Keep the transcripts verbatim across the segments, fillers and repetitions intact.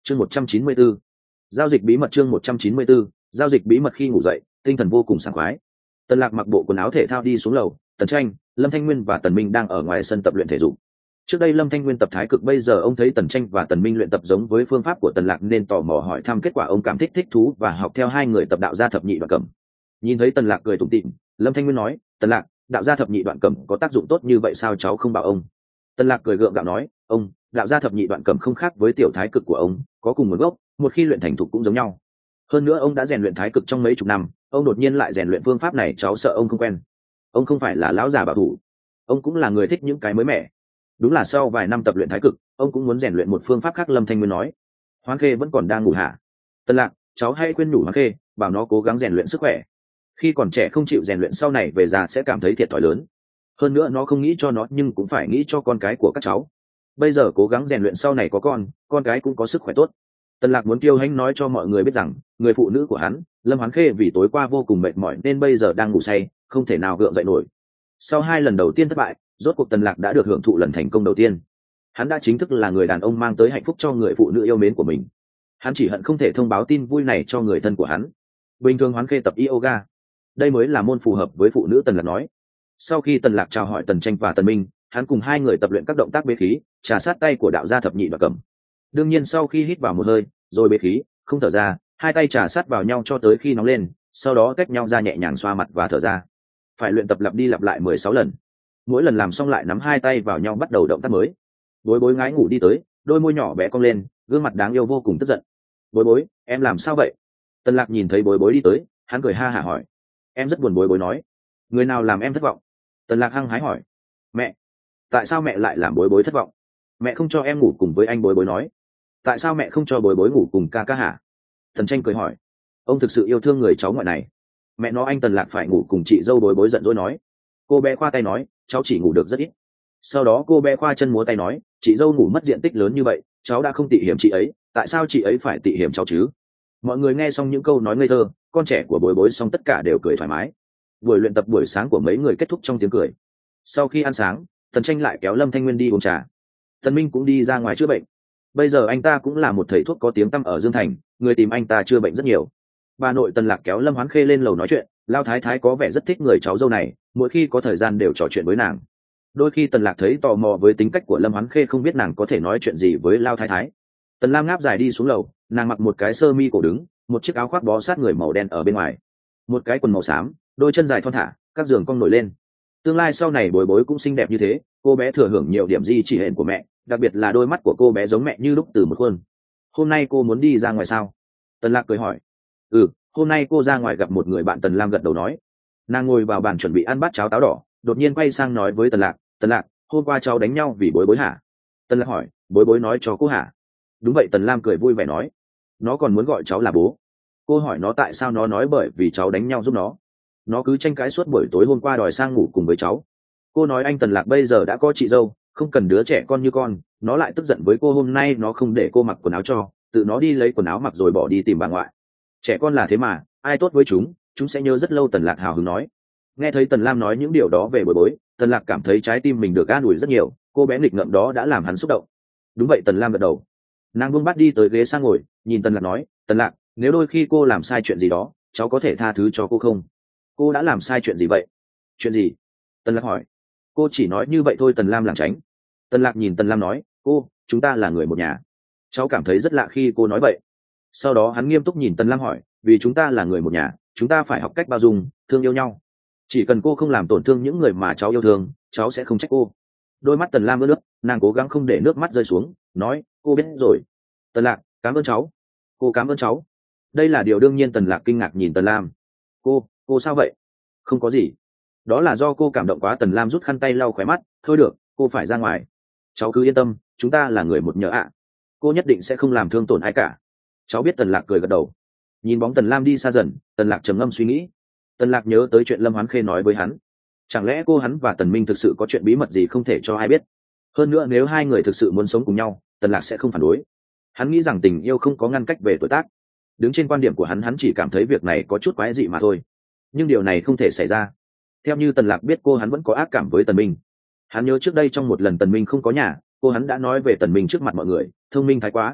chương một trăm chín mươi 194. Giao dịch bí mật chương một trăm chín mươi 194. Giao dịch bí mật khi ngủ dậy, tinh thần vô cùng sảng khoái. Tần Lạc mặc bộ quần áo thể thao đi xuống lầu, Tần Tranh, Lâm Thanh Nguyên và Tần Minh đang ở ngoài sân tập luyện thể dục. Trước đây Lâm Thanh Nguyên tập thái cực, bây giờ ông thấy Tần Tranh và Tần Minh luyện tập giống với phương pháp của Tần Lạc nên tò mò hỏi thăm kết quả, ông cảm thích thích thú và học theo hai người tập đạo gia thập nhị đoạn cẩm. Nhìn thấy Tần Lạc cười tủm tỉm, Lâm Thanh Nguyên nói, Tần Lạc, đạo gia thập nhị đoạn cẩm có tác dụng tốt như vậy sao cháu không bảo ông? Tần Lạc cười gượng gạo nói, ông, đạo gia thập nhị đoạn cẩm không khác với tiểu thái cực của ông, có cùng nguồn gốc, một khi luyện thành thục cũng giống nhau. Hơn nữa ông đã rèn luyện thái cực trong mấy chục năm, ông đột nhiên lại rèn luyện phương pháp này cháu sợ ông không quen. Ông không phải là lão già bảo thủ, ông cũng là người thích những cái mới mẻ. Đúng là sau vài năm tập luyện thái cực, ông cũng muốn rèn luyện một phương pháp khác. Lâm Thanh Nguyên nói. Hoán Khê vẫn còn đang ngủ hả? Tần Lạc, cháu hãy khuyên nhủ Hoán Khê, bảo nó cố gắng rèn luyện sức khỏe. Khi còn trẻ không chịu rèn luyện, sau này về già sẽ cảm thấy thiệt thòi lớn. Hơn nữa nó không nghĩ cho nó nhưng cũng phải nghĩ cho con cái của các cháu. Bây giờ cố gắng rèn luyện, sau này có con, con cái cũng có sức khỏe tốt. Tần Lạc muốn kiêu hãnh nói cho mọi người biết rằng người phụ nữ của hắn, Lâm Hoán Khê, vì tối qua vô cùng mệt mỏi nên bây giờ đang ngủ say, không thể nào gượng dậy nổi. Sau hai lần đầu tiên thất bại, rốt cuộc Tần Lạc đã được hưởng thụ lần thành công đầu tiên. Hắn đã chính thức là người đàn ông mang tới hạnh phúc cho người phụ nữ yêu mến của mình. Hắn chỉ hận không thể thông báo tin vui này cho người thân của hắn. Bình thường Hoán Khê tập yoga, đây mới là môn phù hợp với phụ nữ. Tần Lạc nói. Sau khi Tần Lạc chào hỏi Tần Tranh và Tần Minh, hắn cùng hai người tập luyện các động tác bế khí, trà sát tay của đạo gia thập nhị đoạn cẩm. Đương nhiên sau khi hít vào một hơi, rồi bế khí, không thở ra, hai tay trà sát vào nhau cho tới khi nóng lên, sau đó tách nhau ra, nhẹ nhàng xoa mặt và thở ra. Phải luyện tập lặp đi lặp lại mười sáu lần. Mỗi lần làm xong lại nắm hai tay vào nhau bắt đầu động tác mới. Bối Bối ngái ngủ đi tới, đôi môi nhỏ bé cong lên, gương mặt đáng yêu vô cùng tức giận. Bối Bối, em làm sao vậy? Tần Lạc nhìn thấy Bối Bối đi tới, hắn cười ha hả hỏi. Em rất buồn. Bối Bối nói. Người nào làm em thất vọng? Tần Lạc hăng hái hỏi. Mẹ. Tại sao mẹ lại làm Bối Bối thất vọng? Mẹ không cho em ngủ cùng với anh. Bối Bối nói. Tại sao mẹ không cho Bối Bối ngủ cùng ca ca hả? Tần Tranh cười hỏi. Ông thực sự yêu thương người cháu ngoại này. Mẹ nó, anh Tần Lạc phải ngủ cùng chị dâu. Bối Bối giận dỗi nói. Cô bé khoa tay nói, cháu chỉ ngủ được rất ít. Sau đó cô bé khoa chân múa tay nói, chị dâu ngủ mất diện tích lớn như vậy, cháu đã không tị hiểm chị ấy, tại sao chị ấy phải tị hiểm cháu chứ? Mọi người nghe xong những câu nói ngây thơ con trẻ của Bối Bối xong tất cả đều cười thoải mái. Buổi luyện tập buổi sáng của mấy người kết thúc trong tiếng cười. Sau khi ăn sáng, Tần Tranh lại kéo Lâm Thanh Nguyên đi uống trà. Tần Minh cũng đi ra ngoài chữa bệnh. Bây giờ anh ta cũng là một thầy thuốc có tiếng tăm ở Dương Thành, người tìm anh ta chữa bệnh rất nhiều. Bà nội Tần Lạc kéo Lâm Hoán Khê lên lầu nói chuyện, Lao Thái Thái có vẻ rất thích người cháu dâu này, mỗi khi có thời gian đều trò chuyện với nàng. Đôi khi Tần Lạc thấy tò mò với tính cách của Lâm Hoán Khê, không biết nàng có thể nói chuyện gì với Lao Thái Thái. Tần Lam ngáp dài đi xuống lầu, nàng mặc một cái sơ mi cổ đứng, một chiếc áo khoác bó sát người màu đen ở bên ngoài, một cái quần màu xám, đôi chân dài thon thả, các giường cong nổi lên. Tương lai sau này Bối Bối cũng xinh đẹp như thế. Cô bé thừa hưởng nhiều điểm di chỉ hẹn của mẹ, đặc biệt là đôi mắt của cô bé giống mẹ như lúc từ một khuôn. Hôm nay cô muốn đi ra ngoài sao? Tần Lạc cười hỏi. Ừ, hôm nay cô ra ngoài gặp một người bạn. Tần Lam gật đầu nói. Nàng ngồi vào bàn chuẩn bị ăn bát cháo táo đỏ, đột nhiên quay sang nói với Tần Lạc, Tần Lạc, hôm qua cháu đánh nhau vì Bối Bối hả? Tần Lạc hỏi. Bối Bối nói cho cô hả? Đúng vậy. Tần Lam cười vui vẻ nói. Nó còn muốn gọi cháu là bố. Cô hỏi nó tại sao, nó nói bởi vì cháu đánh nhau giúp nó. Nó cứ tranh cãi suốt buổi tối hôm qua đòi sang ngủ cùng với cháu. Cô nói anh Tần Lạc bây giờ đã có chị dâu, không cần đứa trẻ con như con. Nó lại tức giận với cô, hôm nay nó không để cô mặc quần áo cho, tự nó đi lấy quần áo mặc rồi bỏ đi tìm bà ngoại. Trẻ con là thế mà, ai tốt với chúng chúng sẽ nhớ rất lâu. Tần Lạc hào hứng nói. Nghe thấy Tần Lam nói những điều đó về Bối Bối, Tần Lạc cảm thấy trái tim mình được an ủi rất nhiều. Cô bé nghịch ngợm đó đã làm hắn xúc động. Đúng vậy. Tần Lam gật đầu. Nàng buông bát đi tới ghế sang ngồi, nhìn Tần Lạc nói, Tần Lạc, nếu đôi khi cô làm sai chuyện gì đó, cháu có thể tha thứ cho cô không? Cô đã làm sai chuyện gì vậy? Chuyện gì? Tần Lạc hỏi. Cô chỉ nói như vậy thôi. Tần Lam lảng tránh. Tần Lạc nhìn Tần Lam nói, cô, chúng ta là người một nhà. Cháu cảm thấy rất lạ khi cô nói vậy. Sau đó hắn nghiêm túc nhìn Tần Lam hỏi, vì chúng ta là người một nhà, chúng ta phải học cách bao dung, thương yêu nhau. Chỉ cần cô không làm tổn thương những người mà cháu yêu thương, cháu sẽ không trách cô. Đôi mắt Tần Lam ướt nước, nàng cố gắng không để nước mắt rơi xuống, nói, cô biết rồi. Tần Lạc, cảm ơn cháu. Cô cảm ơn cháu. Đây là điều đương nhiên. Tần Lạc kinh ngạc nhìn Tần Lam. Cô, cô sao vậy? Không có gì. Đó là do cô cảm động quá. Tần Lam rút khăn tay lau khóe mắt. Thôi được, cô phải ra ngoài. Cháu cứ yên tâm, chúng ta là người một nhà ạ. Cô nhất định sẽ không làm thương tổn ai cả. Cháu biết. Tần Lạc cười gật đầu. Nhìn bóng Tần Lam đi xa dần, Tần Lạc trầm ngâm suy nghĩ. Tần Lạc nhớ tới chuyện Lâm Hoán Khê nói với hắn. Chẳng lẽ cô hắn và Tần Minh thực sự có chuyện bí mật gì không thể cho ai biết? Hơn nữa nếu hai người thực sự muốn sống cùng nhau, Tần Lạc sẽ không phản đối. Hắn nghĩ rằng tình yêu không có ngăn cách về tuổi tác. Đứng trên quan điểm của hắn, hắn chỉ cảm thấy việc này có chút quái dị mà thôi. Nhưng điều này không thể xảy ra. Theo như Tần Lạc biết, cô hắn vẫn có ác cảm với Tần Minh. Hắn nhớ trước đây trong một lần Tần Minh không có nhà, cô hắn đã nói về Tần Minh trước mặt mọi người, thông minh thái quá.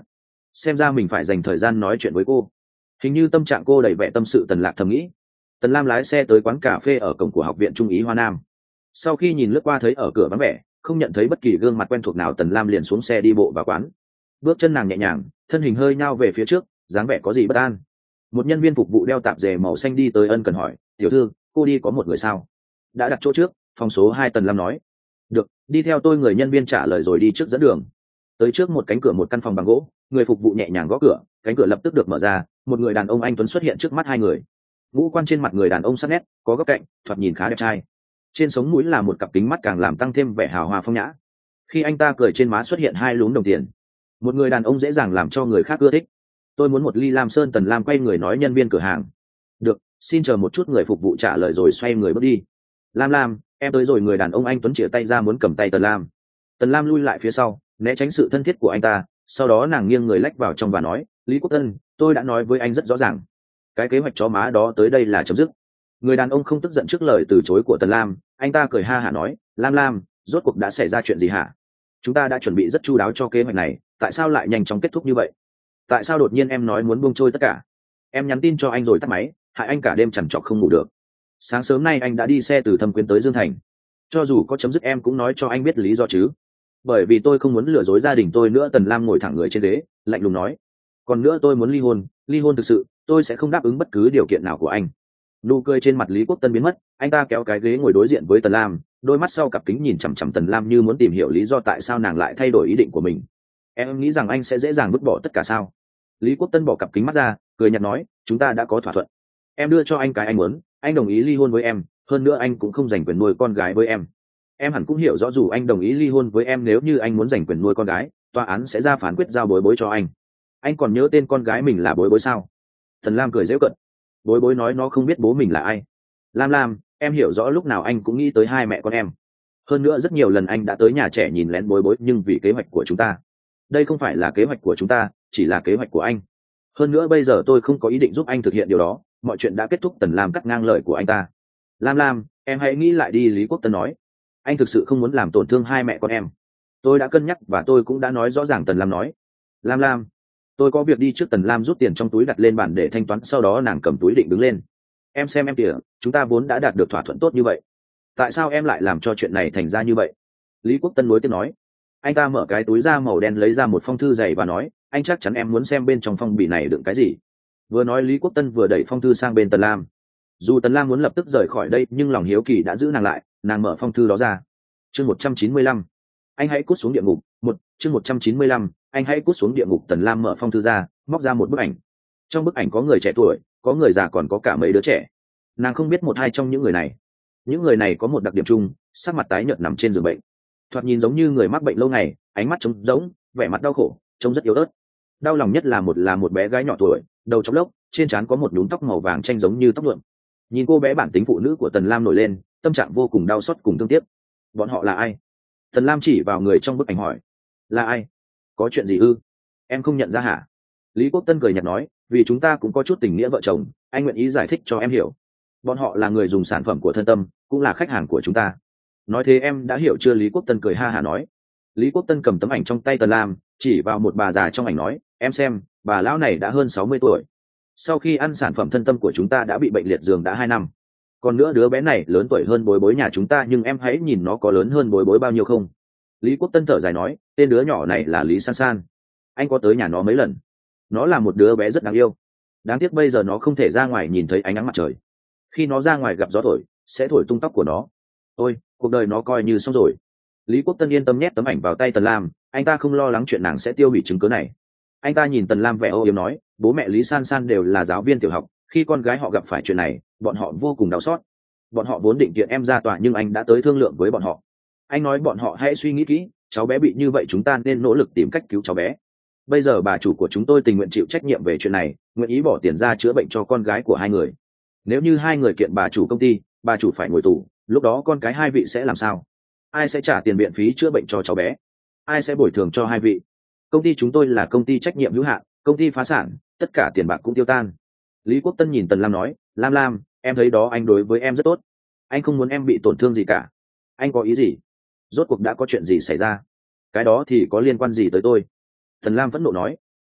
xem ra mình phải dành thời gian nói chuyện với cô. Hình như tâm trạng cô đầy vẻ tâm sự, Tần Lạc thầm nghĩ. Tần Lam lái xe tới quán cà phê ở cổng của học viện Trung ý Hoa Nam. Sau khi nhìn lướt qua thấy ở cửa vắng vẻ, không nhận thấy bất kỳ gương mặt quen thuộc nào, Tần Lam liền xuống xe đi bộ vào quán. Bước chân nàng nhẹ nhàng, thân hình hơi nhao về phía trước, dáng vẻ có gì bất an. Một nhân viên phục vụ đeo tạp dề màu xanh đi tới ân cần hỏi, tiểu thư, cô đi có một người sao? Đã đặt chỗ trước, phòng số hai. Tần Lam nói. Được, đi theo tôi. Người nhân viên trả lời rồi đi trước dẫn đường. Tới trước một cánh cửa một căn phòng bằng gỗ, người phục vụ nhẹ nhàng gõ cửa, cánh cửa lập tức được mở ra, một người đàn ông anh tuấn xuất hiện trước mắt hai người. Ngũ quan trên mặt người đàn ông sắc nét, có góc cạnh, thoạt nhìn khá đẹp trai. Trên sống mũi là một cặp kính mắt càng làm tăng thêm vẻ hào hoa phong nhã. Khi anh ta cười trên má xuất hiện hai lúm đồng tiền. Một người đàn ông dễ dàng làm cho người khác ưa thích. Tôi muốn một ly lam sơn. Tần Lam quay người nói nhân viên cửa hàng. Được, xin chờ một chút. Người phục vụ trả lời rồi xoay người bước đi. Lam Lam, em tới rồi. Người đàn ông anh tuấn chìa tay ra muốn cầm tay Tần Lam. Tần Lam lui lại phía sau, né tránh sự thân thiết của anh ta. Sau đó nàng nghiêng người lách vào trong và nói, Lý Quốc Tân, tôi đã nói với anh rất rõ ràng, cái kế hoạch chó má đó tới đây là chấm dứt. Người đàn ông không tức giận trước lời từ chối của Tần Lam, anh ta cười ha hả nói, Lam Lam, rốt cuộc đã xảy ra chuyện gì hả? Chúng ta đã chuẩn bị rất chu đáo cho kế hoạch này, tại sao lại nhanh chóng kết thúc như vậy? Tại sao đột nhiên em nói muốn buông trôi tất cả? Em nhắn tin cho anh rồi tắt máy, hại anh cả đêm chằn trọc không ngủ được. Sáng sớm nay anh đã đi xe từ Thâm Quyến tới Dương Thành. Cho dù có chấm dứt em cũng nói cho anh biết lý do chứ. Bởi vì tôi không muốn lừa dối gia đình tôi nữa. Tần Lam ngồi thẳng người trên ghế, lạnh lùng nói. Còn nữa, tôi muốn ly hôn, ly hôn thực sự, tôi sẽ không đáp ứng bất cứ điều kiện nào của anh. Nụ cười trên mặt Lý Quốc Tân biến mất, anh ta kéo cái ghế ngồi đối diện với Tần Lam, đôi mắt sau cặp kính nhìn chằm chằm Tần Lam như muốn tìm hiểu lý do tại sao nàng lại thay đổi ý định của mình. Em nghĩ rằng anh sẽ dễ dàng vứt bỏ tất cả sao? Lý Quốc Tân bỏ cặp kính mắt ra, cười nhạt nói, chúng ta đã có thỏa thuận. Em đưa cho anh cái anh muốn, anh đồng ý ly hôn với em, hơn nữa anh cũng không giành quyền nuôi con gái với em. Em hẳn cũng hiểu rõ dù anh đồng ý ly hôn với em, nếu như anh muốn giành quyền nuôi con gái, tòa án sẽ ra phán quyết giao bối bối cho anh. Anh còn nhớ tên con gái mình là bối bối sao? Tần Lam cười giễu cợt. Bối bối nói nó không biết bố mình là ai. Lam Lam, em hiểu rõ lúc nào anh cũng nghĩ tới hai mẹ con em. Hơn nữa rất nhiều lần anh đã tới nhà trẻ nhìn lén bối bối, nhưng vì kế hoạch của chúng ta. Đây không phải là kế hoạch của chúng ta, chỉ là kế hoạch của anh. Hơn nữa bây giờ tôi không có ý định giúp anh thực hiện điều đó, mọi chuyện đã kết thúc. Tần Lam cắt ngang lời của anh ta. Lam Lam, em hãy nghĩ lại đi. Lý Quốc Tân nói. Anh thực sự không muốn làm tổn thương hai mẹ con em. Tôi đã cân nhắc và tôi cũng đã nói rõ ràng. Tần Lam nói. Lam Lam, tôi có việc đi trước. Tần Lam rút tiền trong túi đặt lên bàn để thanh toán, sau đó nàng cầm túi định đứng lên. Em xem em kìa, chúng ta vốn đã đạt được thỏa thuận tốt như vậy, tại sao em lại làm cho chuyện này thành ra như vậy? Lý Quốc Tân nối tiếp nói. Anh ta mở cái túi da màu đen lấy ra một phong thư dày và nói, anh chắc chắn em muốn xem bên trong phong bì này đựng cái gì. Vừa nói Lý Quốc Tân vừa đẩy phong thư sang bên Tần Lam. Dù Tần Lam muốn lập tức rời khỏi đây nhưng lòng hiếu kỳ đã giữ nàng lại, nàng mở phong thư đó ra. Chương một trăm chín mươi lăm, anh hãy cút xuống địa ngục. Một chương một trăm chín mươi lăm, anh hãy cút xuống địa ngục. Tần Lam mở phong thư ra, móc ra một bức ảnh. Trong bức ảnh có người trẻ tuổi, có người già, còn có cả mấy đứa trẻ. Nàng không biết một hai trong những người này. Những người này có một đặc điểm chung, sắc mặt tái nhợt nằm trên giường bệnh, thoạt nhìn giống như người mắc bệnh lâu ngày, ánh mắt trống rỗng, vẻ mặt đau khổ, trông rất yếu ớt. Đau lòng nhất là một là một bé gái nhỏ tuổi, đầu chóc lốc, trên trán có một nhúm tóc màu vàng chanh giống như tóc nhuộm. Nhìn cô bé, bản tính phụ nữ của Tần Lam nổi lên, tâm trạng vô cùng đau xót cùng thương tiếc. Bọn họ là ai? Tần Lam chỉ vào người trong bức ảnh hỏi. Là ai? Có chuyện gì ư? Em không nhận ra hả? Lý Quốc Tân cười nhạt nói, vì chúng ta cũng có chút tình nghĩa vợ chồng, anh nguyện ý giải thích cho em hiểu. Bọn họ là người dùng sản phẩm của Thân Tâm, cũng là khách hàng của chúng ta. Nói thế em đã hiểu chưa? Lý Quốc Tân cười ha hả nói. Lý Quốc Tân cầm tấm ảnh trong tay Tần Lam, chỉ vào một bà già trong ảnh nói, em xem, bà lão này đã hơn sáu mươi tuổi. Sau khi ăn sản phẩm Thân Tâm của chúng ta đã bị bệnh liệt giường đã hai năm. Còn nữa, đứa bé này lớn tuổi hơn bối bối nhà chúng ta, nhưng em hãy nhìn nó có lớn hơn bối bối bao nhiêu không? Lý Quốc Tân thở dài nói, tên đứa nhỏ này là Lý San San. Anh có tới nhà nó mấy lần. Nó là một đứa bé rất đáng yêu. Đáng tiếc bây giờ nó không thể ra ngoài nhìn thấy ánh nắng mặt trời. Khi nó ra ngoài gặp gió thổi, sẽ thổi tung tóc của nó. Ôi, cuộc đời nó coi như xong rồi. Lý Quốc Tân yên tâm nhét tấm ảnh vào tay Tần Lam, anh ta không lo lắng chuyện nàng sẽ tiêu hủy chứng cứ này. Anh ta nhìn Tần Lam vẻ âu yếm nói, bố mẹ Lý San San đều là giáo viên tiểu học, khi con gái họ gặp phải chuyện này, bọn họ vô cùng đau xót. Bọn họ vốn định kiện em ra tòa, nhưng anh đã tới thương lượng với bọn họ. Anh nói bọn họ hãy suy nghĩ kỹ, cháu bé bị như vậy chúng ta nên nỗ lực tìm cách cứu cháu bé. Bây giờ bà chủ của chúng tôi tình nguyện chịu trách nhiệm về chuyện này, nguyện ý bỏ tiền ra chữa bệnh cho con gái của hai người. Nếu như hai người kiện bà chủ công ty, bà chủ phải ngồi tù, lúc đó con cái hai vị sẽ làm sao? Ai sẽ trả tiền viện phí chữa bệnh cho cháu bé? Ai sẽ bồi thường cho hai vị? Công ty chúng tôi là công ty trách nhiệm hữu hạn, công ty phá sản, tất cả tiền bạc cũng tiêu tan. Lý Quốc Tân nhìn Tần Lam nói, Lam Lam, em thấy đó, anh đối với em rất tốt. Anh không muốn em bị tổn thương gì cả. Anh có ý gì? Rốt cuộc đã có chuyện gì xảy ra? Cái đó thì có liên quan gì tới tôi? Tần Lam vẫn nộ nói.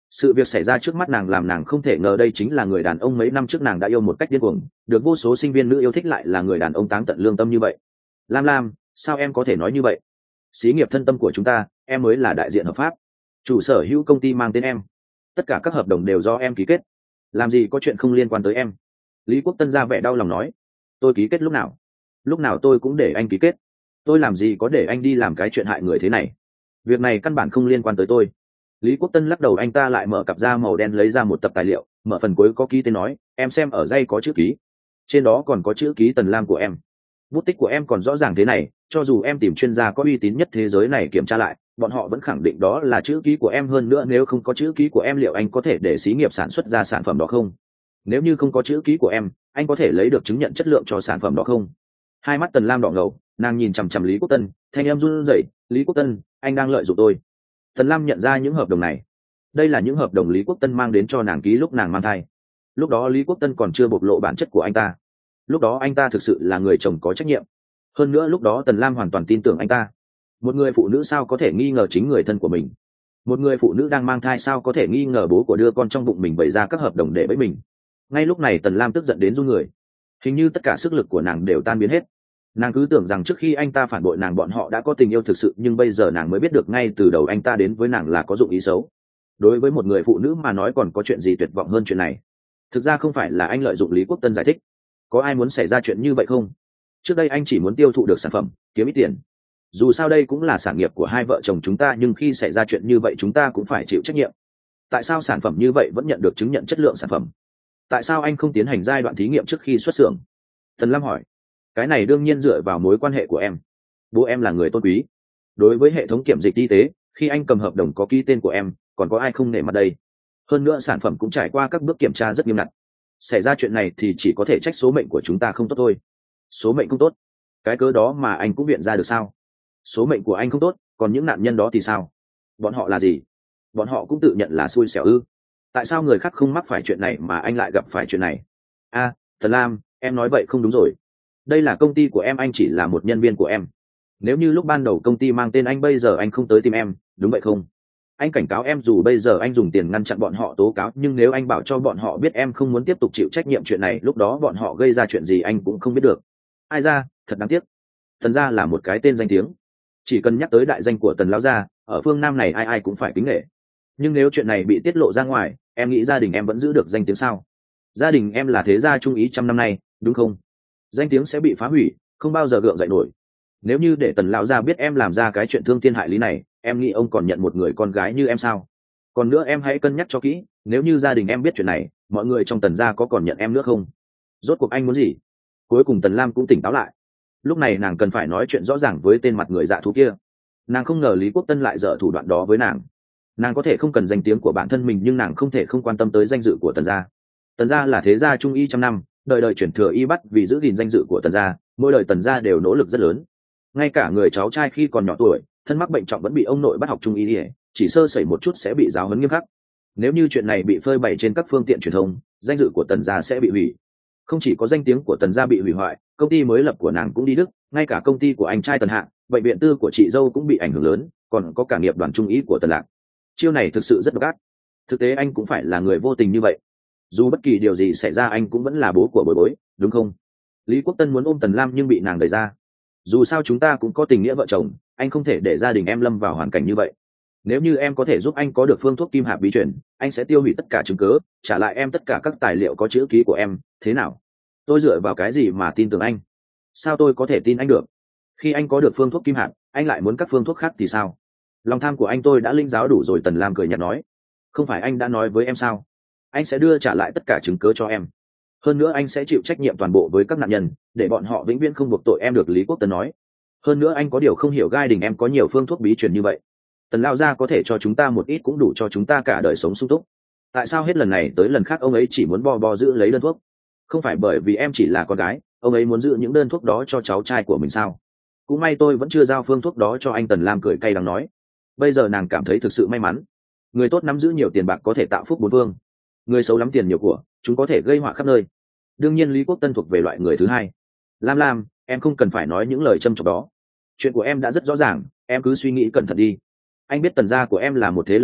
sự việc xảy ra trước mắt nàng làm nàng không thể ngờ đây chính là người đàn ông mấy năm trước nàng đã yêu một cách điên cuồng, được vô số sinh viên nữ yêu thích lại là người đàn ông táng tận lương tâm như vậy. Lam Lam, sao em có thể nói như vậy? Xí nghiệp thân tâm của chúng ta, em mới là đại diện hợp pháp, chủ sở hữu công ty mang tên em, tất cả các hợp đồng đều do em ký kết, làm gì có chuyện không liên quan tới em. Lý Quốc Tân ra vẻ đau lòng nói, tôi ký kết lúc nào? Lúc nào tôi cũng để anh ký kết, tôi làm gì có để anh đi làm cái chuyện hại người thế này, việc này căn bản không liên quan tới tôi. Lý Quốc Tân lắc đầu, anh ta lại mở cặp da màu đen lấy ra một tập tài liệu, mở phần cuối có ký tên nói, em xem ở dây có chữ ký, trên đó còn có chữ ký Tần Lam của em, bút tích của em còn rõ ràng thế này, cho dù em tìm chuyên gia có uy tín nhất thế giới này kiểm tra lại, bọn họ vẫn khẳng định đó là chữ ký của em. Hơn nữa nếu không có chữ ký của em liệu anh có thể để xí nghiệp sản xuất ra sản phẩm đó không? Nếu như không có chữ ký của em, anh có thể lấy được chứng nhận chất lượng cho sản phẩm đó không? Hai mắt Tần Lam đỏ ngầu, nàng nhìn chằm chằm Lý Quốc Tân, thanh em run rẩy, Lý Quốc Tân, anh đang lợi dụng tôi. Tần Lam nhận ra những hợp đồng này, đây là những hợp đồng Lý Quốc Tân mang đến cho nàng ký lúc nàng mang thai. Lúc đó Lý Quốc Tân còn chưa bộc lộ bản chất của anh ta, lúc đó anh ta thực sự là người chồng có trách nhiệm. Hơn nữa lúc đó Tần Lam hoàn toàn tin tưởng anh ta. Một người phụ nữ sao có thể nghi ngờ chính người thân của mình? Một người phụ nữ đang mang thai sao có thể nghi ngờ bố của đứa con trong bụng mình bày ra các hợp đồng để bẫy mình? Ngay lúc này Tần Lam tức giận đến run người, hình như tất cả sức lực của nàng đều tan biến hết. Nàng cứ tưởng rằng trước khi anh ta phản bội nàng bọn họ đã có tình yêu thực sự, nhưng bây giờ nàng mới biết được ngay từ đầu anh ta đến với nàng là có dụng ý xấu. Đối với một người phụ nữ mà nói còn có chuyện gì tuyệt vọng hơn chuyện này? Thực ra không phải là anh lợi dụng, Lý Quốc Tân giải thích. Có ai muốn xảy ra chuyện như vậy không? Trước đây anh chỉ muốn tiêu thụ được sản phẩm, kiếm ít tiền. Dù sao đây cũng là sản nghiệp của hai vợ chồng chúng ta, nhưng khi xảy ra chuyện như vậy chúng ta cũng phải chịu trách nhiệm. Tại sao sản phẩm như vậy vẫn nhận được chứng nhận chất lượng sản phẩm? Tại sao anh không tiến hành giai đoạn thí nghiệm trước khi xuất xưởng? Tần Lam hỏi. Cái này đương nhiên dựa vào mối quan hệ của em. Bố em là người tôn quý. Đối với hệ thống kiểm dịch y tế, khi anh cầm hợp đồng có ký tên của em, còn có ai không nể mặt đây? Hơn nữa sản phẩm cũng trải qua các bước kiểm tra rất nghiêm ngặt. Xảy ra chuyện này thì chỉ có thể trách số mệnh của chúng ta không tốt thôi. Số mệnh không tốt? Cái cớ đó mà anh cũng viện ra được sao? Số mệnh của anh không tốt, còn những nạn nhân đó thì sao? Bọn họ là gì? Bọn họ cũng tự nhận là xui xẻo ư? Tại sao người khác không mắc phải chuyện này mà anh lại gặp phải chuyện này? A, à, Tần Lam, em nói vậy không đúng rồi. Đây là công ty của em, anh chỉ là một nhân viên của em. Nếu như lúc ban đầu công ty mang tên anh, bây giờ anh không tới tìm em, đúng vậy không? Anh cảnh cáo em, dù bây giờ anh dùng tiền ngăn chặn bọn họ tố cáo, nhưng nếu anh bảo cho bọn họ biết em không muốn tiếp tục chịu trách nhiệm chuyện này, lúc đó bọn họ gây ra chuyện gì anh cũng không biết được. Ai ra, thật đáng tiếc. Tần gia là một cái tên danh tiếng, chỉ cần nhắc tới đại danh của Tần lão gia, ở phương Nam này ai ai cũng phải kính nể. Nhưng nếu chuyện này bị tiết lộ ra ngoài, em nghĩ gia đình em vẫn giữ được danh tiếng sao? Gia đình em là thế gia trung ý trăm năm nay, đúng không? Danh tiếng sẽ bị phá hủy, không bao giờ gượng dậy nổi. Nếu như để Tần lão gia biết em làm ra cái chuyện thương thiên hại lý này, em nghĩ ông còn nhận một người con gái như em sao? Còn nữa em hãy cân nhắc cho kỹ, nếu như gia đình em biết chuyện này, mọi người trong Tần gia có còn nhận em nữa không? Rốt cuộc anh muốn gì? Cuối cùng Tần Lam cũng tỉnh táo lại. Lúc này nàng cần phải nói chuyện rõ ràng với tên mặt người dạ thú kia. Nàng không ngờ Lý Quốc Tân lại dở thủ đoạn đó với nàng. Nàng có thể không cần danh tiếng của bản thân mình, nhưng nàng không thể không quan tâm tới danh dự của Tần gia. Tần gia là thế gia trung y trăm năm, đời đời chuyển thừa y bắt vì giữ gìn danh dự của Tần gia, mỗi đời Tần gia đều nỗ lực rất lớn. Ngay cả người cháu trai khi còn nhỏ tuổi, thân mắc bệnh trọng vẫn bị ông nội bắt học trung y, chỉ sơ sẩy một chút sẽ bị giáo huấn nghiêm khắc. Nếu như chuyện này bị phơi bày trên các phương tiện truyền thông, danh dự của Tần gia sẽ bị hủy. Không chỉ có danh tiếng của Tần gia bị hủy hoại, công ty mới lập của nàng cũng đi đức, ngay cả công ty của anh trai Tần Hạ, bệnh viện tư của chị dâu cũng bị ảnh hưởng lớn, còn có cả nghiệp đoàn trung ý của Tần Lạc. Chiêu này thực sự rất độc ác. Thực tế anh cũng phải là người vô tình như vậy. Dù bất kỳ điều gì xảy ra anh cũng vẫn là bố của Bối Bối, đúng không? Lý Quốc Tân muốn ôm Tần Lam nhưng bị nàng đẩy ra. Dù sao chúng ta cũng có tình nghĩa vợ chồng, anh không thể để gia đình em lâm vào hoàn cảnh như vậy. Nếu như em có thể giúp anh có được phương thuốc kim hạp bí truyền, anh sẽ tiêu hủy tất cả chứng cứ, trả lại em tất cả các tài liệu có chữ ký của em, thế nào? Tôi dựa vào cái gì mà tin tưởng anh? Sao tôi có thể tin anh được? Khi anh có được phương thuốc kim hạp, anh lại muốn các phương thuốc khác thì sao? Lòng tham của anh tôi đã linh giáo đủ rồi. Tần Lam cười nhạt nói. Không phải anh đã nói với em sao? Anh sẽ đưa trả lại tất cả chứng cứ cho em. Hơn nữa anh sẽ chịu trách nhiệm toàn bộ với các nạn nhân, để bọn họ vĩnh viễn không buộc tội em được, Lý Quốc Tân nói. Hơn nữa anh có điều không hiểu, gai đình em có nhiều phương thuốc bí truyền như vậy. Tần lao gia có thể cho chúng ta một ít cũng đủ cho chúng ta cả đời sống sung túc. Tại sao hết lần này tới lần khác ông ấy chỉ muốn bo bo giữ lấy đơn thuốc? Không phải bởi vì em chỉ là con gái, ông ấy muốn giữ những đơn thuốc đó cho cháu trai của mình sao? Cũng may tôi vẫn chưa giao phương thuốc đó cho anh. Tần Lam cười cay đắng nói. Bây giờ nàng cảm thấy thực sự may mắn. Người tốt nắm giữ nhiều tiền bạc có thể tạo phúc bốn phương, người xấu lắm tiền nhiều của, chúng có thể gây họa khắp nơi. Đương nhiên Lý Quốc Tân thuộc về loại người thứ hai. Lam Lam, em không cần phải nói những lời châm chọc đó. Chuyện của em đã rất rõ ràng, em cứ suy nghĩ cẩn thận đi. Anh biết Tần gia của em là một thế lực lớn,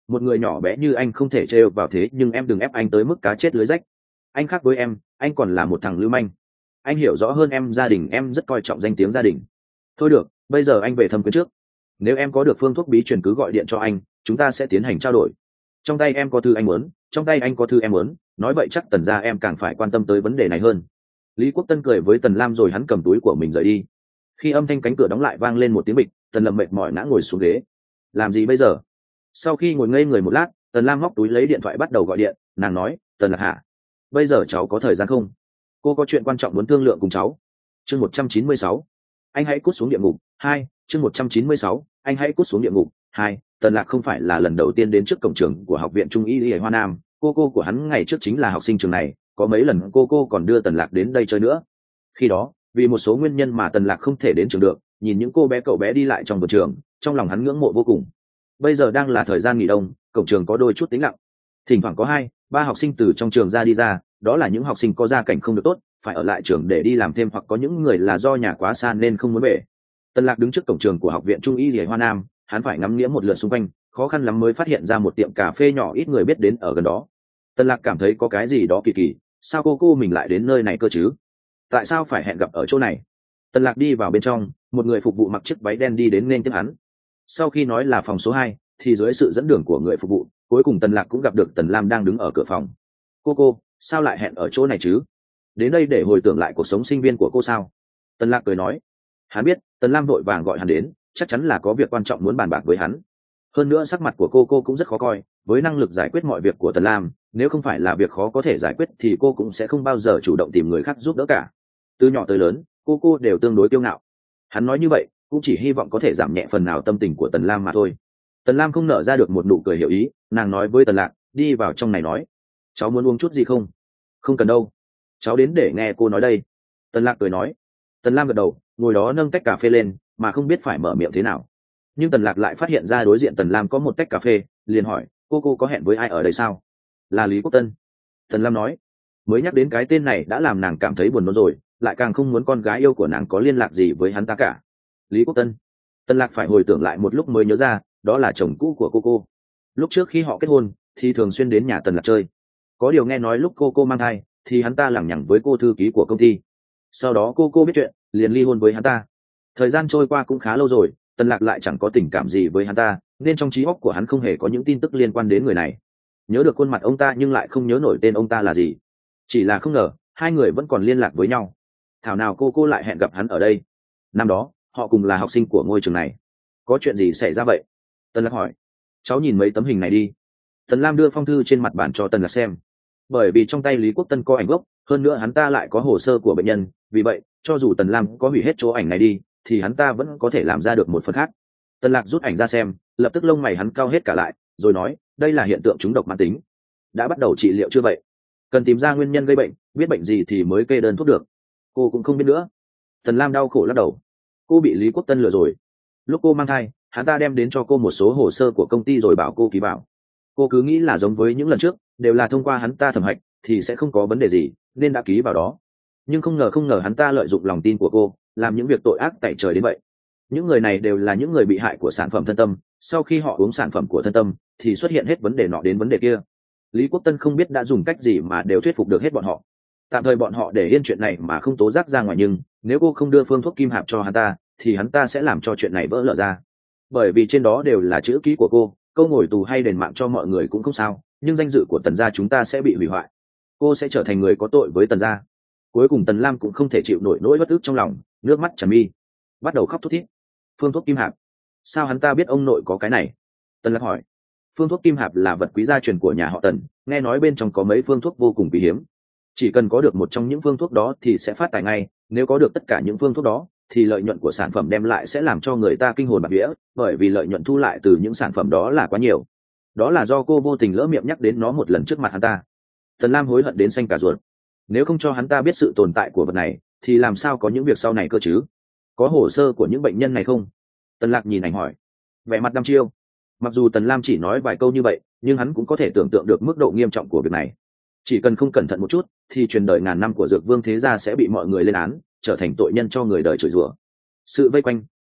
một người nhỏ bé như anh không thể trêu vào thế, nhưng em đừng ép anh tới mức cá chết lưới rách. Anh khác với em, anh còn là một thằng lưu manh. Anh hiểu rõ hơn em, gia đình em rất coi trọng danh tiếng gia đình. Thôi được, bây giờ anh về thâm quyến trước. Nếu em có được phương thuốc bí truyền cứ gọi điện cho anh, chúng ta sẽ tiến hành trao đổi. Trong tay em có thư anh muốn, trong tay anh có thư em muốn, nói vậy chắc Tần gia em càng phải quan tâm tới vấn đề này hơn. Lý Quốc Tân cười với Tần Lam rồi hắn cầm túi của mình rời đi. Khi âm thanh cánh cửa đóng lại vang lên một tiếng bịch, Tần Lâm mệt mỏi ngã ngồi xuống ghế. Làm gì bây giờ? Sau khi ngồi ngây người một lát, Tần Lam móc túi lấy điện thoại bắt đầu gọi điện. Nàng nói, Tần Lạc hả? Bây giờ cháu có thời gian không? Cô có chuyện quan trọng muốn thương lượng cùng cháu. Chương một trăm chín mươi sáu, anh hãy cút xuống địa ngục. Hai, chương một trăm chín mươi sáu, anh hãy cút xuống địa ngục. Hai, Tần Lạc không phải là lần đầu tiên đến trước cổng trường của học viện Trung y Y Hoa Nam. Cô cô của hắn ngày trước chính là học sinh trường này, có mấy lần cô cô còn đưa Tần Lạc đến đây chơi nữa. Khi đó, vì một số nguyên nhân mà Tần Lạc không thể đến trường được, nhìn những cô bé cậu bé đi lại trong vườn trường, trong lòng hắn ngưỡng mộ vô cùng. Bây giờ đang là thời gian nghỉ đông, cổng trường có đôi chút tĩnh lặng. Thỉnh thoảng có hai, ba học sinh từ trong trường ra đi ra, đó là những học sinh có gia cảnh không được tốt, phải ở lại trường để đi làm thêm, hoặc có những người là do nhà quá xa nên không muốn về. Tần Lạc đứng trước cổng trường của học viện Trung y Y Hoa Nam, hắn phải ngắm nghĩa một lượt xung quanh, khó khăn lắm mới phát hiện ra một tiệm cà phê nhỏ ít người biết đến ở gần đó. Tần Lạc cảm thấy có cái gì đó kỳ kỳ, sao cô cô mình lại đến nơi này cơ chứ? Tại sao phải hẹn gặp ở chỗ này? Tần Lạc đi vào bên trong, một người phục vụ mặc chiếc váy đen đi đến nên tiếp hắn. Sau khi nói là phòng số hai, thì dưới sự dẫn đường của người phục vụ, cuối cùng Tần Lạc cũng gặp được Tần Lam đang đứng ở cửa phòng. Cô cô, sao lại hẹn ở chỗ này chứ? Đến đây để hồi tưởng lại cuộc sống sinh viên của cô sao? Tần Lạc cười nói. Hắn biết Tần Lam vội vàng gọi hắn đến, chắc chắn là có việc quan trọng muốn bàn bạc với hắn. Hơn nữa sắc mặt của cô cô cũng rất khó coi, với năng lực giải quyết mọi việc của Tần Lam, nếu không phải là việc khó có thể giải quyết thì cô cũng sẽ không bao giờ chủ động tìm người khác giúp đỡ cả. Từ nhỏ tới lớn, cô cô đều tương đối kiêu ngạo. Hắn nói như vậy cũng chỉ hy vọng có thể giảm nhẹ phần nào tâm tình của Tần Lam mà thôi. Tần Lam không nở ra được một nụ cười hiểu ý, nàng nói với Tần Lạc, đi vào trong này nói. Cháu muốn uống chút gì không? Không cần đâu, cháu đến để nghe cô nói đây. Tần Lạc cười nói. Tần Lam gật đầu, ngồi đó nâng tách cà phê lên, mà không biết phải mở miệng thế nào. Nhưng Tần Lạc lại phát hiện ra đối diện Tần Lam có một tách cà phê, liền hỏi, cô cô có hẹn với ai ở đây sao? Là Lý Quốc Tân. Tần Lam nói. Mới nhắc đến cái tên này đã làm nàng cảm thấy buồn nôn rồi, lại càng không muốn con gái yêu của nàng có liên lạc gì với hắn ta cả. Lý Quốc Tân. Tần Lạc phải hồi tưởng lại một lúc mới nhớ ra, đó là chồng cũ của cô cô. Lúc trước khi họ kết hôn thì thường xuyên đến nhà Tần Lạc chơi. Có điều nghe nói lúc cô cô mang thai thì hắn ta lẳng nhẳng với cô thư ký của công ty. Sau đó cô cô biết chuyện, liền ly hôn với hắn ta. Thời gian trôi qua cũng khá lâu rồi, Tần Lạc lại chẳng có tình cảm gì với hắn ta, nên trong trí óc của hắn không hề có những tin tức liên quan đến người này. Nhớ được khuôn mặt ông ta nhưng lại không nhớ nổi tên ông ta là gì. Chỉ là không ngờ hai người vẫn còn liên lạc với nhau. Thảo nào cô cô lại hẹn gặp hắn ở đây. Năm đó họ cùng là học sinh của ngôi trường này. Có chuyện gì xảy ra vậy? Tần Lạc hỏi. Cháu nhìn mấy tấm hình này đi. Tần Lam đưa phong thư trên mặt bàn cho Tần Lạc xem. Bởi vì trong tay Lý Quốc Tân có ảnh gốc, hơn nữa hắn ta lại có hồ sơ của bệnh nhân, vì vậy cho dù Tần Lam có hủy hết chỗ ảnh này đi thì hắn ta vẫn có thể làm ra được một phần khác. Tần Lạc rút ảnh ra xem, lập tức lông mày hắn cau hết cả lại, rồi nói, đây là hiện tượng trúng độc mãn tính. Đã bắt đầu trị liệu chưa vậy? Cần tìm ra nguyên nhân gây bệnh, biết bệnh gì thì mới kê đơn thuốc được. Cô cũng không biết nữa. Tần Lam đau khổ lắc đầu. Cô bị Lý Quốc Tân lừa rồi. Lúc cô mang thai, hắn ta đem đến cho cô một số hồ sơ của công ty rồi bảo cô ký vào. Cô cứ nghĩ là giống với những lần trước, đều là thông qua hắn ta thẩm hạch thì sẽ không có vấn đề gì, nên đã ký vào đó. Nhưng không ngờ không ngờ hắn ta lợi dụng lòng tin của cô, làm những việc tội ác tày trời đến vậy. Những người này đều là những người bị hại của sản phẩm thân tâm, sau khi họ uống sản phẩm của thân tâm thì xuất hiện hết vấn đề nọ đến vấn đề kia. Lý Quốc Tân không biết đã dùng cách gì mà đều thuyết phục được hết bọn họ. Tạm thời bọn họ để yên chuyện này mà không tố giác ra ngoài, nhưng nếu cô không đưa phương thuốc kim hạp cho hắn ta thì hắn ta sẽ làm cho chuyện này vỡ lở ra. Bởi vì trên đó đều là chữ ký của cô, câu ngồi tù hay đền mạng cho mọi người cũng không sao, nhưng danh dự của Tần gia chúng ta sẽ bị hủy hoại. Cô sẽ trở thành người có tội với Tần gia. Cuối cùng Tần Lam cũng không thể chịu nổi nỗi bất ức trong lòng, nước mắt tràn mi, bắt đầu khóc thút thít. Phương thuốc kim hạp, sao hắn ta biết ông nội có cái này? Tần Lạc hỏi. Phương thuốc kim hạp là vật quý gia truyền của nhà họ Tần, nghe nói bên trong có mấy phương thuốc vô cùng quý hiếm. Chỉ cần có được một trong những phương thuốc đó thì sẽ phát tài ngay, nếu có được tất cả những phương thuốc đó thì lợi nhuận của sản phẩm đem lại sẽ làm cho người ta kinh hồn bạt vía, bởi vì lợi nhuận thu lại từ những sản phẩm đó là quá nhiều. Đó là do cô vô tình lỡ miệng nhắc đến nó một lần trước mặt hắn ta. Tần Lam hối hận đến xanh cả ruột. Nếu không cho hắn ta biết sự tồn tại của vật này thì làm sao có những việc sau này cơ chứ? Có hồ sơ của những bệnh nhân này không? Tần Lạc nhìn ảnh hỏi, vẻ mặt đăm chiêu. Mặc dù Tần Lam chỉ nói vài câu như vậy, nhưng hắn cũng có thể tưởng tượng được mức độ nghiêm trọng của việc này. Chỉ cần không cẩn thận một chút thì truyền đời ngàn năm của Dược Vương thế gia sẽ bị mọi người lên án, trở thành tội nhân cho người đời chửi rủa. Sự vây quanh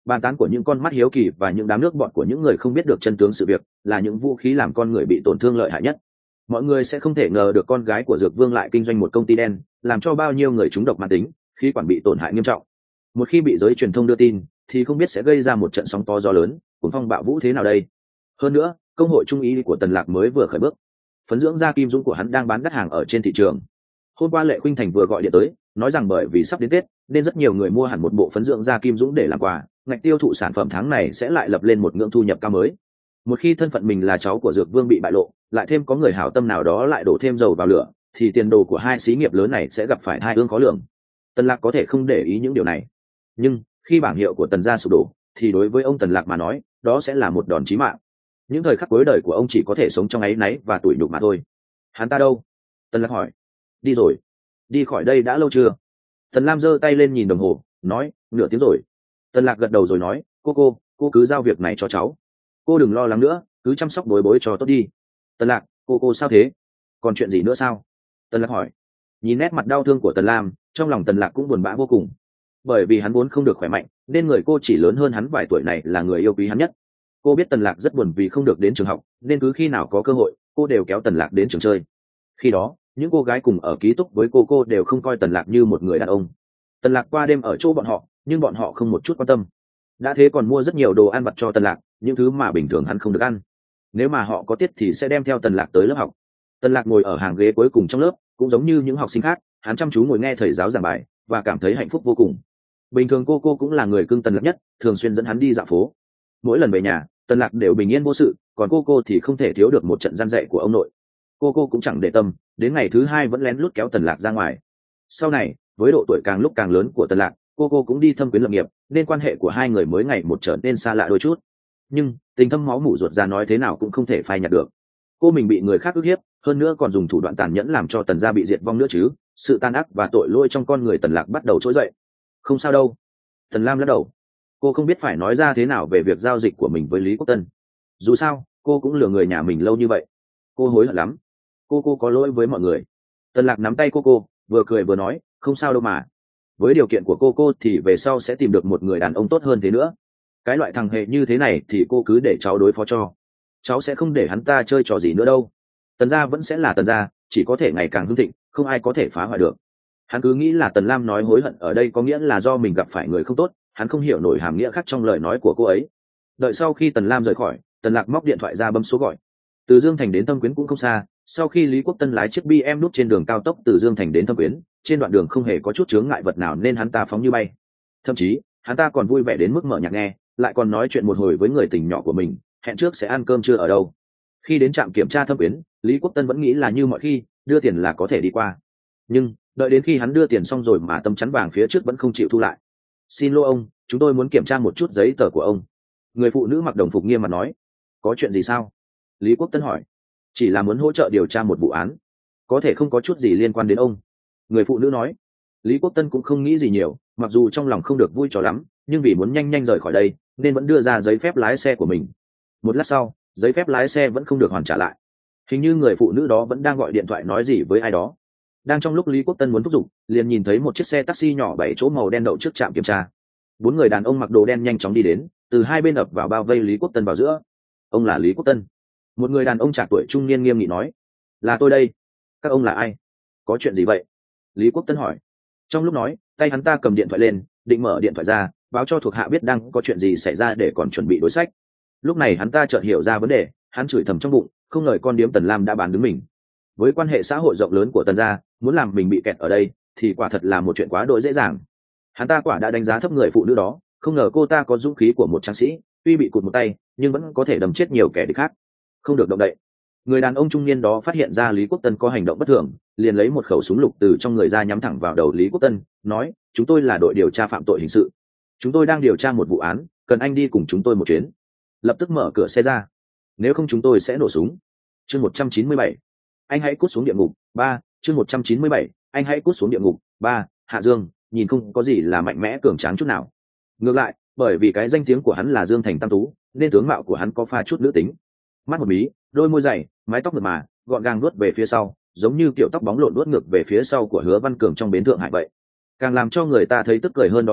Bàn tán của những con mắt hiếu kỳ và những đám nước bọt của những người không biết được chân tướng sự việc là những vũ khí làm con người bị tổn thương lợi hại nhất. Mọi người sẽ không thể ngờ được con gái của Dược Vương lại kinh doanh một công ty đen, làm cho bao nhiêu người trúng độc mãn tính, khí quản bị tổn hại nghiêm trọng. Một khi bị giới truyền thông đưa tin, thì không biết sẽ gây ra một trận sóng to gió lớn, cuồng phong bạo vũ thế nào đây. Hơn nữa, công hội trung ý của Tần Lạc mới vừa khởi bước, phấn dưỡng da kim dũng của hắn đang bán đắt hàng ở trên thị trường. Hôm qua Lệ Khuynh Thành vừa gọi điện tới, nói rằng bởi vì sắp đến Tết, nên rất nhiều người mua hẳn một bộ phấn dưỡng da kim dũng để làm quà, ngạch tiêu thụ sản phẩm tháng này sẽ lại lập lên một ngưỡng thu nhập cao mới. Một khi thân phận mình là cháu của Dược Vương bị bại lộ, lại thêm có người hảo tâm nào đó lại đổ thêm dầu vào lửa, thì tiền đồ của hai xí nghiệp lớn này sẽ gặp phải hai ương khó lường. Tần Lạc có thể không để ý những điều này, nhưng khi bảng hiệu của Tần gia sụp đổ, thì đối với ông Tần Lạc mà nói, đó sẽ là một đòn chí mạng. Những thời khắc cuối đời của ông chỉ có thể sống trong áy náy và tủi nhục mà thôi. Hắn ta đâu? Tần Lạc hỏi. Đi rồi. Đi khỏi đây đã lâu chưa? Tần Lam giơ tay lên nhìn đồng hồ, nói, nửa tiếng rồi. Tần Lạc gật đầu rồi nói, cô cô, cô cứ giao việc này cho cháu. Cô đừng lo lắng nữa, cứ chăm sóc bối bối cho tốt đi. Tần Lạc, cô cô sao thế? Còn chuyện gì nữa sao? Tần Lạc hỏi. Nhìn nét mặt đau thương của Tần Lam, trong lòng Tần Lạc cũng buồn bã vô cùng. Bởi vì hắn vốn không được khỏe mạnh, nên người cô chỉ lớn hơn hắn vài tuổi này là người yêu quý hắn nhất. Cô biết Tần Lạc rất buồn vì không được đến trường học, nên cứ khi nào có cơ hội, cô đều kéo Tần Lạc đến trường chơi. Khi đó, những cô gái cùng ở ký túc với cô cô đều không coi Tần Lạc như một người đàn ông. Tần Lạc qua đêm ở chỗ bọn họ, nhưng bọn họ không một chút quan tâm. Đã thế còn mua rất nhiều đồ ăn vặt cho Tần Lạc, những thứ mà bình thường hắn không được ăn. Nếu mà họ có tiết thì sẽ đem theo Tần Lạc tới lớp học. Tần Lạc ngồi ở hàng ghế cuối cùng trong lớp, cũng giống như những học sinh khác, hắn chăm chú ngồi nghe thầy giáo giảng bài và cảm thấy hạnh phúc vô cùng. Bình thường cô cô cũng là người cưng Tần Lạc nhất, thường xuyên dẫn hắn đi dạo phố. Mỗi lần về nhà, Tần Lạc đều bình yên vô sự, còn cô cô thì không thể thiếu được một trận răn dạy của ông nội. Cô cô cũng chẳng để tâm, đến ngày thứ hai vẫn lén lút kéo Tần Lạc ra ngoài. Sau này, với độ tuổi càng lúc càng lớn của Tần Lạc, cô cô cũng đi thâm quyến lập nghiệp, nên quan hệ của hai người mới ngày một trở nên xa lạ đôi chút. Nhưng tình thâm máu mủ ruột ra nói thế nào cũng không thể phai nhạt được. Cô mình bị người khác ức hiếp, hơn nữa còn dùng thủ đoạn tàn nhẫn làm cho Tần gia bị diệt vong nữa chứ. Sự tàn ác và tội lỗi trong con người Tần Lạc bắt đầu trỗi dậy. Không sao đâu. Tần Lam lắc đầu. Cô không biết phải nói ra thế nào về việc giao dịch của mình với Lý Quốc Tân. Dù sao, cô cũng lừa người nhà mình lâu như vậy. Cô hối hận lắm. Cô cô có lỗi với mọi người. Tần Lạc nắm tay cô cô, vừa cười vừa nói, không sao đâu mà. Với điều kiện của cô cô thì về sau sẽ tìm được một người đàn ông tốt hơn thế nữa. Cái loại thằng hề như thế này thì cô cứ để cháu đối phó cho. Cháu sẽ không để hắn ta chơi trò gì nữa đâu. Tần gia vẫn sẽ là Tần gia, chỉ có thể ngày càng hưng thịnh, không ai có thể phá hoại được. Hắn cứ nghĩ là Tần Lam nói hối hận ở đây có nghĩa là do mình gặp phải người không tốt, hắn không hiểu nổi hàm nghĩa khác trong lời nói của cô ấy. Đợi sau khi Tần Lam rời khỏi, Tần Lạc móc điện thoại ra bấm số gọi. Từ Dương Thành đến Thâm Quyến cũng không xa, sau khi Lý Quốc Tân lái chiếc bê em đúc trên đường cao tốc từ Dương Thành đến Thâm Quyến, trên đoạn đường không hề có chút chướng ngại vật nào nên hắn ta phóng như bay. Thậm chí, hắn ta còn vui vẻ đến mức mở nhạc nghe, lại còn nói chuyện một hồi với người tình nhỏ của mình, hẹn trước sẽ ăn cơm trưa ở đâu. Khi đến trạm kiểm tra Thâm Quyến, Lý Quốc Tân vẫn nghĩ là như mọi khi, đưa tiền là có thể đi qua. Nhưng đợi đến khi hắn đưa tiền xong rồi mà tấm chắn vàng phía trước vẫn không chịu thu lại. Xin lỗi ông, chúng tôi muốn kiểm tra một chút giấy tờ của ông. Người phụ nữ mặc đồng phục nghiêm mặt nói. Có chuyện gì sao? Lý Quốc Tân hỏi. Chỉ là muốn hỗ trợ điều tra một vụ án, có thể không có chút gì liên quan đến ông. Người phụ nữ nói. Lý Quốc Tân cũng không nghĩ gì nhiều, mặc dù trong lòng không được vui cho lắm, nhưng vì muốn nhanh nhanh rời khỏi đây nên vẫn đưa ra giấy phép lái xe của mình. Một lát sau, giấy phép lái xe vẫn không được hoàn trả lại. Hình như người phụ nữ đó vẫn đang gọi điện thoại nói gì với ai đó. Đang trong lúc Lý Quốc Tân muốn thúc giục, liền nhìn thấy một chiếc xe taxi nhỏ bảy chỗ màu đen đậu trước trạm kiểm tra. Bốn người đàn ông mặc đồ đen nhanh chóng đi đến, từ hai bên ập vào bao vây Lý Quốc Tân vào giữa. Ông là Lý Quốc Tân. Một người đàn ông trạc tuổi trung niên nghiêm nghị nói. Là tôi đây. Các ông là ai? Có chuyện gì vậy? Lý Quốc Tân hỏi. Trong lúc nói, tay hắn ta cầm điện thoại lên, định mở điện thoại ra, báo cho thuộc hạ biết đang có chuyện gì xảy ra để còn chuẩn bị đối sách. Lúc này hắn ta chợt hiểu ra vấn đề, hắn chửi thầm trong bụng, không ngờ con điếm Tần Lam đã bán đứng mình. Với quan hệ xã hội rộng lớn của Tần gia, muốn làm mình bị kẹt ở đây thì quả thật là một chuyện quá đỗi dễ dàng. Hắn ta quả đã đánh giá thấp người phụ nữ đó, không ngờ cô ta có dũng khí của một tráng sĩ, tuy bị cụt một tay nhưng vẫn có thể đâm chết nhiều kẻ địch khác. Không được động đậy. Người đàn ông trung niên đó phát hiện ra Lý Quốc Tân có hành động bất thường, liền lấy một khẩu súng lục từ trong người ra nhắm thẳng vào đầu Lý Quốc Tân, nói: chúng tôi là đội điều tra phạm tội hình sự, chúng tôi đang điều tra một vụ án, cần anh đi cùng chúng tôi một chuyến. Lập tức mở cửa xe ra, nếu không chúng tôi sẽ nổ súng. Chương một trăm chín mươi bảy, anh hãy cút xuống địa ngục. Ba. Chương một trăm chín mươi bảy, anh hãy cút xuống địa ngục. Ba. Hạ Dương nhìn không có gì là mạnh mẽ cường tráng chút nào, ngược lại, bởi vì cái danh tiếng của hắn là Dương Thành Tam Tú, nên tướng mạo của hắn có pha chút nữ tính. Mắt một mí, đôi môi dày, mái tóc mượt mà, gọn gàng vuốt về phía sau, giống như kiểu tóc bóng lộn vuốt ngược về phía sau của Hứa Văn Cường trong bến Thượng Hải vậy. Càng làm cho người ta thấy tức cười hơn đó là,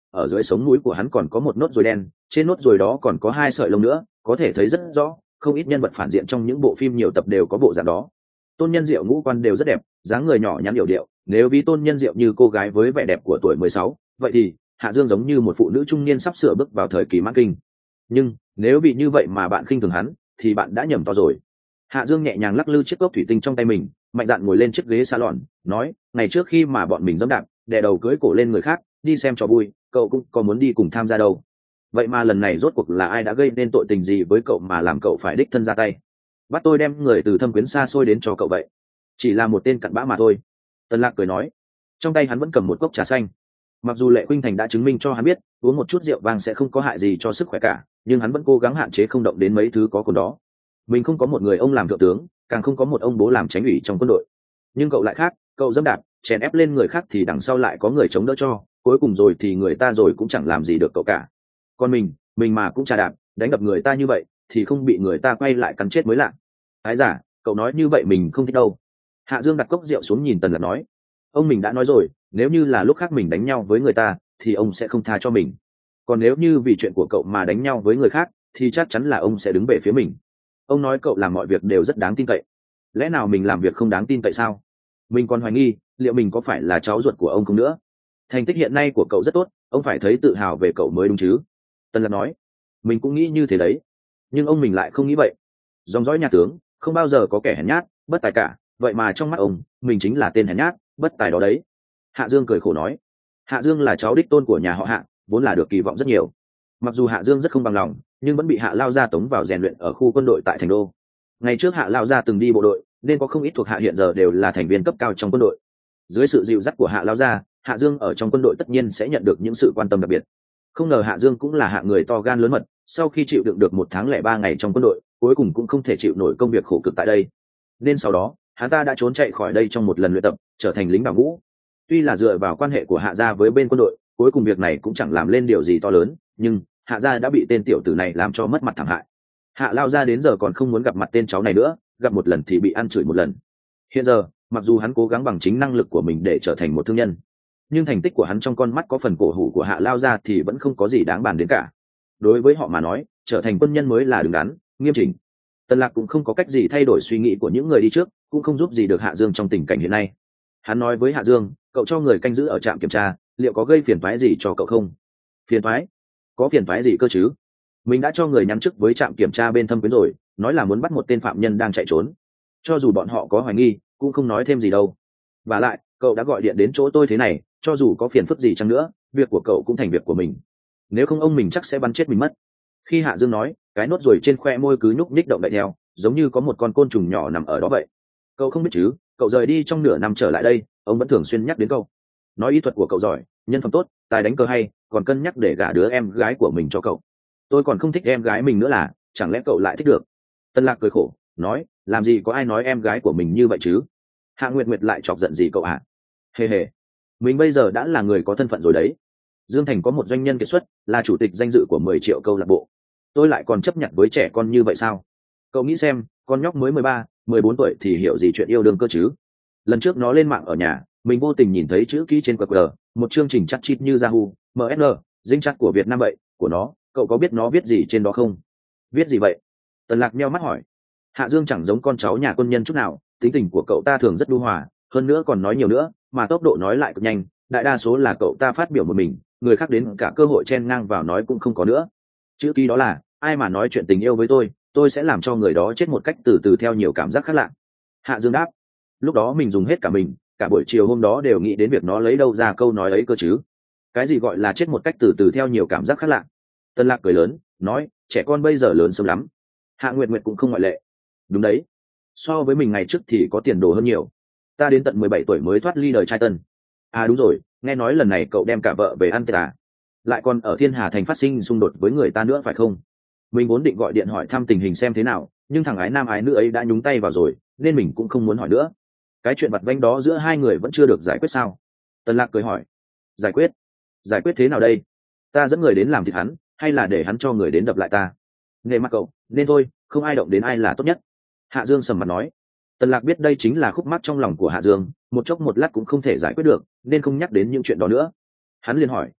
ở dưới sống mũi của hắn còn có một nốt ruồi đen, trên nốt ruồi đó còn có hai sợi lông nữa, có thể thấy rất rõ, không ít nhân vật phản diện trong những bộ phim nhiều tập đều có bộ dạng đó. Tôn Nhân Diệu ngũ quan đều rất đẹp, dáng người nhỏ nhắn điệu điệu, nếu ví Tôn Nhân Diệu như cô gái với vẻ đẹp của tuổi mười sáu, vậy thì Hạ Dương giống như một phụ nữ trung niên sắp sửa bước vào thời kỳ mãn kinh. Nhưng nếu bị như vậy mà bạn khinh thường hắn thì bạn đã nhầm to rồi. Hạ Dương nhẹ nhàng lắc lư chiếc cốc thủy tinh trong tay mình, mạnh dạn ngồi lên chiếc ghế salon, nói, ngày trước khi mà bọn mình dẫm đạp đè đầu cưỡi cổ lên người khác đi xem trò vui, cậu cũng có muốn đi cùng tham gia đâu. Vậy mà lần này rốt cuộc là ai đã gây nên tội tình gì với cậu mà làm cậu phải đích thân ra tay, bắt tôi đem người từ thâm quyến xa xôi đến cho cậu vậy? Chỉ là một tên cặn bã mà thôi. Tân Lạc cười nói, trong tay hắn vẫn cầm một cốc trà xanh. Mặc dù Lệ Khuynh Thành đã chứng minh cho hắn biết uống một chút rượu vang sẽ không có hại gì cho sức khỏe cả, nhưng hắn vẫn cố gắng hạn chế không động đến mấy thứ có cồn đó. Mình không có một người ông làm thượng tướng, càng không có một ông bố làm chánh ủy trong quân đội. Nhưng cậu lại khác, cậu dẫm đạp chèn ép lên người khác thì đằng sau lại có người chống đỡ cho, cuối cùng rồi thì người ta rồi cũng chẳng làm gì được cậu cả. Còn mình mình mà cũng trà đạp đánh đập người ta như vậy thì không bị người ta quay lại cắn chết mới lạ. Ái giả, cậu nói như vậy mình không thích đâu. Hạ Dương đặt cốc rượu xuống nhìn Tần Lạc nói, ông mình đã nói rồi, nếu như là lúc khác mình đánh nhau với người ta thì ông sẽ không tha cho mình, còn nếu như vì chuyện của cậu mà đánh nhau với người khác thì chắc chắn là ông sẽ đứng về phía mình. Ông nói cậu làm mọi việc đều rất đáng tin cậy, lẽ nào mình làm việc không đáng tin cậy sao? Mình còn hoài nghi liệu mình có phải là cháu ruột của ông không nữa. Thành tích hiện nay của cậu rất tốt, ông phải thấy tự hào về cậu mới đúng chứ. Tần Lạc nói, mình cũng nghĩ như thế đấy, nhưng ông mình lại không nghĩ vậy. Dòng dõi nhà tướng không bao giờ có kẻ hèn nhát bất tài cả, vậy mà trong mắt ông mình chính là tên hèn nhát bất tài đó đấy. Hạ Dương cười khổ nói, Hạ Dương là cháu đích tôn của nhà họ Hạ, vốn là được kỳ vọng rất nhiều. Mặc dù Hạ Dương rất không bằng lòng, nhưng vẫn bị Hạ Lao Gia tống vào rèn luyện ở khu quân đội tại Thành Đô. Ngày trước Hạ Lao Gia từng đi bộ đội, nên có không ít thuộc Hạ hiện giờ đều là thành viên cấp cao trong quân đội. Dưới sự dịu dắt của Hạ Lao Gia, Hạ Dương ở trong quân đội tất nhiên sẽ nhận được những sự quan tâm đặc biệt. Không ngờ Hạ Dương cũng là hạng người to gan lớn mật, sau khi chịu đựng được một tháng lẻ ba ngày trong quân đội, cuối cùng cũng không thể chịu nổi công việc khổ cực tại đây, nên sau đó hắn ta đã trốn chạy khỏi đây trong một lần luyện tập, trở thành lính bảo ngũ. Tuy là dựa vào quan hệ của Hạ gia với bên quân đội, cuối cùng việc này cũng chẳng làm lên điều gì to lớn, nhưng Hạ gia đã bị tên tiểu tử này làm cho mất mặt thảm hại. Hạ Lao gia đến giờ còn không muốn gặp mặt tên cháu này nữa, gặp một lần thì bị ăn chửi một lần. Hiện giờ mặc dù hắn cố gắng bằng chính năng lực của mình để trở thành một thương nhân, nhưng thành tích của hắn trong con mắt có phần cổ hủ của Hạ Lao gia thì vẫn không có gì đáng bàn đến cả. Đối với họ mà nói, trở thành quân nhân mới là đứng đắn nghiêm chỉnh. Tần Lạc cũng không có cách gì thay đổi suy nghĩ của những người đi trước, cũng không giúp gì được Hạ Dương trong tình cảnh hiện nay. Hắn nói với Hạ Dương, cậu cho người canh giữ ở trạm kiểm tra, liệu có gây phiền toái gì cho cậu không? Phiền toái? Có phiền toái gì cơ chứ? Mình đã cho người nhắn chức với trạm kiểm tra bên Thâm Quyến rồi, nói là muốn bắt một tên phạm nhân đang chạy trốn. Cho dù bọn họ có hoài nghi, cũng không nói thêm gì đâu. Và lại, cậu đã gọi điện đến chỗ tôi thế này, cho dù có phiền phức gì chăng nữa, việc của cậu cũng thành việc của mình. Nếu không ông mình chắc sẽ bắn chết mình mất. Khi Hạ Dương nói, cái nốt ruồi trên khoe môi cứ nhúc nhích động đậy theo, giống như có một con côn trùng nhỏ nằm ở đó vậy. Cậu không biết chứ, cậu rời đi trong nửa năm trở lại đây, ông vẫn thường xuyên nhắc đến cậu. Nói ý thuật của cậu giỏi, nhân phẩm tốt, tài đánh cờ hay, còn cân nhắc để gả đứa em gái của mình cho cậu. Tôi còn không thích em gái mình nữa là, chẳng lẽ cậu lại thích được? Tân Lạc cười khổ, nói, làm gì có ai nói em gái của mình như vậy chứ? Hạ Nguyệt Nguyệt lại chọc giận gì cậu hả? Hề hề, mình bây giờ đã là người có thân phận rồi đấy. Dương Thành có một doanh nhân kiệt xuất, là chủ tịch danh dự của mười triệu câu lạc bộ. Tôi lại còn chấp nhận với trẻ con như vậy sao? Cậu nghĩ xem, con nhóc mới mười ba, mười bốn tuổi thì hiểu gì chuyện yêu đương cơ chứ? Lần trước nó lên mạng ở nhà, mình vô tình nhìn thấy chữ ký trên quy rờ, một chương trình chat chít như Yahoo, em ét en, dinh chat của Việt Nam vậy, của nó, cậu có biết nó viết gì trên đó không? Viết gì vậy? Tần Lạc nheo mắt hỏi. Hạ Dương chẳng giống con cháu nhà quân nhân chút nào, tính tình của cậu ta thường rất nhu hòa, hơn nữa còn nói nhiều nữa, mà tốc độ nói lại cực nhanh, đại đa số là cậu ta phát biểu một mình, người khác đến cả cơ hội chen ngang vào nói cũng không có nữa. Chữ ký đó là, ai mà nói chuyện tình yêu với tôi, tôi sẽ làm cho người đó chết một cách từ từ theo nhiều cảm giác khác lạ. Hạ Dương đáp. Lúc đó mình dùng hết cả mình, cả buổi chiều hôm đó đều nghĩ đến việc nó lấy đâu ra câu nói ấy cơ chứ. Cái gì gọi là chết một cách từ từ theo nhiều cảm giác khác lạ? Tân Lạc cười lớn, nói, trẻ con bây giờ lớn sớm lắm. Hạ Nguyệt Nguyệt cũng không ngoại lệ. Đúng đấy, so với mình ngày trước thì có tiền đồ hơn nhiều. Ta đến tận mười bảy tuổi mới thoát ly đời trai tân. À đúng rồi, nghe nói lần này cậu đem cả vợ về ăn tết à? Lại còn ở Thiên Hà Thành phát sinh xung đột với người ta nữa phải không? Mình vốn định gọi điện hỏi thăm tình hình xem thế nào, nhưng thằng ái nam ái nữ ấy đã nhúng tay vào rồi, nên mình cũng không muốn hỏi nữa. Cái chuyện vặt vãnh đó giữa hai người vẫn chưa được giải quyết sao? Tần Lạc cười hỏi. Giải quyết? Giải quyết thế nào đây? Ta dẫn người đến làm thịt hắn, hay là để hắn cho người đến đập lại ta? Nghe mắt cậu, nên thôi, không ai động đến ai là tốt nhất. Hạ Dương sầm mặt nói. Tần Lạc biết đây chính là khúc mắc trong lòng của Hạ Dương, một chốc một lát cũng không thể giải quyết được, nên không nhắc đến những chuyện đó nữa. Hắn liền hỏi,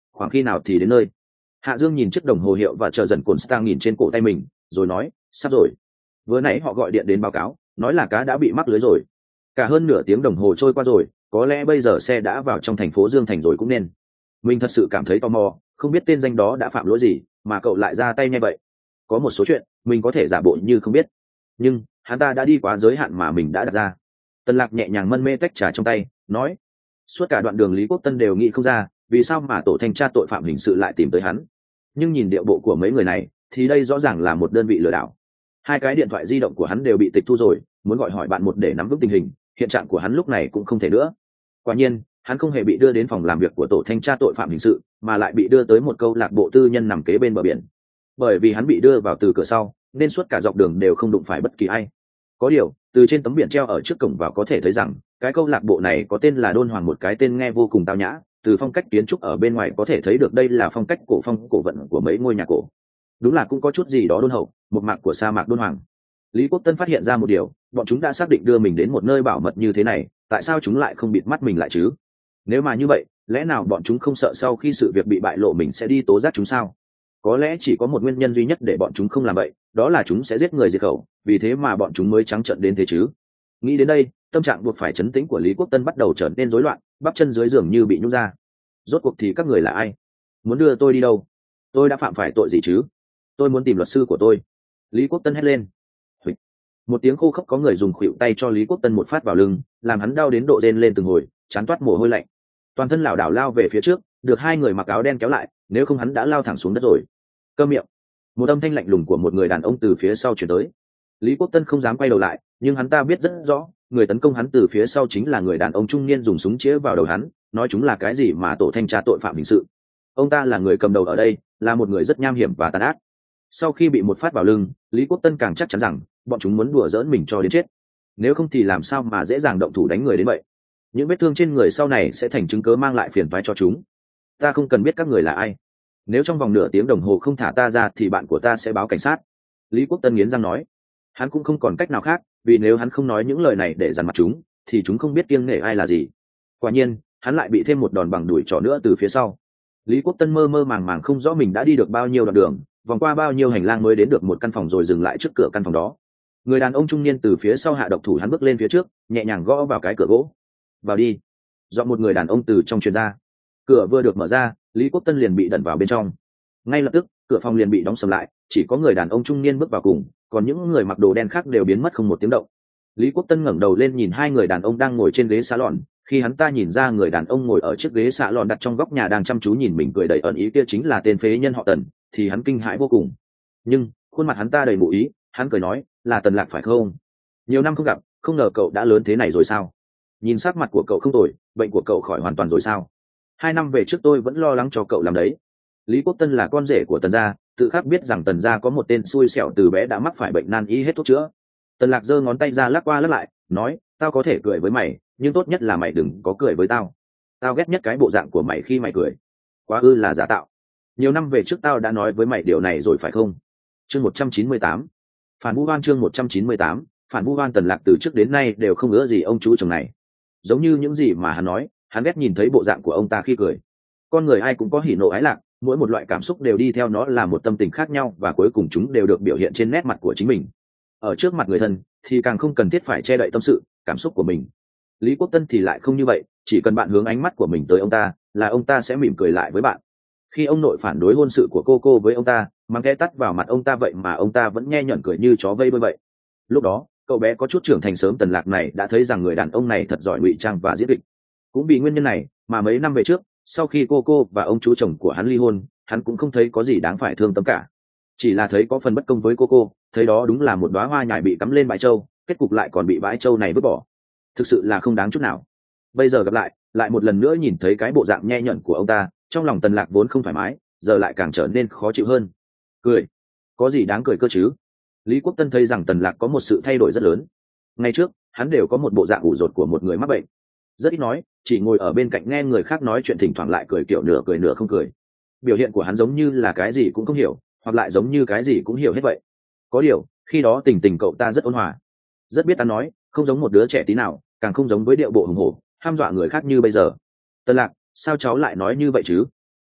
khoảng khi nào thì đến nơi? Hạ Dương nhìn chiếc đồng hồ hiệu và chờ dần cồn stang nhìn trên cổ tay mình rồi nói, sắp rồi. Vừa nãy họ gọi điện đến báo cáo, nói là cá đã bị mắc lưới rồi. Cả hơn nửa tiếng đồng hồ trôi qua rồi, có lẽ bây giờ xe đã vào trong thành phố Dương Thành rồi cũng nên. Mình thật sự cảm thấy tò mò, không biết tên danh đó đã phạm lỗi gì mà cậu lại ra tay như vậy. Có một số chuyện mình có thể giả bộ như không biết, nhưng hắn ta đã đi quá giới hạn mà mình đã đặt ra. Tần Lạc nhẹ nhàng mân mê tách trà trong tay, nói, suốt cả đoạn đường Lý Quốc Tân đều nghĩ không ra vì sao mà tổ thanh tra tội phạm hình sự lại tìm tới hắn, nhưng nhìn điệu bộ của mấy người này thì đây rõ ràng là một đơn vị lừa đảo. Hai cái điện thoại di động của hắn đều bị tịch thu rồi, muốn gọi hỏi bạn một để nắm vững tình hình, hiện trạng của hắn lúc này cũng không thể nữa. Quả nhiên hắn không hề bị đưa đến phòng làm việc của tổ thanh tra tội phạm hình sự, mà lại bị đưa tới một câu lạc bộ tư nhân nằm kế bên bờ biển. Bởi vì hắn bị đưa vào từ cửa sau nên suốt cả dọc đường đều không đụng phải bất kỳ ai. Có điều từ trên tấm biển treo ở trước cổng vào có thể thấy rằng cái câu lạc bộ này có tên là Đôn Hoàng, một cái tên nghe vô cùng tao nhã. Từ phong cách kiến trúc ở bên ngoài có thể thấy được đây là phong cách cổ phong cổ vận của mấy ngôi nhà cổ. Đúng là cũng có chút gì đó đôn hậu, một mạc của sa mạc Đôn Hoàng. Lý Quốc Tân phát hiện ra một điều, bọn chúng đã xác định đưa mình đến một nơi bảo mật như thế này, tại sao chúng lại không bịt mắt mình lại chứ? Nếu mà như vậy, lẽ nào bọn chúng không sợ sau khi sự việc bị bại lộ mình sẽ đi tố giác chúng sao? Có lẽ chỉ có một nguyên nhân duy nhất để bọn chúng không làm vậy, đó là chúng sẽ giết người diệt khẩu, vì thế mà bọn chúng mới trắng trợn đến thế chứ. Nghĩ đến đây, tâm trạng buộc phải trấn tĩnh của Lý Quốc Tân bắt đầu trở nên rối loạn, bắp chân dưới giường như bị nhúc ra. Rốt cuộc thì các người là ai? Muốn đưa tôi đi đâu? Tôi đã phạm phải tội gì chứ? Tôi muốn tìm luật sư của tôi. Lý Quốc Tân hét lên. Hụt. Một tiếng khô khốc có người dùng khuỷu tay cho Lý Quốc Tân một phát vào lưng, làm hắn đau đến độ rên lên từng hồi, chán toát mồ hôi lạnh. Toàn thân lảo đảo lao về phía trước, được hai người mặc áo đen kéo lại, nếu không hắn đã lao thẳng xuống đất rồi. Câm miệng. Một âm thanh lạnh lùng của một người đàn ông từ phía sau chuyển tới. Lý Quốc Tân không dám quay đầu lại, nhưng hắn ta biết rất rõ, người tấn công hắn từ phía sau chính là người đàn ông trung niên dùng súng chĩa vào đầu hắn, nói chúng là cái gì mà tổ thanh tra tội phạm hình sự. Ông ta là người cầm đầu ở đây, là một người rất nham hiểm và tàn ác. Sau khi bị một phát vào lưng, Lý Quốc Tân càng chắc chắn rằng bọn chúng muốn đùa giỡn mình cho đến chết. Nếu không thì làm sao mà dễ dàng động thủ đánh người đến vậy. Những vết thương trên người sau này sẽ thành chứng cớ mang lại phiền toái cho chúng. Ta không cần biết các người là ai. Nếu trong vòng nửa tiếng đồng hồ không thả ta ra thì bạn của ta sẽ báo cảnh sát. Lý Quốc Tân nghiến răng nói. Hắn cũng không còn cách nào khác, vì nếu hắn không nói những lời này để dằn mặt chúng thì chúng không biết kiêng nể ai là gì. Quả nhiên hắn lại bị thêm một đòn bằng đuổi trỏ nữa từ phía sau. Lý Quốc Tân mơ mơ màng màng không rõ mình đã đi được bao nhiêu đoạn đường, vòng qua bao nhiêu hành lang mới đến được một căn phòng rồi dừng lại trước cửa căn phòng đó. Người đàn ông trung niên từ phía sau hạ độc thủ, hắn bước lên phía trước, nhẹ nhàng gõ vào cái cửa gỗ. Vào đi. Dọn một người đàn ông từ trong truyền ra. Cửa vừa được mở ra, Lý Quốc Tân liền bị đẩy vào bên trong. Ngay lập tức cửa phòng liền bị đóng sầm lại, chỉ có người đàn ông trung niên bước vào cùng, còn những người mặc đồ đen khác đều biến mất không một tiếng động. Lý Quốc Tân ngẩng đầu lên nhìn hai người đàn ông đang ngồi trên ghế salon. Khi hắn ta nhìn ra người đàn ông ngồi ở chiếc ghế salon đặt trong góc nhà đang chăm chú nhìn mình cười đầy ẩn ý kia chính là tên phế nhân họ Tần, thì hắn kinh hãi vô cùng. Nhưng khuôn mặt hắn ta đầy ngụ ý, hắn cười nói, là Tần Lạc phải không? Nhiều năm không gặp, không ngờ cậu đã lớn thế này rồi sao? Nhìn sắc mặt của cậu không tồi, bệnh của cậu khỏi hoàn toàn rồi sao? Hai năm về trước tôi vẫn lo lắng cho cậu làm đấy. Lý Quốc Tân là con rể của Tần gia, tự khắc biết rằng Tần gia có một tên xui xẻo từ bé đã mắc phải bệnh nan y hết thuốc chữa. Tần Lạc giơ ngón tay ra lắc qua lắc lại, nói, tao có thể cười với mày, nhưng tốt nhất là mày đừng có cười với tao. Tao ghét nhất cái bộ dạng của mày khi mày cười, quá ư là giả tạo. Nhiều năm về trước tao đã nói với mày điều này rồi phải không? Chương một trăm chín mươi tám, phản vu oan. Chương một trăm chín mươi tám, phản vu oan. Tần Lạc từ trước đến nay đều không ưa gì ông chú chồng này. Giống như những gì mà hắn nói, hắn ghét nhìn thấy bộ dạng của ông ta khi cười. Con người ai cũng có hỉ nộ ái lạc, mỗi một loại cảm xúc đều đi theo nó là một tâm tình khác nhau, và cuối cùng chúng đều được biểu hiện trên nét mặt của chính mình. Ở trước mặt người thân thì càng không cần thiết phải che đậy tâm sự, cảm xúc của mình. Lý Quốc Tân thì lại không như vậy, chỉ cần bạn hướng ánh mắt của mình tới ông ta là ông ta sẽ mỉm cười lại với bạn. Khi ông nội phản đối hôn sự của cô cô với ông ta, mắng ghé tắt vào mặt ông ta, vậy mà ông ta vẫn nghe nhợn cười như chó vây bơi vậy. Lúc đó cậu bé có chút trưởng thành sớm, Tần Lạc này đã thấy rằng người đàn ông này thật giỏi ngụy trang và diễn kịch. Cũng vì nguyên nhân này mà mấy năm về trước, sau khi cô cô và ông chú chồng của hắn ly hôn, hắn cũng không thấy có gì đáng phải thương tâm cả, chỉ là thấy có phần bất công với cô cô, thấy đó đúng là một đóa hoa nhài bị cắm lên bãi châu, kết cục lại còn bị bãi châu này vứt bỏ, thực sự là không đáng chút nào. Bây giờ gặp lại, lại một lần nữa nhìn thấy cái bộ dạng nhe nhợn của ông ta, trong lòng Tần Lạc vốn không thoải mái, giờ lại càng trở nên khó chịu hơn. Cười? Có gì đáng cười cơ chứ? Lý Quốc Tân thấy rằng Tần Lạc có một sự thay đổi rất lớn. Ngày trước hắn đều có một bộ dạng ủ rột của một người mắc bệnh, rất ít nói, chỉ ngồi ở bên cạnh nghe người khác nói chuyện, thỉnh thoảng lại cười kiểu nửa cười nửa không cười. Biểu hiện của hắn giống như là cái gì cũng không hiểu, hoặc lại giống như cái gì cũng hiểu hết vậy. Có điều khi đó tình tình cậu ta rất ôn hòa, rất biết ăn nói, không giống một đứa trẻ tí nào, càng không giống với điệu bộ hùng hổ ham dọa người khác như bây giờ. Tần Lạc, sao cháu lại nói như vậy chứ?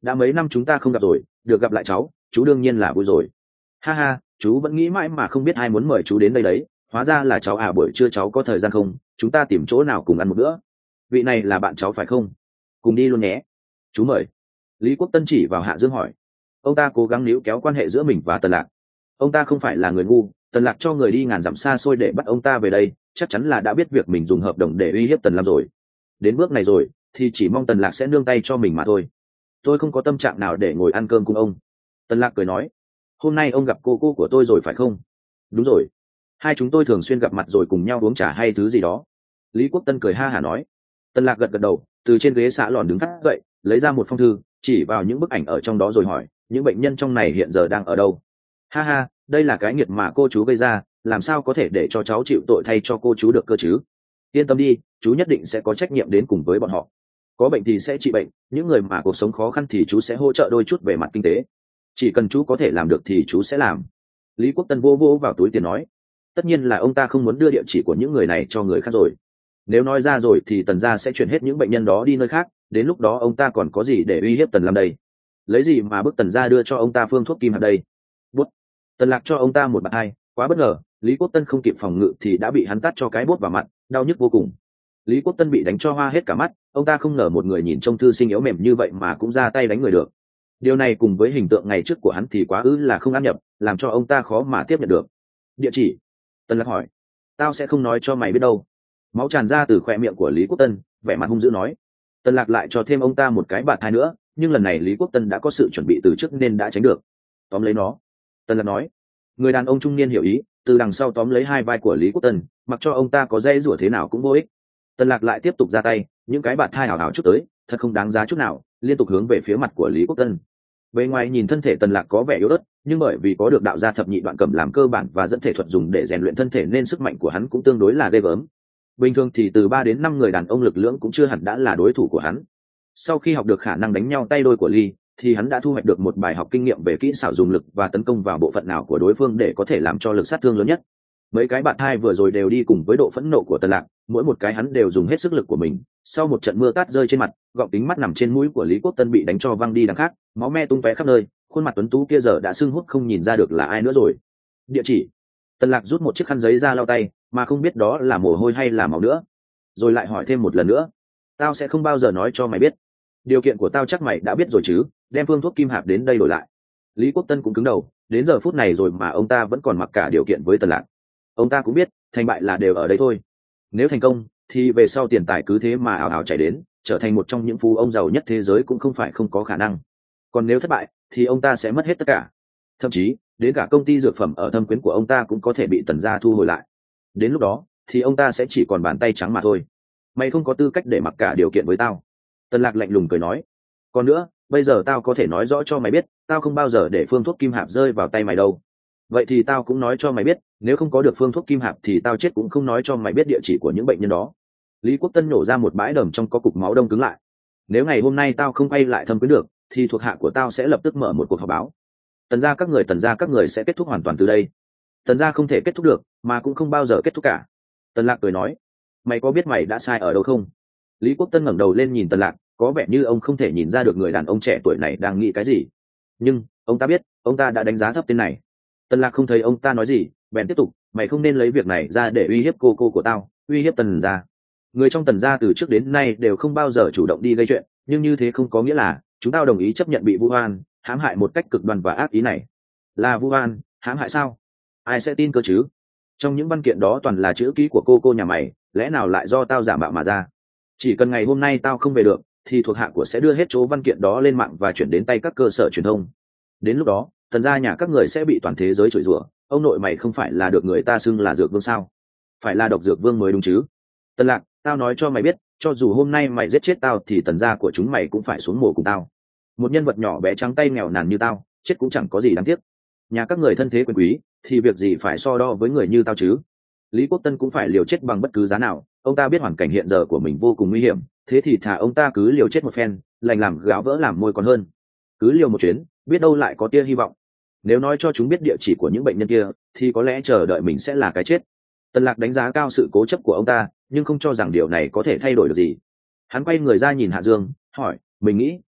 đã mấy năm chúng ta không gặp rồi, được gặp lại cháu chú đương nhiên là vui rồi. Ha ha, chú vẫn nghĩ mãi mà không biết ai muốn mời chú đến đây đấy, hóa ra là cháu à. Buổi trưa cháu có thời gian không, chúng ta tìm chỗ nào cùng ăn một bữa. Vị này là bạn cháu phải không? Cùng đi luôn nhé. Chú mời. Lý Quốc Tân chỉ vào Hạ Dương hỏi. Ông ta cố gắng níu kéo quan hệ giữa mình và Tần Lạc. Ông ta không phải là người ngu, Tần Lạc cho người đi ngàn dặm xa xôi để bắt ông ta về đây, chắc chắn là đã biết việc mình dùng hợp đồng để uy hiếp Tần Lam rồi. Đến bước này rồi thì chỉ mong Tần Lạc sẽ nương tay cho mình mà thôi. Tôi không có tâm trạng nào để ngồi ăn cơm cùng ông. Tần Lạc cười nói. Hôm nay ông gặp cô cô của tôi rồi phải không? Đúng rồi, hai chúng tôi thường xuyên gặp mặt rồi cùng nhau uống trà hay thứ gì đó. Lý Quốc Tân cười ha hả nói. Tần Lạc gật gật đầu, từ trên ghế xạ lòn đứng phát dậy, lấy ra một phong thư, chỉ vào những bức ảnh ở trong đó rồi hỏi, những bệnh nhân trong này hiện giờ đang ở đâu? Ha ha, đây là cái nghiệt mà cô chú gây ra, làm sao có thể để cho cháu chịu tội thay cho cô chú được cơ chứ? Yên tâm đi, chú nhất định sẽ có trách nhiệm đến cùng với bọn họ. Có bệnh thì sẽ trị bệnh, những người mà cuộc sống khó khăn thì chú sẽ hỗ trợ đôi chút về mặt kinh tế. Chỉ cần chú có thể làm được thì chú sẽ làm. Lý Quốc Tân vô vô vào túi tiền nói. Tất nhiên là ông ta không muốn đưa địa chỉ của những người này cho người khác rồi. Nếu nói ra rồi thì Tần gia sẽ chuyển hết những bệnh nhân đó đi nơi khác, đến lúc đó ông ta còn có gì để uy hiếp Tần Lam đây? Lấy gì mà bức Tần gia đưa cho ông ta phương thuốc kim hạt đây? Bút. Tần Lạc cho ông ta một bạt hai, quá bất ngờ, Lý Quốc Tân không kịp phòng ngự thì đã bị hắn tát cho cái bốt vào mặt, đau nhức vô cùng. Lý Quốc Tân bị đánh cho hoa hết cả mắt, ông ta không ngờ một người nhìn trông thư sinh yếu mềm như vậy mà cũng ra tay đánh người được. Điều này cùng với hình tượng ngày trước của hắn thì quá ư là không ăn nhập, làm cho ông ta khó mà tiếp nhận được. Địa chỉ? Tần Lạc hỏi. Tao sẽ không nói cho mày biết đâu. Máu tràn ra từ khóe miệng của Lý Quốc Tân, vẻ mặt hung dữ nói. Tần Lạc lại cho thêm ông ta một cái bạt hai nữa, nhưng lần này Lý Quốc Tân đã có sự chuẩn bị từ trước nên đã tránh được. Tóm lấy nó. Tần Lạc nói. Người đàn ông trung niên hiểu ý, từ đằng sau tóm lấy hai vai của Lý Quốc Tân, mặc cho ông ta có dây rủa thế nào cũng vô ích. Tần Lạc lại tiếp tục ra tay, những cái bạt hai hào hào chút tới, thật không đáng giá chút nào, liên tục hướng về phía mặt của Lý Quốc Tân. Bề ngoài nhìn thân thể Tần Lạc có vẻ yếu ớt, nhưng bởi vì có được đạo gia thập nhị đoạn cẩm làm cơ bản và dẫn thể thuật dùng để rèn luyện thân thể nên sức mạnh của hắn cũng tương đối là ghê gớm. Bình thường thì từ ba đến năm người đàn ông lực lưỡng cũng chưa hẳn đã là đối thủ của hắn. Sau khi học được khả năng đánh nhau tay đôi của Ly, thì hắn đã thu hoạch được một bài học kinh nghiệm về kỹ xảo dùng lực và tấn công vào bộ phận nào của đối phương để có thể làm cho lực sát thương lớn nhất. Mấy cái bạn hai vừa rồi đều đi cùng với độ phẫn nộ của Tần Lạc, mỗi một cái hắn đều dùng hết sức lực của mình. Sau một trận mưa tát rơi trên mặt, gọng kính mắt nằm trên mũi của Lý Quốc Tân bị đánh cho văng đi đằng khác, máu me tung tóe khắp nơi, khuôn mặt tuấn tú kia giờ đã sưng húp không nhìn ra được là ai nữa rồi. Địa chỉ? Tần Lạc rút một chiếc khăn giấy ra lau tay, mà không biết đó là mồ hôi hay là máu nữa. Rồi lại hỏi thêm một lần nữa. Tao sẽ không bao giờ nói cho mày biết. Điều kiện của tao chắc mày đã biết rồi chứ, đem phương thuốc kim hạp đến đây đổi lại. Lý Quốc Tân cũng cứng đầu, đến giờ phút này rồi mà ông ta vẫn còn mặc cả điều kiện với Tần Lạc. Ông ta cũng biết, thành bại là đều ở đây thôi. Nếu thành công, thì về sau tiền tài cứ thế mà ảo ảo chảy đến, trở thành một trong những phú ông giàu nhất thế giới cũng không phải không có khả năng. Còn nếu thất bại, thì ông ta sẽ mất hết tất cả. Thậm chí, đến cả công ty dược phẩm ở Thâm Quyến của ông ta cũng có thể bị Tần gia thu hồi lại. Đến lúc đó, thì ông ta sẽ chỉ còn bàn tay trắng mà thôi. Mày không có tư cách để mặc cả điều kiện với tao. Tần Lạc lạnh lùng cười nói. Còn nữa, bây giờ tao có thể nói rõ cho mày biết, tao không bao giờ để phương thuốc kim hạp rơi vào tay mày đâu. Vậy thì tao cũng nói cho mày biết, nếu không có được phương thuốc kim hạp thì tao chết cũng không nói cho mày biết địa chỉ của những bệnh nhân đó. Lý Quốc Tân nổ ra một bãi đầm trong có cục máu đông cứng lại. Nếu ngày hôm nay tao không quay lại Thâm Quyến được, thì thuộc hạ của tao sẽ lập tức mở một cuộc họp báo. Tần gia các người, tần gia các người sẽ kết thúc hoàn toàn từ đây. Tần gia không thể kết thúc được, mà cũng không bao giờ kết thúc cả. Tần Lạc cười nói. Mày có biết mày đã sai ở đâu không? Lý Quốc Tân ngẩng đầu lên nhìn Tần Lạc, có vẻ như ông không thể nhìn ra được người đàn ông trẻ tuổi này đang nghĩ cái gì. Nhưng ông ta biết, ông ta đã đánh giá thấp tên này. Tần Lạc không thấy ông ta nói gì, bèn tiếp tục. Mày không nên lấy việc này ra để uy hiếp cô cô của tao, uy hiếp Tần gia. Người trong Tần gia từ trước đến nay đều không bao giờ chủ động đi gây chuyện, nhưng như thế không có nghĩa là chúng tao đồng ý chấp nhận bị vu oan, hãm hại một cách cực đoan và ác ý này. Là vu oan, hãm hại sao? Ai sẽ tin cơ chứ? Trong những văn kiện đó toàn là chữ ký của cô cô nhà mày, lẽ nào lại do tao giả mạo mà ra? Chỉ cần ngày hôm nay tao không về được, thì thuộc hạ của sẽ đưa hết chỗ văn kiện đó lên mạng và chuyển đến tay các cơ sở truyền thông. Đến lúc đó, Tần gia nhà các người sẽ bị toàn thế giới chửi rủa. Ông nội mày không phải là được người ta xưng là dược vương sao? Phải là độc dược vương mới đúng chứ? Tần Lạc, tao nói cho mày biết, cho dù hôm nay mày giết chết tao thì Tần gia của chúng mày cũng phải xuống mồ cùng tao. Một nhân vật nhỏ bé trắng tay nghèo nàn như tao, chết cũng chẳng có gì đáng tiếc. Nhà các người thân thế quyền quý, thì việc gì phải so đo với người như tao chứ? Lý Quốc Tân cũng phải liều chết bằng bất cứ giá nào. Ông ta biết hoàn cảnh hiện giờ của mình vô cùng nguy hiểm, thế thì thà ông ta cứ liều chết một phen, lành làm gáo vỡ làm môi còn hơn. Cứ liều một chuyến, biết đâu lại có tia hy vọng. Nếu nói cho chúng biết địa chỉ của những bệnh nhân kia, thì có lẽ chờ đợi mình sẽ là cái chết. Tần Lạc đánh giá cao sự cố chấp của ông ta, nhưng không cho rằng điều này có thể thay đổi được gì. Hắn quay người ra nhìn Hạ Dương, hỏi, mình nghĩ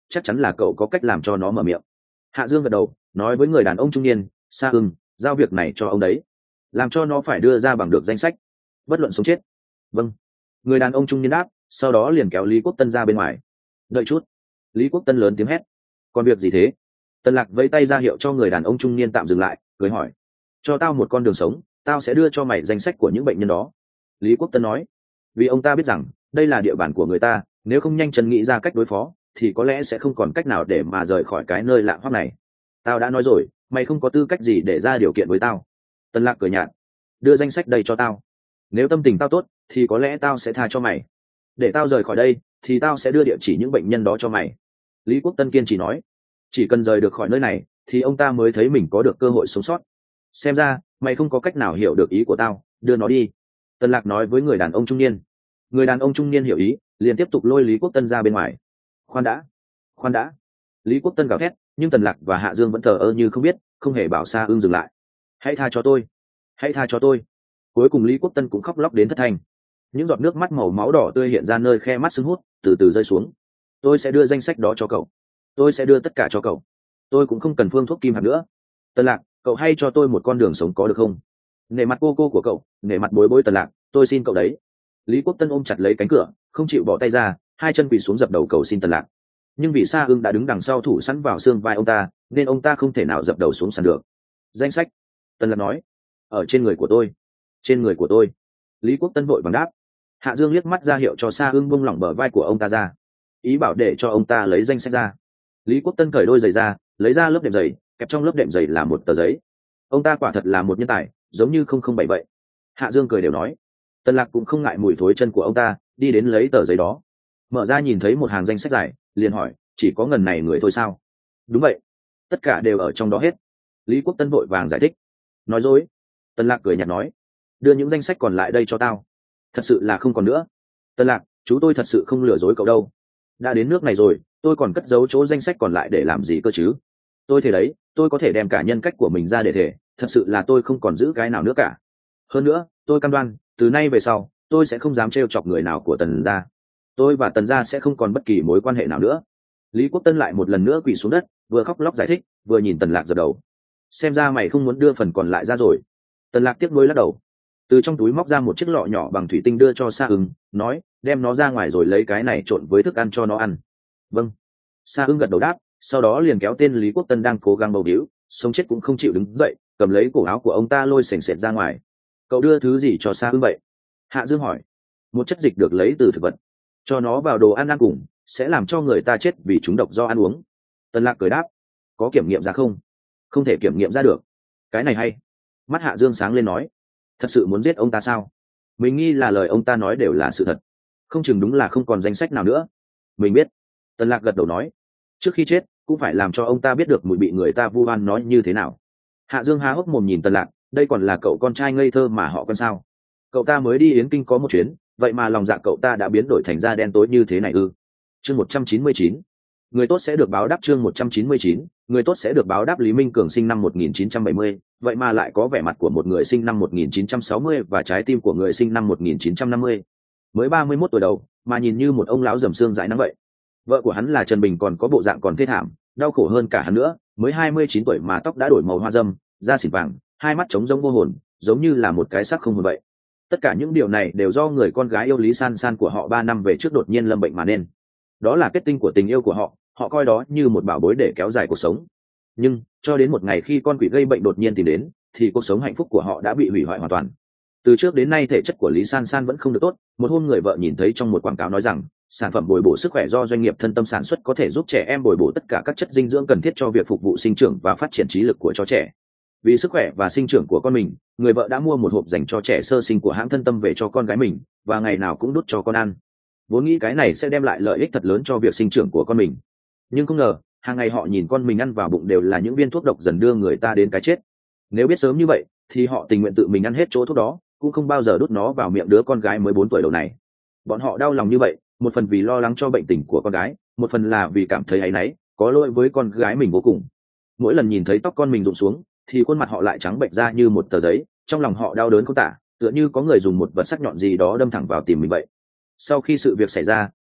chắc chắn là cậu có cách làm cho nó mở miệng. Hạ Dương gật đầu, nói với người đàn ông trung niên, Sa Ưng, giao việc này cho ông đấy, làm cho nó phải đưa ra bằng được danh sách, bất luận sống chết. Vâng. Người đàn ông trung niên đáp, sau đó liền kéo Lý Quốc Tân ra bên ngoài. Đợi chút. Lý Quốc Tân lớn tiếng hét. Còn việc gì thế? Tần Lạc vẫy tay ra hiệu cho người đàn ông trung niên tạm dừng lại, cười hỏi, cho tao một con đường sống, tao sẽ đưa cho mày danh sách của những bệnh nhân đó. Lý Quốc Tân nói, vì ông ta biết rằng đây là địa bàn của người ta, nếu không nhanh chân nghĩ ra cách đối phó thì có lẽ sẽ không còn cách nào để mà rời khỏi cái nơi lạ hoắc này. Tao đã nói rồi, mày không có tư cách gì để ra điều kiện với tao. Tần Lạc cười nhạt, đưa danh sách đây cho tao, nếu tâm tình tao tốt thì có lẽ tao sẽ tha cho mày, để tao rời khỏi đây thì tao sẽ đưa địa chỉ những bệnh nhân đó cho mày. Lý Quốc Tân kiên trì nói, chỉ cần rời được khỏi nơi này thì ông ta mới thấy mình có được cơ hội sống sót. Xem ra mày không có cách nào hiểu được ý của tao, đưa nó đi. Tần Lạc nói với người đàn ông trung niên. Người đàn ông trung niên hiểu ý, liền tiếp tục lôi Lý Quốc Tân ra bên ngoài. Khoan đã, khoan đã. Lý Quốc Tân gào thét, nhưng Tần Lạc và Hạ Dương vẫn thờ ơ như không biết, không hề bảo Sa Ưng dừng lại. Hãy tha cho tôi, hãy tha cho tôi. Cuối cùng Lý Quốc Tân cũng khóc lóc đến thất thanh. Những giọt nước mắt màu máu đỏ tươi hiện ra nơi khe mắt sưng hút, từ từ rơi xuống. Tôi sẽ đưa danh sách đó cho cậu, tôi sẽ đưa tất cả cho cậu, tôi cũng không cần phương thuốc kim hạt nữa. Tần Lạc, cậu hay cho tôi một con đường sống có được không? Nể mặt cô cô của cậu, nể mặt bối bối Tần Lạc, tôi xin cậu đấy. Lý Quốc Tân ôm chặt lấy cánh cửa, không chịu bỏ tay ra, hai chân quỳ xuống dập đầu cầu xin Tần Lạc. Nhưng vì Sa Ưng đã đứng đằng sau thủ sẵn vào xương vai ông ta, nên ông ta không thể nào dập đầu xuống sàn được. Danh sách, Tần Lạc nói, ở trên người của tôi, trên người của tôi. Lý Quốc Tân vội vàng đáp. Hạ Dương liếc mắt ra hiệu cho Sa Ưng buông lỏng bờ vai của ông ta ra, ý bảo để cho ông ta lấy danh sách ra. Lý Quốc Tân cởi đôi giày ra, lấy ra lớp đệm giày, kẹp trong lớp đệm giày là một tờ giấy. Ông ta quả thật là một nhân tài, giống như không không bảy vậy. Hạ Dương cười đều nói. Tần Lạc cũng không ngại mùi thối chân của ông ta, đi đến lấy tờ giấy đó, mở ra nhìn thấy một hàng danh sách dài, liền hỏi, chỉ có ngần này người thôi sao? Đúng vậy, tất cả đều ở trong đó hết. Lý Quốc Tân vội vàng giải thích. Nói dối. Tần Lạc cười nhạt nói, đưa những danh sách còn lại đây cho tao. Thật sự là không còn nữa. Tần Lạc, chú tôi thật sự không lừa dối cậu đâu. Đã đến nước này rồi, tôi còn cất giấu chỗ danh sách còn lại để làm gì cơ chứ? Tôi thể đấy, tôi có thể đem cả nhân cách của mình ra để thể, thật sự là tôi không còn giữ cái nào nữa cả. Hơn nữa, tôi cam đoan, từ nay về sau, tôi sẽ không dám trêu chọc người nào của Tần gia. Tôi và Tần gia sẽ không còn bất kỳ mối quan hệ nào nữa. Lý Quốc Tân lại một lần nữa quỳ xuống đất, vừa khóc lóc giải thích, vừa nhìn Tần Lạc giật đầu. Xem ra mày không muốn đưa phần còn lại ra rồi. Tần Lạc tiếc nuối lắc đầu, từ trong túi móc ra một chiếc lọ nhỏ bằng thủy tinh đưa cho Sa Ưng, nói, đem nó ra ngoài rồi lấy cái này trộn với thức ăn cho nó ăn. Vâng. Sa Ưng gật đầu đáp, sau đó liền kéo tên Lý Quốc Tân đang cố gắng bầu víu, sống chết cũng không chịu đứng dậy, cầm lấy cổ áo của ông ta lôi sền sệt ra ngoài. Cậu đưa thứ gì cho Sa Ưng vậy? Hạ Dương hỏi. Một chất dịch được lấy từ thực vật, cho nó vào đồ ăn ăn cùng, sẽ làm cho người ta chết vì trúng độc do ăn uống. Tần Lạc cười đáp. Có kiểm nghiệm ra không? Không thể kiểm nghiệm ra được. Cái này hay. Mắt Hạ Dương sáng lên nói. Thật sự muốn giết ông ta sao? Mình nghi là lời ông ta nói đều là sự thật, không chừng đúng là không còn danh sách nào nữa. Mình biết. Tần Lạc gật đầu nói, trước khi chết cũng phải làm cho ông ta biết được mùi bị người ta vu oan nói như thế nào. Hạ Dương há hốc mồm nhìn Tần Lạc, đây còn là cậu con trai ngây thơ mà họ con sao? Cậu ta mới đi Yến Kinh có một chuyến, vậy mà lòng dạ cậu ta đã biến đổi thành da đen tối như thế này ư? Chương một trăm chín mươi chín, người tốt sẽ được báo đáp. Chương một trăm chín mươi chín, người tốt sẽ được báo đáp. Lý Minh Cường sinh năm một nghìn chín trăm bảy mươi, vậy mà lại có vẻ mặt của một người sinh năm một nghìn chín trăm sáu mươi và trái tim của người sinh năm một nghìn chín trăm năm mươi. Mới ba mươi mốt tuổi đầu mà nhìn như một ông lão rầm xương dãi nắng vậy. Vợ của hắn là Trần Bình còn có bộ dạng còn thê thảm, đau khổ hơn cả hắn nữa, mới hai mươi chín tuổi mà tóc đã đổi màu hoa râm, da xỉn vàng, hai mắt trống rỗng vô hồn, giống như là một cái xác không hồn vậy. Tất cả những điều này đều do người con gái yêu Lý San San của họ ba năm về trước đột nhiên lâm bệnh mà nên. Đó là kết tinh của tình yêu của họ, họ coi đó như một bảo bối để kéo dài cuộc sống. Nhưng cho đến một ngày khi con quỷ gây bệnh đột nhiên tìm đến, thì cuộc sống hạnh phúc của họ đã bị hủy hoại hoàn toàn. Từ trước đến nay thể chất của Lý San San vẫn không được tốt. Một hôm người vợ nhìn thấy trong một quảng cáo nói rằng sản phẩm bồi bổ sức khỏe do doanh nghiệp thân tâm sản xuất có thể giúp trẻ em bồi bổ tất cả các chất dinh dưỡng cần thiết cho việc phục vụ sinh trưởng và phát triển trí lực của chó trẻ. Vì sức khỏe và sinh trưởng của con mình, người vợ đã mua một hộp dành cho trẻ sơ sinh của hãng thân tâm về cho con gái mình, và ngày nào cũng đút cho con ăn. Vốn nghĩ cái này sẽ đem lại lợi ích thật lớn cho việc sinh trưởng của con mình, nhưng không ngờ hàng ngày họ nhìn con mình ăn vào bụng đều là những viên thuốc độc dần đưa người ta đến cái chết. Nếu biết sớm như vậy thì họ tình nguyện tự mình ăn hết chỗ thuốc đó, cũng không bao giờ đút nó vào miệng đứa con gái mới bốn tuổi đầu này. Bọn họ đau lòng như vậy, một phần vì lo lắng cho bệnh tình của con gái, một phần là vì cảm thấy áy náy, có lỗi với con gái mình vô cùng. Mỗi lần nhìn thấy tóc con mình rụng xuống thì khuôn mặt họ lại trắng bệch ra như một tờ giấy, trong lòng họ đau đớn không tả, tựa như có người dùng một vật sắc nhọn gì đó đâm thẳng vào tim mình vậy. Sau khi sự việc xảy ra,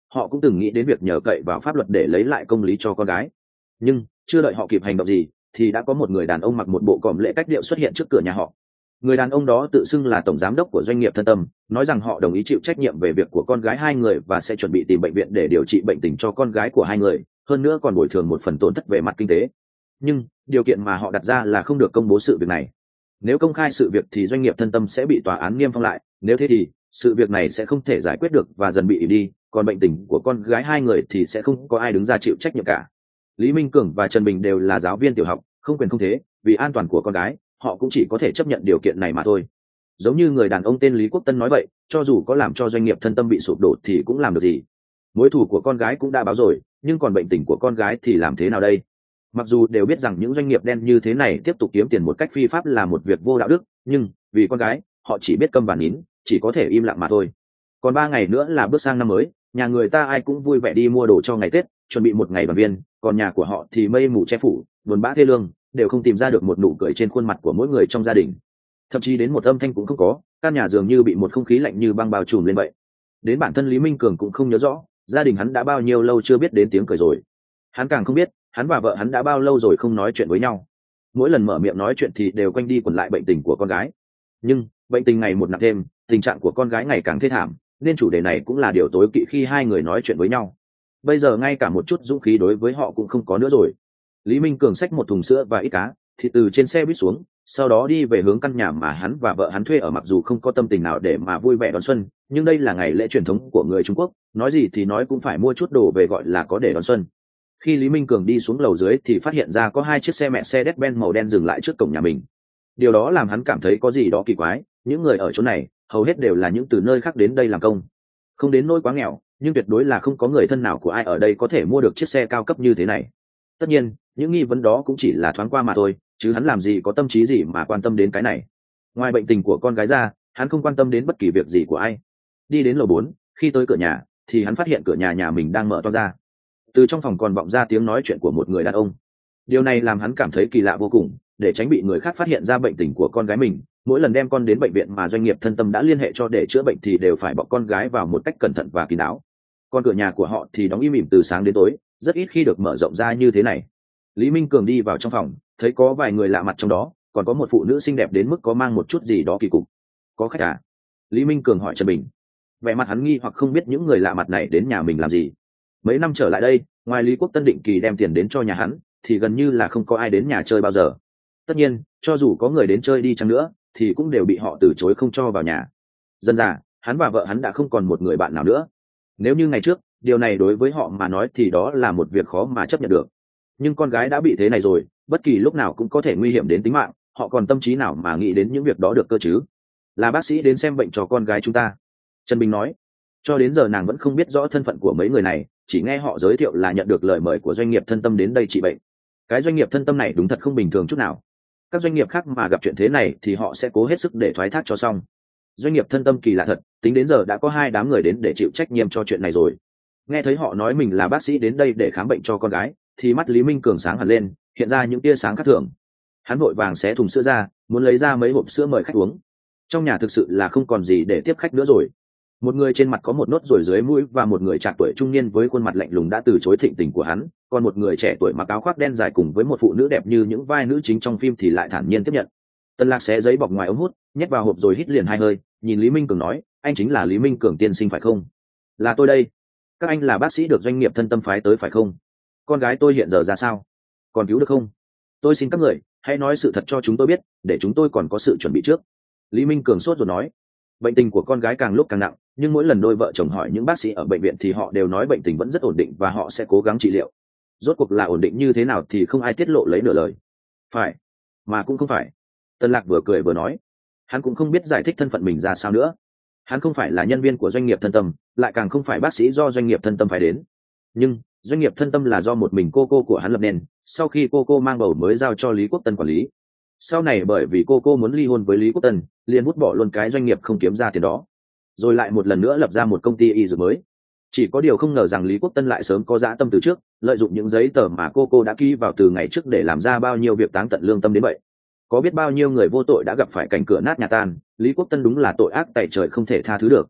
họ cũng từng nghĩ đến việc nhờ cậy vào pháp luật để lấy lại công lý cho con gái. Nhưng chưa đợi họ kịp hành động gì thì đã có một người đàn ông mặc một bộ còm lễ cách điệu xuất hiện trước cửa nhà họ. Người đàn ông đó tự xưng là tổng giám đốc của doanh nghiệp Thân Tâm, nói rằng họ đồng ý chịu trách nhiệm về việc của con gái hai người và sẽ chuẩn bị tìm bệnh viện để điều trị bệnh tình cho con gái của hai người, hơn nữa còn bồi thường một phần tổn thất về mặt kinh tế. Nhưng điều kiện mà họ đặt ra là không được công bố sự việc này. Nếu công khai sự việc thì doanh nghiệp Thân Tâm sẽ bị tòa án niêm phong lại, nếu thế thì sự việc này sẽ không thể giải quyết được và dần bị ìm đi, còn bệnh tình của con gái hai người thì sẽ không có ai đứng ra chịu trách nhiệm cả. Lý Minh Cường và Trần Bình đều là giáo viên tiểu học, không quyền không thế, vì an toàn của con gái họ cũng chỉ có thể chấp nhận điều kiện này mà thôi. Giống như người đàn ông tên Lý Quốc Tân nói vậy, cho dù có làm cho doanh nghiệp Thân Tâm bị sụp đổ thì cũng làm được gì. Mối thù của con gái cũng đã báo rồi, nhưng còn bệnh tình của con gái thì làm thế nào đây? Mặc dù đều biết rằng những doanh nghiệp đen như thế này tiếp tục kiếm tiền một cách phi pháp là một việc vô đạo đức, nhưng vì con gái họ chỉ biết câm và nín, chỉ có thể im lặng mà thôi. Còn ba ngày nữa là bước sang năm mới, nhà người ta ai cũng vui vẻ đi mua đồ cho ngày Tết, chuẩn bị một ngày đoàn viên, còn nhà của họ thì mây mù che phủ, buồn bã thê lương, đều không tìm ra được một nụ cười trên khuôn mặt của mỗi người trong gia đình. Thậm chí đến một âm thanh cũng không có, căn nhà dường như bị một không khí lạnh như băng bao trùm lên vậy. Đến bản thân Lý Minh Cường cũng không nhớ rõ gia đình hắn đã bao nhiêu lâu chưa biết đến tiếng cười rồi. Hắn càng không biết hắn và vợ hắn đã bao lâu rồi không nói chuyện với nhau. Mỗi lần mở miệng nói chuyện thì đều quanh đi quẩn lại bệnh tình của con gái. Nhưng bệnh tình ngày một nặng thêm, tình trạng của con gái ngày càng thê thảm, nên chủ đề này cũng là điều tối kỵ khi hai người nói chuyện với nhau. Bây giờ ngay cả một chút dũng khí đối với họ cũng không có nữa rồi. Lý Minh Cường xách một thùng sữa và ít cá thì từ trên xe buýt xuống, sau đó đi về hướng căn nhà mà hắn và vợ hắn thuê ở. Mặc dù không có tâm tình nào để mà vui vẻ đón xuân, nhưng đây là ngày lễ truyền thống của người Trung Quốc, nói gì thì nói cũng phải mua chút đồ về gọi là có để đón xuân. Khi Lý Minh Cường đi xuống lầu dưới thì phát hiện ra có hai chiếc xe mẹ xe Mercedes-Benz màu đen dừng lại trước cổng nhà mình. Điều đó làm hắn cảm thấy có gì đó kỳ quái, những người ở chỗ này hầu hết đều là những từ nơi khác đến đây làm công, không đến nỗi quá nghèo, nhưng tuyệt đối là không có người thân nào của ai ở đây có thể mua được chiếc xe cao cấp như thế này. Tất nhiên những nghi vấn đó cũng chỉ là thoáng qua mà thôi, chứ hắn làm gì có tâm trí gì mà quan tâm đến cái này. Ngoài bệnh tình của con gái ra, hắn không quan tâm đến bất kỳ việc gì của ai. Đi đến lầu bốn, khi tới cửa nhà thì hắn phát hiện cửa nhà nhà mình đang mở to ra. Từ trong phòng còn vọng ra tiếng nói chuyện của một người đàn ông. Điều này làm hắn cảm thấy kỳ lạ vô cùng. Để tránh bị người khác phát hiện ra bệnh tình của con gái mình, mỗi lần đem con đến bệnh viện mà doanh nghiệp Thân Tâm đã liên hệ cho để chữa bệnh thì đều phải bọc con gái vào một cách cẩn thận và kín đáo. Còn cửa nhà của họ thì đóng im ỉm từ sáng đến tối, rất ít khi được mở rộng ra như thế này. Lý Minh Cường đi vào trong phòng, thấy có vài người lạ mặt trong đó, còn có một phụ nữ xinh đẹp đến mức có mang một chút gì đó kỳ cục. Có khách à? Lý Minh Cường hỏi Trần Bình. Vẻ mặt hắn nghi hoặc không biết những người lạ mặt này đến nhà mình làm gì. Mấy năm trở lại đây, ngoài Lý Quốc Tân định kỳ đem tiền đến cho nhà hắn thì gần như là không có ai đến nhà chơi bao giờ. Tất nhiên cho dù có người đến chơi đi chăng nữa thì cũng đều bị họ từ chối không cho vào nhà. Dần dà hắn và vợ hắn đã không còn một người bạn nào nữa. Nếu như ngày trước điều này đối với họ mà nói thì đó là một việc khó mà chấp nhận được, nhưng con gái đã bị thế này rồi, bất kỳ lúc nào cũng có thể nguy hiểm đến tính mạng, họ còn tâm trí nào mà nghĩ đến những việc đó được cơ chứ? Là bác sĩ đến xem bệnh cho con gái chúng ta, Trần Bình nói. Cho đến giờ nàng vẫn không biết rõ thân phận của mấy người này, chỉ nghe họ giới thiệu là nhận được lời mời của doanh nghiệp Thân Tâm đến đây trị bệnh. Cái doanh nghiệp Thân Tâm này đúng thật không bình thường chút nào. Các doanh nghiệp khác mà gặp chuyện thế này thì họ sẽ cố hết sức để thoái thác cho xong. Doanh nghiệp Thân Tâm kỳ lạ thật, tính đến giờ đã có hai đám người đến để chịu trách nhiệm cho chuyện này rồi. Nghe thấy họ nói mình là bác sĩ đến đây để khám bệnh cho con gái thì mắt Lý Minh Cường sáng hẳn lên, hiện ra những tia sáng khác thường. Hắn vội vàng xé thùng sữa ra, muốn lấy ra mấy hộp sữa mời khách uống. Trong nhà thực sự là không còn gì để tiếp khách nữa rồi. Một người trên mặt có một nốt ruồi dưới mũi và một người trạc tuổi trung niên với khuôn mặt lạnh lùng đã từ chối thịnh tình của hắn, còn một người trẻ tuổi mặc áo khoác đen dài cùng với một phụ nữ đẹp như những vai nữ chính trong phim thì lại thản nhiên tiếp nhận. Tân Lạc xé giấy bọc ngoài ống hút, nhét vào hộp rồi hít liền hai hơi, nhìn Lý Minh Cường nói, anh chính là Lý Minh Cường tiên sinh phải không? Là tôi đây. Các anh là bác sĩ được doanh nghiệp Thân Tâm phái tới phải không? Con gái tôi hiện giờ ra sao? Còn cứu được không? Tôi xin các người hãy nói sự thật cho chúng tôi biết, để chúng tôi còn có sự chuẩn bị trước. Lý Minh Cường sốt rồi nói. Bệnh tình của con gái càng lúc càng nặng, nhưng mỗi lần đôi vợ chồng hỏi những bác sĩ ở bệnh viện thì họ đều nói bệnh tình vẫn rất ổn định và họ sẽ cố gắng trị liệu. Rốt cuộc là ổn định như thế nào thì không ai tiết lộ lấy nửa lời. Phải, mà cũng không phải. Tân Lạc vừa cười vừa nói. Hắn cũng không biết giải thích thân phận mình ra sao nữa. Hắn không phải là nhân viên của doanh nghiệp Thân Tâm, lại càng không phải bác sĩ do doanh nghiệp Thân Tâm phải đến. Nhưng doanh nghiệp Thân Tâm là do một mình cô cô của hắn lập nên, sau khi cô cô mang bầu mới giao cho Lý Quốc Tân quản lý. Sau này bởi vì cô cô muốn ly hôn với Lý Quốc Tân, liền hút bỏ luôn cái doanh nghiệp không kiếm ra tiền đó, rồi lại một lần nữa lập ra một công ty y dược mới. Chỉ có điều không ngờ rằng Lý Quốc Tân lại sớm có dã tâm từ trước, lợi dụng những giấy tờ mà cô cô đã ký vào từ ngày trước để làm ra bao nhiêu việc táng tận lương tâm đến vậy. Có biết bao nhiêu người vô tội đã gặp phải cảnh cửa nát nhà tan, Lý Quốc Tân đúng là tội ác tày trời không thể tha thứ được.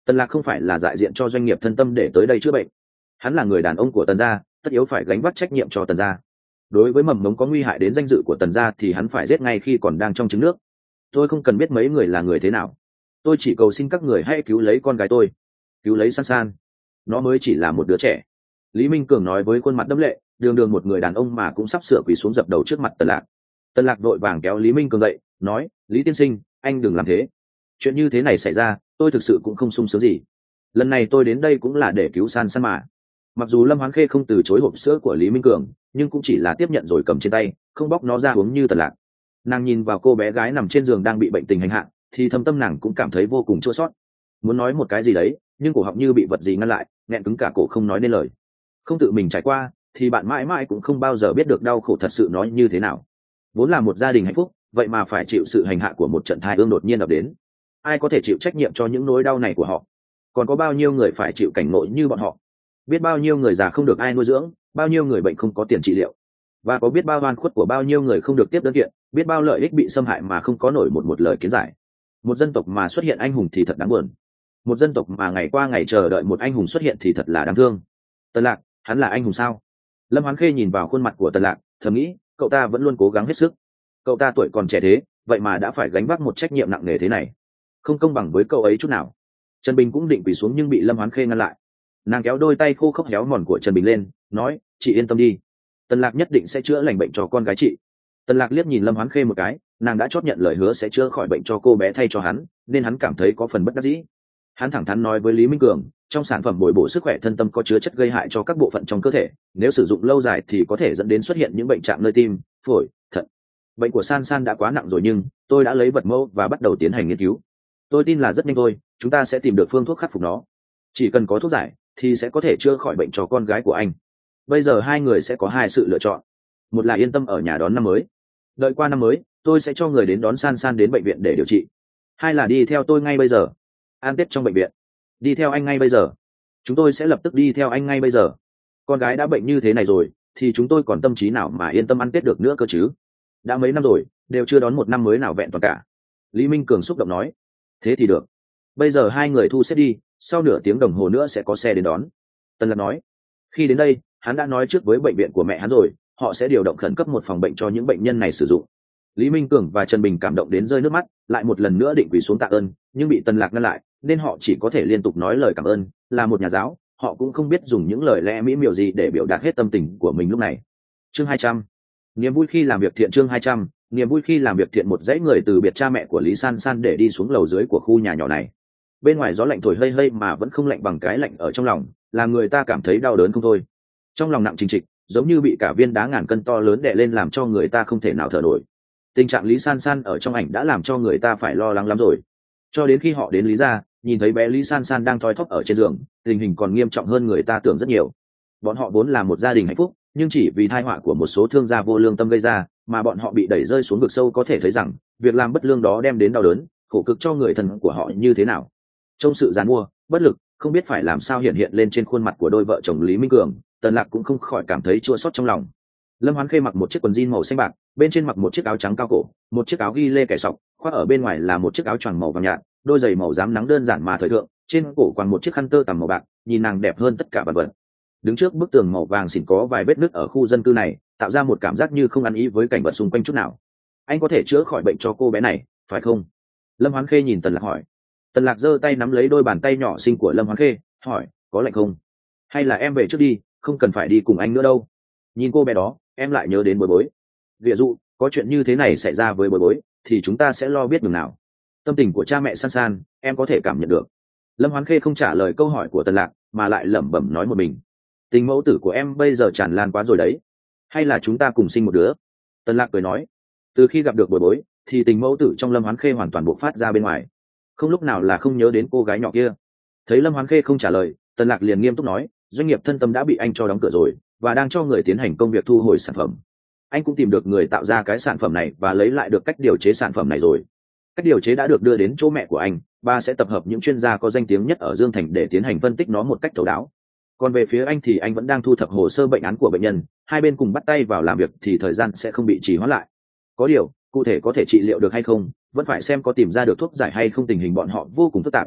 Tần Lạc không phải là đại diện cho doanh nghiệp thân tâm để tới đây chữa bệnh, hắn là người đàn ông của Tần gia, tất yếu phải gánh vác trách nhiệm cho Tần gia. Đối với mầm mống có nguy hại đến danh dự của Tần gia thì hắn phải giết ngay khi còn đang trong trứng nước. Tôi không cần biết mấy người là người thế nào, tôi chỉ cầu xin các người hãy cứu lấy con gái tôi, cứu lấy San San, nó mới chỉ là một đứa trẻ. Lý Minh Cường nói với khuôn mặt đẫm lệ, đường đường một người đàn ông mà cũng sắp sửa quỳ xuống dập đầu trước mặt Tần Lạc. Tần Lạc vội vàng kéo Lý Minh Cường dậy, nói: Lý tiên sinh, anh đừng làm thế, chuyện như thế này xảy ra tôi thực sự cũng không sung sướng gì. Lần này tôi đến đây cũng là để cứu San San mà. Mặc dù Lâm Hoán Khê không từ chối hộp sữa của Lý Minh Cường, nhưng cũng chỉ là tiếp nhận rồi cầm trên tay, không bóc nó ra uống như Tần Lạc. Nàng nhìn vào cô bé gái nằm trên giường đang bị bệnh tình hành hạ, thì thâm tâm nàng cũng cảm thấy vô cùng chua xót. Muốn nói một cái gì đấy, nhưng cổ họng như bị vật gì ngăn lại, nghẹn cứng cả cổ không nói nên lời. Không tự mình trải qua thì bạn mãi mãi cũng không bao giờ biết được đau khổ thật sự nói như thế nào. Vốn là một gia đình hạnh phúc, vậy mà phải chịu sự hành hạ của một trận thai ương đột nhiên ập đến. Ai có thể chịu trách nhiệm cho những nỗi đau này của họ? Còn có bao nhiêu người phải chịu cảnh ngộ như bọn họ? Biết bao nhiêu người già không được ai nuôi dưỡng, bao nhiêu người bệnh không có tiền trị liệu, và có biết bao oan khuất của bao nhiêu người không được tiếp đơn kiện, biết bao lợi ích bị xâm hại mà không có nổi một một lời kiến giải. Một dân tộc mà xuất hiện anh hùng thì thật đáng buồn, một dân tộc mà ngày qua ngày chờ đợi một anh hùng xuất hiện thì thật là đáng thương. Tần Lạc, hắn là anh hùng sao? Lâm Hoán Khê nhìn vào khuôn mặt của Tần Lạc, thầm nghĩ, cậu ta vẫn luôn cố gắng hết sức. Cậu ta tuổi còn trẻ thế, vậy mà đã phải gánh vác một trách nhiệm nặng nề thế này, không công bằng với cậu ấy chút nào. Trần Bình cũng định quỳ xuống nhưng bị Lâm Hoán Khê ngăn lại. Nàng kéo đôi tay khô khốc héo mòn của Trần Bình lên, nói: chị yên tâm đi, Tần Lạc nhất định sẽ chữa lành bệnh cho con gái chị. Tần Lạc liếc nhìn Lâm Hoán Khê một cái, nàng đã chót nhận lời hứa sẽ chữa khỏi bệnh cho cô bé thay cho hắn, nên hắn cảm thấy có phần bất đắc dĩ. Hắn thẳng thắn nói với Lý Minh Cường, trong sản phẩm bồi bổ sức khỏe thân tâm có chứa chất gây hại cho các bộ phận trong cơ thể, nếu sử dụng lâu dài thì có thể dẫn đến xuất hiện những bệnh trạng nơi tim, phổi, thận. Bệnh của San San đã quá nặng rồi, nhưng tôi đã lấy vật mẫu và bắt đầu tiến hành nghiên cứu. Tôi tin là rất nhanh thôi, chúng ta sẽ tìm được phương thuốc khắc phục nó. Chỉ cần có thuốc giải thì sẽ có thể chữa khỏi bệnh cho con gái của anh. Bây giờ hai người sẽ có hai sự lựa chọn, một là yên tâm ở nhà đón năm mới, đợi qua năm mới tôi sẽ cho người đến đón San San đến bệnh viện để điều trị, hai là đi theo tôi ngay bây giờ, ăn Tết trong bệnh viện. Đi theo anh ngay bây giờ. Chúng tôi sẽ lập tức đi theo anh ngay bây giờ. Con gái đã bệnh như thế này rồi thì chúng tôi còn tâm trí nào mà yên tâm ăn Tết được nữa cơ chứ? Đã mấy năm rồi đều chưa đón một năm mới nào vẹn toàn cả. Lý Minh Cường xúc động nói. Thế thì được, bây giờ hai người thu xếp đi, sau nửa tiếng đồng hồ nữa sẽ có xe đến đón. Tần Lạc nói. Khi đến đây hắn đã nói trước với bệnh viện của mẹ hắn rồi, họ sẽ điều động khẩn cấp một phòng bệnh cho những bệnh nhân này sử dụng. Lý Minh Cường và Trần Bình cảm động đến rơi nước mắt, lại một lần nữa định quỳ xuống tạ ơn, nhưng bị Tần Lạc ngăn lại, nên họ chỉ có thể liên tục nói lời cảm ơn. Là một nhà giáo, họ cũng không biết dùng những lời lẽ mỹ miều gì để biểu đạt hết tâm tình của mình lúc này. Chương hai trăm, niềm vui khi làm việc thiện. Chương hai trăm, niềm vui khi làm việc thiện. Một dãy người từ biệt cha mẹ của Lý San San để đi xuống lầu dưới của khu nhà nhỏ này. Bên ngoài gió lạnh thổi hơi hơi mà vẫn không lạnh bằng cái lạnh ở trong lòng, làm người ta cảm thấy đau đớn không thôi. Trong lòng nặng trịch trịch, giống như bị cả viên đá ngàn cân to lớn đè lên, làm cho người ta không thể nào thở nổi. Tình trạng Lý San San ở trong ảnh đã làm cho người ta phải lo lắng lắm rồi. Cho đến khi họ đến Lý gia, nhìn thấy bé Lý San San đang thoi thóp ở trên giường, tình hình còn nghiêm trọng hơn người ta tưởng rất nhiều. Bọn họ vốn là một gia đình hạnh phúc, nhưng chỉ vì tai họa của một số thương gia vô lương tâm gây ra, mà bọn họ bị đẩy rơi xuống vực sâu. Có thể thấy rằng việc làm bất lương đó đem đến đau đớn, khổ cực cho người thân của họ như thế nào. Trong sự giàn mua, bất lực, không biết phải làm sao hiện hiện lên trên khuôn mặt của đôi vợ chồng Lý Minh Cường, Tần Lạc cũng không khỏi cảm thấy chua xót trong lòng. Lâm Hoán Khê mặc một chiếc quần jean màu xanh bạc, bên trên mặc một chiếc áo trắng cao cổ, một chiếc áo ghi lê kẻ sọc, khoác ở bên ngoài là một chiếc áo choàng màu vàng nhạt, đôi giày màu rám nắng đơn giản mà thời thượng, trên cổ quàng một chiếc khăn tơ tằm màu bạc, nhìn nàng đẹp hơn tất cả vật vật. Đứng trước bức tường màu vàng xỉn có vài vết nứt ở khu dân cư này, tạo ra một cảm giác như không ăn ý với cảnh vật xung quanh chút nào. Anh có thể chữa khỏi bệnh cho cô bé này, phải không? Lâm Hoán Khê nhìn Tần Lạc hỏi. Tần Lạc giơ tay nắm lấy đôi bàn tay nhỏ xinh của Lâm Hoán Khê, hỏi, có lạnh không? Hay là em về trước đi, không cần phải đi cùng anh nữa đâu. Nhìn cô bé đó, em lại nhớ đến Bối Bối. Ví dụ có chuyện như thế này xảy ra với Bối Bối thì chúng ta sẽ lo biết đường nào. Tâm tình của cha mẹ San San em có thể cảm nhận được. Lâm Hoán Khê không trả lời câu hỏi của Tần Lạc mà lại lẩm bẩm nói một mình, tình mẫu tử của em bây giờ tràn lan quá rồi đấy, hay là chúng ta cùng sinh một đứa? Tần Lạc cười nói. Từ khi gặp được Bối Bối thì tình mẫu tử trong Lâm Hoán Khê hoàn toàn bộc phát ra bên ngoài, không lúc nào là không nhớ đến cô gái nhỏ kia. Thấy Lâm Hoán Khê không trả lời, Tần Lạc liền nghiêm túc nói, doanh nghiệp thân tâm đã bị anh cho đóng cửa rồi và đang cho người tiến hành công việc thu hồi sản phẩm. Anh cũng tìm được người tạo ra cái sản phẩm này và lấy lại được cách điều chế sản phẩm này rồi. Cách điều chế đã được đưa đến chỗ mẹ của anh, bà sẽ tập hợp những chuyên gia có danh tiếng nhất ở Dương Thành để tiến hành phân tích nó một cách thấu đáo. Còn về phía anh thì anh vẫn đang thu thập hồ sơ bệnh án của bệnh nhân, hai bên cùng bắt tay vào làm việc thì thời gian sẽ không bị trì hoãn lại. Có điều, cụ thể có thể trị liệu được hay không, vẫn phải xem có tìm ra được thuốc giải hay không, tình hình bọn họ vô cùng phức tạp.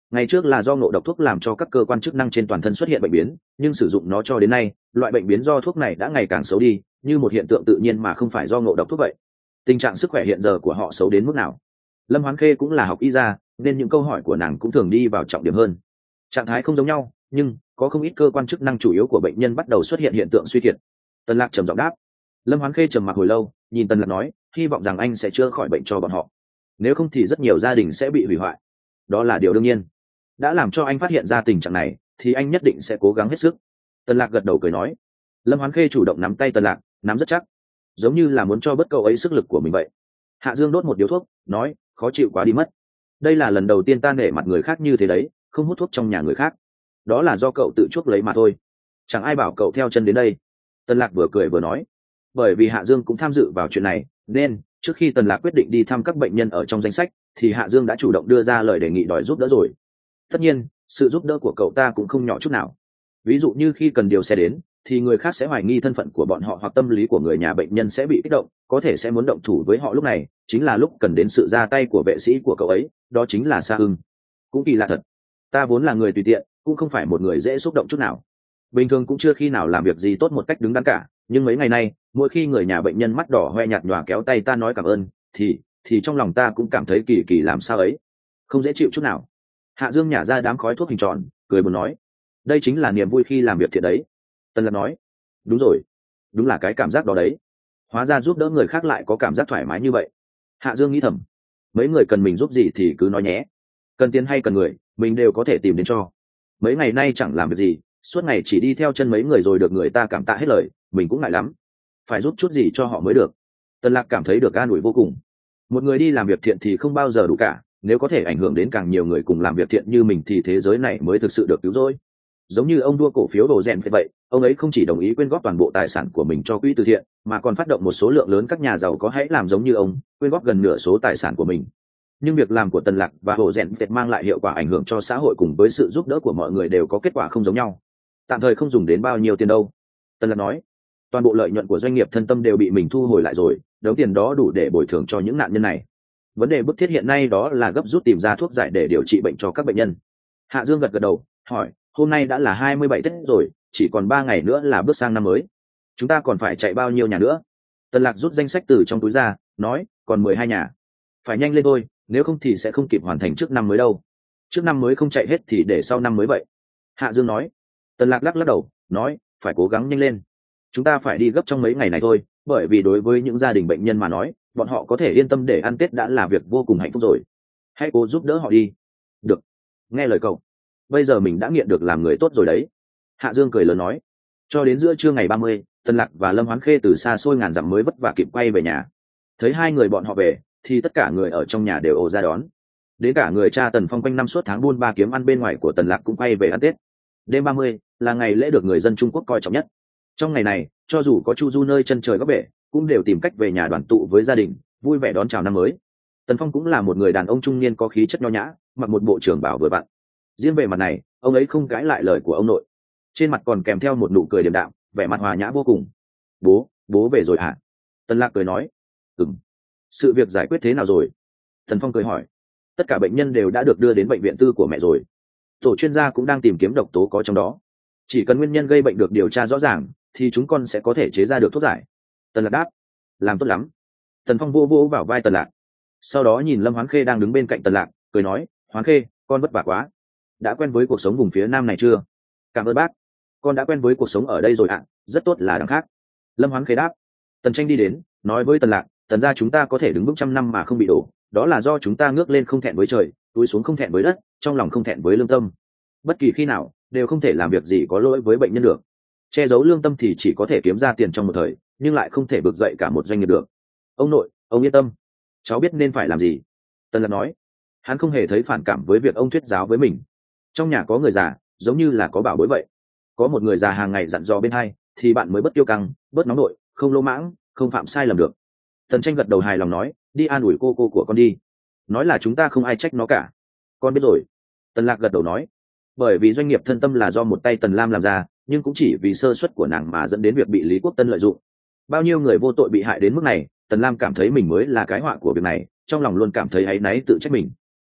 Ngày trước là do ngộ độc thuốc làm cho các cơ quan chức năng trên toàn thân xuất hiện bệnh biến, nhưng sử dụng nó cho đến nay, loại bệnh biến do thuốc này đã ngày càng xấu đi, như một hiện tượng tự nhiên mà không phải do ngộ độc thuốc vậy. Tình trạng sức khỏe hiện giờ của họ xấu đến mức nào? Lâm Hoán Khê cũng là học y gia, nên những câu hỏi của nàng cũng thường đi vào trọng điểm hơn. Trạng thái không giống nhau, nhưng có không ít cơ quan chức năng chủ yếu của bệnh nhân bắt đầu xuất hiện hiện tượng suy kiệt. Tần Lạc trầm giọng đáp. Lâm Hoán Khê trầm mặc hồi lâu, nhìn Tần Lạc nói, hy vọng rằng anh sẽ chữa khỏi bệnh cho bọn họ, nếu không thì rất nhiều gia đình sẽ bị hủy hoại. Đó là điều đương nhiên. Đã làm cho anh phát hiện ra tình trạng này, thì anh nhất định sẽ cố gắng hết sức. Tần Lạc gật đầu cười nói. Lâm Hoán Khê chủ động nắm tay Tần Lạc, nắm rất chắc, giống như là muốn cho bất cậu ấy sức lực của mình vậy. Hạ Dương đốt một điếu thuốc, nói, khó chịu quá đi mất. Đây là lần đầu tiên ta nể mặt người khác như thế đấy, không hút thuốc trong nhà người khác. Đó là do cậu tự chuốc lấy mà thôi, chẳng ai bảo cậu theo chân đến đây. Tần Lạc vừa cười vừa nói. Bởi vì Hạ Dương cũng tham dự vào chuyện này, nên trước khi Tần Lạc quyết định đi thăm các bệnh nhân ở trong danh sách, thì Hạ Dương đã chủ động đưa ra lời đề nghị đòi giúp đỡ rồi. Tất nhiên, sự giúp đỡ của cậu ta cũng không nhỏ chút nào. Ví dụ như khi cần điều xe đến, thì người khác sẽ hoài nghi thân phận của bọn họ, hoặc tâm lý của người nhà bệnh nhân sẽ bị kích động, có thể sẽ muốn động thủ với họ. Lúc này chính là lúc cần đến sự ra tay của vệ sĩ của cậu ấy, đó chính là Sa Hưng. Cũng kỳ lạ thật, ta vốn là người tùy tiện, cũng không phải một người dễ xúc động chút nào. Bình thường cũng chưa khi nào làm việc gì tốt một cách đứng đắn cả, nhưng mấy ngày nay, mỗi khi người nhà bệnh nhân mắt đỏ hoe nhạt nhòa kéo tay ta nói cảm ơn, thì thì trong lòng ta cũng cảm thấy kỳ kỳ làm sao ấy, không dễ chịu chút nào. Hạ Dương nhả ra đám khói thuốc hình tròn, cười buồn nói, đây chính là niềm vui khi làm việc thiện đấy. Tần Lạc nói, đúng rồi, đúng là cái cảm giác đó đấy. Hóa ra giúp đỡ người khác lại có cảm giác thoải mái như vậy. Hạ Dương nghĩ thầm, mấy người cần mình giúp gì thì cứ nói nhé, cần tiền hay cần người, mình đều có thể tìm đến cho. Mấy ngày nay chẳng làm việc gì, suốt ngày chỉ đi theo chân mấy người rồi được người ta cảm tạ hết lời, mình cũng ngại lắm, phải giúp chút gì cho họ mới được. Tần Lạc cảm thấy được an ủi vô cùng. Một người đi làm việc thiện thì không bao giờ đủ cả, nếu có thể ảnh hưởng đến càng nhiều người cùng làm việc thiện như mình thì thế giới này mới thực sự được cứu rỗi. Giống như ông đua cổ phiếu đồ rèn vậy, ông ấy không chỉ đồng ý quyên góp toàn bộ tài sản của mình cho quỹ từ thiện, mà còn phát động một số lượng lớn các nhà giàu có hãy làm giống như ông, quyên góp gần nửa số tài sản của mình. Nhưng việc làm của Tần Lạc và Hồ Rèn Việt mang lại hiệu quả ảnh hưởng cho xã hội cùng với sự giúp đỡ của mọi người đều có kết quả không giống nhau. Tạm thời không dùng đến bao nhiêu tiền đâu. Tần Lạc nói, toàn bộ lợi nhuận của doanh nghiệp Thân Tâm đều bị mình thu hồi lại rồi, đống tiền đó đủ để bồi thường cho những nạn nhân này. Vấn đề bức thiết hiện nay đó là gấp rút tìm ra thuốc giải để điều trị bệnh cho các bệnh nhân. Hạ Dương gật gật đầu, hỏi, hôm nay đã là hai mươi bảy Tết rồi, chỉ còn ba ngày nữa là bước sang năm mới, chúng ta còn phải chạy bao nhiêu nhà nữa? Tần Lạc rút danh sách từ trong túi ra, nói, còn mười hai nhà. Phải nhanh lên thôi, nếu không thì sẽ không kịp hoàn thành trước năm mới đâu. Trước năm mới không chạy hết thì để sau năm mới vậy. Hạ Dương nói. Tần Lạc lắc lắc đầu, nói, phải cố gắng nhanh lên. Chúng ta phải đi gấp trong mấy ngày này thôi, bởi vì đối với những gia đình bệnh nhân mà nói, bọn họ có thể yên tâm để ăn Tết đã là việc vô cùng hạnh phúc rồi. Hãy cố giúp đỡ họ đi. Được. Nghe lời cậu. Bây giờ mình đã nghiện được làm người tốt rồi đấy. Hạ Dương cười lớn nói. Cho đến giữa trưa ngày ba mươi, Tần Lạc và Lâm Hoán Khê từ xa xôi ngàn dặm mới vất vả kịp quay về nhà. Thấy hai người bọn họ về, thì tất cả người ở trong nhà đều ồ ra đón. Đến cả người cha Tần Phong quanh năm suốt tháng buôn ba kiếm ăn bên ngoài của Tần Lạc cũng quay về ăn Tết. Đêm ba mươi là ngày lễ được người dân Trung Quốc coi trọng nhất. Trong ngày này, cho dù có chu du nơi chân trời góc bể, cũng đều tìm cách về nhà đoàn tụ với gia đình, vui vẻ đón chào năm mới. Tần Phong cũng là một người đàn ông trung niên có khí chất nho nhã, mặc một bộ trưởng bảo vừa vặn. Riêng về mặt này, ông ấy không cãi lại lời của ông nội, trên mặt còn kèm theo một nụ cười điềm đạm, vẻ mặt hòa nhã vô cùng. Bố, bố về rồi hả? Tần Lạc cười nói. Ừm. Sự việc giải quyết thế nào rồi? Tần Phong cười hỏi. Tất cả bệnh nhân đều đã được đưa đến bệnh viện tư của mẹ rồi. Tổ chuyên gia cũng đang tìm kiếm độc tố có trong đó. Chỉ cần nguyên nhân gây bệnh được điều tra rõ ràng, thì chúng con sẽ có thể chế ra được thuốc giải. Tần Lạc đáp. Làm tốt lắm. Tần Phong vô vô vào vai Tần Lạc. Sau đó nhìn Lâm Hoán Khê đang đứng bên cạnh Tần Lạc, cười nói, Hoán Khê, con vất vả quá. Đã quen với cuộc sống vùng phía Nam này chưa? Cảm ơn bác. Con đã quen với cuộc sống ở đây rồi ạ, à, rất tốt là đằng khác. Lâm Hoán Khê đáp. Tần Tranh đi đến, nói với Tần Lạc, Tần gia chúng ta có thể đứng vững trăm năm mà không bị đổ, đó là do chúng ta ngước lên không thẹn với trời, túi xuống không thẹn với đất, trong lòng không thẹn với lương tâm. Bất kỳ khi nào đều không thể làm việc gì có lỗi với bệnh nhân được. Che giấu lương tâm thì chỉ có thể kiếm ra tiền trong một thời, nhưng lại không thể vực dậy cả một doanh nghiệp được. Ông nội, ông yên tâm, cháu biết nên phải làm gì. Tần Lạc nói. Hắn không hề thấy phản cảm với việc ông thuyết giáo với mình. Trong nhà có người già, giống như là có bảo bối vậy. Có một người già hàng ngày dặn dò bên hai, thì bạn mới bớt tiêu căng, bớt nóng nội, không lỗ mãng, không phạm sai lầm được. Tần Tranh gật đầu hài lòng nói, đi an ủi cô cô của con đi, nói là chúng ta không ai trách nó cả. Con biết rồi. Tần Lạc gật đầu nói. Bởi vì doanh nghiệp Thân Tâm là do một tay Tần Lam làm ra, nhưng cũng chỉ vì sơ suất của nàng mà dẫn đến việc bị Lý Quốc Tân lợi dụng. Bao nhiêu người vô tội bị hại đến mức này, Tần Lam cảm thấy mình mới là cái họa của việc này, trong lòng luôn cảm thấy áy náy tự trách mình.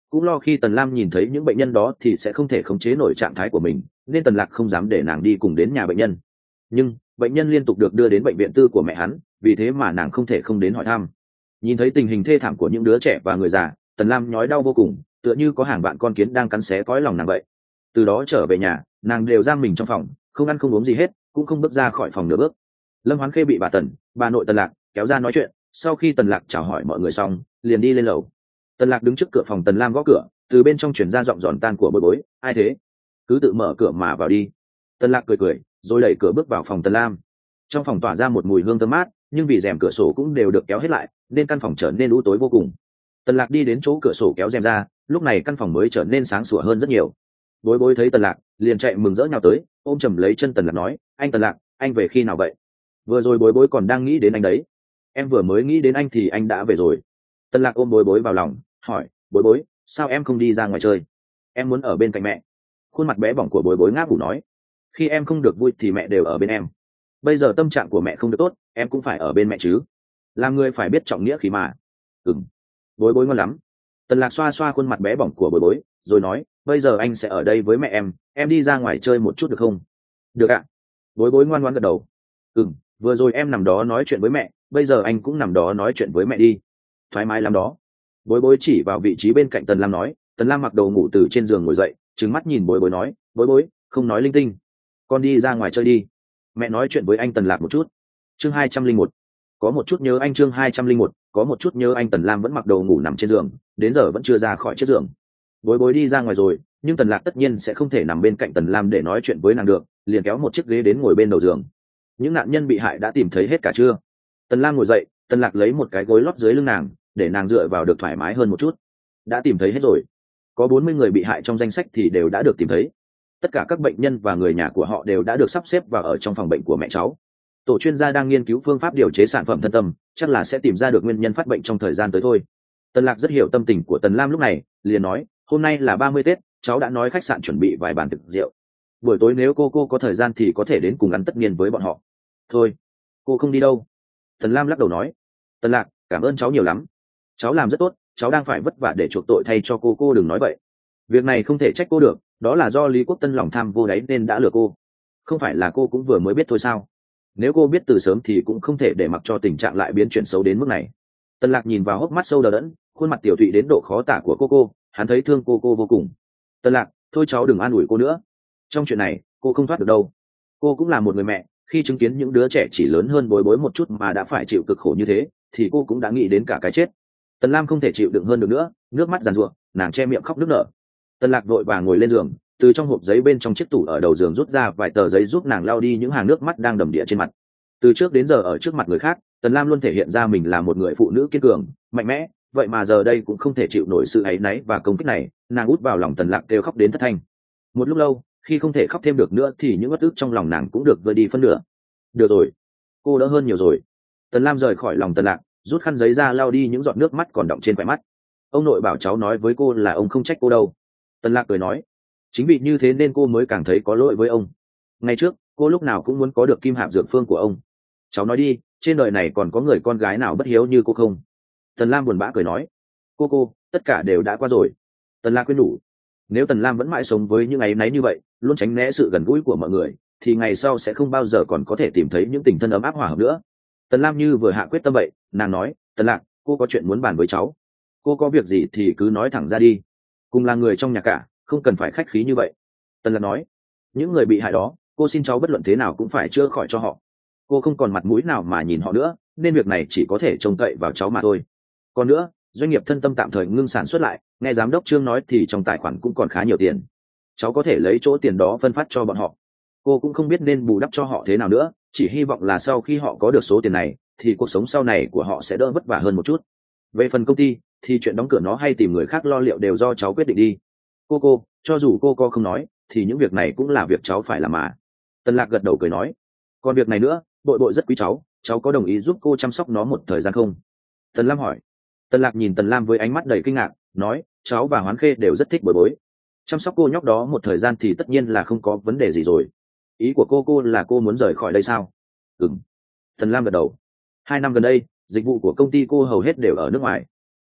cũng lo khi Tần Lam nhìn thấy những bệnh nhân đó thì sẽ không thể khống chế nổi trạng thái của mình, nên Tần Lạc không dám để nàng đi cùng đến nhà bệnh nhân. Nhưng bệnh nhân liên tục được đưa đến bệnh viện tư của mẹ hắn, vì thế mà nàng không thể không đến hỏi thăm. Nhìn thấy tình hình thê thảm của những đứa trẻ và người già, Tần Lam nhói đau vô cùng, tựa như có hàng vạn con kiến đang cắn xé cõi lòng nàng vậy. Từ đó trở về nhà, nàng đều giam mình trong phòng, không ăn không uống gì hết, cũng không bước ra khỏi phòng nửa bước. Lâm Hoán Khê bị bà Tần, bà nội Tần Lạc kéo ra nói chuyện. Sau khi Tần Lạc chào hỏi mọi người xong, liền đi lên lầu. Tần Lạc đứng trước cửa phòng Tần Lam gõ cửa, từ bên trong truyền ra giọng giòn tan của Bối Bối. Ai thế? Cứ tự mở cửa mà vào đi. Tần Lạc cười cười, rồi đẩy cửa bước vào phòng Tần Lam. Trong phòng tỏa ra một mùi hương thơm mát, nhưng vì rèm cửa sổ cũng đều được kéo hết lại, nên căn phòng trở nên u tối vô cùng. Tần Lạc đi đến chỗ cửa sổ kéo rèm ra, lúc này căn phòng mới trở nên sáng sủa hơn rất nhiều. Bối Bối thấy Tần Lạc, liền chạy mừng rỡ nhào tới, ôm chầm lấy chân Tần Lạc nói: "Anh Tần Lạc, anh về khi nào vậy? Vừa rồi Bối Bối còn đang nghĩ đến anh đấy." "Em vừa mới nghĩ đến anh thì anh đã về rồi." Tần Lạc ôm Bối Bối vào lòng, hỏi: "Bối Bối, sao em không đi ra ngoài chơi?" "Em muốn ở bên cạnh mẹ." Khuôn mặt bé bỏng của Bối Bối ngáp ngủ nói: "Khi em không được vui thì mẹ đều ở bên em. Bây giờ tâm trạng của mẹ không được tốt, em cũng phải ở bên mẹ chứ. Làm người phải biết trọng nghĩa khí mà." "Ừm." Bối Bối ngon lắm. Tần Lạc xoa xoa khuôn mặt bé bỏng của Bối Bối, rồi nói: "Bây giờ anh sẽ ở đây với mẹ em, em đi ra ngoài chơi một chút được không?" "Được ạ." Bối Bối ngoan ngoãn gật đầu. "Ừm, vừa rồi em nằm đó nói chuyện với mẹ, bây giờ anh cũng nằm đó nói chuyện với mẹ đi. Thoải mái lắm đó." Bối Bối chỉ vào vị trí bên cạnh Tần Lam nói. Tần Lam mặc đồ ngủ từ trên giường ngồi dậy, trừng mắt nhìn Bối Bối nói: "Bối Bối, không nói linh tinh, con đi ra ngoài chơi đi. Mẹ nói chuyện với anh Tần Lạc một chút." Chương hai trăm linh một, có một chút nhớ anh. Chương hai trăm linh một, có một chút nhớ anh. Tần Lam vẫn mặc đồ ngủ nằm trên giường, đến giờ vẫn chưa ra khỏi chiếc giường. Bối Bối đi ra ngoài rồi, nhưng Tần Lạc tất nhiên sẽ không thể nằm bên cạnh Tần Lam để nói chuyện với nàng được, liền kéo một chiếc ghế đến ngồi bên đầu giường. Những nạn nhân bị hại đã tìm thấy hết cả chưa? Tần Lam ngồi dậy, Tần Lạc lấy một cái gối lót dưới lưng nàng, để nàng dựa vào được thoải mái hơn một chút. Đã tìm thấy hết rồi. Có bốn mươi người bị hại trong danh sách thì đều đã được tìm thấy. Tất cả các bệnh nhân và người nhà của họ đều đã được sắp xếp vào ở trong phòng bệnh của mẹ cháu. Tổ chuyên gia đang nghiên cứu phương pháp điều chế sản phẩm thân tâm, chắc là sẽ tìm ra được nguyên nhân phát bệnh trong thời gian tới thôi. Tần Lạc rất hiểu tâm tình của Tần Lam lúc này, liền nói: "Hôm nay là ba mươi Tết, cháu đã nói khách sạn chuẩn bị vài bàn thực rượu. Buổi tối nếu cô cô có thời gian thì có thể đến cùng ăn tất niên với bọn họ." "Thôi, cô không đi đâu." Tần Lam lắc đầu nói. "Tần Lạc, cảm ơn cháu nhiều lắm. Cháu làm rất tốt, cháu đang phải vất vả để chuộc tội thay cho cô cô đừng nói vậy. Việc này không thể trách cô được, đó là do Lý Quốc Tân lòng tham vô đáy nên đã lừa cô. Không phải là cô cũng vừa mới biết thôi sao? Nếu cô biết từ sớm thì cũng không thể để mặc cho tình trạng lại biến chuyển xấu đến mức này." Tần Lạc nhìn vào hốc mắt sâu đờ đẫn, khuôn mặt tiểu thụy đến độ khó tả của cô cô, hắn thấy thương cô cô vô cùng. "Tần Lạc, thôi cháu đừng an ủi cô nữa. Trong chuyện này, cô không thoát được đâu. Cô cũng là một người mẹ, khi chứng kiến những đứa trẻ chỉ lớn hơn Bối Bối một chút mà đã phải chịu cực khổ như thế, thì cô cũng đã nghĩ đến cả cái chết." Tần Lam không thể chịu đựng hơn được nữa, nước mắt giàn giụa, nàng che miệng khóc nức nở. Tần Lạc vội vàng ngồi lên giường, từ trong hộp giấy bên trong chiếc tủ ở đầu giường rút ra vài tờ giấy giúp nàng lau đi những hàng nước mắt đang đầm đìa trên mặt. Từ trước đến giờ ở trước mặt người khác, Tần Lam luôn thể hiện ra mình là một người phụ nữ kiên cường, mạnh mẽ, vậy mà giờ đây cũng không thể chịu nổi sự áy náy và công kích này, nàng út vào lòng Tần Lạc kêu khóc đến thất thanh. Một lúc lâu, khi không thể khóc thêm được nữa thì những uất ức trong lòng nàng cũng được vơi đi phân nửa. "Được rồi, cô đỡ hơn nhiều rồi." Tần Lam rời khỏi lòng Tần Lạc, rút khăn giấy ra lau đi những giọt nước mắt còn đọng trên khóe mắt. "Ông nội bảo cháu nói với cô là ông không trách cô đâu." Tần Lạc cười nói. "Chính vì như thế nên cô mới càng thấy có lỗi với ông. Ngày trước, cô lúc nào cũng muốn có được kim hạp dược phương của ông. Cháu nói đi, trên đời này còn có người con gái nào bất hiếu như cô không?" Tần Lam buồn bã cười nói. "Cô cô, tất cả đều đã qua rồi." Tần Lạc khuyên nhủ. Nếu Tần Lam vẫn mãi sống với những áy náy như vậy, luôn tránh né sự gần gũi của mọi người, thì ngày sau sẽ không bao giờ còn có thể tìm thấy những tình thân ấm áp hòa hợp nữa. Tần Lam như vừa hạ quyết tâm vậy, nàng nói: "Tần Lạc, cô có chuyện muốn bàn với cháu. Cô có việc gì thì cứ nói thẳng ra đi. Cùng là người trong nhà cả, không cần phải khách khí như vậy." Tần Lạc nói. "Những người bị hại đó, cô xin cháu bất luận thế nào cũng phải chữa khỏi cho họ. Cô không còn mặt mũi nào mà nhìn họ nữa, nên việc này chỉ có thể trông cậy vào cháu mà thôi. Còn nữa, doanh nghiệp thân tâm tạm thời ngưng sản xuất lại, nghe giám đốc Trương nói thì trong tài khoản cũng còn khá nhiều tiền. Cháu có thể lấy chỗ tiền đó phân phát cho bọn họ. Cô cũng không biết nên bù đắp cho họ thế nào nữa, chỉ hy vọng là sau khi họ có được số tiền này thì cuộc sống sau này của họ sẽ đỡ vất vả hơn một chút. Về phần công ty thì chuyện đóng cửa nó hay tìm người khác lo liệu đều do cháu quyết định đi. Cô cô, cho dù cô cô không nói thì những việc này cũng là việc cháu phải làm mà." Tần Lạc gật đầu cười nói. "Còn việc này nữa, Bội Bội rất quý cháu, cháu có đồng ý giúp cô chăm sóc nó một thời gian không?" Tần Lam hỏi. Tần Lạc nhìn Tần Lam với ánh mắt đầy kinh ngạc, nói: "Cháu và Hoán Khê đều rất thích Bội Bội. Chăm sóc cô nhóc đó một thời gian thì tất nhiên là không có vấn đề gì rồi. Ý của cô cô là cô muốn rời khỏi đây sao?" "Ừm." Tần Lam gật đầu. Hai năm gần đây, dịch vụ của công ty cô hầu hết đều ở nước ngoài.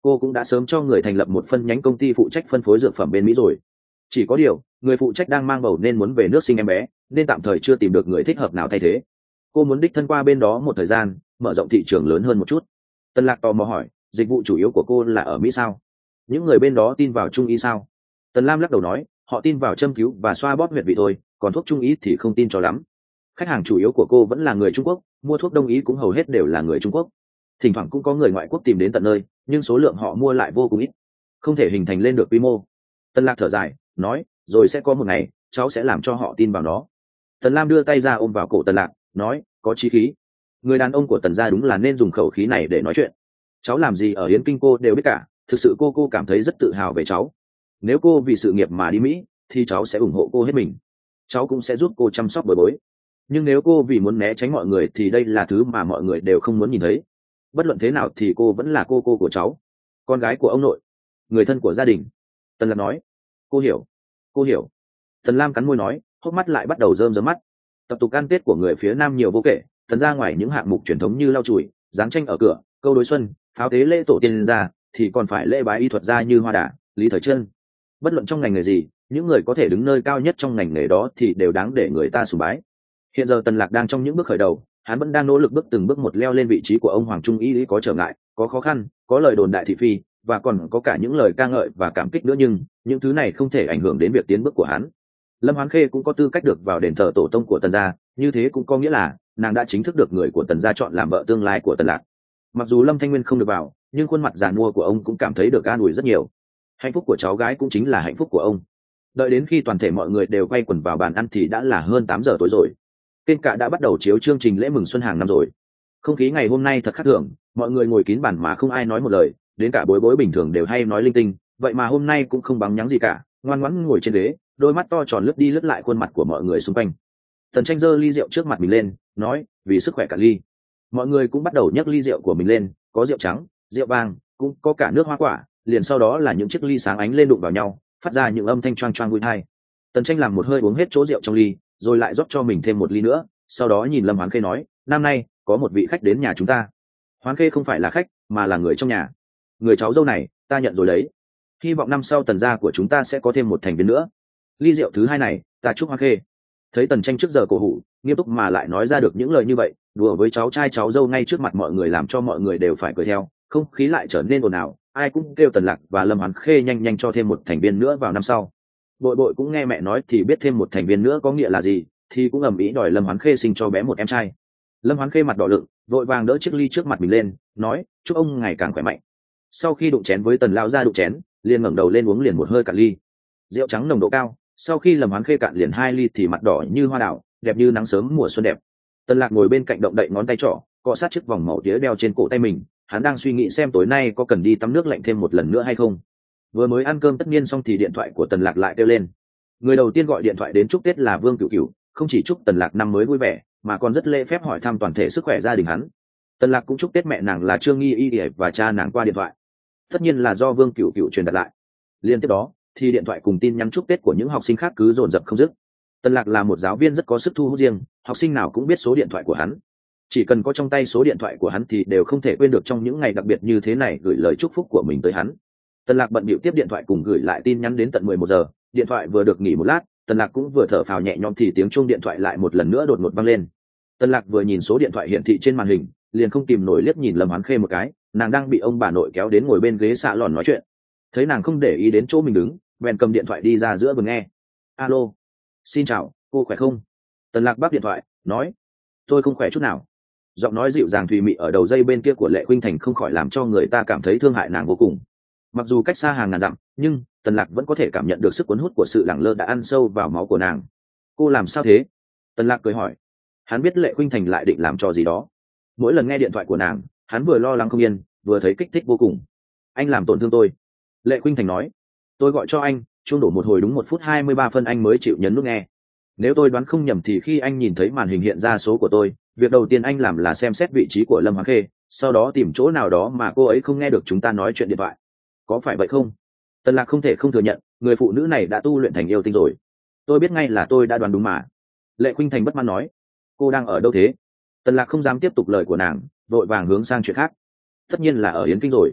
cô cũng đã sớm cho người thành lập một phân nhánh công ty phụ trách phân phối dược phẩm bên Mỹ rồi. Chỉ có điều người phụ trách đang mang bầu nên muốn về nước sinh em bé, nên tạm thời chưa tìm được người thích hợp nào thay thế. Cô muốn đích thân qua bên đó một thời gian, mở rộng thị trường lớn hơn một chút. Tân Lạc tò mò hỏi, dịch vụ chủ yếu của cô là ở Mỹ sao? Những người bên đó tin vào trung y sao? Tần Lam lắc đầu nói, họ tin vào châm cứu và xoa bóp huyệt vị thôi, còn thuốc trung y thì không tin cho lắm. Khách hàng chủ yếu của cô vẫn là người Trung Quốc, mua thuốc đông y cũng hầu hết đều là người Trung Quốc. Thỉnh thoảng cũng có người ngoại quốc tìm đến tận nơi, nhưng số lượng họ mua lại vô cùng ít, không thể hình thành lên được quy mô. Tân Lạc thở dài nói, rồi sẽ có một ngày cháu sẽ làm cho họ tin vào nó. Tần Lam đưa tay ra ôm vào cổ Tần Lạc, nói, có chí khí. Người đàn ông của Tần gia đúng là nên dùng khẩu khí này để nói chuyện. Cháu làm gì ở Yến Kinh cô đều biết cả, thực sự cô cô cảm thấy rất tự hào về cháu. Nếu cô vì sự nghiệp mà đi Mỹ thì cháu sẽ ủng hộ cô hết mình, cháu cũng sẽ giúp cô chăm sóc bồi bối. Nhưng nếu cô vì muốn né tránh mọi người thì đây là thứ mà mọi người đều không muốn nhìn thấy. Bất luận thế nào thì cô vẫn là cô cô của cháu, con gái của ông nội, người thân của gia đình. Tần Lạc nói, cô hiểu, cô hiểu. Tần Lam cắn môi nói, hốc mắt lại bắt đầu rơm rớm mắt. Tập tục ăn Tết của người phía Nam nhiều vô kể, Tần ra ngoài những hạng mục truyền thống như lau chùi, dáng tranh ở cửa, câu đối xuân, pháo tế lễ tổ tiên ra, thì còn phải lễ bái y thuật gia như Hoa Đà, Lý Thời Trân. Bất luận trong ngành nghề gì, những người có thể đứng nơi cao nhất trong ngành nghề đó thì đều đáng để người ta sùng bái. Hiện giờ Tần Lạc đang trong những bước khởi đầu, hắn vẫn đang nỗ lực bước từng bước một leo lên vị trí của ông Hoàng Trung Y. Có trở ngại, có khó khăn, có lời đồn đại thị phi, và còn có cả những lời ca ngợi và cảm kích nữa, nhưng những thứ này không thể ảnh hưởng đến việc tiến bước của hắn. Lâm Hoán Khê cũng có tư cách được vào đền thờ tổ tông của Tần gia, như thế cũng có nghĩa là nàng đã chính thức được người của Tần gia chọn làm vợ tương lai của Tần Lạc. Mặc dù Lâm Thanh Nguyên không được vào, nhưng khuôn mặt già nua của ông cũng cảm thấy được an ủi rất nhiều. Hạnh phúc của cháu gái cũng chính là hạnh phúc của ông. Đợi đến khi toàn thể mọi người đều quay quần vào bàn ăn thì đã là hơn tám giờ tối rồi. Kênh Cả đã bắt đầu chiếu chương trình lễ mừng xuân hàng năm rồi. Không khí ngày hôm nay thật khác thường, mọi người ngồi kín bàn mà không ai nói một lời, đến cả bối bối bình thường đều hay nói linh tinh, vậy mà hôm nay cũng không bằng nhắng gì cả, ngoan ngoãn ngồi trên ghế, đôi mắt to tròn lướt đi lướt lại khuôn mặt của mọi người xung quanh. Tần Tranh giơ ly rượu trước mặt mình lên, nói, vì sức khỏe cả ly. Mọi người cũng bắt đầu nhấc ly rượu của mình lên, có rượu trắng, rượu vang, cũng có cả nước hoa quả, liền sau đó là những chiếc ly sáng ánh lên đụng vào nhau, phát ra những âm thanh choang choang vui tai. Tần Tranh làm một hơi uống hết chỗ rượu trong ly, rồi lại rót cho mình thêm một ly nữa, sau đó nhìn Lâm Hoán Khê nói, năm nay có một vị khách đến nhà chúng ta. Hoán Khê không phải là khách mà là người trong nhà. Người cháu dâu này ta nhận rồi đấy, hy vọng năm sau Tần gia của chúng ta sẽ có thêm một thành viên nữa. Ly rượu thứ hai này ta chúc Hoán Khê. Thấy Tần Tranh trước giờ cổ hủ, nghiêm túc mà lại nói ra được những lời như vậy, đùa với cháu trai cháu dâu ngay trước mặt mọi người, làm cho mọi người đều phải cười theo, không khí lại trở nên ồn ào, ai cũng kêu Tần Lạc và Lâm Hoán Khê nhanh nhanh cho thêm một thành viên nữa vào năm sau. Bội Bội cũng nghe mẹ nói thì biết thêm một thành viên nữa có nghĩa là gì, thì cũng ầm ĩ đòi Lâm Hoán Khê sinh cho bé một em trai. Lâm Hoán Khê mặt đỏ lựng, vội vàng đỡ chiếc ly trước mặt mình lên, nói, chúc ông ngày càng khỏe mạnh. Sau khi đụng chén với Tần lão gia đụng chén, liền ngẩng đầu lên uống liền một hơi cạn ly. Rượu trắng nồng độ cao, sau khi Lâm Hoán Khê cạn liền hai ly thì mặt đỏ như hoa đào, đẹp như nắng sớm mùa xuân đẹp. Tần Lạc ngồi bên cạnh động đậy ngón tay trỏ, cọ sát chiếc vòng màu tía đeo trên cổ tay mình, hắn đang suy nghĩ xem tối nay có cần đi tắm nước lạnh thêm một lần nữa hay không. Vừa mới ăn cơm tất niên xong thì điện thoại của Tần Lạc lại kêu lên. Người đầu tiên gọi điện thoại đến chúc Tết là Vương Cửu Cửu, không chỉ chúc Tần Lạc năm mới vui vẻ, mà còn rất lễ phép hỏi thăm toàn thể sức khỏe gia đình hắn. Tần Lạc cũng chúc Tết mẹ nàng là Trương Nghi Y và cha nàng qua điện thoại, tất nhiên là do Vương Cửu Cửu truyền đạt lại. Liên tiếp đó thì điện thoại cùng tin nhắn chúc Tết của những học sinh khác cứ dồn dập không dứt. Tần Lạc là một giáo viên rất có sức thu hút riêng, học sinh nào cũng biết số điện thoại của hắn. Chỉ cần có trong tay số điện thoại của hắn thì đều không thể quên được trong những ngày đặc biệt như thế này gửi lời chúc phúc của mình tới hắn. Tần Lạc bận bịu tiếp điện thoại cùng gửi lại tin nhắn đến tận mười một giờ, điện thoại vừa được nghỉ một lát, Tần Lạc cũng vừa thở phào nhẹ nhõm thì tiếng chuông điện thoại lại một lần nữa đột ngột vang lên. Tần Lạc vừa nhìn số điện thoại hiển thị trên màn hình, liền không kìm nổi liếc nhìn Lâm Hoán Khê một cái, nàng đang bị ông bà nội kéo đến ngồi bên ghế xạ lòn nói chuyện. Thấy nàng không để ý đến chỗ mình đứng, bèn cầm điện thoại đi ra giữa vừa nghe. Alo, xin chào, cô khỏe không? Tần Lạc bắt điện thoại, nói, tôi không khỏe chút nào. Giọng nói dịu dàng thùy mị ở đầu dây bên kia của Lệ Khuynh Thành không khỏi làm cho người ta cảm thấy thương hại nàng vô cùng. Mặc dù cách xa hàng ngàn dặm, nhưng Tần Lạc vẫn có thể cảm nhận được sức cuốn hút của sự lẳng lơ đã ăn sâu vào máu của nàng. Cô làm sao thế? Tần Lạc cười hỏi. Hắn biết Lệ Khuynh Thành lại định làm trò gì đó. Mỗi lần nghe điện thoại của nàng, hắn vừa lo lắng không yên, vừa thấy kích thích vô cùng. Anh làm tổn thương tôi. Lệ Khuynh Thành nói. Tôi gọi cho anh, chuông đổ một hồi đúng một phút hai mươi ba phân anh mới chịu nhấn nút nghe. Nếu tôi đoán không nhầm thì khi anh nhìn thấy màn hình hiện ra số của tôi, việc đầu tiên anh làm là xem xét vị trí của Lâm Hoán Khê, sau đó tìm chỗ nào đó mà cô ấy không nghe được chúng ta nói chuyện điện thoại. Có phải vậy không? Tần Lạc không thể không thừa nhận, người phụ nữ này đã tu luyện thành yêu tinh rồi. Tôi biết ngay là tôi đã đoán đúng mà. Lệ Khuynh Thành bất mãn nói. Cô đang ở đâu thế? Tần Lạc không dám tiếp tục lời của nàng, vội vàng hướng sang chuyện khác. Tất nhiên là ở Yến Kinh rồi.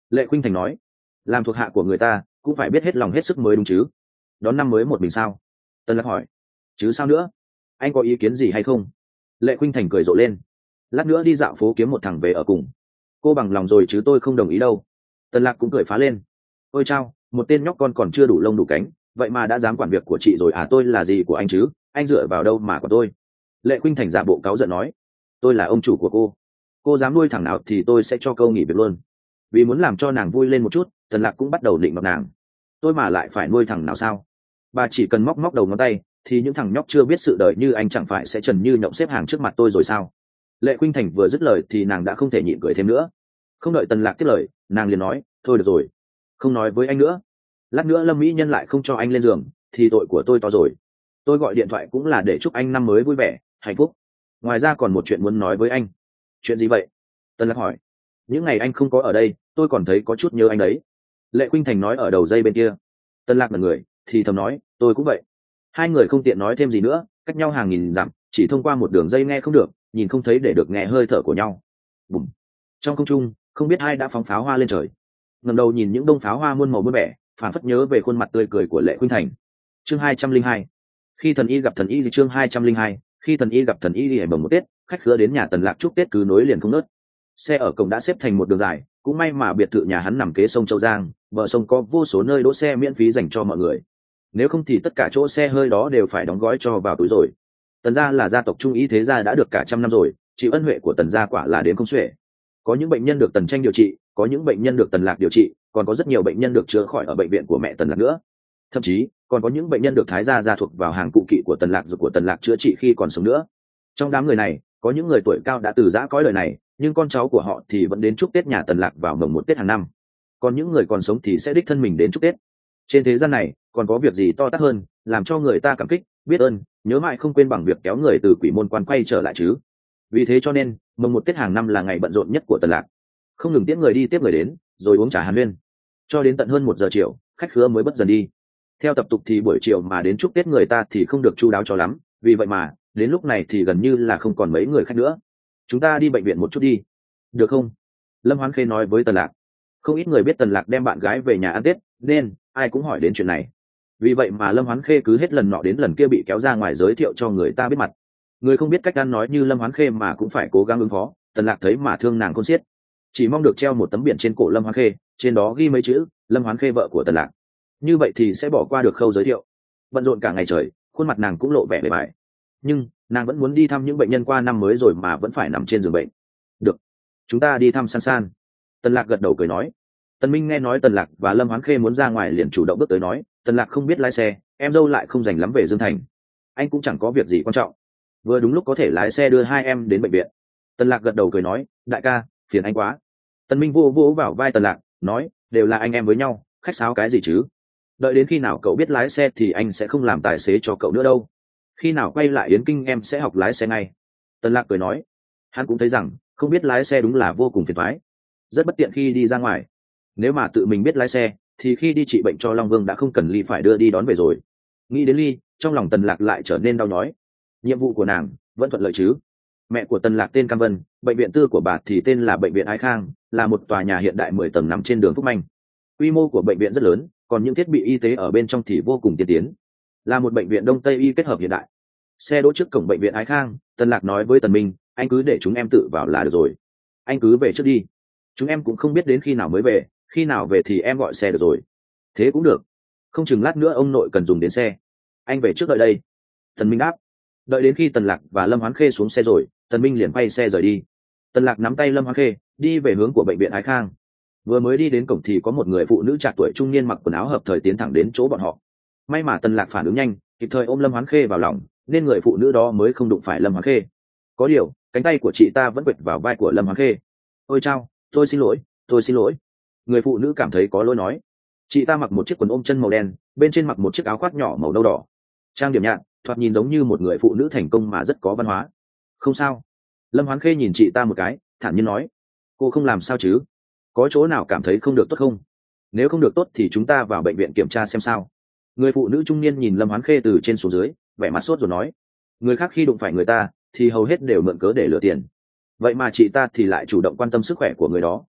Lệ Khuynh Thành nói. Làm thuộc hạ của người ta cũng phải biết hết lòng hết sức mới đúng chứ. Đón năm mới một mình sao? Tần Lạc hỏi. Chứ sao nữa, anh có ý kiến gì hay không? Lệ Khuynh Thành cười rộ lên. Lát nữa đi dạo phố kiếm một thằng về ở cùng. Cô bằng lòng rồi chứ tôi không đồng ý đâu. Tần Lạc cũng cười phá lên. Ôi chao, một tên nhóc con còn chưa đủ lông đủ cánh, vậy mà đã dám quản việc của chị rồi à? Tôi là gì của anh chứ, anh dựa vào đâu mà của tôi? Lệ Khuynh Thành giả bộ cáu giận nói. Tôi là ông chủ của cô, cô dám nuôi thằng nào thì tôi sẽ cho câu nghỉ việc luôn. Vì muốn làm cho nàng vui lên một chút, Tần Lạc cũng bắt đầu định bọc nàng. Tôi mà lại phải nuôi thằng nào sao? Bà chỉ cần móc móc đầu ngón tay thì những thằng nhóc chưa biết sự đời như anh chẳng phải sẽ trần như nhộng xếp hàng trước mặt tôi rồi sao? Lệ Khuynh Thành vừa dứt lời thì nàng đã không thể nhịn cười thêm nữa. Không đợi Tần Lạc tiếp lời, nàng liền nói, thôi được rồi, không nói với anh nữa. Lát nữa Lâm Mỹ Nhân lại không cho anh lên giường thì tội của tôi to rồi. Tôi gọi điện thoại cũng là để chúc anh năm mới vui vẻ hạnh phúc. Ngoài ra còn một chuyện muốn nói với anh. Chuyện gì vậy? Tần Lạc hỏi. Những ngày anh không có ở đây tôi còn thấy có chút nhớ anh đấy. Lệ Khuynh Thành nói ở đầu dây bên kia. Tần Lạc là người thì thầm nói, tôi cũng vậy. Hai người không tiện nói thêm gì nữa, cách nhau hàng nghìn dặm, chỉ thông qua một đường dây nghe không được, nhìn không thấy để được nghe hơi thở của nhau. Bùm. Trong không trung không biết ai đã phóng pháo hoa lên trời. Ngẩng đầu nhìn những đông pháo hoa muôn màu muôn vẻ, phản phất nhớ về khuôn mặt tươi cười của Lệ Khuynh Thành. Chương hai trăm linh hai. Khi thần y gặp thần y. Chương hai trăm linh hai. Khi thần y gặp thần y. Hẻm bồng một Tết, khách khứa đến nhà Tần Lạc chúc Tết cứ nối liền không ngớt. Xe ở cổng đã xếp thành một đường dài, cũng may mà biệt thự nhà hắn nằm kế sông Châu Giang, bờ sông có vô số nơi đỗ xe miễn phí dành cho mọi người. Nếu không thì tất cả chỗ xe hơi đó đều phải đóng gói cho vào túi rồi. Tần gia là gia tộc trung ý thế gia đã được cả trăm năm rồi, chịu ân huệ của Tần gia quả là đến không xuể. Có những bệnh nhân được Tần Tranh điều trị, có những bệnh nhân được Tần Lạc điều trị, còn có rất nhiều bệnh nhân được chữa khỏi ở bệnh viện của mẹ Tần Lạc nữa. Thậm chí còn có những bệnh nhân được Thái gia gia thuộc vào hàng cụ kỵ của Tần Lạc rồi của Tần Lạc chữa trị khi còn sống nữa. Trong đám người này có những người tuổi cao đã từ giã cõi đời này, nhưng con cháu của họ thì vẫn đến chúc Tết nhà Tần Lạc vào mồng một Tết hàng năm. Còn những người còn sống thì sẽ đích thân mình đến chúc Tết. Trên thế gian này còn có việc gì to tát hơn, làm cho người ta cảm kích, biết ơn, nhớ mãi không quên bằng việc kéo người từ quỷ môn quan quay trở lại chứ? Vì thế cho nên mồng một Tết hàng năm là ngày bận rộn nhất của Tần Lạc. Không ngừng tiếp người đi tiếp người đến, rồi uống trà hàn huyên, cho đến tận hơn một giờ chiều, khách khứa mới bất dần đi. Theo tập tục thì buổi chiều mà đến chúc Tết người ta thì không được chu đáo cho lắm, vì vậy mà đến lúc này thì gần như là không còn mấy người khách nữa. Chúng ta đi bệnh viện một chút đi, được không? Lâm Hoán Khê nói với Tần Lạc. Không ít người biết Tần Lạc đem bạn gái về nhà ăn Tết, nên ai cũng hỏi đến chuyện này. Vì vậy mà Lâm Hoán Khê cứ hết lần nọ đến lần kia bị kéo ra ngoài giới thiệu cho người ta biết mặt. Người không biết cách ăn nói như Lâm Hoán Khê mà cũng phải cố gắng ứng phó. Tần Lạc thấy mà thương nàng khôn xiết, chỉ mong được treo một tấm biển trên cổ Lâm Hoán Khê, trên đó ghi mấy chữ Lâm Hoán Khê vợ của Tần Lạc. Như vậy thì sẽ bỏ qua được khâu giới thiệu. Bận rộn cả ngày trời, khuôn mặt nàng cũng lộ vẻ bề bại, nhưng nàng vẫn muốn đi thăm những bệnh nhân qua năm mới rồi mà vẫn phải nằm trên giường bệnh. Được, chúng ta đi thăm San San. Tần Lạc gật đầu cười nói. Tần Minh nghe nói Tần Lạc và Lâm Hoán Khê muốn ra ngoài liền chủ động bước tới nói, Tần Lạc không biết lái xe, em dâu lại không rành lắm về Dương Thành, anh cũng chẳng có việc gì quan trọng, vừa đúng lúc có thể lái xe đưa hai em đến bệnh viện. Tần Lạc gật đầu cười nói, đại ca, phiền anh quá. Tần Minh vô vô vào vai Tần Lạc, nói, đều là anh em với nhau, khách sáo cái gì chứ? Đợi đến khi nào cậu biết lái xe thì anh sẽ không làm tài xế cho cậu nữa đâu. Khi nào quay lại Yến Kinh em sẽ học lái xe ngay. Tần Lạc cười nói. Hắn cũng thấy rằng không biết lái xe đúng là vô cùng phiền toái, rất bất tiện khi đi ra ngoài. Nếu mà tự mình biết lái xe thì khi đi trị bệnh cho Long Vương đã không cần Ly phải đưa đi đón về rồi. Nghĩ đến Ly, trong lòng Tần Lạc lại trở nên đau nhói. Nhiệm vụ của nàng vẫn thuận lợi chứ? Mẹ của Tần Lạc tên Cam Vân, bệnh viện tư của bà thì tên là bệnh viện Ái Khang, là một tòa nhà hiện đại mười tầng nằm trên đường Phúc Manh. Quy mô của bệnh viện rất lớn, còn những thiết bị y tế ở bên trong thì vô cùng tiên tiến, là một bệnh viện đông tây y kết hợp hiện đại. Xe đỗ trước cổng bệnh viện Ái Khang, Tần Lạc nói với Tần Minh, anh cứ để chúng em tự vào là được rồi, anh cứ về trước đi, chúng em cũng không biết đến khi nào mới về, khi nào về thì em gọi xe được rồi. Thế cũng được, không chừng lát nữa ông nội cần dùng đến xe, anh về trước đợi đây. Tần Minh đáp. Đợi đến khi Tần Lạc và Lâm Hoán Khê xuống xe rồi, Tần Minh liền quay xe rời đi. Tần Lạc nắm tay Lâm Hoán Khê đi về hướng của bệnh viện Ái Khang. Vừa mới đi đến cổng thì có một người phụ nữ trạc tuổi trung niên mặc quần áo hợp thời tiến thẳng đến chỗ bọn họ. May mà Tần Lạc phản ứng nhanh, kịp thời ôm Lâm Hoán Khê vào lòng, nên người phụ nữ đó mới không đụng phải Lâm Hoán Khê. Có điều cánh tay của chị ta vẫn quệt vào vai của Lâm Hoán Khê. Ôi chao, tôi xin lỗi, tôi xin lỗi. Người phụ nữ cảm thấy có lỗi nói. Chị ta mặc một chiếc quần ôm chân màu đen, bên trên mặc một chiếc áo khoác nhỏ màu nâu đỏ, trang điểm nhạt, thoạt nhìn giống như một người phụ nữ thành công mà rất có văn hóa. Không sao. Lâm Hoán Khê nhìn chị ta một cái, thản nhiên nói. Cô không làm sao chứ? Có chỗ nào cảm thấy không được tốt không? Nếu không được tốt thì chúng ta vào bệnh viện kiểm tra xem sao. Người phụ nữ trung niên nhìn Lâm Hoán Khê từ trên xuống dưới, vẻ mặt sốt rồi nói. Người khác khi đụng phải người ta thì hầu hết đều mượn cớ để lừa tiền, vậy mà chị ta thì lại chủ động quan tâm sức khỏe của người đó,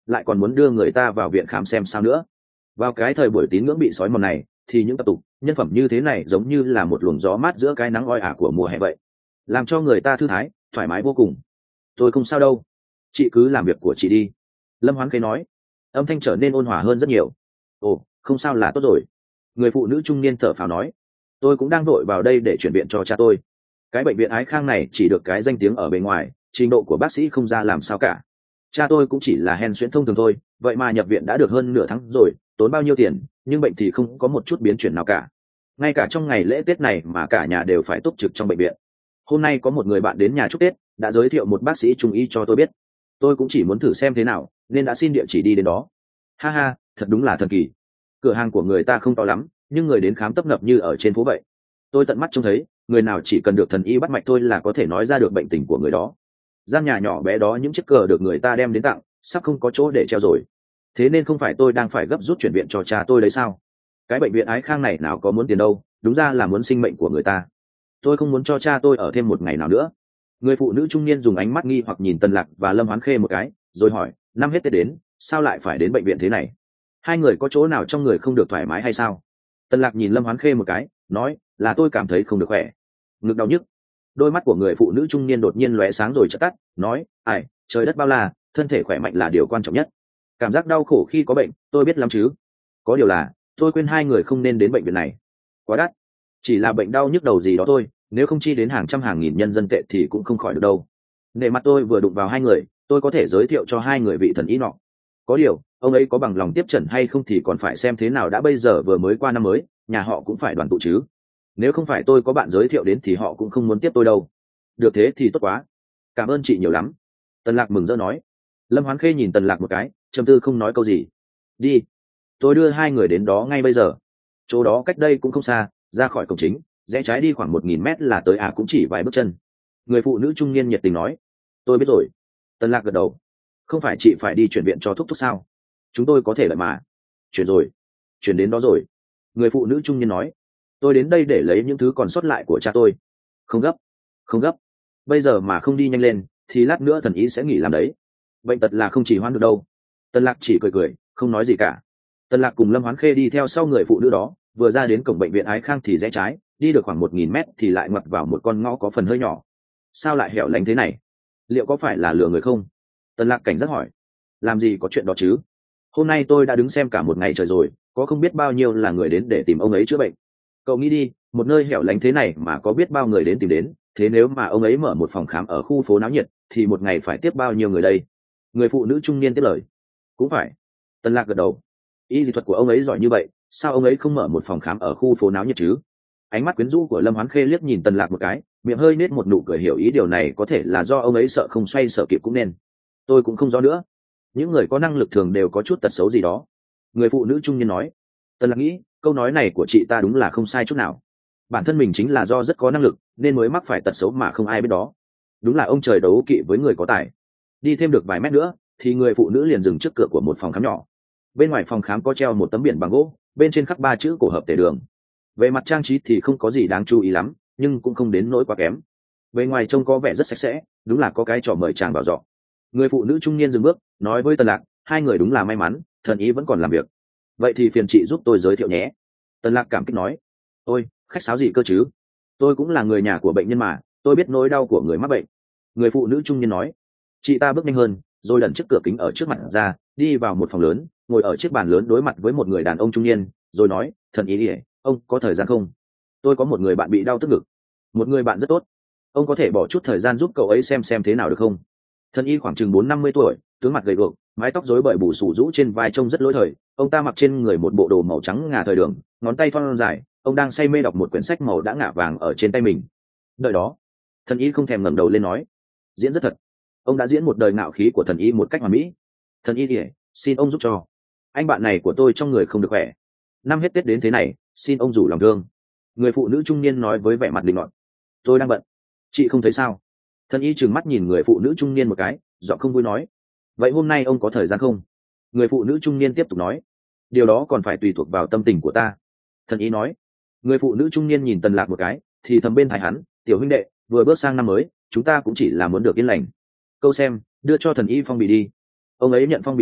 lại còn muốn đưa người ta vào viện khám xem sao nữa. Vào cái thời buổi tín ngưỡng bị sói mòn này thì những tập tục nhân phẩm như thế này giống như là một luồng gió mát giữa cái nắng oi ả của mùa hè vậy, làm cho người ta thư thái thoải mái vô cùng. Tôi không sao đâu, chị cứ làm việc của chị đi, Lâm Hoán Khê nói, âm thanh trở nên ôn hòa hơn rất nhiều. Ồ, không sao là tốt rồi, người phụ nữ trung niên thở phào nói. Tôi cũng đang vội vào đây để chuyển viện cho cha tôi. Cái bệnh viện Ái Khang này chỉ được cái danh tiếng ở bề ngoài, trình độ của bác sĩ không ra làm sao cả. Cha tôi cũng chỉ là hen suyễn thông thường thôi, vậy mà nhập viện đã được hơn nửa tháng rồi, tốn bao nhiêu tiền, nhưng bệnh thì không có một chút biến chuyển nào cả. Ngay cả trong ngày lễ Tết này mà cả nhà đều phải túc trực trong bệnh viện. Hôm nay có một người bạn đến nhà chúc Tết, đã giới thiệu một bác sĩ trung y cho tôi biết. Tôi cũng chỉ muốn thử xem thế nào, nên đã xin địa chỉ đi đến đó. Ha ha, thật đúng là thần kỳ. Cửa hàng của người ta không to lắm, nhưng người đến khám tấp nập như ở trên phố vậy. Tôi tận mắt trông thấy, người nào chỉ cần được thần y bắt mạch thôi là có thể nói ra được bệnh tình của người đó. Gian nhà nhỏ bé đó những chiếc cờ được người ta đem đến tặng, sắp không có chỗ để treo rồi. Thế nên không phải tôi đang phải gấp rút chuyển viện cho cha tôi đấy sao? Cái bệnh viện Ái Khang này nào có muốn tiền đâu, đúng ra là muốn sinh mệnh của người ta. Tôi không muốn cho cha tôi ở thêm một ngày nào nữa. Người phụ nữ trung niên dùng ánh mắt nghi hoặc nhìn Tần Lạc và Lâm Hoán Khê một cái, rồi hỏi, năm hết Tết đến, sao lại phải đến bệnh viện thế này? Hai người có chỗ nào trong người không được thoải mái hay sao? Tần Lạc nhìn Lâm Hoán Khê một cái, nói, là tôi cảm thấy không được khỏe, ngực đau nhức. Đôi mắt của người phụ nữ trung niên đột nhiên lóe sáng rồi chợt tắt, nói, ai, trời đất bao la, thân thể khỏe mạnh là điều quan trọng nhất. Cảm giác đau khổ khi có bệnh, tôi biết lắm chứ. Có điều là, tôi khuyên hai người không nên đến bệnh viện này. Quá đắt. Chỉ là bệnh đau nhức đầu gì đó thôi, nếu không chi đến hàng trăm hàng nghìn nhân dân tệ thì cũng không khỏi được đâu. Nể mặt tôi vừa đụng vào hai người, tôi có thể giới thiệu cho hai người vị thần y nọ. Có điều, ông ấy có bằng lòng tiếp诊hay không thì còn phải xem thế nào đã, bây giờ vừa mới qua năm mới, nhà họ cũng phải đoàn tụ chứ. Nếu không phải tôi có bạn giới thiệu đến thì họ cũng không muốn tiếp tôi đâu. Được thế thì tốt quá. Cảm ơn chị nhiều lắm. Tần Lạc mừng rỡ nói. Lâm Hoán Khê nhìn Tần Lạc một cái, trầm tư không nói câu gì. Đi. Tôi đưa hai người đến đó ngay bây giờ. Chỗ đó cách đây cũng không xa, ra khỏi cổng chính, rẽ trái đi khoảng một nghìn mét là tới, à cũng chỉ vài bước chân. Người phụ nữ trung niên nhiệt tình nói. Tôi biết rồi. Tần Lạc gật đầu. Không phải chị phải đi chuyển viện cho thúc thúc sao? Chúng tôi có thể lại mà. Chuyển rồi. Chuyển đến đó rồi. Người phụ nữ trung niên nói. Tôi đến đây để lấy những thứ còn sót lại của cha tôi. Không gấp. Không gấp. Bây giờ mà không đi nhanh lên, thì lát nữa thần ý sẽ nghỉ làm đấy. Bệnh tật là không chỉ hoãn được đâu. Tần Lạc chỉ cười cười, không nói gì cả. Tần Lạc cùng Lâm Hoán Khê đi theo sau người phụ nữ đó, vừa ra đến cổng bệnh viện Ái Khang thì rẽ trái, đi được khoảng một nghìn mét thì lại ngoặt vào một con ngõ có phần hơi nhỏ. Sao lại hẻo lánh thế này? Liệu có phải là lừa người không? Tần Lạc cảnh giác hỏi. Làm gì có chuyện đó chứ? Hôm nay tôi đã đứng xem cả một ngày trời rồi, có không biết bao nhiêu là người đến để tìm ông ấy chữa bệnh. Cậu nghĩ đi, một nơi hẻo lánh thế này mà có biết bao người đến tìm đến, thế nếu mà ông ấy mở một phòng khám ở khu phố náo nhiệt thì một ngày phải tiếp bao nhiêu người đây? Người phụ nữ trung niên tiếp lời. Cũng phải. Tần Lạc gật đầu. Y lý thuật của ông ấy giỏi như vậy, sao ông ấy không mở một phòng khám ở khu phố náo nhiệt chứ? Ánh mắt quyến rũ của Lâm Hoán Khê liếc nhìn Tần Lạc một cái, miệng hơi nết một nụ cười, hiểu ý điều này có thể là do ông ấy sợ không xoay sở kịp cũng nên. Tôi cũng không rõ nữa. Những người có năng lực thường đều có chút tật xấu gì đó. Người phụ nữ trung niên nói. Tần Lạc nghĩ, câu nói này của chị ta đúng là không sai chút nào. Bản thân mình chính là do rất có năng lực nên mới mắc phải tật xấu mà không ai biết đó. Đúng là ông trời đấu kỵ với người có tài. Đi thêm được vài mét nữa thì người phụ nữ liền dừng trước cửa của một phòng khám nhỏ. Bên ngoài phòng khám có treo một tấm biển bằng gỗ, bên trên khắc ba chữ cổ hợp tề đường. Về mặt trang trí thì không có gì đáng chú ý lắm, nhưng cũng không đến nỗi quá kém. Bên ngoài trông có vẻ rất sạch sẽ, đúng là có cái trò mời chàng vào dọ. Người phụ nữ trung niên dừng bước, nói với Tần Lạc, hai người đúng là may mắn, thần ý vẫn còn làm việc. Vậy thì phiền chị giúp tôi giới thiệu nhé. Tần Lạc cảm kích nói. Ôi, khách sáo gì cơ chứ? Tôi cũng là người nhà của bệnh nhân mà, tôi biết nỗi đau của người mắc bệnh. Người phụ nữ trung niên nói. Chị ta bước nhanh hơn, rồi lần chiếc cửa kính ở trước mặt ra, đi vào một phòng lớn, ngồi ở chiếc bàn lớn đối mặt với một người đàn ông trung niên, rồi nói, thần ý ỉa, ông có thời gian không? Tôi có một người bạn bị đau tức ngực. Một người bạn rất tốt. Ông có thể bỏ chút thời gian giúp cậu ấy xem xem thế nào được không? Thần y khoảng chừng bốn năm mươi tuổi, tướng mặt gầy guộc, mái tóc rối bời bù xù rũ trên vai trông rất lỗi thời. Ông ta mặc trên người một bộ đồ màu trắng ngà thời đường, ngón tay thon dài. Ông đang say mê đọc một quyển sách màu đã ngả vàng ở trên tay mình. Đợi đó, thần y không thèm ngẩng đầu lên nói, diễn rất thật. Ông đã diễn một đời ngạo khí của thần y một cách hoàn mỹ. Thần y ỉa, xin ông giúp cho. Anh bạn này của tôi trong người không được khỏe. Năm hết Tết đến thế này, xin ông rủ lòng thương. Người phụ nữ trung niên nói với vẻ mặt định nọt. Tôi đang bận. Chị không thấy sao? Thần y trừng mắt nhìn người phụ nữ trung niên một cái, giọng không vui nói. Vậy hôm nay ông có thời gian không? Người phụ nữ trung niên tiếp tục nói. Điều đó còn phải tùy thuộc vào tâm tình của ta. Thần y nói. Người phụ nữ trung niên nhìn Tần Lạc một cái, thì thầm bên tai hắn, tiểu huynh đệ, vừa bước sang năm mới, chúng ta cũng chỉ là muốn được yên lành. Câu xem, đưa cho thần y phong bì đi. Ông ấy nhận phong bì rồi,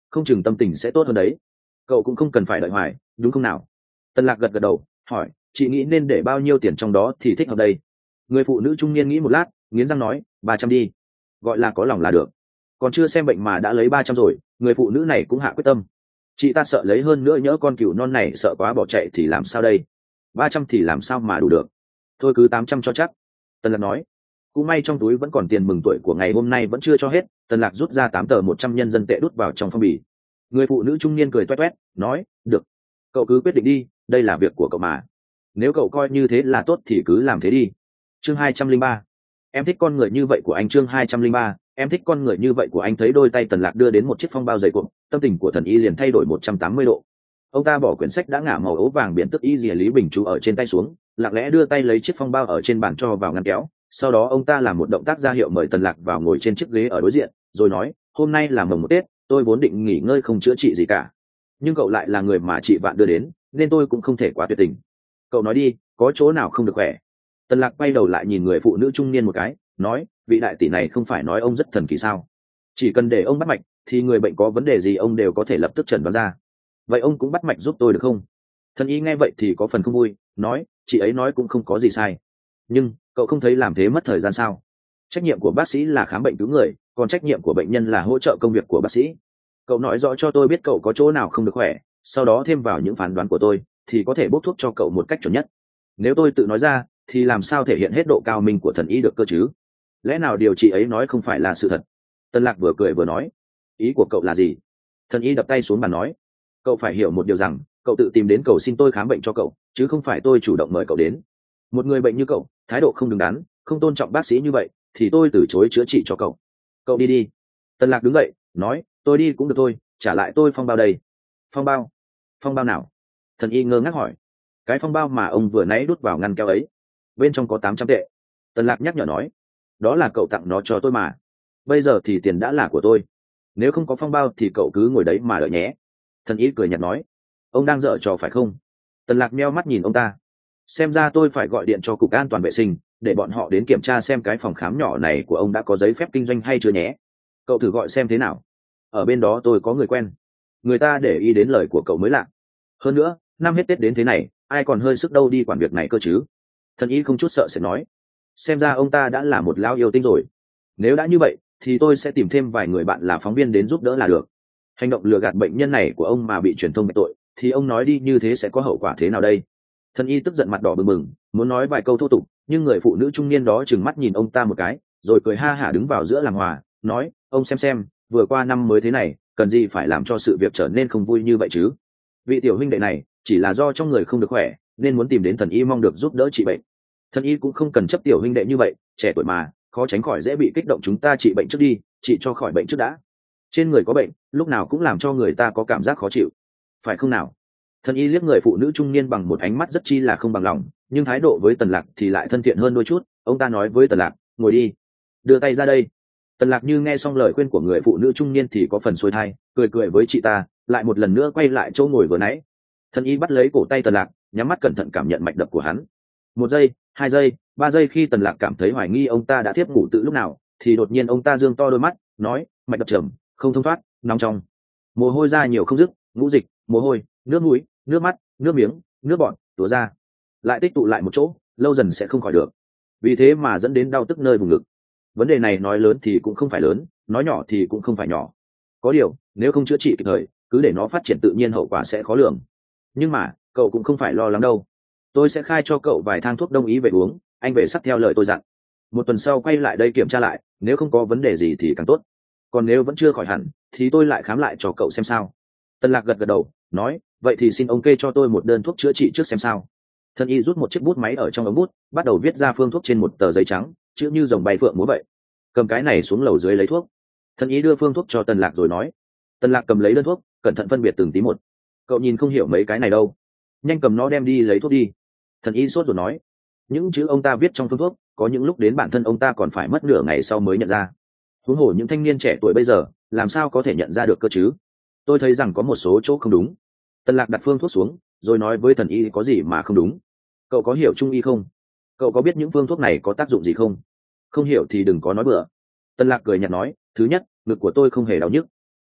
không chừng tâm tình sẽ tốt hơn đấy. Cậu cũng không cần phải đợi hoài, đúng không nào? Tần Lạc gật gật đầu, hỏi, chị nghĩ nên để bao nhiêu tiền trong đó thì thích hợp đây? Người phụ nữ trung niên nghĩ một lát, nghiến răng nói, ba trăm đi. Gọi là có lòng là được. Còn chưa xem bệnh mà đã lấy ba trăm rồi, người phụ nữ này cũng hạ quyết tâm. Chị ta sợ lấy hơn nữa, nhỡ con cừu non này sợ quá bỏ chạy thì làm sao đây? Ba trăm thì làm sao mà đủ được? Thôi cứ tám trăm cho chắc. Tần Lạc nói. Cũng may trong túi vẫn còn tiền mừng tuổi của ngày hôm nay vẫn chưa cho hết. Tần Lạc rút ra tám tờ một trăm nhân dân tệ đút vào trong phong bì. Người phụ nữ trung niên cười toét toét, nói, được, cậu cứ quyết định đi, đây là việc của cậu mà. Nếu cậu coi như thế là tốt thì cứ làm thế đi. Chương hai trăm linh ba, em thích con người như vậy của anh. Chương hai trăm linh ba, em thích con người như vậy của anh. Thấy đôi tay Tần Lạc đưa đến một chiếc phong bao dày cộm, tâm tình của thần y liền thay đổi một trăm tám mươi độ. Ông ta bỏ quyển sách đã ngả màu ố vàng biển tức y dìa Lý Bình Chú ở trên tay xuống, lặng lẽ đưa tay lấy chiếc phong bao ở trên bàn cho vào ngăn kéo. Sau đó ông ta làm một động tác ra hiệu mời Tần Lạc vào ngồi trên chiếc ghế ở đối diện, rồi nói, hôm nay là mồng một Tết, tôi vốn định nghỉ ngơi không chữa trị gì cả, nhưng cậu lại là người mà chị Vạn đưa đến, nên tôi cũng không thể quá tuyệt tình. Cậu nói đi, có chỗ nào không được khỏe? Tần Lạc quay đầu lại nhìn người phụ nữ trung niên một cái, nói, vị đại tỷ này không phải nói ông rất thần kỳ sao? Chỉ cần để ông bắt mạch, thì người bệnh có vấn đề gì ông đều có thể lập tức chẩn đoán ra. Vậy ông cũng bắt mạch giúp tôi được không? Thần y nghe vậy thì có phần không vui, nói, chị ấy nói cũng không có gì sai. Nhưng, cậu không thấy làm thế mất thời gian sao? Trách nhiệm của bác sĩ là khám bệnh cứu người, còn trách nhiệm của bệnh nhân là hỗ trợ công việc của bác sĩ. Cậu nói rõ cho tôi biết cậu có chỗ nào không được khỏe, sau đó thêm vào những phán đoán của tôi, thì có thể bốc thuốc cho cậu một cách chuẩn nhất. Nếu tôi tự nói ra, thì làm sao thể hiện hết độ cao minh của thần y được cơ chứ? Lẽ nào điều chị ấy nói không phải là sự thật? Tân Lạc vừa cười vừa nói, ý của cậu là gì? Thần y đập tay xuống bàn nói, cậu phải hiểu một điều rằng, cậu tự tìm đến cầu xin tôi khám bệnh cho cậu, chứ không phải tôi chủ động mời cậu đến. Một người bệnh như cậu, thái độ không đứng đắn, không tôn trọng bác sĩ như vậy, thì tôi từ chối chữa trị cho cậu. Cậu đi đi. Tân Lạc đứng dậy, nói, tôi đi cũng được thôi, trả lại tôi phong bao đây. Phong bao? Phong bao nào? Thần y ngơ ngác hỏi. Cái phong bao mà ông vừa nãy đút vào ngăn kéo ấy, bên trong có tám trăm tệ. Tân Lạc nhắc nhở nói, đó là cậu tặng nó cho tôi mà. Bây giờ thì tiền đã là của tôi. Nếu không có phong bao thì cậu cứ ngồi đấy mà đợi nhé. Thần y cười nhạt nói, ông đang giở trò phải không? Tần Lạc meo mắt nhìn ông ta. Xem ra tôi phải gọi điện cho cục an toàn vệ sinh, để bọn họ đến kiểm tra xem cái phòng khám nhỏ này của ông đã có giấy phép kinh doanh hay chưa nhé. Cậu thử gọi xem thế nào. Ở bên đó tôi có người quen, người ta để ý đến lời của cậu mới lạ. Hơn nữa, năm hết Tết đến thế này, ai còn hơi sức đâu đi quản việc này cơ chứ. Thần y không chút sợ sẽ nói, xem ra ông ta đã là một lão yêu tinh rồi. Nếu đã như vậy, thì tôi sẽ tìm thêm vài người bạn là phóng viên đến giúp đỡ là được. Hành động lừa gạt bệnh nhân này của ông mà bị truyền thông tội, thì ông nói đi như thế sẽ có hậu quả thế nào đây? Thần y tức giận mặt đỏ bừng bừng, muốn nói vài câu thô tục, nhưng người phụ nữ trung niên đó trừng mắt nhìn ông ta một cái, rồi cười ha hả đứng vào giữa làm hòa, nói, ông xem xem, vừa qua năm mới thế này, cần gì phải làm cho sự việc trở nên không vui như vậy chứ? Vị tiểu huynh đệ này chỉ là do trong người không được khỏe, nên muốn tìm đến thần y mong được giúp đỡ trị bệnh. Thần y cũng không cần chấp tiểu huynh đệ như vậy, trẻ tuổi mà, khó tránh khỏi dễ bị kích động, chúng ta trị bệnh trước đi, trị cho khỏi bệnh trước đã. Trên người có bệnh, lúc nào cũng làm cho người ta có cảm giác khó chịu, phải không nào? Thần y liếc người phụ nữ trung niên bằng một ánh mắt rất chi là không bằng lòng, nhưng thái độ với Tần Lạc thì lại thân thiện hơn đôi chút. Ông ta nói với Tần Lạc, ngồi đi, đưa tay ra đây. Tần Lạc như nghe xong lời khuyên của người phụ nữ trung niên thì có phần xuôi thai, cười cười với chị ta, lại một lần nữa quay lại chỗ ngồi vừa nãy. Thần y bắt lấy cổ tay Tần Lạc, nhắm mắt cẩn thận cảm nhận mạch đập của hắn. Một giây, hai giây, ba giây, khi Tần Lạc cảm thấy hoài nghi ông ta đã thiếp ngủ từ lúc nào, thì đột nhiên ông ta dương to đôi mắt, nói, mạch đập chậm, không thông thoát, nóng trong, mồ hôi ra nhiều không dứt, ngũ dịch, mồ hôi, nước mũi, nước mắt, nước miếng, nước bọt túa ra, lại tích tụ lại một chỗ, lâu dần sẽ không khỏi được, vì thế mà dẫn đến đau tức nơi vùng ngực. Vấn đề này nói lớn thì cũng không phải lớn, nói nhỏ thì cũng không phải nhỏ. Có điều, nếu không chữa trị kịp thời, cứ để nó phát triển tự nhiên, hậu quả sẽ khó lường. Nhưng mà cậu cũng không phải lo lắng đâu, tôi sẽ khai cho cậu vài thang thuốc đông y về uống, anh về sắc theo lời tôi dặn. Một tuần sau quay lại đây kiểm tra lại, nếu không có vấn đề gì thì càng tốt, còn nếu vẫn chưa khỏi hẳn thì tôi lại khám lại cho cậu xem sao. Tần Lạc gật gật đầu, nói, vậy thì xin ông kê cho tôi một đơn thuốc chữa trị trước xem sao. Thân y rút một chiếc bút máy ở trong ống bút, bắt đầu viết ra phương thuốc trên một tờ giấy trắng, chữ như rồng bay phượng múa vậy. Cầm cái này xuống lầu dưới lấy thuốc. Thân y đưa phương thuốc cho Tần Lạc rồi nói. Tần Lạc cầm lấy đơn thuốc, cẩn thận phân biệt từng tí một. Cậu nhìn không hiểu mấy cái này đâu, nhanh cầm nó đem đi lấy thuốc đi. Thần y sốt rồi nói. Những chữ ông ta viết trong phương thuốc, có những lúc đến bản thân ông ta còn phải mất nửa ngày sau mới nhận ra. Huống hồ những thanh niên trẻ tuổi bây giờ, làm sao có thể nhận ra được cơ chứ? Tôi thấy rằng có một số chỗ không đúng. Tần Lạc đặt phương thuốc xuống, rồi nói với thần y có gì mà không đúng. Cậu có hiểu trung y không? Cậu có biết những phương thuốc này có tác dụng gì không? Không hiểu thì đừng có nói bừa. Tần Lạc cười nhạt nói, thứ nhất, ngực của tôi không hề đau nhức.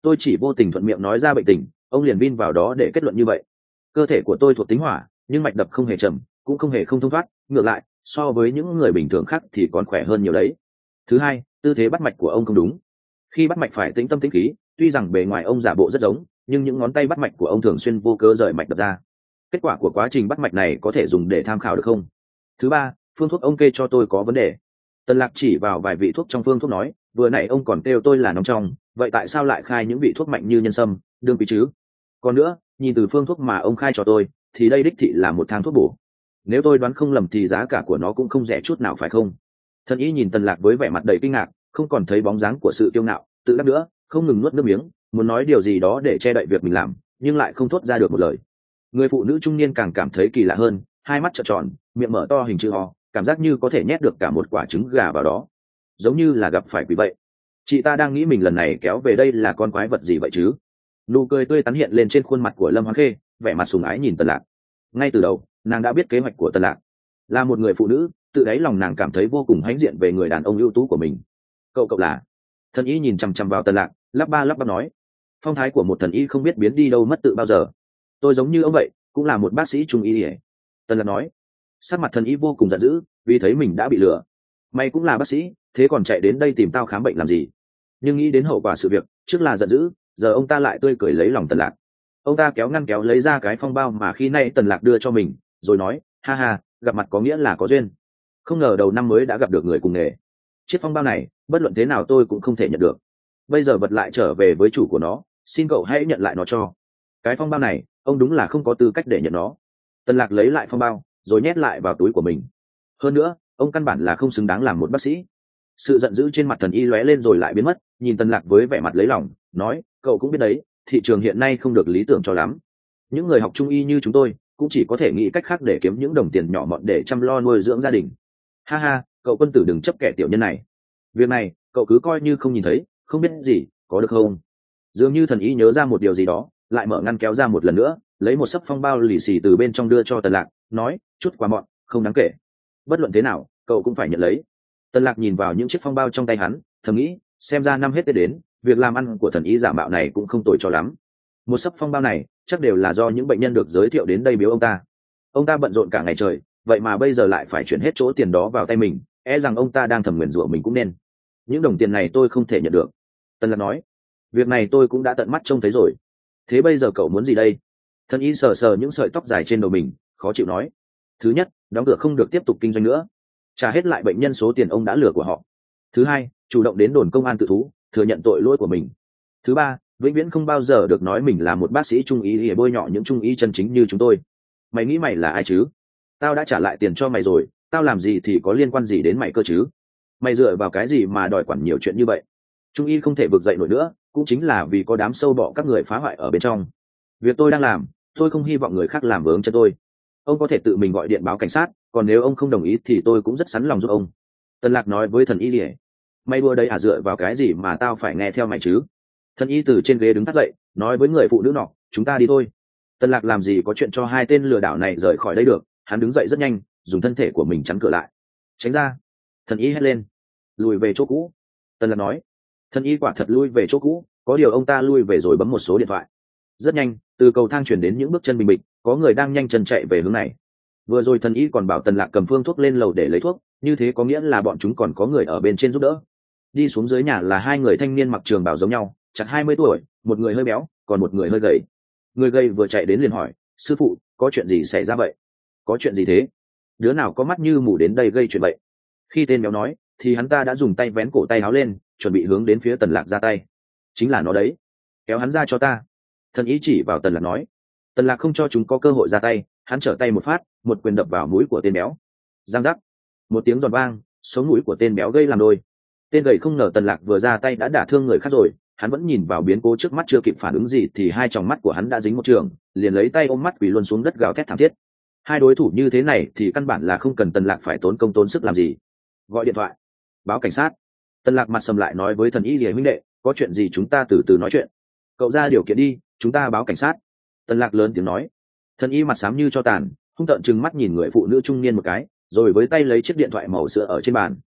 Tôi chỉ vô tình thuận miệng nói ra bệnh tình, ông liền vin vào đó để kết luận như vậy. Cơ thể của tôi thuộc tính hỏa, nhưng mạch đập không hề chậm, cũng không hề không thông thoát, ngược lại so với những người bình thường khác thì còn khỏe hơn nhiều đấy. Thứ hai, tư thế bắt mạch của ông không đúng. Khi bắt mạch phải tĩnh tâm tĩnh khí, tuy rằng bề ngoài ông giả bộ rất giống, nhưng những ngón tay bắt mạch của ông thường xuyên vô cớ rời mạch đập ra. Kết quả của quá trình bắt mạch này có thể dùng để tham khảo được không? Thứ ba, phương thuốc ông kê cho tôi có vấn đề. Tần Lạc chỉ vào vài vị thuốc trong phương thuốc nói, vừa nãy ông còn kêu tôi là nóng trong, vậy tại sao lại khai những vị thuốc mạnh như nhân sâm, đương quý chứ? Còn nữa, nhìn từ phương thuốc mà ông khai cho tôi, thì đây đích thị là một thang thuốc bổ. Nếu tôi đoán không lầm thì giá cả của nó cũng không rẻ chút nào phải không? Thần y nhìn Tần Lạc với vẻ mặt đầy kinh ngạc, không còn thấy bóng dáng của sự kiêu ngạo, tự đắc nữa, không ngừng nuốt nước miếng, muốn nói điều gì đó để che đậy việc mình làm, nhưng lại không thốt ra được một lời. Người phụ nữ trung niên càng cảm thấy kỳ lạ hơn, hai mắt trợn tròn, miệng mở to hình chữ O, cảm giác như có thể nhét được cả một quả trứng gà vào đó, giống như là gặp phải quỷ vậy. Chị ta đang nghĩ mình lần này kéo về đây là con quái vật gì vậy chứ? Nụ cười tươi tắn hiện lên trên khuôn mặt của Lâm Hoán Khê, vẻ mặt sùng ái nhìn Tần Lạc. Ngay từ đầu, nàng đã biết kế hoạch của Tần Lạc. Là một người phụ nữ, tự đáy lòng nàng cảm thấy vô cùng hãnh diện về người đàn ông ưu tú của mình. Cậu cậu là? Thần y nhìn chằm chằm vào Tần Lạc, lắp ba lắp bắp nói. Phong thái của một thần y không biết biến đi đâu mất tự bao giờ. Tôi giống như ông vậy, cũng là một bác sĩ trung y. Tần Lạc nói. Sắc mặt thần y vô cùng giận dữ, vì thấy mình đã bị lừa. Mày cũng là bác sĩ, thế còn chạy đến đây tìm tao khám bệnh làm gì? Nhưng nghĩ đến hậu quả sự việc, trước là giận dữ, giờ ông ta lại tươi cười lấy lòng Tần Lạc. Ông ta kéo ngăn kéo lấy ra cái phong bao mà khi nay Tần Lạc đưa cho mình, rồi nói, ha ha, gặp mặt có nghĩa là có duyên. Không ngờ đầu năm mới đã gặp được người cùng nghề. Chiếc phong bao này, bất luận thế nào tôi cũng không thể nhận được. Bây giờ vật lại trở về với chủ của nó, xin cậu hãy nhận lại nó cho. Cái phong bao này, ông đúng là không có tư cách để nhận nó. Tần Lạc lấy lại phong bao, rồi nhét lại vào túi của mình. Hơn nữa, ông căn bản là không xứng đáng làm một bác sĩ. Sự giận dữ trên mặt thần y lóe lên rồi lại biến mất, nhìn Tần Lạc với vẻ mặt lấy lòng, nói, cậu cũng biết đấy, thị trường hiện nay không được lý tưởng cho lắm. Những người học trung y như chúng tôi cũng chỉ có thể nghĩ cách khác để kiếm những đồng tiền nhỏ mọn để chăm lo nuôi dưỡng gia đình. Ha ha, cậu quân tử đừng chấp kẻ tiểu nhân này. Việc này cậu cứ coi như không nhìn thấy, không biết gì, có được không? Dường như thần y nhớ ra một điều gì đó, lại mở ngăn kéo ra một lần nữa, lấy một sấp phong bao lì xì từ bên trong đưa cho Tần Lạc, nói, chút quá mọn, không đáng kể. Bất luận thế nào, cậu cũng phải nhận lấy. Tần Lạc nhìn vào những chiếc phong bao trong tay hắn, thầm nghĩ, xem ra năm hết Tết đến, việc làm ăn của thần y giả mạo này cũng không tồi cho lắm. Một sấp phong bao này chắc đều là do những bệnh nhân được giới thiệu đến đây biếu ông ta. Ông ta bận rộn cả ngày trời, vậy mà bây giờ lại phải chuyển hết chỗ tiền đó vào tay mình, e rằng ông ta đang thầm nguyền rủa mình cũng nên. Những đồng tiền này tôi không thể nhận được. Tần Lạc nói, việc này tôi cũng đã tận mắt trông thấy rồi. Thế bây giờ cậu muốn gì đây? Thần y sờ sờ những sợi tóc dài trên đầu mình, khó chịu nói. Thứ nhất, đóng cửa không được tiếp tục kinh doanh nữa, trả hết lại bệnh nhân số tiền ông đã lừa của họ. Thứ hai, chủ động đến đồn công an tự thú, thừa nhận tội lỗi của mình. Thứ ba, vĩnh viễn không bao giờ được nói mình là một bác sĩ trung y để bôi nhọ những trung y chân chính như chúng tôi. Mày nghĩ mày là ai chứ? Tao đã trả lại tiền cho mày rồi, tao làm gì thì có liên quan gì đến mày cơ chứ? Mày dựa vào cái gì mà đòi quản nhiều chuyện như vậy? Trung y không thể vực dậy nổi nữa, cũng chính là vì có đám sâu bọ các người phá hoại ở bên trong. Việc tôi đang làm, tôi không hy vọng người khác làm vướng cho tôi. Ông có thể tự mình gọi điện báo cảnh sát, còn nếu ông không đồng ý thì tôi cũng rất sẵn lòng giúp ông. Tần Lạc nói với thần y lìa. Mày đua đây à, dựa vào cái gì mà tao phải nghe theo mày chứ? Thần y từ trên ghế đứng thắt dậy, nói với người phụ nữ nọ, chúng ta đi thôi. Tần Lạc làm gì có chuyện cho hai tên lừa đảo này rời khỏi đây được, hắn đứng dậy rất nhanh, dùng thân thể của mình chắn cửa lại. Tránh ra! Thần y hét lên. Lùi về chỗ cũ. Tần Lạc nói. Thần y quả thật lui về chỗ cũ, có điều ông ta lui về rồi bấm một số điện thoại. Rất nhanh, từ cầu thang chuyển đến những bước chân bình bịch, có người đang nhanh chân chạy về hướng này. Vừa rồi thần y còn bảo Tần Lạc cầm phương thuốc lên lầu để lấy thuốc, như thế có nghĩa là bọn chúng còn có người ở bên trên giúp đỡ. Đi xuống dưới nhà là hai người thanh niên mặc trường bào giống nhau, chặt hai mươi tuổi, một người hơi béo, còn một người hơi gầy. Người gầy vừa chạy đến liền hỏi, sư phụ, có chuyện gì xảy ra vậy? Có chuyện gì thế? Đứa nào có mắt như mù đến đây gây chuyện vậy? Khi tên béo nói, thì hắn ta đã dùng tay vén cổ tay áo lên, chuẩn bị hướng đến phía Tần Lạc ra tay. Chính là nó đấy, kéo hắn ra cho ta. Thần ý chỉ vào Tần Lạc nói. Tần Lạc không cho chúng có cơ hội ra tay, hắn trở tay một phát, một quyền đập vào mũi của tên béo. Giang giác, một tiếng giòn vang, sống mũi của tên béo gây làm đôi. Tên gầy không ngờ Tần Lạc vừa ra tay đã đả thương người khác rồi, hắn vẫn nhìn vào biến cố trước mắt chưa kịp phản ứng gì thì hai tròng mắt của hắn đã dính một trường, liền lấy tay ôm mắt quỳ luôn xuống đất gào thét thảm thiết. Hai đối thủ như thế này thì căn bản là không cần Tần Lạc phải tốn công tốn sức làm gì. Gọi điện thoại, báo cảnh sát. Tần Lạc mặt sầm lại nói với thần y Liễu huynh đệ, có chuyện gì chúng ta từ từ nói chuyện. Cậu ra điều kiện đi, chúng ta báo cảnh sát. Tần Lạc lớn tiếng nói. Thần y mặt xám như cho tàn, hung tợn trừng mắt nhìn người phụ nữ trung niên một cái, rồi với tay lấy chiếc điện thoại màu sữa ở trên bàn.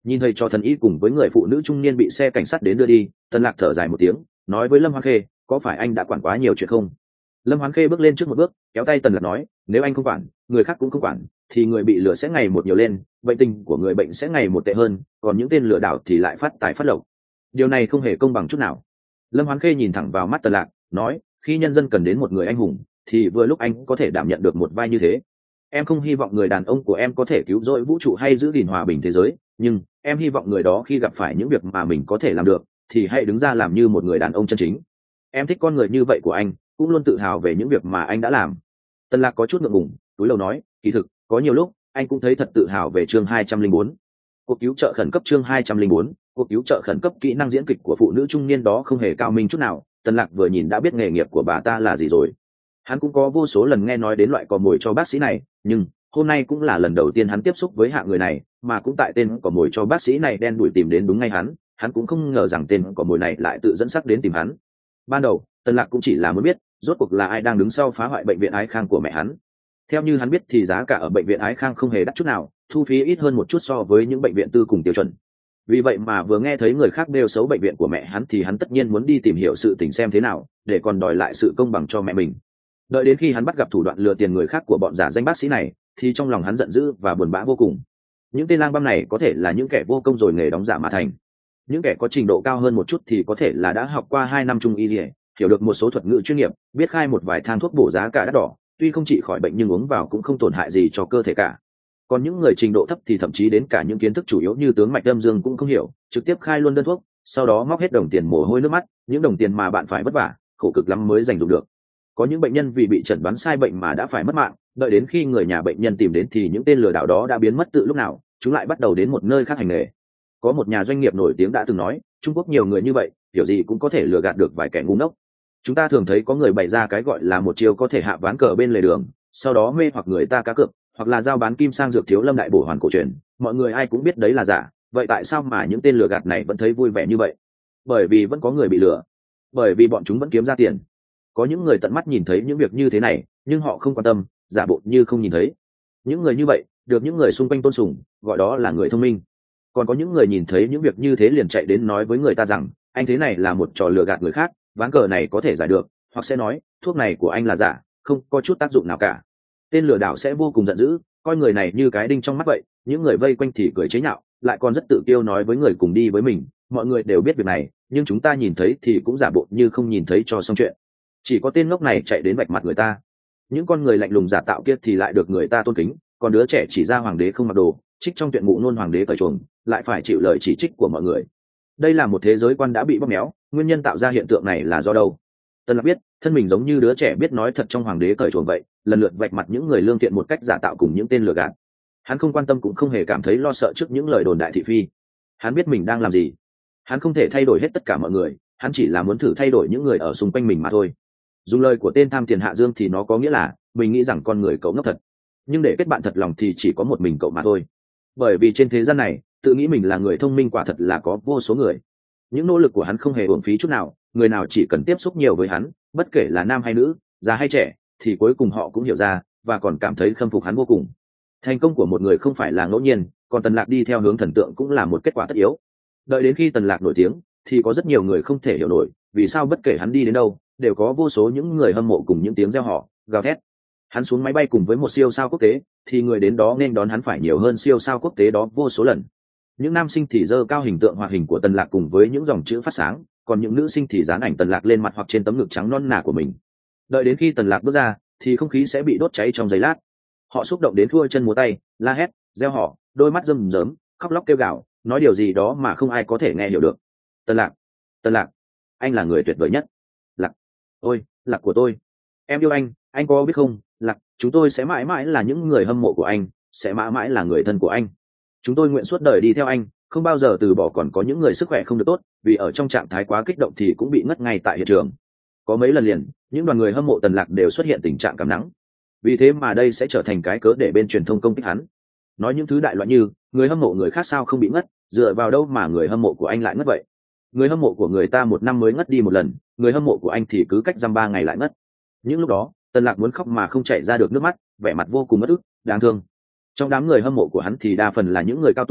Nhìn thấy cho thần y cùng với người phụ nữ trung niên bị xe cảnh sát đến đưa đi, Tần Lạc thở dài một tiếng, nói với Lâm Hoán Khê, có phải anh đã quản quá nhiều chuyện không? Lâm Hoán Khê bước lên trước một bước, kéo tay Tần Lạc nói, nếu anh không quản, người khác cũng không quản, thì người bị lừa sẽ ngày một nhiều lên, bệnh tình của người bệnh sẽ ngày một tệ hơn, còn những tên lừa đảo thì lại phát tài phát lộc. Điều này không hề công bằng chút nào. Lâm Hoán Khê nhìn thẳng vào mắt Tần Lạc, nói, khi nhân dân cần đến một người anh hùng, thì vừa lúc anh có thể đảm nhận được một vai như thế. Em không hy vọng người đàn ông của em có thể cứu rỗi vũ trụ hay giữ gìn hòa bình thế giới, nhưng em hy vọng người đó khi gặp phải những việc mà mình có thể làm được thì hãy đứng ra làm như một người đàn ông chân chính. Em thích con người như vậy của anh, cũng luôn tự hào về những việc mà anh đã làm. Tần Lạc có chút ngượng ngùng, túi lầu nói, kỳ thực có nhiều lúc anh cũng thấy thật tự hào về chương hai trăm linh bốn. Cuộc cứu trợ khẩn cấp. Chương hai trăm linh bốn, cuộc cứu trợ khẩn cấp. Kỹ năng diễn kịch của phụ nữ trung niên đó không hề cao minh chút nào, Tần Lạc vừa nhìn đã biết nghề nghiệp của bà ta là gì rồi. Hắn cũng có vô số lần nghe nói đến loại cò mồi cho bác sĩ này, nhưng hôm nay cũng là lần đầu tiên hắn tiếp xúc với hạng người này, mà cũng tại tên cò mồi cho bác sĩ này đen đuổi tìm đến đúng ngay hắn, hắn cũng không ngờ rằng tên cò mồi này lại tự dẫn sắc đến tìm hắn. Ban đầu, Tần Lạc cũng chỉ là muốn biết, rốt cuộc là ai đang đứng sau phá hoại bệnh viện Ái Khang của mẹ hắn. Theo như hắn biết thì giá cả ở bệnh viện Ái Khang không hề đắt chút nào, thu phí ít hơn một chút so với những bệnh viện tư cùng tiêu chuẩn. Vì vậy mà vừa nghe thấy người khác nêu xấu bệnh viện của mẹ hắn thì hắn tất nhiên muốn đi tìm hiểu sự tình xem thế nào, để còn đòi lại sự công bằng cho mẹ mình. Đợi đến khi hắn bắt gặp thủ đoạn lừa tiền người khác của bọn giả danh bác sĩ này, thì trong lòng hắn giận dữ và buồn bã vô cùng. Những tên lang băm này có thể là những kẻ vô công rồi nghề đóng giả mà thành. Những kẻ có trình độ cao hơn một chút thì có thể là đã học qua hai năm trung y, hiểu được một số thuật ngữ chuyên nghiệp, biết khai một vài thang thuốc bổ giá cả đắt đỏ, tuy không trị khỏi bệnh nhưng uống vào cũng không tổn hại gì cho cơ thể cả. Còn những người trình độ thấp thì thậm chí đến cả những kiến thức chủ yếu như tướng mạch âm dương cũng không hiểu, trực tiếp khai luôn đơn thuốc, sau đó móc hết đồng tiền mồ hôi nước mắt, những đồng tiền mà bạn phải vất vả khổ cực lắm mới giành dụng được. Có những bệnh nhân vì bị chẩn đoán sai bệnh mà đã phải mất mạng, đợi đến khi người nhà bệnh nhân tìm đến thì những tên lừa đảo đó đã biến mất từ lúc nào, chúng lại bắt đầu đến một nơi khác hành nghề. Có một nhà doanh nghiệp nổi tiếng đã từng nói, Trung Quốc nhiều người như vậy, kiểu gì cũng có thể lừa gạt được vài kẻ ngu ngốc. Chúng ta thường thấy có người bày ra cái gọi là một chiêu có thể hạ ván cờ bên lề đường, sau đó mê hoặc người ta cá cược, hoặc là giao bán kim sang dược thiếu lâm đại bổ hoàn cổ truyền, mọi người ai cũng biết đấy là giả. Vậy tại sao mà những tên lừa gạt này vẫn thấy vui vẻ như vậy? Bởi vì vẫn có người bị lừa, bởi vì bọn chúng vẫn kiếm ra tiền. Có những người tận mắt nhìn thấy những việc như thế này, nhưng họ không quan tâm, giả bộ như không nhìn thấy. Những người như vậy được những người xung quanh tôn sùng, gọi đó là người thông minh. Còn có những người nhìn thấy những việc như thế liền chạy đến nói với người ta rằng anh thế này là một trò lừa gạt người khác, ván cờ này có thể giải được, hoặc sẽ nói thuốc này của anh là giả, không có chút tác dụng nào cả. Tên lừa đảo sẽ vô cùng giận dữ, coi người này như cái đinh trong mắt vậy. Những người vây quanh thì cười chế nhạo, lại còn rất tự kiêu nói với người cùng đi với mình, mọi người đều biết việc này, nhưng chúng ta nhìn thấy thì cũng giả bộ như không nhìn thấy cho xong chuyện. Chỉ có tên ngốc này chạy đến vạch mặt người ta. Những con người lạnh lùng giả tạo kia thì lại được người ta tôn kính, còn đứa trẻ chỉ ra hoàng đế không mặc đồ, trích trong tuyển ngụ nôn hoàng đế cởi chuồng, lại phải chịu lời chỉ trích của mọi người. Đây là một thế giới quan đã bị bóp méo, nguyên nhân tạo ra hiện tượng này là do đâu? Tần Lạc biết, thân mình giống như đứa trẻ biết nói thật trong hoàng đế cởi chuồng vậy, lần lượt vạch mặt những người lương thiện một cách giả tạo cùng những tên lừa gạt. Hắn không quan tâm cũng không hề cảm thấy lo sợ trước những lời đồn đại thị phi. Hắn biết mình đang làm gì. Hắn không thể thay đổi hết tất cả mọi người, hắn chỉ là muốn thử thay đổi những người ở xung quanh mình mà thôi. Dùng lời của tên tham tiền Hạ Dương thì nó có nghĩa là mình nghĩ rằng con người cậu ngốc thật, nhưng để kết bạn thật lòng thì chỉ có một mình cậu mà thôi. Bởi vì trên thế gian này, tự nghĩ mình là người thông minh quả thật là có vô số người. Những nỗ lực của hắn không hề uổng phí chút nào, người nào chỉ cần tiếp xúc nhiều với hắn, bất kể là nam hay nữ, già hay trẻ, thì cuối cùng họ cũng hiểu ra và còn cảm thấy khâm phục hắn vô cùng. Thành công của một người không phải là ngẫu nhiên, còn Tần Lạc đi theo hướng thần tượng cũng là một kết quả tất yếu. Đợi đến khi Tần Lạc nổi tiếng thì có rất nhiều người không thể hiểu nổi vì sao bất kể hắn đi đến đâu đều có vô số những người hâm mộ cùng những tiếng reo hò gào thét. Hắn xuống máy bay cùng với một siêu sao quốc tế thì người đến đó nên đón hắn phải nhiều hơn siêu sao quốc tế đó vô số lần. Những nam sinh thì dơ cao hình tượng hoạt hình của Tần Lạc cùng với những dòng chữ phát sáng, còn những nữ sinh thì dán ảnh Tần Lạc lên mặt hoặc trên tấm ngực trắng non nà của mình. Đợi đến khi Tần Lạc bước ra thì không khí sẽ bị đốt cháy trong giây lát. Họ xúc động đến thua chân múa tay, la hét, reo hò, đôi mắt rơm rớm, khóc lóc kêu gào, nói điều gì đó mà không ai có thể nghe hiểu được. Tần Lạc, Tần Lạc, anh là người tuyệt vời nhất. Lạc, ôi, Lạc của tôi, em yêu anh, anh có biết không? Lạc, chúng tôi sẽ mãi mãi là những người hâm mộ của anh, sẽ mãi mãi là người thân của anh. Chúng tôi nguyện suốt đời đi theo anh, không bao giờ từ bỏ. Còn có những người sức khỏe không được tốt, vì ở trong trạng thái quá kích động thì cũng bị ngất ngay tại hiện trường. Có mấy lần liền, những đoàn người hâm mộ Tần Lạc đều xuất hiện tình trạng cảm nắng. Vì thế mà đây sẽ trở thành cái cớ để bên truyền thông công kích hắn, nói những thứ đại loại như người hâm mộ người khác sao không bị ngất, dựa vào đâu mà người hâm mộ của anh lại ngất vậy? Người hâm mộ của người ta một năm mới ngất đi một lần, người hâm mộ của anh thì cứ cách dăm ba ngày lại ngất. Những lúc đó Tần Lạc muốn khóc mà không chảy ra được nước mắt, vẻ mặt vô cùng mất ức, đáng thương. Trong đám người hâm mộ của hắn thì đa phần là những người cao tuổi,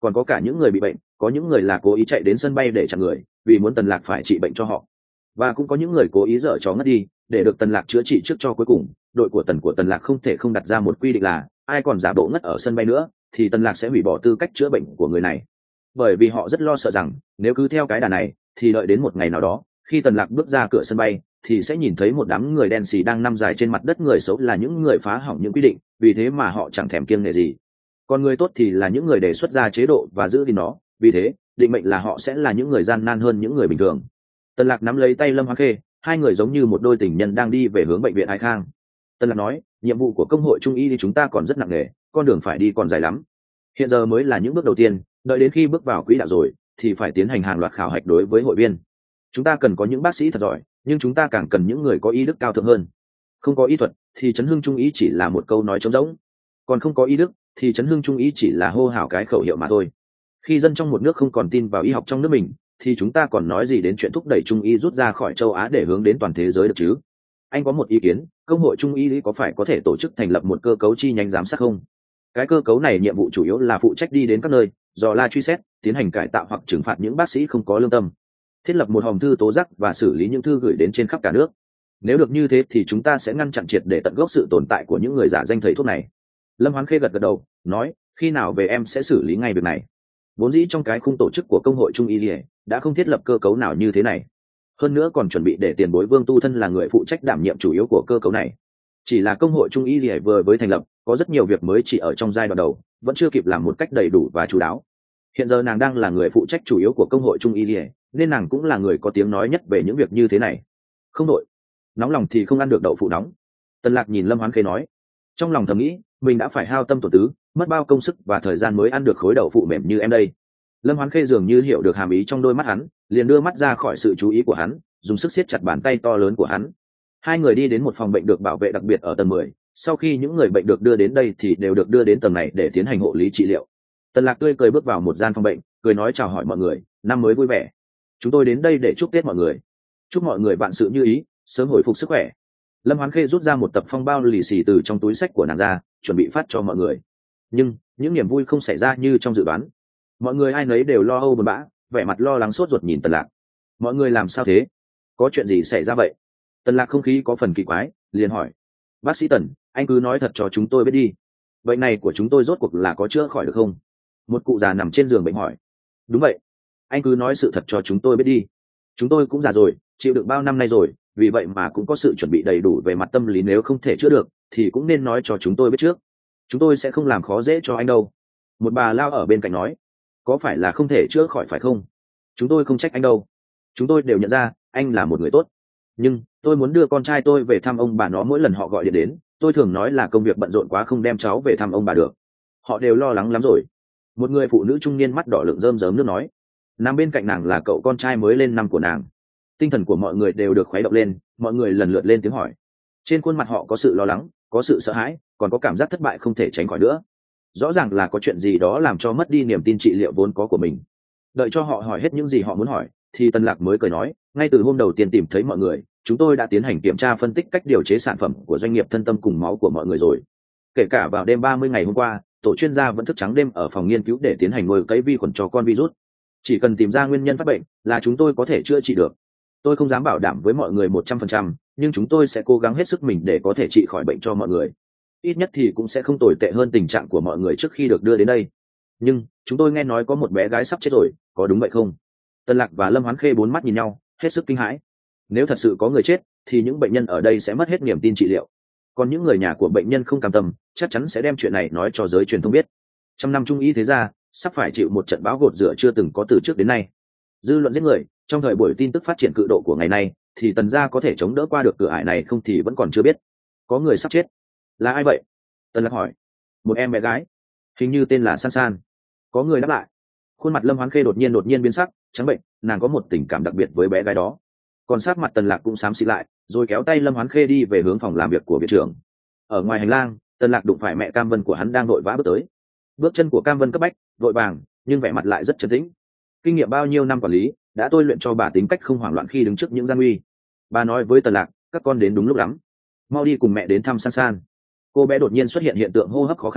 còn có cả những người bị bệnh, có những người là cố ý chạy đến sân bay để chặn người, vì muốn Tần Lạc phải trị bệnh cho họ, và cũng có những người cố ý dở trò ngất đi để được Tần Lạc chữa trị trước cho cuối cùng. Đội của Tần của Tần Lạc không thể không đặt ra một quy định là ai còn giả bộ ngất ở sân bay nữa thì Tần Lạc sẽ hủy bỏ tư cách chữa bệnh của người này, bởi vì họ rất lo sợ rằng nếu cứ theo cái đà này thì đợi đến một ngày nào đó khi Tần Lạc bước ra cửa sân bay thì sẽ nhìn thấy một đám người đen xì đang nằm dài trên mặt đất. Người xấu là những người phá hỏng những quy định, vì thế mà họ chẳng thèm kiêng nể gì, còn người tốt thì là những người đề xuất ra chế độ và giữ gìn nó, vì thế định mệnh là họ sẽ là những người gian nan hơn những người bình thường. Tần Lạc nắm lấy tay Lâm Hoán Khê, hai người giống như một đôi tình nhân đang đi về hướng bệnh viện Ái Khang. Tần Lạc nói, nhiệm vụ của công hội trung y thì chúng ta còn rất nặng nề, con đường phải đi còn dài lắm. Hiện giờ mới là những bước đầu tiên, đợi đến khi bước vào quỹ đạo rồi thì phải tiến hành hàng loạt khảo hạch đối với hội viên. Chúng ta cần có những bác sĩ thật giỏi, nhưng chúng ta càng cần những người có y đức cao thượng hơn. Không có y thuật thì chấn hưng trung ý chỉ là một câu nói trống rỗng, còn không có y đức thì chấn hưng trung ý chỉ là hô hào cái khẩu hiệu mà thôi. Khi dân trong một nước không còn tin vào y học trong nước mình thì chúng ta còn nói gì đến chuyện thúc đẩy trung y rút ra khỏi châu Á để hướng đến toàn thế giới được chứ? Anh có một ý kiến, công hội trung y có phải có thể tổ chức thành lập một cơ cấu chi nhánh giám sát không? Cái cơ cấu này nhiệm vụ chủ yếu là phụ trách đi đến các nơi, dò la truy xét, tiến hành cải tạo hoặc trừng phạt những bác sĩ không có lương tâm, thiết lập một hòm thư tố giác và xử lý những thư gửi đến trên khắp cả nước. Nếu được như thế thì chúng ta sẽ ngăn chặn triệt để tận gốc sự tồn tại của những người giả danh thầy thuốc này. Lâm Hoán Khê gật gật đầu, nói, khi nào về em sẽ xử lý ngay việc này. Vốn dĩ trong cái khung tổ chức của công hội trung y gì đã không thiết lập cơ cấu nào như thế này, hơn nữa còn chuẩn bị để tiền bối Vương Tu Thân là người phụ trách đảm nhiệm chủ yếu của cơ cấu này. Chỉ là công hội trung y gì vừa mới thành lập, có rất nhiều việc mới chỉ ở trong giai đoạn đầu, vẫn chưa kịp làm một cách đầy đủ và chú đáo. Hiện giờ nàng đang là người phụ trách chủ yếu của công hội trung y gì, nên nàng cũng là người có tiếng nói nhất về những việc như thế này. Không đội, nóng lòng thì không ăn được đậu phụ nóng. Tần Lạc nhìn Lâm Hoán Khê nói, trong lòng thầm nghĩ mình đã phải hao tâm tổn tứ, mất bao công sức và thời gian mới ăn được khối đậu phụ mềm như em đây. Lâm Hoán Khê dường như hiểu được hàm ý trong đôi mắt hắn, liền đưa mắt ra khỏi sự chú ý của hắn, dùng sức siết chặt bàn tay to lớn của hắn. Hai người đi đến một phòng bệnh được bảo vệ đặc biệt ở tầng mười. Sau khi những người bệnh được đưa đến đây thì đều được đưa đến tầng này để tiến hành hộ lý trị liệu. Tần Lạc tươi cười bước vào một gian phòng bệnh, cười nói chào hỏi mọi người, năm mới vui vẻ. Chúng tôi đến đây để chúc Tết mọi người, chúc mọi người vạn sự như ý, sớm hồi phục sức khỏe. Lâm Hoán Khê rút ra một tập phong bao lì xì từ trong túi xách của nàng ra, chuẩn bị phát cho mọi người. Nhưng những niềm vui không xảy ra như trong dự đoán. Mọi người ai nấy đều lo âu buồn bã, vẻ mặt lo lắng sốt ruột nhìn Tần Lạc. Mọi người làm sao thế? Có chuyện gì xảy ra vậy? Tần Lạc không khí có phần kỳ quái, liền hỏi, bác sĩ Tần, anh cứ nói thật cho chúng tôi biết đi, bệnh này của chúng tôi rốt cuộc là có chữa khỏi được không? Một cụ già nằm trên giường bệnh hỏi. Đúng vậy, anh cứ nói sự thật cho chúng tôi biết đi, chúng tôi cũng già rồi, chịu đựng bao năm nay rồi, vì vậy mà cũng có sự chuẩn bị đầy đủ về mặt tâm lý, nếu không thể chữa được thì cũng nên nói cho chúng tôi biết trước, chúng tôi sẽ không làm khó dễ cho anh đâu. Một bà lao ở bên cạnh nói, có phải là không thể chữa khỏi phải không? Chúng tôi không trách anh đâu, chúng tôi đều nhận ra anh là một người tốt, nhưng tôi muốn đưa con trai tôi về thăm ông bà nó, mỗi lần họ gọi điện đến tôi thường nói là công việc bận rộn quá không đem cháu về thăm ông bà được, họ đều lo lắng lắm rồi. Một người phụ nữ trung niên mắt đỏ lựng rơm rớm nước nói. Nằm bên cạnh nàng là cậu con trai mới lên năm của nàng. Tinh thần của mọi người đều được khuấy động lên, mọi người lần lượt lên tiếng hỏi. Trên khuôn mặt họ có sự lo lắng, có sự sợ hãi, còn có cảm giác thất bại không thể tránh khỏi nữa. Rõ ràng là có chuyện gì đó làm cho mất đi niềm tin trị liệu vốn có của mình. Đợi cho họ hỏi hết những gì họ muốn hỏi thì Tần Lạc mới cười nói, ngay từ hôm đầu tiên tìm thấy mọi người, chúng tôi đã tiến hành kiểm tra phân tích cách điều chế sản phẩm của doanh nghiệp Thân Tâm cùng máu của mọi người rồi. Kể cả vào đêm ba mươi ngày hôm qua, tổ chuyên gia vẫn thức trắng đêm ở phòng nghiên cứu để tiến hành nuôi cấy vi khuẩn cho con virus. Chỉ cần tìm ra nguyên nhân phát bệnh là chúng tôi có thể chữa trị được. Tôi không dám bảo đảm với mọi người một trăm phần trăm, nhưng chúng tôi sẽ cố gắng hết sức mình để có thể trị khỏi bệnh cho mọi người. Ít nhất thì cũng sẽ không tồi tệ hơn tình trạng của mọi người trước khi được đưa đến đây. Nhưng chúng tôi nghe nói có một bé gái sắp chết rồi, có đúng vậy không? Tần Lạc và Lâm Hoán Khê bốn mắt nhìn nhau, hết sức kinh hãi. Nếu thật sự có người chết thì những bệnh nhân ở đây sẽ mất hết niềm tin trị liệu, còn những người nhà của bệnh nhân không cam tâm chắc chắn sẽ đem chuyện này nói cho giới truyền thông biết. Trăm năm trung y thế gia sắp phải chịu một trận bão gột rửa chưa từng có từ trước đến nay. Dư luận giết người trong thời buổi tin tức phát triển cự độ của ngày nay thì Tần gia có thể chống đỡ qua được cửa ải này không thì vẫn còn chưa biết. Có người sắp chết, là ai vậy? Tần Lạc hỏi. Một em bé gái, hình như tên là San San. Có người đáp lại. Khuôn mặt Lâm Hoán Khê đột nhiên đột nhiên biến sắc, trắng bệnh, nàng có một tình cảm đặc biệt với bé gái đó. Còn sát mặt Tần Lạc cũng xám xịt lại, rồi kéo tay Lâm Hoán Khê đi về hướng phòng làm việc của viện trưởng. Ở ngoài hành lang, Tần Lạc đụng phải mẹ Cam Vân của hắn đang vội vã bước tới. Bước chân của Cam Vân cấp bách, vội vàng, nhưng vẻ mặt lại rất trấn tĩnh. Kinh nghiệm bao nhiêu năm quản lý đã tôi luyện cho bà tính cách không hoảng loạn khi đứng trước những gian nguy. Bà nói với Tần Lạc, các con đến đúng lúc lắm, mau đi cùng mẹ đến thăm San San. Cô bé đột nhiên xuất hiện hiện tượng hô hấp khó khăn,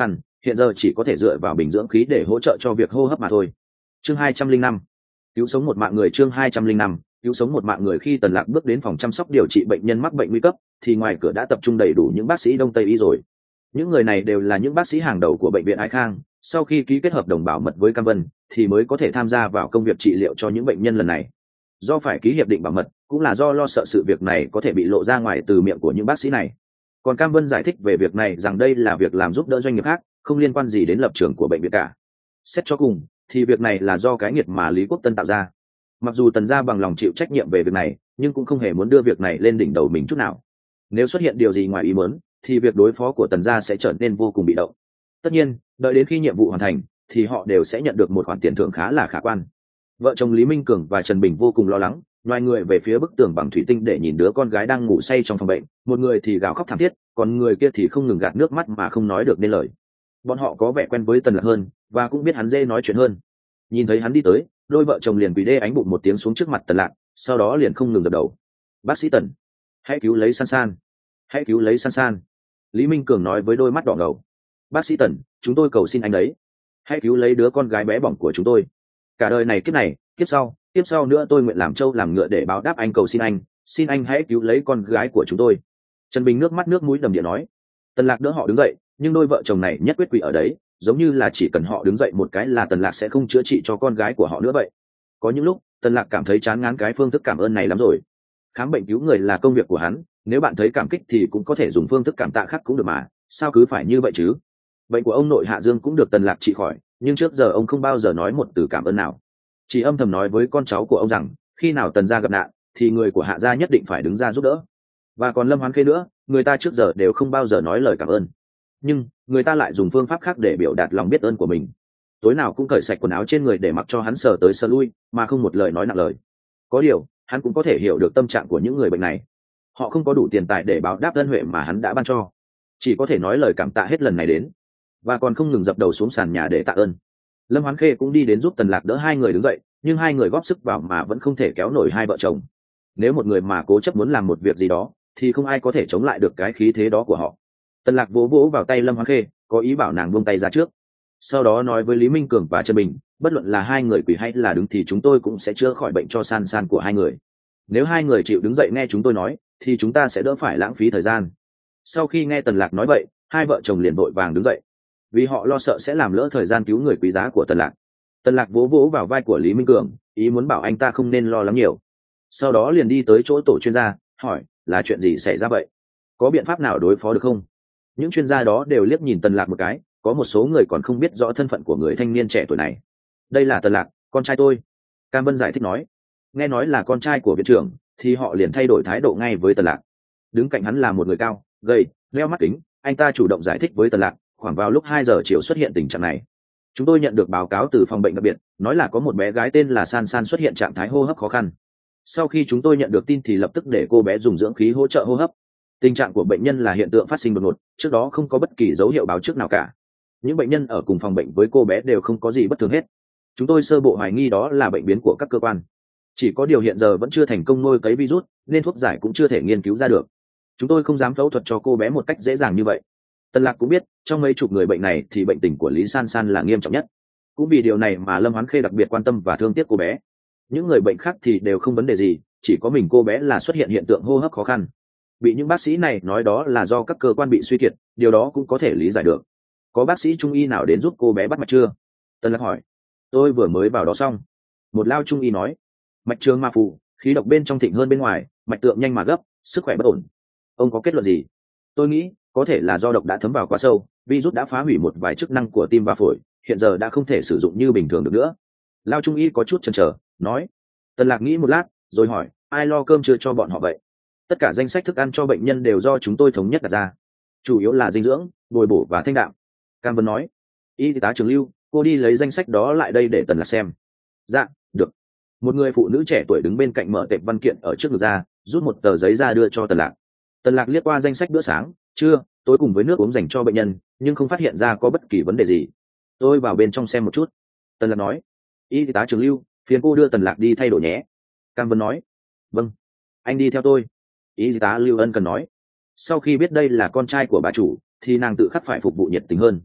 hiện giờ chỉ có thể dựa vào bình dưỡng khí để hỗ trợ cho việc hô hấp mà thôi. Chương hai trăm linh năm, cứu sống một mạng người. Chương hai trăm linh năm, cứu sống một mạng người. Khi Tần Lạc bước đến phòng chăm sóc điều trị bệnh nhân mắc bệnh nguy cấp thì ngoài cửa đã tập trung đầy đủ những bác sĩ đông tây y rồi. Những người này đều là những bác sĩ hàng đầu của bệnh viện Ái Khang, sau khi ký kết hợp đồng bảo mật với Cam Vân thì mới có thể tham gia vào công việc trị liệu cho những bệnh nhân lần này. Do phải ký hiệp định bảo mật cũng là do lo sợ sự việc này có thể bị lộ ra ngoài từ miệng của những bác sĩ này. Còn Cam Vân giải thích về việc này rằng đây là việc làm giúp đỡ doanh nghiệp khác, không liên quan gì đến lập trường của bệnh viện cả. Xét cho cùng thì việc này là do cái nghiệt mà Lý Quốc Tân tạo ra. Mặc dù Tần gia bằng lòng chịu trách nhiệm về việc này, nhưng cũng không hề muốn đưa việc này lên đỉnh đầu mình chút nào. Nếu xuất hiện điều gì ngoài ý muốn thì việc đối phó của Tần gia sẽ trở nên vô cùng bị động. Tất nhiên, đợi đến khi nhiệm vụ hoàn thành thì họ đều sẽ nhận được một khoản tiền thưởng khá là khả quan. Vợ chồng Lý Minh Cường và Trần Bình vô cùng lo lắng, ngoài người về phía bức tường bằng thủy tinh để nhìn đứa con gái đang ngủ say trong phòng bệnh, một người thì gào khóc thảm thiết, còn người kia thì không ngừng gạt nước mắt mà không nói được nên lời. Bọn họ có vẻ quen với Tần Lạc hơn và cũng biết hắn dễ nói chuyện hơn. Nhìn thấy hắn đi tới, đôi vợ chồng liền quỳ đê ánh bụng một tiếng xuống trước mặt Tần Lạc, sau đó liền không ngừng dập đầu. Bác sĩ Tần, hãy cứu lấy San San, hãy cứu lấy San San. Lý Minh Cường nói với đôi mắt đỏ ngầu. Bác sĩ Tần, chúng tôi cầu xin anh đấy, hãy cứu lấy đứa con gái bé bỏng của chúng tôi. Cả đời này kiếp này kiếp sau kiếp sau nữa tôi nguyện làm trâu làm ngựa để báo đáp anh, cầu xin anh, xin anh hãy cứu lấy con gái của chúng tôi. Trần Bình nước mắt nước mũi đầm địa nói. Tần Lạc đỡ họ đứng dậy, nhưng đôi vợ chồng này nhất quyết quỳ ở đấy, giống như là chỉ cần họ đứng dậy một cái là Tần Lạc sẽ không chữa trị cho con gái của họ nữa vậy. Có những lúc Tần Lạc cảm thấy chán ngán cái phương thức cảm ơn này lắm rồi. Khám bệnh cứu người là công việc của hắn, nếu bạn thấy cảm kích thì cũng có thể dùng phương thức cảm tạ khác cũng được mà, sao cứ phải như vậy chứ? Bệnh của ông nội Hạ Dương cũng được Tần Lạc trị khỏi, nhưng trước giờ ông không bao giờ nói một từ cảm ơn nào, chỉ âm thầm nói với con cháu của ông rằng khi nào Tần gia gặp nạn thì người của Hạ gia nhất định phải đứng ra giúp đỡ. Và còn Lâm Hoán Khê nữa, người ta trước giờ đều không bao giờ nói lời cảm ơn, nhưng người ta lại dùng phương pháp khác để biểu đạt lòng biết ơn của mình. Tối nào cũng cởi sạch quần áo trên người để mặc cho hắn sờ tới sờ lui mà không một lời nói nặng lời. Có điều hắn cũng có thể hiểu được tâm trạng của những người bệnh này, họ không có đủ tiền tài để báo đáp ân huệ mà hắn đã ban cho, chỉ có thể nói lời cảm tạ hết lần này đến, và còn không ngừng dập đầu xuống sàn nhà để tạ ơn. Lâm Hoán Khê cũng đi đến giúp Tần Lạc đỡ hai người đứng dậy, nhưng hai người góp sức vào mà vẫn không thể kéo nổi hai vợ chồng. Nếu một người mà cố chấp muốn làm một việc gì đó thì không ai có thể chống lại được cái khí thế đó của họ. Tần Lạc vỗ vỗ vào tay Lâm Hoán Khê, có ý bảo nàng buông tay ra trước, sau đó nói với Lý Minh Cường và Trần Bình, bất luận là hai người quỳ hay là đứng thì chúng tôi cũng sẽ chữa khỏi bệnh cho San San của hai người. Nếu hai người chịu đứng dậy nghe chúng tôi nói thì chúng ta sẽ đỡ phải lãng phí thời gian. Sau khi nghe Tần Lạc nói vậy, hai vợ chồng liền vội vàng đứng dậy, vì họ lo sợ sẽ làm lỡ thời gian cứu người quý giá của Tần Lạc. Tần Lạc vỗ vỗ vào vai của Lý Minh Cường, ý muốn bảo anh ta không nên lo lắng nhiều. Sau đó liền đi tới chỗ tổ chuyên gia, hỏi là chuyện gì xảy ra vậy, có biện pháp nào đối phó được không? Những chuyên gia đó đều liếc nhìn Tần Lạc một cái, có một số người còn không biết rõ thân phận của người thanh niên trẻ tuổi này. Đây là Tần Lạc, con trai tôi, Cam Vân giải thích nói. Nghe nói là con trai của viện trưởng thì họ liền thay đổi thái độ ngay với Tần Lạc. Đứng cạnh hắn là một người cao, gầy, đeo mắt kính, anh ta chủ động giải thích với Tần Lạc. Khoảng vào lúc hai giờ chiều xuất hiện tình trạng này, chúng tôi nhận được báo cáo từ phòng bệnh đặc biệt, nói là có một bé gái tên là San San xuất hiện trạng thái hô hấp khó khăn. Sau khi chúng tôi nhận được tin thì lập tức để cô bé dùng dưỡng khí hỗ trợ hô hấp. Tình trạng của bệnh nhân là hiện tượng phát sinh đột ngột, trước đó không có bất kỳ dấu hiệu báo trước nào cả. Những bệnh nhân ở cùng phòng bệnh với cô bé đều không có gì bất thường hết. Chúng tôi sơ bộ hoài nghi đó là bệnh biến của các cơ quan, chỉ có điều hiện giờ vẫn chưa thành công nuôi cấy virus nên thuốc giải cũng chưa thể nghiên cứu ra được. Chúng tôi không dám phẫu thuật cho cô bé một cách dễ dàng như vậy. Tần Lạc cũng biết trong mấy chục người bệnh này thì bệnh tình của Lý San San là nghiêm trọng nhất, cũng vì điều này mà Lâm Hoán Khê đặc biệt quan tâm và thương tiếc cô bé. Những người bệnh khác thì đều không vấn đề gì, chỉ có mình cô bé là xuất hiện hiện tượng hô hấp khó khăn. Bị những bác sĩ này nói đó là do các cơ quan bị suy kiệt, điều đó cũng có thể lý giải được. Có bác sĩ trung y nào đến giúp cô bé bắt mạch chưa? Tần Lạc hỏi. Tôi vừa mới vào đó xong. Một lao trung y nói. Mạch trường ma phù, khí độc bên trong thịnh hơn bên ngoài, mạch tượng nhanh mà gấp, sức khỏe bất ổn. Ông có kết luận gì? Tôi nghĩ có thể là do độc đã thấm vào quá sâu, virus đã phá hủy một vài chức năng của tim và phổi, hiện giờ đã không thể sử dụng như bình thường được nữa. Lao trung y có chút chần chờ, nói. Tần Lạc nghĩ một lát rồi hỏi, ai lo cơm trưa cho bọn họ vậy? Tất cả danh sách thức ăn cho bệnh nhân đều do chúng tôi thống nhất đặt ra, chủ yếu là dinh dưỡng, bồi bổ và thanh đạm. Cam Vân nói. Y tá Trường Lưu, cô đi lấy danh sách đó lại đây để Tần Lạc xem. Dạ, được. Một người phụ nữ trẻ tuổi đứng bên cạnh mở tệp văn kiện ở trước ngực ra, rút một tờ giấy ra đưa cho Tần Lạc. Tần Lạc liếc qua danh sách bữa sáng, trưa, tối cùng với nước uống dành cho bệnh nhân, nhưng không phát hiện ra có bất kỳ vấn đề gì. Tôi vào bên trong xem một chút. Tần Lạc nói. Y tá Trường Lưu, phiền cô đưa Tần Lạc đi thay đồ nhé. Cam Vân nói. Vâng, anh đi theo tôi. Y tá Lưu ân cần nói. Sau khi biết đây là con trai của bà chủ thì nàng tự khắc phải phục vụ nhiệt tình hơn.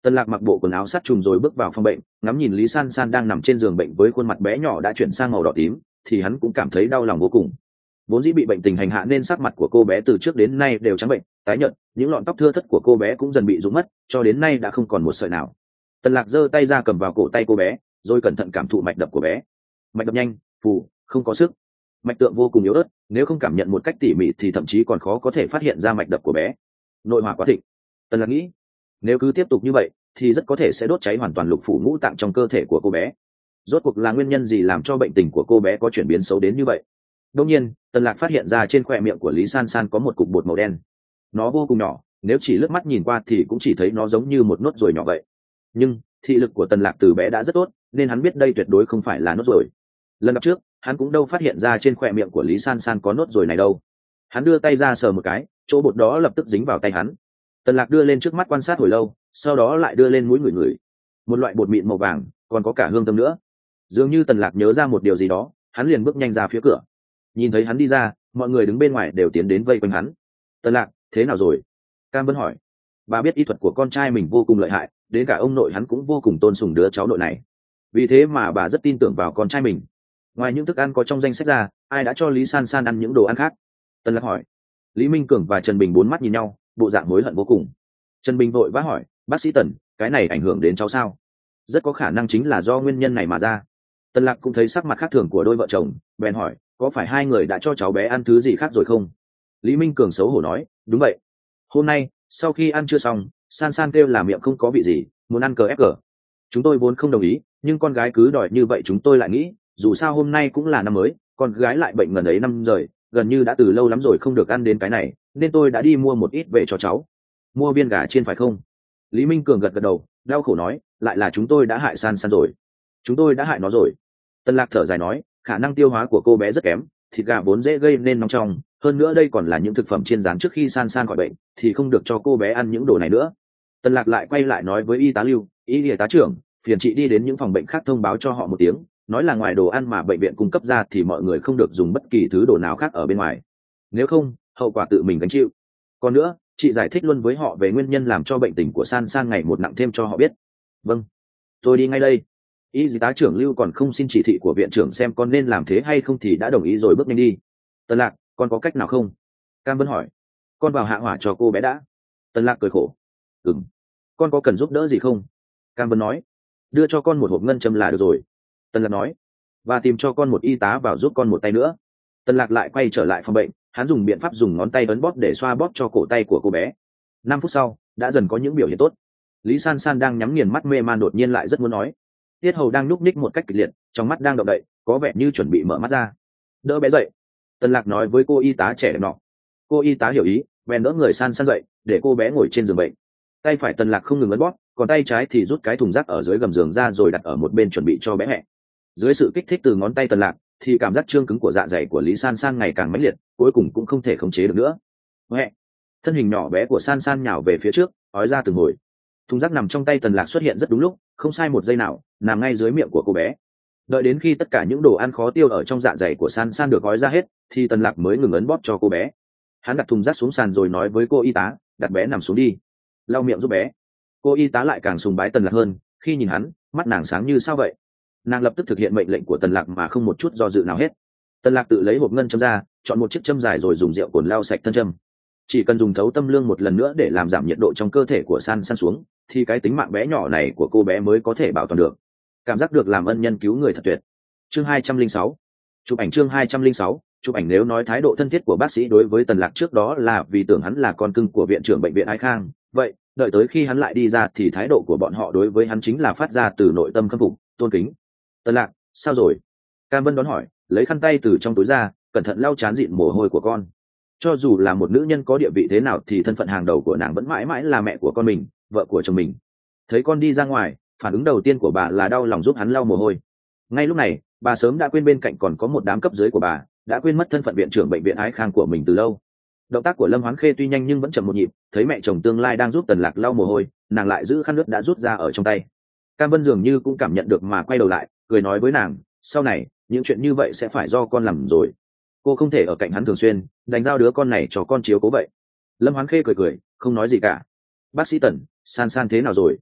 Tần Lạc mặc bộ quần áo sát trùng rồi bước vào phòng bệnh, ngắm nhìn Lý San San đang nằm trên giường bệnh với khuôn mặt bé nhỏ đã chuyển sang màu đỏ tím, thì hắn cũng cảm thấy đau lòng vô cùng. Vốn dĩ bị bệnh tình hành hạ nên sắc mặt của cô bé từ trước đến nay đều trắng bệnh, tái nhợt, những lọn tóc thưa thớt của cô bé cũng dần bị rụng mất, cho đến nay đã không còn một sợi nào. Tần Lạc giơ tay ra cầm vào cổ tay cô bé, rồi cẩn thận cảm thụ mạch đập của bé. Mạch đập nhanh, phù, không có sức. Mạch tượng vô cùng yếu ớt, nếu không cảm nhận một cách tỉ mỉ thì thậm chí còn khó có thể phát hiện ra mạch đập của bé. Nội hỏa quá thịnh. Tần Lạc nghĩ, nếu cứ tiếp tục như vậy thì rất có thể sẽ đốt cháy hoàn toàn lục phủ ngũ tạng trong cơ thể của cô bé. Rốt cuộc là nguyên nhân gì làm cho bệnh tình của cô bé có chuyển biến xấu đến như vậy? Đương nhiên, Tần Lạc phát hiện ra trên khóe miệng của Lý San San có một cục bột màu đen. Nó vô cùng nhỏ, nếu chỉ lướt mắt nhìn qua thì cũng chỉ thấy nó giống như một nốt ruồi nhỏ vậy. Nhưng thị lực của Tần Lạc từ bé đã rất tốt, nên hắn biết đây tuyệt đối không phải là nốt ruồi. Lần gặp trước, hắn cũng đâu phát hiện ra trên khóe miệng của Lý San San có nốt ruồi này đâu. Hắn đưa tay ra sờ một cái, chỗ bột đó lập tức dính vào tay hắn. Tần Lạc đưa lên trước mắt quan sát hồi lâu, sau đó lại đưa lên mũi ngửi ngửi. Một loại bột mịn màu vàng, còn có cả hương thơm nữa. Dường như Tần Lạc nhớ ra một điều gì đó, hắn liền bước nhanh ra phía cửa. Nhìn thấy hắn đi ra, mọi người đứng bên ngoài đều tiến đến vây quanh hắn. Tần Lạc, thế nào rồi? Cam Vân hỏi. Bà biết y thuật của con trai mình vô cùng lợi hại, đến cả ông nội hắn cũng vô cùng tôn sùng đứa cháu nội này. Vì thế mà bà rất tin tưởng vào con trai mình. Ngoài những thức ăn có trong danh sách ra, ai đã cho Lý San San ăn những đồ ăn khác? Tần Lạc hỏi. Lý Minh Cường và Trần Bình bốn mắt nhìn nhau, bộ dạng hối hận vô cùng. Trần Bình vội vã hỏi, bác sĩ Tần, cái này ảnh hưởng đến cháu sao? Rất có khả năng chính là do nguyên nhân này mà ra. Tần Lạc cũng thấy sắc mặt khác thường của đôi vợ chồng, bèn hỏi, có phải hai người đã cho cháu bé ăn thứ gì khác rồi không? Lý Minh Cường xấu hổ nói, đúng vậy. Hôm nay, sau khi ăn chưa xong, San San kêu là miệng không có vị gì, muốn ăn cờ ép cờ. Chúng tôi vốn không đồng ý, nhưng con gái cứ đòi như vậy chúng tôi lại nghĩ, dù sao hôm nay cũng là năm mới, con gái lại bệnh ngần ấy năm rồi, gần như đã từ lâu lắm rồi không được ăn đến cái này, nên tôi đã đi mua một ít về cho cháu. Mua viên gà chiên phải không? Lý Minh Cường gật gật đầu, đau khổ nói, lại là chúng tôi đã hại San San rồi. Chúng tôi đã hại nó rồi. Tần Lạc thở dài nói, khả năng tiêu hóa của cô bé rất kém, thịt gà vốn dễ gây nên nóng trong, hơn nữa đây còn là những thực phẩm chiên rán trước khi San San khỏi bệnh, thì không được cho cô bé ăn những đồ này nữa. Tần Lạc lại quay lại nói với y tá Lưu, y y tá trưởng, phiền chị đi đến những phòng bệnh khác thông báo cho họ một tiếng, nói là ngoài đồ ăn mà bệnh viện cung cấp ra thì mọi người không được dùng bất kỳ thứ đồ nào khác ở bên ngoài. Nếu không, hậu quả tự mình gánh chịu. Còn nữa, chị giải thích luôn với họ về nguyên nhân làm cho bệnh tình của San San ngày một nặng thêm cho họ biết. Vâng, tôi đi ngay đây. Y tá trưởng Lưu còn không xin chỉ thị của viện trưởng xem con nên làm thế hay không thì đã đồng ý rồi bước nhanh đi. Tần Lạc, con có cách nào không? Cam Vân hỏi. Con vào hạ hỏa cho cô bé đã. Tần Lạc cười khổ. Ừm. Con có cần giúp đỡ gì không? Cam Vân nói. Đưa cho con một hộp ngân châm là được rồi. Tần Lạc nói. Và tìm cho con một y tá vào giúp con một tay nữa. Tần Lạc lại quay trở lại phòng bệnh, hắn dùng biện pháp dùng ngón tay ấn bóp để xoa bóp cho cổ tay của cô bé. Năm phút sau, đã dần có những biểu hiện tốt. Lý San San đang nhắm nghiền mắt mê man đột nhiên lại rất muốn nói. Tiết hầu đang nhúc nhích một cách kịch liệt, trong mắt đang động đậy, có vẻ như chuẩn bị mở mắt ra. Đỡ bé dậy. Tần Lạc nói với cô y tá trẻ đẹp nọ. Cô y tá hiểu ý, bèn đỡ người San San dậy, để cô bé ngồi trên giường bệnh. Tay phải Tần Lạc không ngừng ấn bóp, còn tay trái thì rút cái thùng rác ở dưới gầm giường ra rồi đặt ở một bên chuẩn bị cho bé hẹ. Dưới sự kích thích từ ngón tay Tần Lạc, thì cảm giác trương cứng của dạ dày của Lý San San ngày càng mãnh liệt, cuối cùng cũng không thể khống chế được nữa. Hẹ. Thân hình nhỏ bé của San San nhào về phía trước, ói ra từng hồi. Thùng rác nằm trong tay Tần Lạc xuất hiện rất đúng lúc, không sai một giây nào, nằm ngay dưới miệng của cô bé. Đợi đến khi tất cả những đồ ăn khó tiêu ở trong dạ dày của San San được gói ra hết, thì Tần Lạc mới ngừng ấn bóp cho cô bé. Hắn đặt thùng rác xuống sàn rồi nói với cô y tá, đặt bé nằm xuống đi, lau miệng giúp bé. Cô y tá lại càng sùng bái Tần Lạc hơn, khi nhìn hắn, mắt nàng sáng như sao vậy. Nàng lập tức thực hiện mệnh lệnh của Tần Lạc mà không một chút do dự nào hết. Tần Lạc tự lấy hộp ngân châm ra, chọn một chiếc châm dài rồi dùng rượu cồn lau sạch thân châm. Chỉ cần dùng thấu tâm lương một lần nữa để làm giảm nhiệt độ trong cơ thể của San San xuống, thì cái tính mạng bé nhỏ này của cô bé mới có thể bảo toàn được. Cảm giác được làm ân nhân cứu người thật tuyệt. Chương hai trăm linh sáu. Chụp ảnh chương hai trăm linh sáu. Chụp ảnh. Nếu nói thái độ thân thiết của bác sĩ đối với Tần Lạc trước đó là vì tưởng hắn là con cưng của viện trưởng bệnh viện Ái Khang, vậy, đợi tới khi hắn lại đi ra thì thái độ của bọn họ đối với hắn chính là phát ra từ nội tâm khâm phục, tôn kính. Tần Lạc, sao rồi? Cam Vân đón hỏi, lấy khăn tay từ trong túi ra, cẩn thận lau chán dịn mồ hôi của con. Cho dù là một nữ nhân có địa vị thế nào thì thân phận hàng đầu của nàng vẫn mãi mãi là mẹ của con mình, vợ của chồng mình. Thấy con đi ra ngoài, phản ứng đầu tiên của bà là đau lòng giúp hắn lau mồ hôi. Ngay lúc này, bà sớm đã quên bên cạnh còn có một đám cấp dưới của bà, đã quên mất thân phận viện trưởng bệnh viện Ái Khang của mình từ lâu. Động tác của Lâm Hoán Khê tuy nhanh nhưng vẫn chậm một nhịp, thấy mẹ chồng tương lai đang giúp Tần Lạc lau mồ hôi, nàng lại giữ khăn nước đã rút ra ở trong tay. Cam Vân dường như cũng cảm nhận được mà quay đầu lại, cười nói với nàng, sau này những chuyện như vậy sẽ phải do con làm rồi. Cô không thể ở cạnh hắn thường xuyên, đánh giao đứa con này cho con chiếu cố vậy. Lâm Hoán Khê cười cười, không nói gì cả. Bác sĩ Tần, San San thế nào rồi?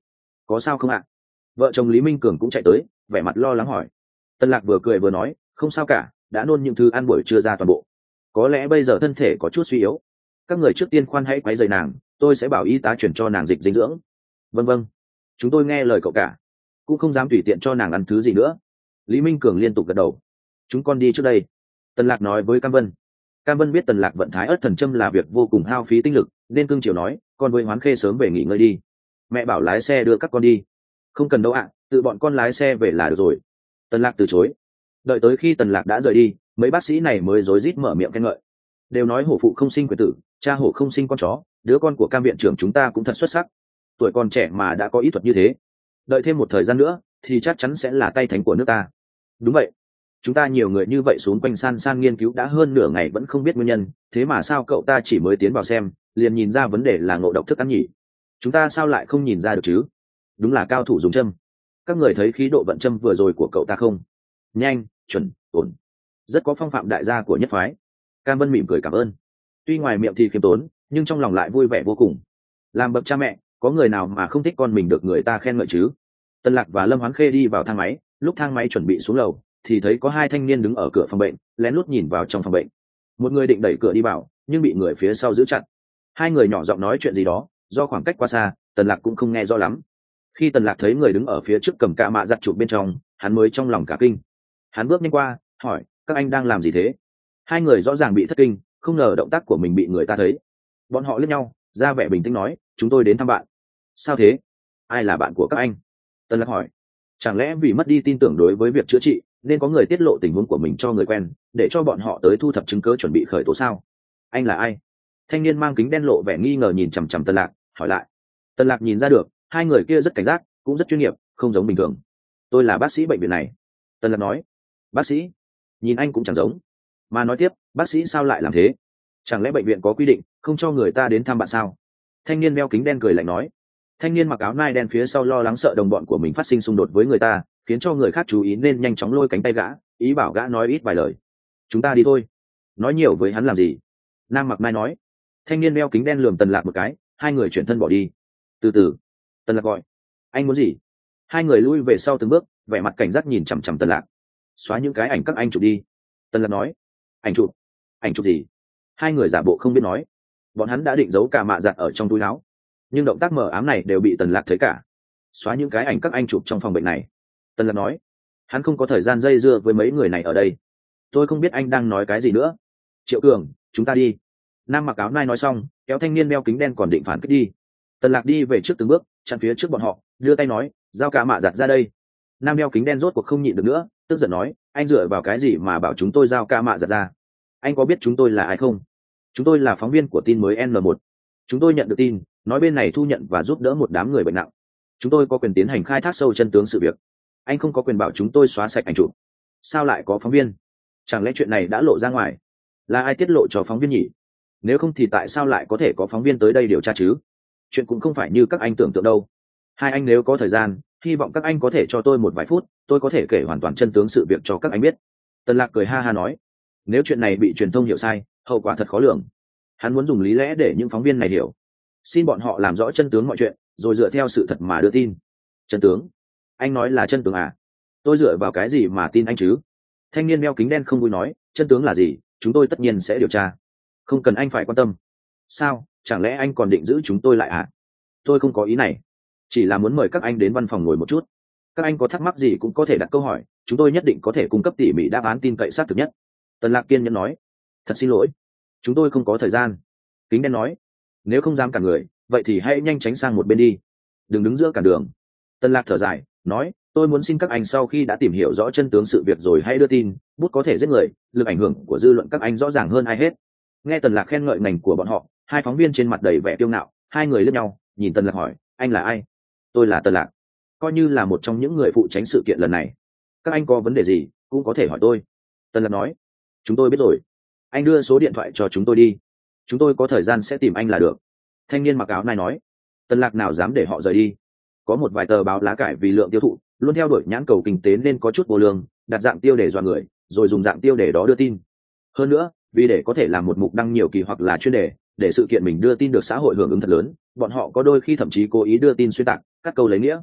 có sao không ạ? Vợ chồng Lý Minh Cường cũng chạy tới, vẻ mặt lo lắng hỏi. Tân Lạc vừa cười vừa nói, không sao cả, đã nôn những thứ ăn buổi trưa ra toàn bộ, có lẽ bây giờ thân thể có chút suy yếu, các người trước tiên khoan hãy quấy rầy nàng, tôi sẽ bảo y tá chuyển cho nàng dịch dinh dưỡng. Vâng vâng, chúng tôi nghe lời cậu cả, cũng không dám tùy tiện cho nàng ăn thứ gì nữa. Lý Minh Cường liên tục gật đầu. Chúng con đi trước đây. Tần Lạc nói với Cam Vân. Cam Vân biết Tần Lạc vận thái ớt thần châm là việc vô cùng hao phí tinh lực, nên cưng chiều nói, con với Hoán Khê sớm về nghỉ ngơi đi, mẹ bảo lái xe đưa các con đi. Không cần đâu ạ, tự bọn con lái xe về là được rồi. Tần Lạc từ chối. Đợi tới khi Tần Lạc đã rời đi, mấy bác sĩ này mới rối rít mở miệng khen ngợi, đều nói hổ phụ không sinh quyền tử, cha hổ không sinh con chó, đứa con của Cam viện trưởng chúng ta cũng thật xuất sắc, tuổi còn trẻ mà đã có ý thuật như thế, đợi thêm một thời gian nữa thì chắc chắn sẽ là tay thánh của nước ta. Đúng vậy, chúng ta nhiều người như vậy xuống quanh san san nghiên cứu đã hơn nửa ngày vẫn không biết nguyên nhân, thế mà sao cậu ta chỉ mới tiến vào xem liền nhìn ra vấn đề là ngộ độc thức ăn nhỉ? Chúng ta sao lại không nhìn ra được chứ? Đúng là cao thủ dùng châm. Các người thấy khí độ vận châm vừa rồi của cậu ta không? Nhanh, chuẩn, ổn, rất có phong phạm đại gia của nhất phái. Cam Vân mỉm cười cảm ơn, tuy ngoài miệng thì khiêm tốn nhưng trong lòng lại vui vẻ vô cùng. Làm bậc cha mẹ, có người nào mà không thích con mình được người ta khen ngợi chứ? Tân Lạc và Lâm Hoán Khê đi vào thang máy, lúc thang máy chuẩn bị xuống lầu thì thấy có hai thanh niên đứng ở cửa phòng bệnh, lén lút nhìn vào trong phòng bệnh. Một người định đẩy cửa đi vào nhưng bị người phía sau giữ chặt. Hai người nhỏ giọng nói chuyện gì đó, do khoảng cách quá xa Tần Lạc cũng không nghe rõ lắm. Khi Tần Lạc thấy người đứng ở phía trước cầm cạ mạ giặt chụp bên trong, hắn mới trong lòng cả kinh. Hắn bước nhanh qua hỏi, các anh đang làm gì thế? Hai người rõ ràng bị thất kinh, không ngờ động tác của mình bị người ta thấy. Bọn họ liếc nhau, ra vẻ bình tĩnh nói, chúng tôi đến thăm bạn. Sao thế? Ai là bạn của các anh? Tần Lạc hỏi. Chẳng lẽ vì mất đi tin tưởng đối với việc chữa trị nên có người tiết lộ tình huống của mình cho người quen, để cho bọn họ tới thu thập chứng cứ chuẩn bị khởi tố sao? Anh là ai? Thanh niên mang kính đen lộ vẻ nghi ngờ nhìn chằm chằm Tần Lạc, hỏi lại. Tần Lạc nhìn ra được hai người kia rất cảnh giác, cũng rất chuyên nghiệp, không giống bình thường. Tôi là bác sĩ bệnh viện này. Tần Lạc nói. Bác sĩ? Nhìn anh cũng chẳng giống. Mà nói tiếp, bác sĩ sao lại làm thế? Chẳng lẽ bệnh viện có quy định không cho người ta đến thăm bạn sao? Thanh niên đeo kính đen cười lạnh nói. Thanh niên mặc áo nai đen phía sau lo lắng sợ đồng bọn của mình phát sinh xung đột với người ta, khiến cho người khác chú ý nên nhanh chóng lôi cánh tay gã, ý bảo gã nói ít vài lời. Chúng ta đi thôi. Nói nhiều với hắn làm gì? Nam mặc nai nói. Thanh niên đeo kính đen lườm Tần Lạc một cái, hai người chuyển thân bỏ đi. Từ từ. Tần Lạc gọi. Anh muốn gì? Hai người lui về sau từng bước, vẻ mặt cảnh giác nhìn chằm chằm Tần Lạc. Xóa những cái ảnh các anh chụp đi. Tần Lạc nói. Ảnh chụp? Ảnh chụp gì? Hai người giả bộ không biết nói. Bọn hắn đã định giấu cả mạ giặt ở trong túi áo, nhưng động tác mờ ám này đều bị Tần Lạc thấy cả. Xóa những cái ảnh các anh chụp trong phòng bệnh này. Tần Lạc nói. Hắn không có thời gian dây dưa với mấy người này ở đây. Tôi không biết anh đang nói cái gì nữa. Triệu Cường, chúng ta đi. Nam mặc áo nai nói xong, kéo thanh niên đeo kính đen còn định phản kích đi. Tần Lạc đi về trước từng bước, chặn phía trước bọn họ, đưa tay nói, giao cả mạ giặt ra đây. Nam đeo kính đen rốt cuộc không nhịn được nữa, tức giận nói, anh dựa vào cái gì mà bảo chúng tôi giao ca mạ giặt ra? Anh có biết chúng tôi là ai không? Chúng tôi là phóng viên của tin mới N một. Chúng tôi nhận được tin nói bên này thu nhận và giúp đỡ một đám người bệnh nặng. Chúng tôi có quyền tiến hành khai thác sâu chân tướng sự việc. Anh không có quyền bảo chúng tôi xóa sạch ảnh chụp. Sao lại có phóng viên? Chẳng lẽ chuyện này đã lộ ra ngoài? Là ai tiết lộ cho phóng viên nhỉ? Nếu không thì tại sao lại có thể có phóng viên tới đây điều tra chứ? Chuyện cũng không phải như các anh tưởng tượng đâu. Hai anh nếu có thời gian, hy vọng các anh có thể cho tôi một vài phút, tôi có thể kể hoàn toàn chân tướng sự việc cho các anh biết. Tần Lạc cười ha ha nói. Nếu chuyện này bị truyền thông hiểu sai, hậu quả thật khó lường. Hắn muốn dùng lý lẽ để những phóng viên này hiểu, xin bọn họ làm rõ chân tướng mọi chuyện, rồi dựa theo sự thật mà đưa tin. Chân tướng? Anh nói là chân tướng à? Tôi dựa vào cái gì mà tin anh chứ? Thanh niên đeo kính đen không vui nói, chân tướng là gì, chúng tôi tất nhiên sẽ điều tra. Không cần anh phải quan tâm. Sao, chẳng lẽ anh còn định giữ chúng tôi lại à? Tôi không có ý này, chỉ là muốn mời các anh đến văn phòng ngồi một chút. Các anh có thắc mắc gì cũng có thể đặt câu hỏi, chúng tôi nhất định có thể cung cấp tỉ mỉ đáp án tin cậy xác thực nhất. Tần Lạc kiên nhẫn nói. Thật xin lỗi, chúng tôi không có thời gian. Kính đen nói. Nếu không dám cản người, vậy thì hãy nhanh tránh sang một bên đi, đừng đứng giữa cản đường. Tần Lạc thở dài nói, tôi muốn xin các anh sau khi đã tìm hiểu rõ chân tướng sự việc rồi hãy đưa tin. Bút có thể giết người, lực ảnh hưởng của dư luận các anh rõ ràng hơn ai hết. Nghe Tần Lạc khen ngợi ngành của bọn họ, hai phóng viên trên mặt đầy vẻ kiêu ngạo. Hai người liếc nhau, nhìn Tần Lạc hỏi, anh là ai? Tôi là Tần Lạc, coi như là một trong những người phụ trách sự kiện lần này. Các anh có vấn đề gì cũng có thể hỏi tôi. Tần Lạc nói. Chúng tôi biết rồi, anh đưa số điện thoại cho chúng tôi đi, chúng tôi có thời gian sẽ tìm anh là được. Thanh niên mặc áo này nói. Tần Lạc nào dám để họ rời đi. Có một vài tờ báo lá cải vì lượng tiêu thụ luôn theo đuổi nhãn cầu kinh tế nên có chút vô lương, đặt dạng tiêu để dọa người, rồi dùng dạng tiêu để đó đưa tin. Hơn nữa, vì để có thể làm một mục đăng nhiều kỳ hoặc là chuyên đề, để sự kiện mình đưa tin được xã hội hưởng ứng thật lớn, bọn họ có đôi khi thậm chí cố ý đưa tin xuyên tạc, cắt câu lấy nghĩa.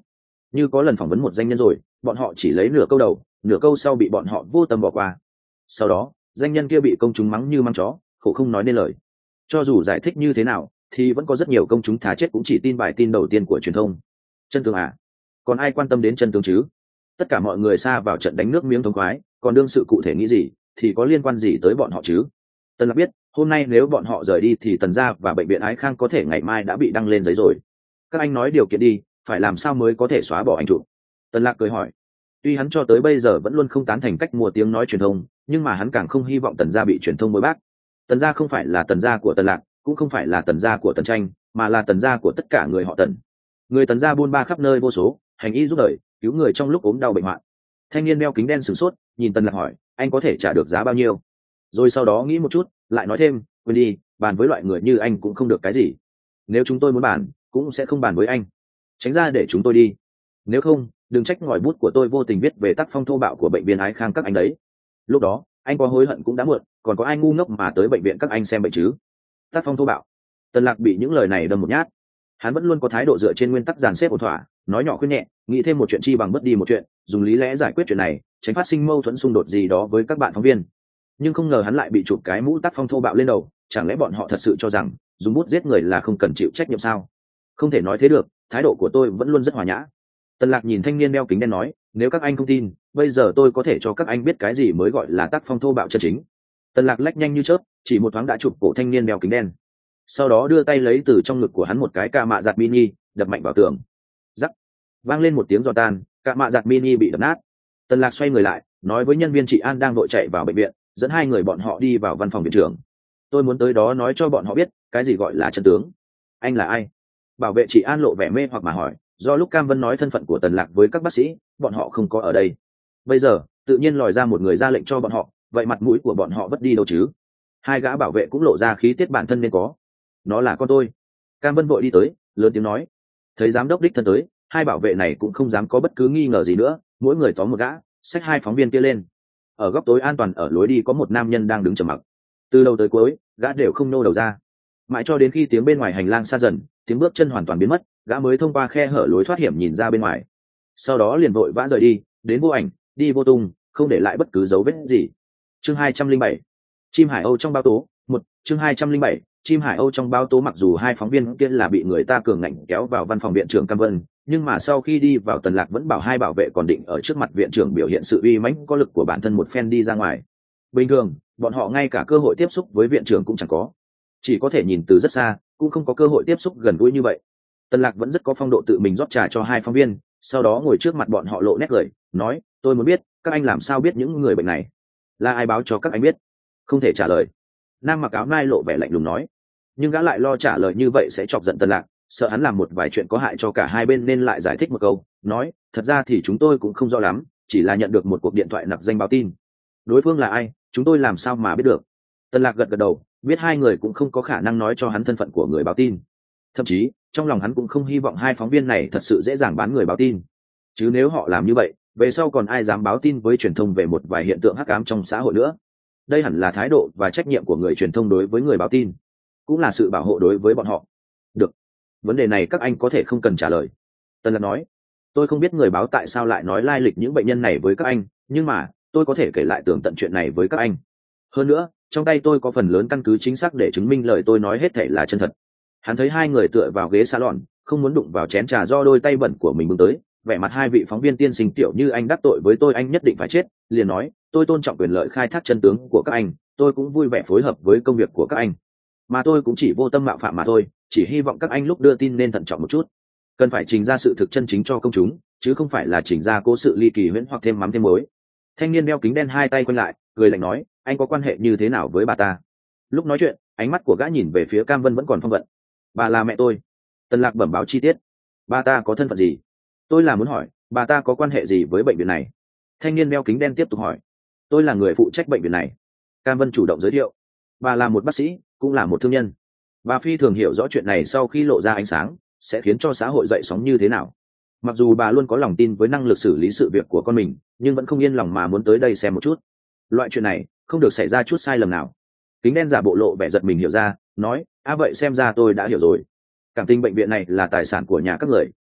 như có lần phỏng vấn một danh nhân rồi bọn họ chỉ lấy nửa câu đầu, nửa câu sau bị bọn họ vô tâm bỏ qua. Sau đó danh nhân kia bị công chúng mắng như mắng chó, khổ không nói nên lời. Cho dù giải thích như thế nào thì vẫn có rất nhiều công chúng thà chết cũng chỉ tin bài tin đầu tiên của truyền thông. Chân tướng à? Còn ai quan tâm đến chân tướng chứ? Tất cả mọi người sa vào trận đánh nước miếng thống khoái, còn đương sự cụ thể nghĩ gì thì có liên quan gì tới bọn họ chứ? Tần Lạc biết hôm nay nếu bọn họ rời đi thì Tần gia và bệnh viện Ái Khang có thể ngày mai đã bị đăng lên giấy rồi. Các anh nói điều kiện đi, phải làm sao mới có thể xóa bỏ ảnh chụp? Tần Lạc cười hỏi. Tuy hắn cho tới bây giờ vẫn luôn không tán thành cách mua tiếng nói truyền thông, nhưng mà hắn càng không hy vọng Tần gia bị truyền thông bôi bác. Tần gia không phải là Tần gia của Tần Lạc, cũng không phải là Tần gia của Tần Tranh, mà là Tần gia của tất cả người họ Tần. Người Tần gia buôn ba khắp nơi vô số, hành y giúp đời, cứu người trong lúc ốm đau bệnh hoạn. Thanh niên đeo kính đen sửng sốt, nhìn Tần Lạc hỏi, anh có thể trả được giá bao nhiêu? Rồi sau đó nghĩ một chút, lại nói thêm, quên đi, bàn với loại người như anh cũng không được cái gì. Nếu chúng tôi muốn bàn, cũng sẽ không bàn với anh. Tránh ra để chúng tôi đi. Nếu không, đừng trách ngòi bút của tôi vô tình viết về tác phong thô bạo của bệnh viện Ái Khang các anh đấy. Lúc đó anh có hối hận cũng đã muộn, còn có ai ngu ngốc mà tới bệnh viện các anh xem bệnh chứ? Tác phong thô bạo. Tần Lạc bị những lời này đâm một nhát. Hắn vẫn luôn có thái độ dựa trên nguyên tắc dàn xếp ổn thỏa, nói nhỏ khuyên nhẹ, nghĩ thêm một chuyện chi bằng mất đi một chuyện, dùng lý lẽ giải quyết chuyện này, tránh phát sinh mâu thuẫn xung đột gì đó với các bạn phóng viên. Nhưng không ngờ hắn lại bị chụp cái mũ tác phong thô bạo lên đầu. Chẳng lẽ bọn họ thật sự cho rằng dùng bút giết người là không cần chịu trách nhiệm sao? Không thể nói thế được, thái độ của tôi vẫn luôn rất hòa nhã. Tần Lạc nhìn thanh niên đeo kính đen nói, nếu các anh không tin, bây giờ tôi có thể cho các anh biết cái gì mới gọi là tác phong thô bạo chân chính. Tần Lạc lách nhanh như chớp, chỉ một thoáng đã chụp cổ thanh niên đeo kính đen. Sau đó đưa tay lấy từ trong ngực của hắn một cái ca mạ giặt mini, đập mạnh vào tường. Rắc, vang lên một tiếng giòn tan, ca mạ giặt mini bị đập nát. Tần Lạc xoay người lại, nói với nhân viên trị an đang vội chạy vào bệnh viện, dẫn hai người bọn họ đi vào văn phòng viện trưởng. Tôi muốn tới đó nói cho bọn họ biết cái gì gọi là chân tướng. Anh là ai? Bảo vệ trị an lộ vẻ mê hoặc mà hỏi, do lúc Cam Vân nói thân phận của Tần Lạc với các bác sĩ, bọn họ không có ở đây. Bây giờ tự nhiên lòi ra một người ra lệnh cho bọn họ, vậy mặt mũi của bọn họ vất đi đâu chứ? Hai gã bảo vệ cũng lộ ra khí tiết bản thân nên có. Nó là con tôi. Cam Vân vội đi tới, lớn tiếng nói. Thấy giám đốc đích thân tới, hai bảo vệ này cũng không dám có bất cứ nghi ngờ gì nữa, mỗi người tóm một gã, xách hai phóng viên kia lên. Ở góc tối an toàn ở lối đi có một nam nhân đang đứng trầm mặc. Từ đầu tới cuối, gã đều không nô đầu ra. Mãi cho đến khi tiếng bên ngoài hành lang xa dần, tiếng bước chân hoàn toàn biến mất, gã mới thông qua khe hở lối thoát hiểm nhìn ra bên ngoài. Sau đó liền vội vã rời đi, đến vô ảnh, đi vô tung, không để lại bất cứ dấu vết gì. Chương hai trăm linh bảy, chim hải âu trong bao tố. Một, chương hai trăm linh bảy, chim hải âu trong bao tố. Mặc dù hai phóng viên kia là bị người ta cường ngạnh kéo vào văn phòng viện trưởng Cam Vân, nhưng mà sau khi đi vào Tần Lạc vẫn bảo hai bảo vệ còn định ở trước mặt viện trưởng biểu hiện sự uy mãnh có lực của bản thân một phen đi ra ngoài. Bình thường, bọn họ ngay cả cơ hội tiếp xúc với viện trưởng cũng chẳng có, chỉ có thể nhìn từ rất xa, cũng không có cơ hội tiếp xúc gần gũi như vậy. Tần Lạc vẫn rất có phong độ tự mình rót trà cho hai phóng viên, sau đó ngồi trước mặt bọn họ lộ nét cười, nói, tôi muốn biết, các anh làm sao biết những người bệnh này? Là ai báo cho các anh biết? Không thể trả lời. Nam mặc áo nai lộ vẻ lạnh lùng nói, nhưng gã lại lo trả lời như vậy sẽ chọc giận Tần Lạc, sợ hắn làm một vài chuyện có hại cho cả hai bên nên lại giải thích một câu, nói, thật ra thì chúng tôi cũng không rõ lắm, chỉ là nhận được một cuộc điện thoại nặc danh báo tin. Đối phương là ai, chúng tôi làm sao mà biết được? Tần Lạc gật gật đầu, biết hai người cũng không có khả năng nói cho hắn thân phận của người báo tin. Thậm chí, trong lòng hắn cũng không hy vọng hai phóng viên này thật sự dễ dàng bán người báo tin. Chứ nếu họ làm như vậy, về sau còn ai dám báo tin với truyền thông về một vài hiện tượng hắc ám trong xã hội nữa. Đây hẳn là thái độ và trách nhiệm của người truyền thông đối với người báo tin, cũng là sự bảo hộ đối với bọn họ. Được, vấn đề này các anh có thể không cần trả lời. Tần Lạc nói, tôi không biết người báo tại sao lại nói lai lịch những bệnh nhân này với các anh, nhưng mà tôi có thể kể lại tường tận chuyện này với các anh. Hơn nữa, trong tay tôi có phần lớn căn cứ chính xác để chứng minh lời tôi nói hết thể là chân thật. Hắn thấy hai người tựa vào ghế salon, không muốn đụng vào chén trà do đôi tay bẩn của mình bưng tới, vẻ mặt hai vị phóng viên tiên sinh tiểu như anh đắc tội với tôi anh nhất định phải chết, liền nói, tôi tôn trọng quyền lợi khai thác chân tướng của các anh, tôi cũng vui vẻ phối hợp với công việc của các anh, mà tôi cũng chỉ vô tâm mạo phạm mà thôi, chỉ hy vọng các anh lúc đưa tin nên thận trọng một chút, cần phải trình ra sự thực chân chính cho công chúng, chứ không phải là chỉnh ra cố sự ly kỳ huyễn hoặc thêm mắm thêm muối. Thanh niên đeo kính đen hai tay quanh lại, cười lạnh nói, anh có quan hệ như thế nào với bà ta? Lúc nói chuyện, ánh mắt của gã nhìn về phía Cam Vân vẫn còn phong vận. Bà là mẹ tôi. Tần Lạc bẩm báo chi tiết. Bà ta có thân phận gì? Tôi là muốn hỏi, bà ta có quan hệ gì với bệnh viện này? Thanh niên đeo kính đen tiếp tục hỏi. Tôi là người phụ trách bệnh viện này. Cam Vân chủ động giới thiệu. Bà là một bác sĩ, cũng là một thương nhân. Bà phi thường hiểu rõ chuyện này sau khi lộ ra ánh sáng, sẽ khiến cho xã hội dậy sóng như thế nào. Mặc dù bà luôn có lòng tin với năng lực xử lý sự việc của con mình, nhưng vẫn không yên lòng mà muốn tới đây xem một chút. Loại chuyện này không được xảy ra chút sai lầm nào. Kính đen giả bộ lộ vẻ giật mình hiểu ra, nói, à vậy xem ra tôi đã hiểu rồi. Cảm tình bệnh viện này là tài sản của nhà các người,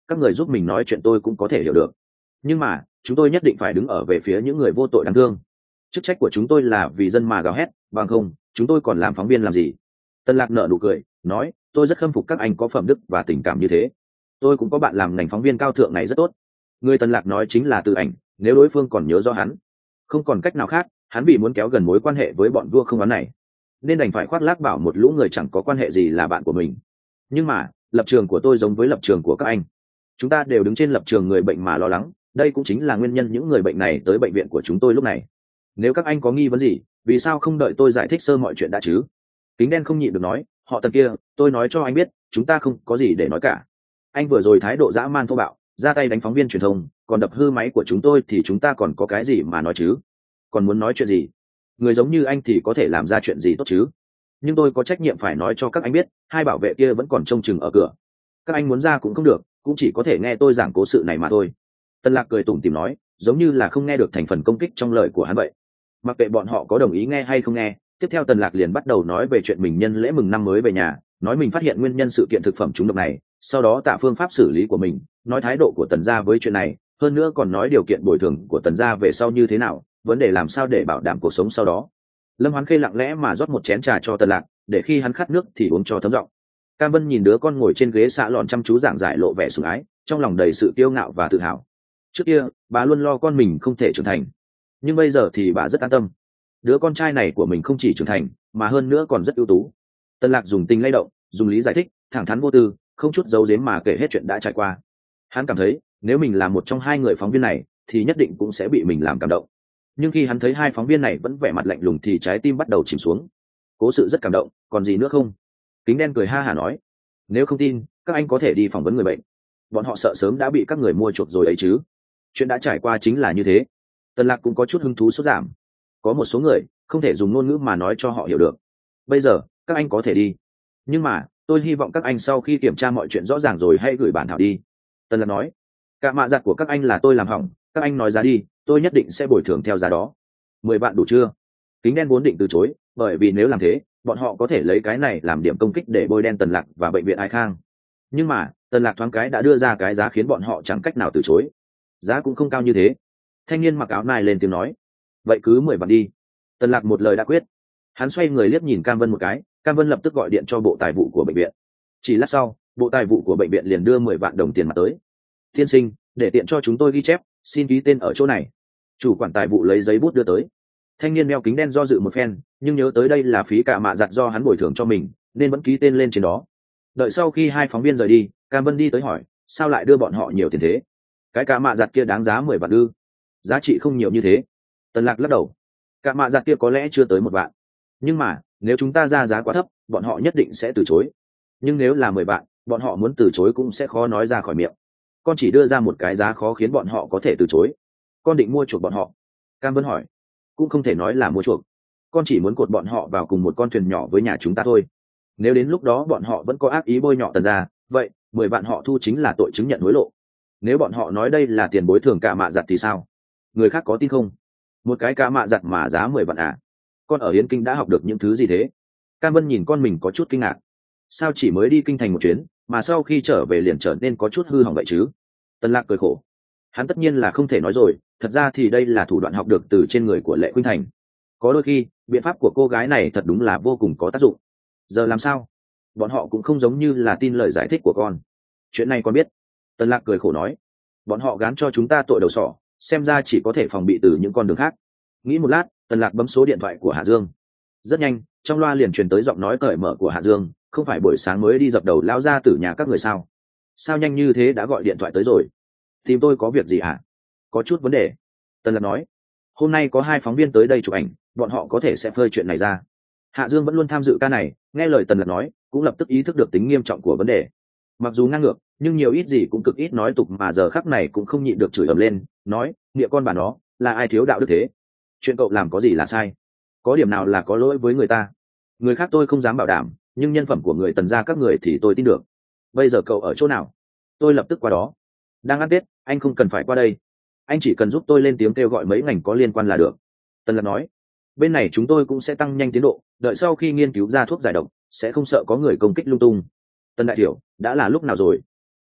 các người giúp mình nói chuyện tôi cũng có thể hiểu được, nhưng mà chúng tôi nhất định phải đứng ở về phía những người vô tội đáng thương. Chức trách của chúng tôi là vì dân mà gào hét, bằng không chúng tôi còn làm phóng viên làm gì? Tân Lạc nở nụ cười nói, tôi rất khâm phục các anh có phẩm đức và tình cảm như thế. Tôi cũng có bạn làm ngành phóng viên cao thượng này rất tốt. Người Tân Lạc nói chính là Từ Ảnh, nếu đối phương còn nhớ rõ hắn. Không còn cách nào khác, hắn bị muốn kéo gần mối quan hệ với bọn vua không oán này, nên đành phải khoác lác bảo một lũ người chẳng có quan hệ gì là bạn của mình. Nhưng mà lập trường của tôi giống với lập trường của các anh, chúng ta đều đứng trên lập trường người bệnh mà lo lắng. Đây cũng chính là nguyên nhân những người bệnh này tới bệnh viện của chúng tôi lúc này. Nếu các anh có nghi vấn gì, vì sao không đợi tôi giải thích sơ mọi chuyện đã chứ? Kính đen không nhịn được nói, họ Tần kia, tôi nói cho anh biết, chúng ta không có gì để nói cả. Anh vừa rồi thái độ dã man thô bạo, ra tay đánh phóng viên truyền thông, còn đập hư máy của chúng tôi thì chúng ta còn có cái gì mà nói chứ? Còn muốn nói chuyện gì? Người giống như anh thì có thể làm ra chuyện gì tốt chứ? Nhưng tôi có trách nhiệm phải nói cho các anh biết, hai bảo vệ kia vẫn còn trông chừng ở cửa. Các anh muốn ra cũng không được, cũng chỉ có thể nghe tôi giảng cố sự này mà thôi. Tân Lạc cười tủm tỉm nói, giống như là không nghe được thành phần công kích trong lời của hắn vậy. Mặc kệ bọn họ có đồng ý nghe hay không nghe, tiếp theo Tần Lạc liền bắt đầu nói về chuyện mình nhân lễ mừng năm mới về nhà, nói mình phát hiện nguyên nhân sự kiện thực phẩm trúng độc này, sau đó tạ phương pháp xử lý của mình, nói thái độ của Tần gia với chuyện này, hơn nữa còn nói điều kiện bồi thường của Tần gia về sau như thế nào, vấn đề làm sao để bảo đảm cuộc sống sau đó. Lâm Hoán Khê lặng lẽ mà rót một chén trà cho Tần Lạc, để khi hắn khát nước thì uống cho thấm giọng. Cam Vân nhìn đứa con ngồi trên ghế xạ lọn chăm chú giảng giải lộ vẻ sủng ái, trong lòng đầy sự kiêu ngạo và tự hào. Trước kia, bà luôn lo con mình không thể trưởng thành, nhưng bây giờ thì bà rất an tâm. Đứa con trai này của mình không chỉ trưởng thành, mà hơn nữa còn rất ưu tú. Tân Lạc dùng tình lay động, dùng lý giải thích, thẳng thắn vô tư, không chút giấu giếm mà kể hết chuyện đã trải qua. Hắn cảm thấy, nếu mình là một trong hai người phóng viên này, thì nhất định cũng sẽ bị mình làm cảm động. Nhưng khi hắn thấy hai phóng viên này vẫn vẻ mặt lạnh lùng thì trái tim bắt đầu chìm xuống. Cố sự rất cảm động, còn gì nữa không? Kính đen cười ha hả nói, nếu không tin, các anh có thể đi phỏng vấn người bệnh. Bọn họ sợ sớm đã bị các người mua chuộc rồi ấy chứ. Chuyện đã trải qua chính là như thế. Tân Lạc cũng có chút hứng thú sốt giảm. Có một số người không thể dùng ngôn ngữ mà nói cho họ hiểu được. Bây giờ các anh có thể đi, nhưng mà tôi hy vọng các anh sau khi kiểm tra mọi chuyện rõ ràng rồi hãy gửi bản thảo đi. Tân Lạc nói, cả mạ giặt của các anh là tôi làm hỏng, các anh nói giá đi, tôi nhất định sẽ bồi thường theo giá đó. Mười vạn đủ chưa? Kính đen vốn định từ chối, bởi vì nếu làm thế, bọn họ có thể lấy cái này làm điểm công kích để bôi đen Tần Lạc và bệnh viện Ái Khang. Nhưng mà Tần Lạc thoáng cái đã đưa ra cái giá khiến bọn họ chẳng cách nào từ chối. Giá cũng không cao như thế. Thanh niên mặc áo nai lên tiếng nói, vậy cứ mười vạn đi. Tần Lạc một lời đã quyết. Hắn xoay người liếc nhìn Cam Vân một cái, Cam Vân lập tức gọi điện cho bộ tài vụ của bệnh viện. Chỉ lát sau, bộ tài vụ của bệnh viện liền đưa mười vạn đồng tiền mặt tới. Tiên sinh, để tiện cho chúng tôi ghi chép, xin ký tên ở chỗ này. Chủ quản tài vụ lấy giấy bút đưa tới. Thanh niên đeo kính đen do dự một phen, nhưng nhớ tới đây là phí cả mạ giặt do hắn bồi thường cho mình, nên vẫn ký tên lên trên đó. Đợi sau khi hai phóng viên rời đi, Cam Vân đi tới hỏi, sao lại đưa bọn họ nhiều tiền thế? Cái cả mạ giặt kia đáng giá mười vạn ư? Giá trị không nhiều như thế. Tần Lạc lắc đầu, cả mạ giặt kia có lẽ chưa tới một vạn, nhưng mà nếu chúng ta ra giá quá thấp, bọn họ nhất định sẽ từ chối. Nhưng nếu là mười vạn, bọn họ muốn từ chối cũng sẽ khó nói ra khỏi miệng. Con chỉ đưa ra một cái giá khó khiến bọn họ có thể từ chối. Con định mua chuộc bọn họ? Cam Vân hỏi. Cũng không thể nói là mua chuộc, con chỉ muốn cột bọn họ vào cùng một con thuyền nhỏ với nhà chúng ta thôi. Nếu đến lúc đó bọn họ vẫn có ác ý bôi nhọ Tần gia, vậy mười vạn họ thu chính là tội chứng nhận hối lộ. Nếu bọn họ nói đây là tiền bồi thường cả mạ giặt thì sao? Người khác có tin không? Một cái cả mạ giặt mà giá mười vạn à? Con ở Yến Kinh đã học được những thứ gì thế? Cam Vân nhìn con mình có chút kinh ngạc. Sao chỉ mới đi kinh thành một chuyến, mà sau khi trở về liền trở nên có chút hư hỏng vậy chứ? Tần Lạc cười khổ. Hắn tất nhiên là không thể nói rồi, thật ra thì đây là thủ đoạn học được từ trên người của Lệ Khuynh Thành. Có đôi khi biện pháp của cô gái này thật đúng là vô cùng có tác dụng. Giờ làm sao? Bọn họ cũng không giống như là tin lời giải thích của con. Chuyện này con biết. Tần Lạc cười khổ nói, bọn họ gán cho chúng ta tội đầu sỏ, xem ra chỉ có thể phòng bị từ những con đường khác. Nghĩ một lát, Tần Lạc bấm số điện thoại của Hạ Dương. Rất nhanh, trong loa liền truyền tới giọng nói cởi mở của Hạ Dương, không phải buổi sáng mới đi dập đầu lao ra từ nhà các người sao? Sao nhanh như thế đã gọi điện thoại tới rồi? Tìm tôi có việc gì hả? Có chút vấn đề. Tần Lạc nói, hôm nay có hai phóng viên tới đây chụp ảnh, bọn họ có thể sẽ phơi chuyện này ra. Hạ Dương vẫn luôn tham dự ca này, nghe lời Tần Lạc nói, cũng lập tức ý thức được tính nghiêm trọng của vấn đề. Mặc dù ngang ngược, nhưng nhiều ít gì cũng cực ít nói tục, mà giờ khắc này cũng không nhịn được chửi ầm lên, nói, nghĩa con bà nó, là ai thiếu đạo đức thế? Chuyện cậu làm có gì là sai? Có điểm nào là có lỗi với người ta? Người khác tôi không dám bảo đảm, nhưng nhân phẩm của người Tần gia các người thì tôi tin được. Bây giờ cậu ở chỗ nào? Tôi lập tức qua đó. Đang ăn Tết, anh không cần phải qua đây. Anh chỉ cần giúp tôi lên tiếng kêu gọi mấy ngành có liên quan là được. Tần Lạc nói, bên này chúng tôi cũng sẽ tăng nhanh tiến độ, đợi sau khi nghiên cứu ra thuốc giải độc, sẽ không sợ có người công kích lung tung. Tần đại thiểu, đã là lúc nào rồi?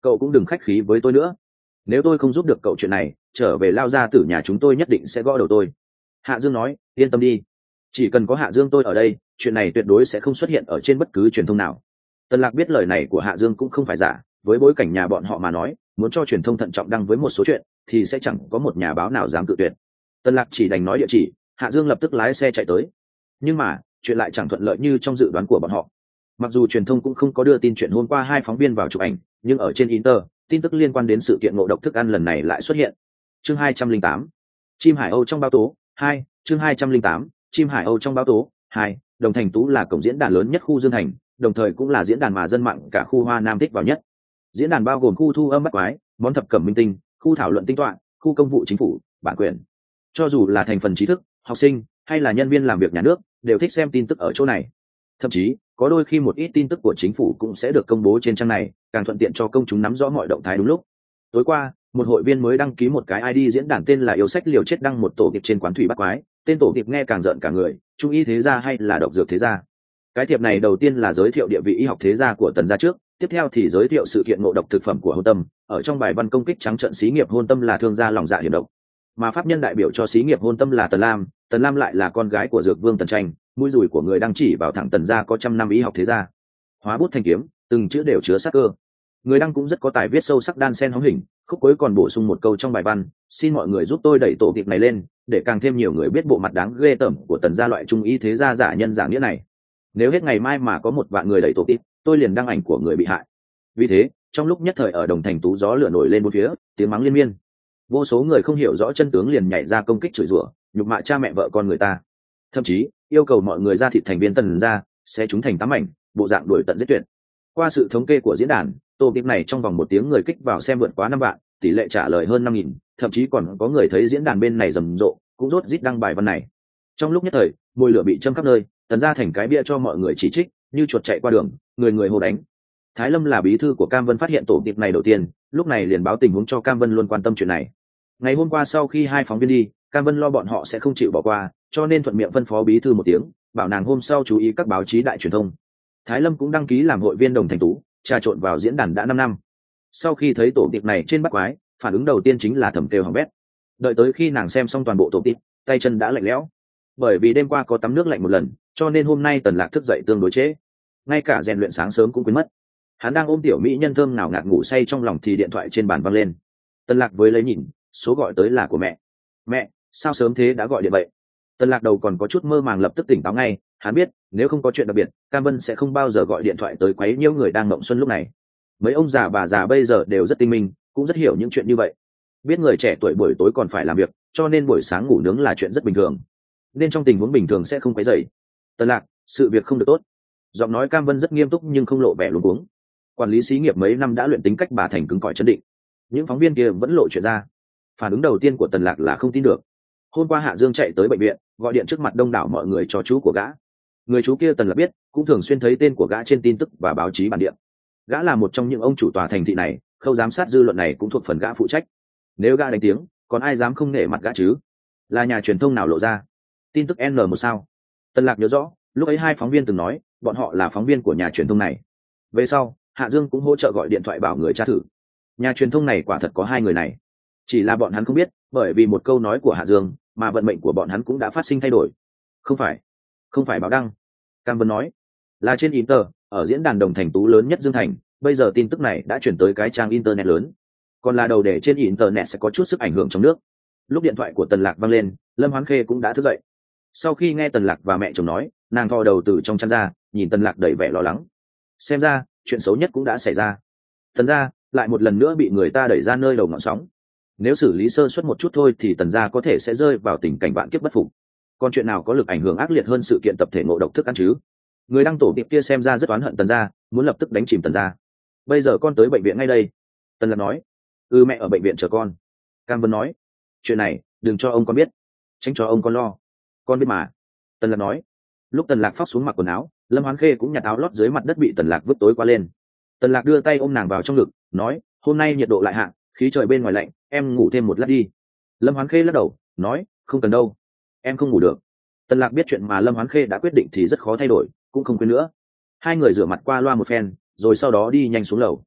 cậu cũng đừng khách khí với tôi nữa. Nếu tôi không giúp được cậu chuyện này, trở về lao ra từ nhà chúng tôi nhất định sẽ gõ đầu tôi. Hạ Dương nói, yên tâm đi, chỉ cần có Hạ Dương tôi ở đây, chuyện này tuyệt đối sẽ không xuất hiện ở trên bất cứ truyền thông nào. Tần Lạc biết lời này của Hạ Dương cũng không phải giả, với bối cảnh nhà bọn họ mà nói, muốn cho truyền thông thận trọng đăng với một số chuyện thì sẽ chẳng có một nhà báo nào dám cự tuyệt. Tần Lạc chỉ đành nói địa chỉ, Hạ Dương lập tức lái xe chạy tới. Nhưng mà chuyện lại chẳng thuận lợi như trong dự đoán của bọn họ. Mặc dù truyền thông cũng không có đưa tin chuyện hôm qua hai phóng viên vào chụp ảnh, nhưng ở trên Inter, tin tức liên quan đến sự kiện ngộ độc thức ăn lần này lại xuất hiện. Chương hai trăm lẻ tám, chim Hải Âu trong báo tố hai. Chương hai trăm lẻ tám, chim Hải Âu trong báo tố hai. Đồng Thành Tú là cổng diễn đàn lớn nhất khu Dương Thành, đồng thời cũng là diễn đàn mà dân mạng cả khu Hoa Nam thích vào nhất. Diễn đàn bao gồm khu thu âm bắt quái, món thập cẩm minh tinh, khu thảo luận tinh tọa, khu công vụ chính phủ, bản quyền. Cho dù là thành phần trí thức, học sinh hay là nhân viên làm việc nhà nước đều thích xem tin tức ở chỗ này. Thậm chí có đôi khi một ít tin tức của chính phủ cũng sẽ được công bố trên trang này, càng thuận tiện cho công chúng nắm rõ mọi động thái đúng lúc. Tối qua, một hội viên mới đăng ký một cái i đê diễn đàn tên là Yêu Sách Liều Chết đăng một tổ tiệp trên quán thủy bắt quái, tên tổ tiệp nghe càng rợn cả người, trung y thế gia hay là độc dược thế gia. Cái thiệp này đầu tiên là giới thiệu địa vị y học thế gia của Tần gia trước, tiếp theo thì giới thiệu sự kiện ngộ độc thực phẩm của Hôn Tâm, ở trong bài văn công kích trắng trợn xí nghiệp Hôn Tâm là thương gia lòng dạ hiểm độc. Mà pháp nhân đại biểu cho xí nghiệp Hôn Tâm là Tần Lam, Tần Lam lại là con gái của Dược Vương Tần Tranh, mũi dùi của người đang chỉ vào thẳng Tần gia có trăm năm y học thế gia. Hóa bút thành kiếm, từng chữ đều chứa sắc cơ. Người đăng cũng rất có tài viết sâu sắc đan xen hóm hình, khúc cuối còn bổ sung một câu trong bài văn, xin mọi người giúp tôi đẩy tổ tiệp này lên, để càng thêm nhiều người biết bộ mặt đáng ghê tởm của Tần gia loại trung y thế gia giả nhân giả nghĩa này. Nếu hết ngày mai mà có một vạn người đẩy tổ tiệp, tôi liền đăng ảnh của người bị hại. Vì thế, trong lúc nhất thời ở Đồng Thành Tú gió lửa nổi lên bốn phía, tiếng mắng liên miên. Vô số người không hiểu rõ chân tướng liền nhảy ra công kích chửi rủa, nhục mạ cha mẹ vợ con người ta. Thậm chí, yêu cầu mọi người ra thịt thành viên Tần gia, sẽ chúng thành tám mảnh, bộ dạng đuổi tận giết tuyệt. Qua sự thống kê của diễn đàn, tổ tiệp này trong vòng một tiếng người kích vào xem vượt quá năm vạn, tỷ lệ trả lời hơn năm nghìn, thậm chí còn có người thấy diễn đàn bên này rầm rộ, cũng rốt rít đăng bài văn này. Trong lúc nhất thời, mùi lửa bị châm khắp nơi, Tần gia thành cái bia cho mọi người chỉ trích, như chuột chạy qua đường, người người hô đánh. Thái Lâm là bí thư của Cam Vân phát hiện tổ tiệp này đầu tiên, lúc này liền báo tình huống cho Cam Vân luôn quan tâm chuyện này. Ngày hôm qua sau khi hai phóng viên đi, Cam Vân lo bọn họ sẽ không chịu bỏ qua, cho nên thuận miệng phân phó bí thư một tiếng, bảo nàng hôm sau chú ý các báo chí đại truyền thông. Thái Lâm cũng đăng ký làm hội viên Đồng Thành Tú, trà trộn vào diễn đàn đã năm năm. Sau khi thấy tổ tiệp này trên bắt quái, phản ứng đầu tiên chính là thầm kêu hỏng bét. Đợi tới khi nàng xem xong toàn bộ tổ tiệp, tay chân đã lạnh lẽo. Bởi vì đêm qua có tắm nước lạnh một lần, cho nên hôm nay Tần Lạc thức dậy tương đối trễ, ngay cả rèn luyện sáng sớm cũng quên mất. Hắn đang ôm tiểu mỹ nhân thơm nào ngạt ngủ say trong lòng thì điện thoại trên bàn vang lên. Tần Lạc với lấy nhìn, số gọi tới là của mẹ. Mẹ, sao sớm thế đã gọi điện vậy? Tần Lạc đầu còn có chút mơ màng lập tức tỉnh táo ngay, hắn biết nếu không có chuyện đặc biệt, Cam Vân sẽ không bao giờ gọi điện thoại tới quấy nhiễu người đang mộng xuân lúc này. Mấy ông già bà già bây giờ đều rất tinh minh, cũng rất hiểu những chuyện như vậy. Biết người trẻ tuổi buổi tối còn phải làm việc, cho nên buổi sáng ngủ nướng là chuyện rất bình thường. Nên trong tình huống bình thường sẽ không quấy rầy. Tần Lạc, sự việc không được tốt. Giọng nói Cam Vân rất nghiêm túc nhưng không lộ vẻ luống cuống. Quản lý xí nghiệp mấy năm đã luyện tính cách bà thành cứng cỏi chấn định. Những phóng viên kia vẫn lộ chuyện ra. Phản ứng đầu tiên của Tần Lạc là không tin được. Hôm qua Hạ Dương chạy tới bệnh viện, gọi điện trước mặt đông đảo mọi người cho chú của gã. Người chú kia Tần Lạc biết, cũng thường xuyên thấy tên của gã trên tin tức và báo chí bản địa. Gã là một trong những ông chủ tòa thành thị này, khâu giám sát dư luận này cũng thuộc phần gã phụ trách. Nếu gã đánh tiếng, còn ai dám không nể mặt gã chứ? Là nhà truyền thông nào lộ ra? Tin tức N một sao? Tần Lạc nhớ rõ, lúc ấy hai phóng viên từng nói, bọn họ là phóng viên của nhà truyền thông này. Về sau, Hạ Dương cũng hỗ trợ gọi điện thoại bảo người tra thử. Nhà truyền thông này quả thật có hai người này. Chỉ là bọn hắn không biết, bởi vì một câu nói của Hạ Dương, mà vận mệnh của bọn hắn cũng đã phát sinh thay đổi. Không phải, không phải báo đăng. Cam Vân nói, là trên Inter, ở diễn đàn Đồng Thành Tú lớn nhất Dương Thành, bây giờ tin tức này đã chuyển tới cái trang internet lớn. Còn là đầu để trên internet sẽ có chút sức ảnh hưởng trong nước. Lúc điện thoại của Tần Lạc vang lên, Lâm Hoán Khê cũng đã thức dậy. Sau khi nghe Tần Lạc và mẹ chồng nói, nàng thò đầu từ trong chăn ra, nhìn Tần Lạc đầy vẻ lo lắng. Xem ra, chuyện xấu nhất cũng đã xảy ra. Tần gia lại một lần nữa bị người ta đẩy ra nơi đầu ngọn sóng. Nếu xử lý sơ suất một chút thôi thì Tần gia có thể sẽ rơi vào tình cảnh vạn kiếp bất phục. Còn chuyện nào có lực ảnh hưởng ác liệt hơn sự kiện tập thể ngộ độc thức ăn chứ? Người đăng tổ tiệp kia xem ra rất oán hận Tần gia, muốn lập tức đánh chìm Tần gia. Bây giờ con tới bệnh viện ngay đây. Tần Lạc nói. Ừ, mẹ ở bệnh viện chờ con. Cam Vân nói. Chuyện này đừng cho ông con biết, tránh cho ông con lo. Con biết mà. Tần Lạc nói. Lúc Tần Lạc phóc xuống mặc quần áo, Lâm Hoán Khê cũng nhặt áo lót dưới mặt đất bị Tần Lạc vứt tối qua lên. Tần Lạc đưa tay ôm nàng vào trong ngực, nói, hôm nay nhiệt độ lại hạ, khí trời bên ngoài lạnh, em ngủ thêm một lát đi. Lâm Hoán Khê lắc đầu, nói, không cần đâu, em không ngủ được. Tần Lạc biết chuyện mà Lâm Hoán Khê đã quyết định thì rất khó thay đổi, cũng không quên nữa. Hai người rửa mặt qua loa một phen, rồi sau đó đi nhanh xuống lầu.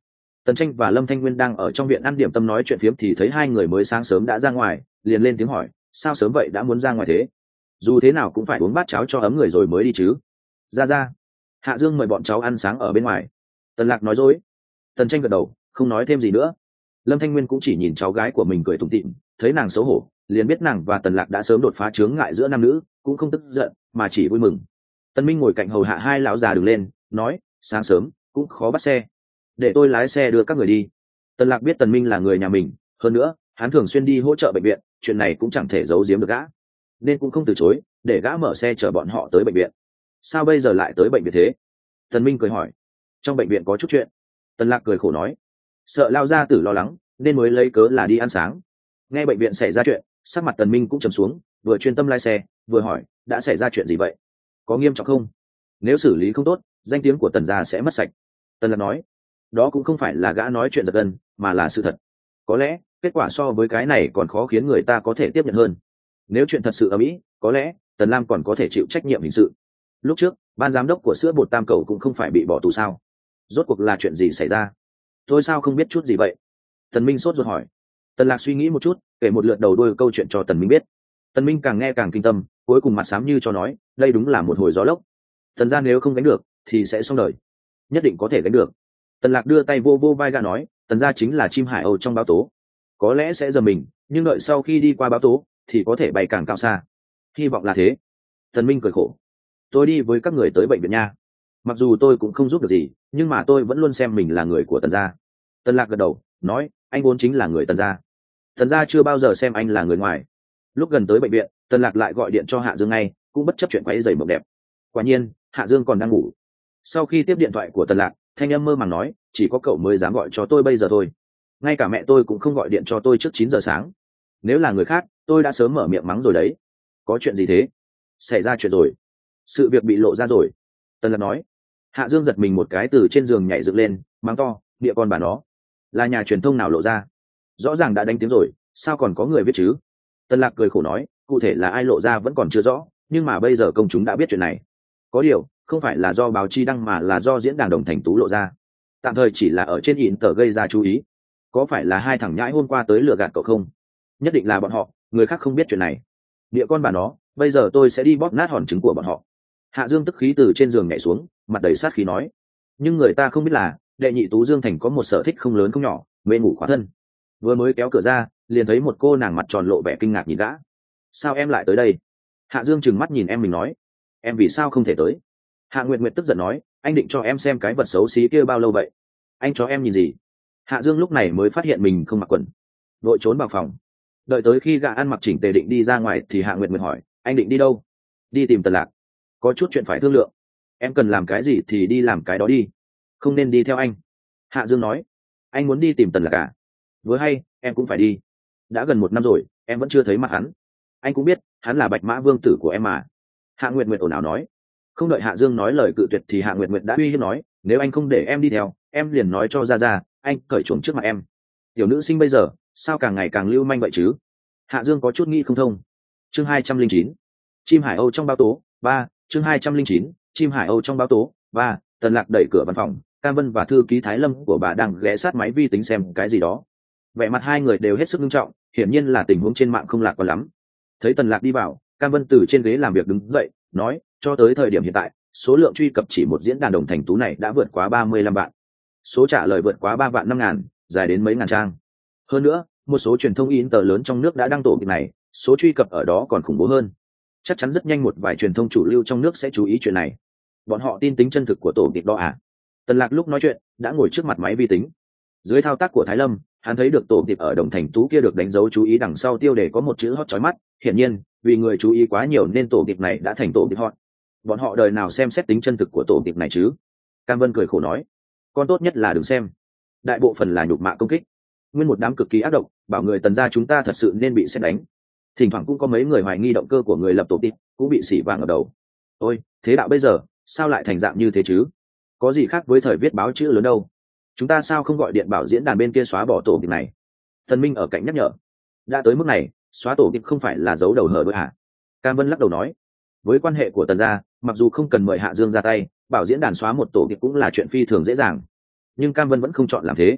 Tần Tranh và Lâm Thanh Nguyên đang ở trong viện ăn điểm tâm nói chuyện phiếm thì thấy hai người mới sáng sớm đã ra ngoài, liền lên tiếng hỏi, sao sớm vậy đã muốn ra ngoài thế? Dù thế nào cũng phải uống bát cháo cho ấm người rồi mới đi chứ. Ra ra. Hạ Dương mời bọn cháu ăn sáng ở bên ngoài. Tần Lạc nói dối. Tần Tranh gật đầu, không nói thêm gì nữa. Lâm Thanh Nguyên cũng chỉ nhìn cháu gái của mình cười tủm tỉm, thấy nàng xấu hổ, liền biết nàng và Tần Lạc đã sớm đột phá chướng ngại giữa nam nữ, cũng không tức giận, mà chỉ vui mừng. Tần Minh ngồi cạnh hầu hạ hai lão già đứng lên, nói, sáng sớm cũng khó bắt xe, để tôi lái xe đưa các người đi. Tần Lạc biết Tần Minh là người nhà mình, hơn nữa hắn thường xuyên đi hỗ trợ bệnh viện, chuyện này cũng chẳng thể giấu giếm được gã, nên cũng không từ chối, để gã mở xe chở bọn họ tới bệnh viện. Sao bây giờ lại tới bệnh viện thế? Tần Minh cười hỏi. Trong bệnh viện có chút chuyện. Tần Lạc cười khổ nói, sợ lao gia tử lo lắng nên mới lấy cớ là đi ăn sáng. Nghe bệnh viện xảy ra chuyện, sắc mặt Tần Minh cũng trầm xuống, vừa chuyên tâm lái xe vừa hỏi, đã xảy ra chuyện gì vậy, có nghiêm trọng không? Nếu xử lý không tốt, danh tiếng của Tần gia sẽ mất sạch. Tần Lạc nói, đó cũng không phải là gã nói chuyện giật gân, mà là sự thật. Có lẽ kết quả so với cái này còn khó khiến người ta có thể tiếp nhận hơn. Nếu chuyện thật sự ở Mỹ, có lẽ Tần Lam còn có thể chịu trách nhiệm hình sự. Lúc trước ban giám đốc của sữa bột Tam Cầu cũng không phải bị bỏ tù sao? Rốt cuộc là chuyện gì xảy ra? Tôi sao không biết chút gì vậy? Tần Minh sốt ruột hỏi. Tần Lạc suy nghĩ một chút, kể một lượt đầu đuôi câu chuyện cho Tần Minh biết. Tần Minh càng nghe càng kinh tâm, cuối cùng mặt xám như cho nói, đây đúng là một hồi gió lốc. Tần gia nếu không gánh được thì sẽ xong đời. Nhất định có thể gánh được. Tần Lạc đưa tay vô vô vai gã nói, Tần gia chính là chim hải âu trong báo tố, có lẽ sẽ giật mình, nhưng đợi sau khi đi qua báo tố thì có thể bay càng cao xa. Hy vọng là thế. Tần Minh cười khổ. Tôi đi với các người tới bệnh viện nha. Mặc dù tôi cũng không giúp được gì, nhưng mà tôi vẫn luôn xem mình là người của Tần gia. Tần Lạc gật đầu, nói, anh vốn chính là người Tần gia. Tần gia chưa bao giờ xem anh là người ngoài. Lúc gần tới bệnh viện, Tần Lạc lại gọi điện cho Hạ Dương ngay, cũng bất chấp chuyện quấy rầy mộng đẹp. Quả nhiên, Hạ Dương còn đang ngủ. Sau khi tiếp điện thoại của Tần Lạc, thanh âm mơ màng nói, chỉ có cậu mới dám gọi cho tôi bây giờ thôi. Ngay cả mẹ tôi cũng không gọi điện cho tôi trước chín giờ sáng. Nếu là người khác, tôi đã sớm mở miệng mắng rồi đấy. Có chuyện gì thế? Xảy ra chuyện rồi. Sự việc bị lộ ra rồi. Tần Lạc nói. Hạ Dương giật mình một cái, từ trên giường nhảy dựng lên, mắng to, địa con bà nó. Là nhà truyền thông nào lộ ra? Rõ ràng đã đánh tiếng rồi, sao còn có người biết chứ? Tần Lạc cười khổ nói, cụ thể là ai lộ ra vẫn còn chưa rõ, nhưng mà bây giờ công chúng đã biết chuyện này. Có điều, không phải là do báo chí đăng mà là do diễn đàn Đồng Thành Tú lộ ra. Tạm thời chỉ là ở trên in tờ gây ra chú ý. Có phải là hai thằng nhãi hôm qua tới lừa gạt cậu không? Nhất định là bọn họ, người khác không biết chuyện này. Địa con bà nó, bây giờ tôi sẽ đi bóp nát hòn trứng của bọn họ. Hạ Dương tức khí từ trên giường nhảy xuống, mặt đầy sát khí nói. Nhưng người ta không biết là đệ nhị Tú Dương Thành có một sở thích không lớn không nhỏ, mê ngủ khóa thân. Vừa mới kéo cửa ra, liền thấy một cô nàng mặt tròn lộ vẻ kinh ngạc nhìn gã. Sao em lại tới đây? Hạ Dương trừng mắt nhìn em mình nói. Em vì sao không thể tới? Hạ Nguyệt Nguyệt tức giận nói, anh định cho em xem cái vật xấu xí kia bao lâu vậy? Anh cho em nhìn gì? Hạ Dương lúc này mới phát hiện mình không mặc quần, vội trốn vào phòng. Đợi tới khi gã ăn mặc chỉnh tề định đi ra ngoài thì Hạ Nguyệt Nguyệt hỏi, anh định đi đâu? Đi tìm Tần Lạc. Có chút chuyện phải thương lượng. Em cần làm cái gì thì đi làm cái đó đi, không nên đi theo anh. Hạ Dương nói. Anh muốn đi tìm Tần Lạc à? Vừa hay em cũng phải đi. Đã gần một năm rồi em vẫn chưa thấy mặt hắn. Anh cũng biết hắn là Bạch Mã Vương tử của em mà. Hạ Nguyệt Nguyệt ồn ào nói. Không đợi Hạ Dương nói lời cự tuyệt thì Hạ Nguyệt Nguyệt đã uy hiếp nói, nếu anh không để em đi theo, em liền nói cho ra ra anh cởi chuồng trước mặt em. Tiểu nữ sinh bây giờ sao càng ngày càng lưu manh vậy chứ? Hạ Dương có chút nghĩ không thông. Chương hai trăm linh chín, chim hải âu trong báo tố ba. Chương hai trăm linh chín, chim hải âu trong báo tố ba. Tần Lạc đẩy cửa văn phòng, Cam Vân và thư ký Thái Lâm của bà đang ghé sát máy vi tính xem cái gì đó. Vẻ mặt hai người đều hết sức nghiêm trọng, hiển nhiên là tình huống trên mạng không lạc quan lắm. Thấy Tần Lạc đi vào, Cam Vân từ trên ghế làm việc đứng dậy, nói, cho tới thời điểm hiện tại, số lượng truy cập chỉ một diễn đàn Đồng Thành Tú này đã vượt quá ba mươi lăm vạn. Số trả lời vượt quá ba vạn năm ngàn, dài đến mấy ngàn trang. Hơn nữa, một số truyền thông in tờ lớn trong nước đã đăng tổ việc này, số truy cập ở đó còn khủng bố hơn. Chắc chắn rất nhanh một vài truyền thông chủ lưu trong nước sẽ chú ý chuyện này. Bọn họ tin tính chân thực của tổ việc đó à? Tần Lạc lúc nói chuyện đã ngồi trước mặt máy vi tính. Dưới thao tác của Thái Lâm, hắn thấy được tổ tiệp ở Đồng Thành Tú kia được đánh dấu chú ý đằng sau tiêu đề có một chữ hot chói mắt. Hiển nhiên, vì người chú ý quá nhiều nên tổ tiệp này đã thành tổ tiệp hot. Bọn họ đời nào xem xét tính chân thực của tổ tiệp này chứ? Cam Vân cười khổ nói, con tốt nhất là đừng xem. Đại bộ phần là nhục mạ công kích, nguyên một đám cực kỳ ác độc, bảo người Tần gia chúng ta thật sự nên bị xét đánh. Thỉnh thoảng cũng có mấy người hoài nghi động cơ của người lập tổ tiệp, cũng bị xỉ vàng ở đầu. Ôi, thế đạo bây giờ sao lại thành dạng như thế chứ? Có gì khác với thời viết báo chữ lớn đâu? Chúng ta sao không gọi điện bảo diễn đàn bên kia xóa bỏ tổ tiệp này? Tần Minh ở cạnh nhắc nhở. Đã tới mức này, xóa tổ tiệp không phải là giấu đầu hở đuôi hả? Cam Vân lắc đầu nói, với quan hệ của Tần gia, mặc dù không cần mời Hạ Dương ra tay, bảo diễn đàn xóa một tổ tiệp cũng là chuyện phi thường dễ dàng. Nhưng Cam Vân vẫn không chọn làm thế.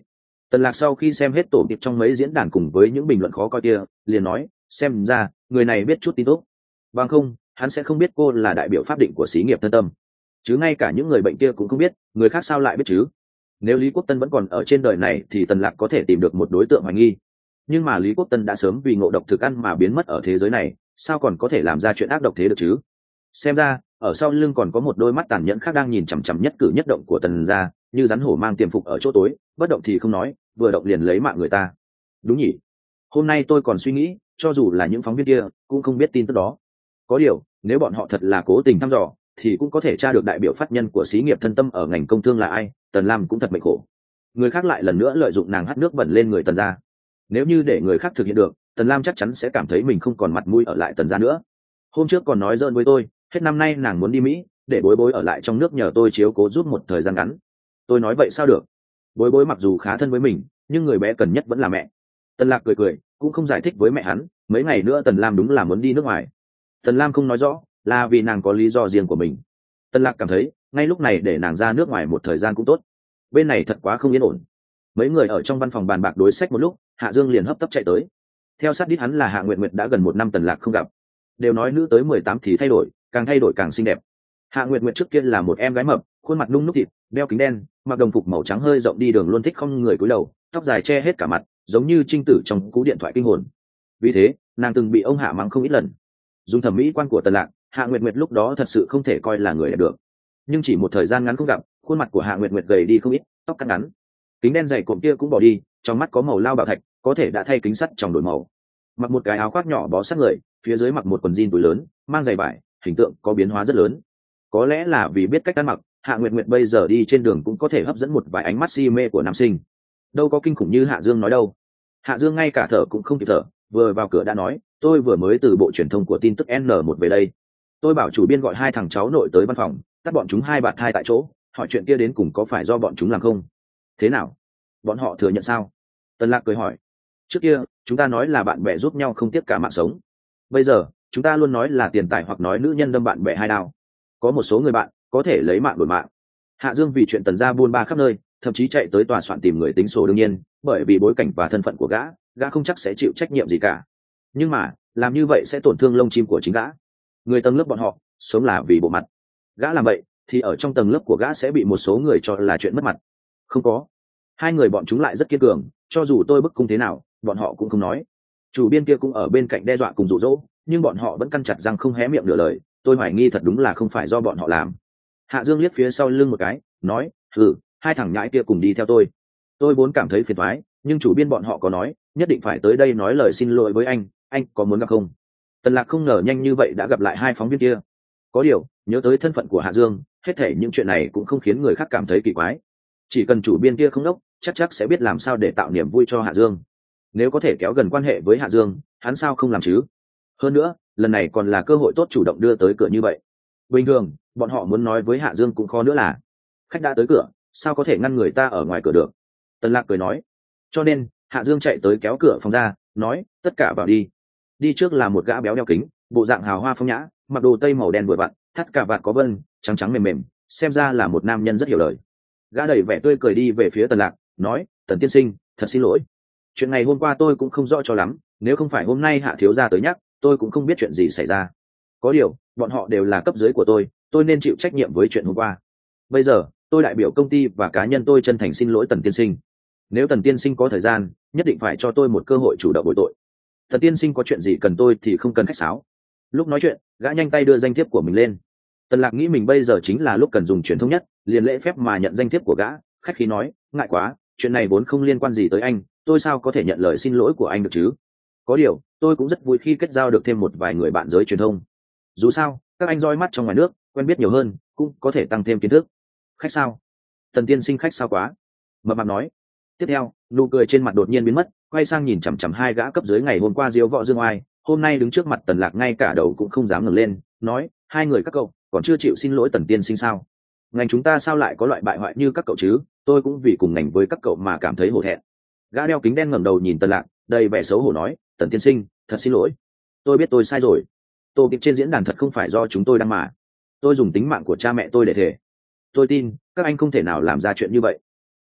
Tần Lạc sau khi xem hết tổ tiệp trong mấy diễn đàn cùng với những bình luận khó coi kia, liền nói, xem ra người này biết chút tin tốt. Bằng không, hắn sẽ không biết cô là đại biểu pháp định của xí nghiệp Thân Tâm. Chứ ngay cả những người bệnh kia cũng không biết, người khác sao lại biết chứ? Nếu Lý Quốc Tân vẫn còn ở trên đời này thì Tần Lạc có thể tìm được một đối tượng hoài nghi. Nhưng mà Lý Quốc Tân đã sớm vì ngộ độc thực ăn mà biến mất ở thế giới này, sao còn có thể làm ra chuyện ác độc thế được chứ? Xem ra, ở sau lưng còn có một đôi mắt tàn nhẫn khác đang nhìn chằm chằm nhất cử nhất động của Tần gia, như rắn hổ mang tiềm phục ở chỗ tối, bất động thì không nói, vừa động liền lấy mạng người ta. Đúng nhỉ? Hôm nay tôi còn suy nghĩ, cho dù là những phóng viên kia cũng không biết tin tức đó. Có điều, nếu bọn họ thật là cố tình thăm dò, thì cũng có thể tra được đại biểu phát nhân của xí nghiệp Thân Tâm ở ngành công thương là ai. Tần Lam cũng thật mệnh khổ. Người khác lại lần nữa lợi dụng nàng hắt nước bẩn lên người Tần gia. Nếu như để người khác thực hiện được, Tần Lam chắc chắn sẽ cảm thấy mình không còn mặt mũi ở lại Tần gia nữa. Hôm trước còn nói giỡn với tôi, hết năm nay nàng muốn đi Mỹ, để Bối Bối ở lại trong nước nhờ tôi chiếu cố giúp một thời gian ngắn. Tôi nói vậy sao được? Bối Bối mặc dù khá thân với mình, nhưng người bé cần nhất vẫn là mẹ. Tần Lạc cười cười, cũng không giải thích với mẹ hắn, mấy ngày nữa Tần Lam đúng là muốn đi nước ngoài. Tần Lam không nói rõ, là vì nàng có lý do riêng của mình. Tần Lạc cảm thấy, ngay lúc này để nàng ra nước ngoài một thời gian cũng tốt. Bên này thật quá không yên ổn. Mấy người ở trong văn phòng bàn bạc đối sách một lúc, Hạ Dương liền hấp tấp chạy tới. Theo sát đít hắn là Hạ Nguyệt Nguyệt đã gần một năm Tần Lạc không gặp. Đều nói nữ tới mười tám thì thay đổi, càng thay đổi càng xinh đẹp. Hạ Nguyệt Nguyệt trước kia là một em gái mập, khuôn mặt nung núc thịt, đeo kính đen, mặc đồng phục màu trắng hơi rộng đi đường luôn thích không người cúi đầu, tóc dài che hết cả mặt, giống như trinh tử trong cú điện thoại kinh hồn. Vì thế, nàng từng bị ông Hạ mắng không ít lần. Dùng thẩm mỹ quan của Tần Lạc, Hạ Nguyệt Nguyệt lúc đó thật sự không thể coi là người đẹp được. Nhưng chỉ một thời gian ngắn không gặp, khuôn mặt của Hạ Nguyệt Nguyệt gầy đi không ít, tóc cắt ngắn, kính đen dày cộm kia cũng bỏ đi, trong mắt có màu lao bảo thạch, có thể đã thay kính sắt trong đổi màu. Mặc một cái áo khoác nhỏ bó sát người, phía dưới mặc một quần jean túi lớn, mang giày vải, hình tượng có biến hóa rất lớn. Có lẽ là vì biết cách ăn mặc, Hạ Nguyệt Nguyệt bây giờ đi trên đường cũng có thể hấp dẫn một vài ánh mắt si mê của nam sinh. Đâu có kinh khủng như Hạ Dương nói đâu. Hạ Dương ngay cả thở cũng không kịp thở, vừa vào cửa đã nói, tôi vừa mới từ bộ truyền thông của tin tức N một về đây. Tôi bảo chủ biên gọi hai thằng cháu nội tới văn phòng, tắt bọn chúng hai bạt hai tại chỗ, hỏi chuyện kia đến cùng có phải do bọn chúng làm không? Thế nào? Bọn họ thừa nhận sao? Tần Lạc cười hỏi. Trước kia, chúng ta nói là bạn bè giúp nhau không tiếc cả mạng sống. Bây giờ, chúng ta luôn nói là tiền tài hoặc nói nữ nhân đâm bạn bè hai đao. Có một số người bạn có thể lấy mạng đổi mạng. Hạ Dương vì chuyện Tần gia buôn ba khắp nơi, thậm chí chạy tới tòa soạn tìm người tính sổ đương nhiên, bởi vì bối cảnh và thân phận của gã, gã không chắc sẽ chịu trách nhiệm gì cả. Nhưng mà, làm như vậy sẽ tổn thương lông chim của chính gã. Người tầng lớp bọn họ, sống là vì bộ mặt. Gã làm vậy, thì ở trong tầng lớp của gã sẽ bị một số người cho là chuyện mất mặt. Không có. Hai người bọn chúng lại rất kiên cường, cho dù tôi bức cung thế nào, bọn họ cũng không nói. Chủ biên kia cũng ở bên cạnh đe dọa cùng dụ dỗ, nhưng bọn họ vẫn căn chặt răng không hé miệng nửa lời. Tôi hoài nghi thật đúng là không phải do bọn họ làm. Hạ Dương liếc phía sau lưng một cái, nói, ừ, hai thằng nhãi kia cùng đi theo tôi. Tôi vốn cảm thấy phiền toái, nhưng chủ biên bọn họ có nói, nhất định phải tới đây nói lời xin lỗi với anh, anh có muốn gặp không? Tần Lạc không ngờ nhanh như vậy đã gặp lại hai phóng viên kia. Có điều, nhớ tới thân phận của Hạ Dương, hết thảy những chuyện này cũng không khiến người khác cảm thấy kỳ quái. Chỉ cần chủ biên kia không đốc, chắc chắc sẽ biết làm sao để tạo niềm vui cho Hạ Dương. Nếu có thể kéo gần quan hệ với Hạ Dương, hắn sao không làm chứ? Hơn nữa, lần này còn là cơ hội tốt chủ động đưa tới cửa như vậy. Bình thường, bọn họ muốn nói với Hạ Dương cũng khó nữa là. Khách đã tới cửa, sao có thể ngăn người ta ở ngoài cửa được? Tần Lạc cười nói. Cho nên, Hạ Dương chạy tới kéo cửa phòng ra, nói, tất cả vào đi. Đi trước là một gã béo đeo kính, bộ dạng hào hoa phong nhã, mặc đồ tây màu đen vừa vặn, thắt cà vạt có vân, trắng trắng mềm mềm, xem ra là một nam nhân rất hiểu lời. Gã đầy vẻ tươi cười đi về phía Tần Lạc, nói, Tần tiên sinh, thật xin lỗi. Chuyện này hôm qua tôi cũng không rõ cho lắm, nếu không phải hôm nay Hạ thiếu gia tới nhắc, tôi cũng không biết chuyện gì xảy ra. Có điều, bọn họ đều là cấp dưới của tôi, tôi nên chịu trách nhiệm với chuyện hôm qua. Bây giờ, tôi đại biểu công ty và cá nhân tôi chân thành xin lỗi Tần tiên sinh. Nếu Tần tiên sinh có thời gian, nhất định phải cho tôi một cơ hội chủ động bồi tội. Tần tiên sinh có chuyện gì cần tôi thì không cần khách sáo. Lúc nói chuyện, gã nhanh tay đưa danh thiếp của mình lên. Tần Lạc nghĩ mình bây giờ chính là lúc cần dùng truyền thông nhất, liền lễ phép mà nhận danh thiếp của gã, khách khí nói, ngại quá, chuyện này vốn không liên quan gì tới anh, tôi sao có thể nhận lời xin lỗi của anh được chứ? Có điều, tôi cũng rất vui khi kết giao được thêm một vài người bạn giới truyền thông. Dù sao, các anh roi mắt trong ngoài nước, quen biết nhiều hơn, cũng có thể tăng thêm kiến thức. Khách sao? Tần tiên sinh khách sao quá? Mập mạp nói. Tiếp theo, nụ cười trên mặt đột nhiên biến mất, quay sang nhìn chằm chằm hai gã cấp dưới ngày hôm qua diếu võ dương oai, hôm nay đứng trước mặt Tần Lạc ngay cả đầu cũng không dám ngẩng lên, nói, hai người các cậu còn chưa chịu xin lỗi Tần tiên sinh sao? Ngành chúng ta sao lại có loại bại hoại như các cậu chứ? Tôi cũng vì cùng ngành với các cậu mà cảm thấy hổ thẹn. Gã đeo kính đen ngẩng đầu nhìn Tần Lạc, đầy vẻ xấu hổ nói, Tần tiên sinh, thật xin lỗi, tôi biết tôi sai rồi. Tô kịp trên diễn đàn thật không phải do chúng tôi đăng mà. Tôi dùng tính mạng của cha mẹ tôi để thề. Tôi tin các anh không thể nào làm ra chuyện như vậy.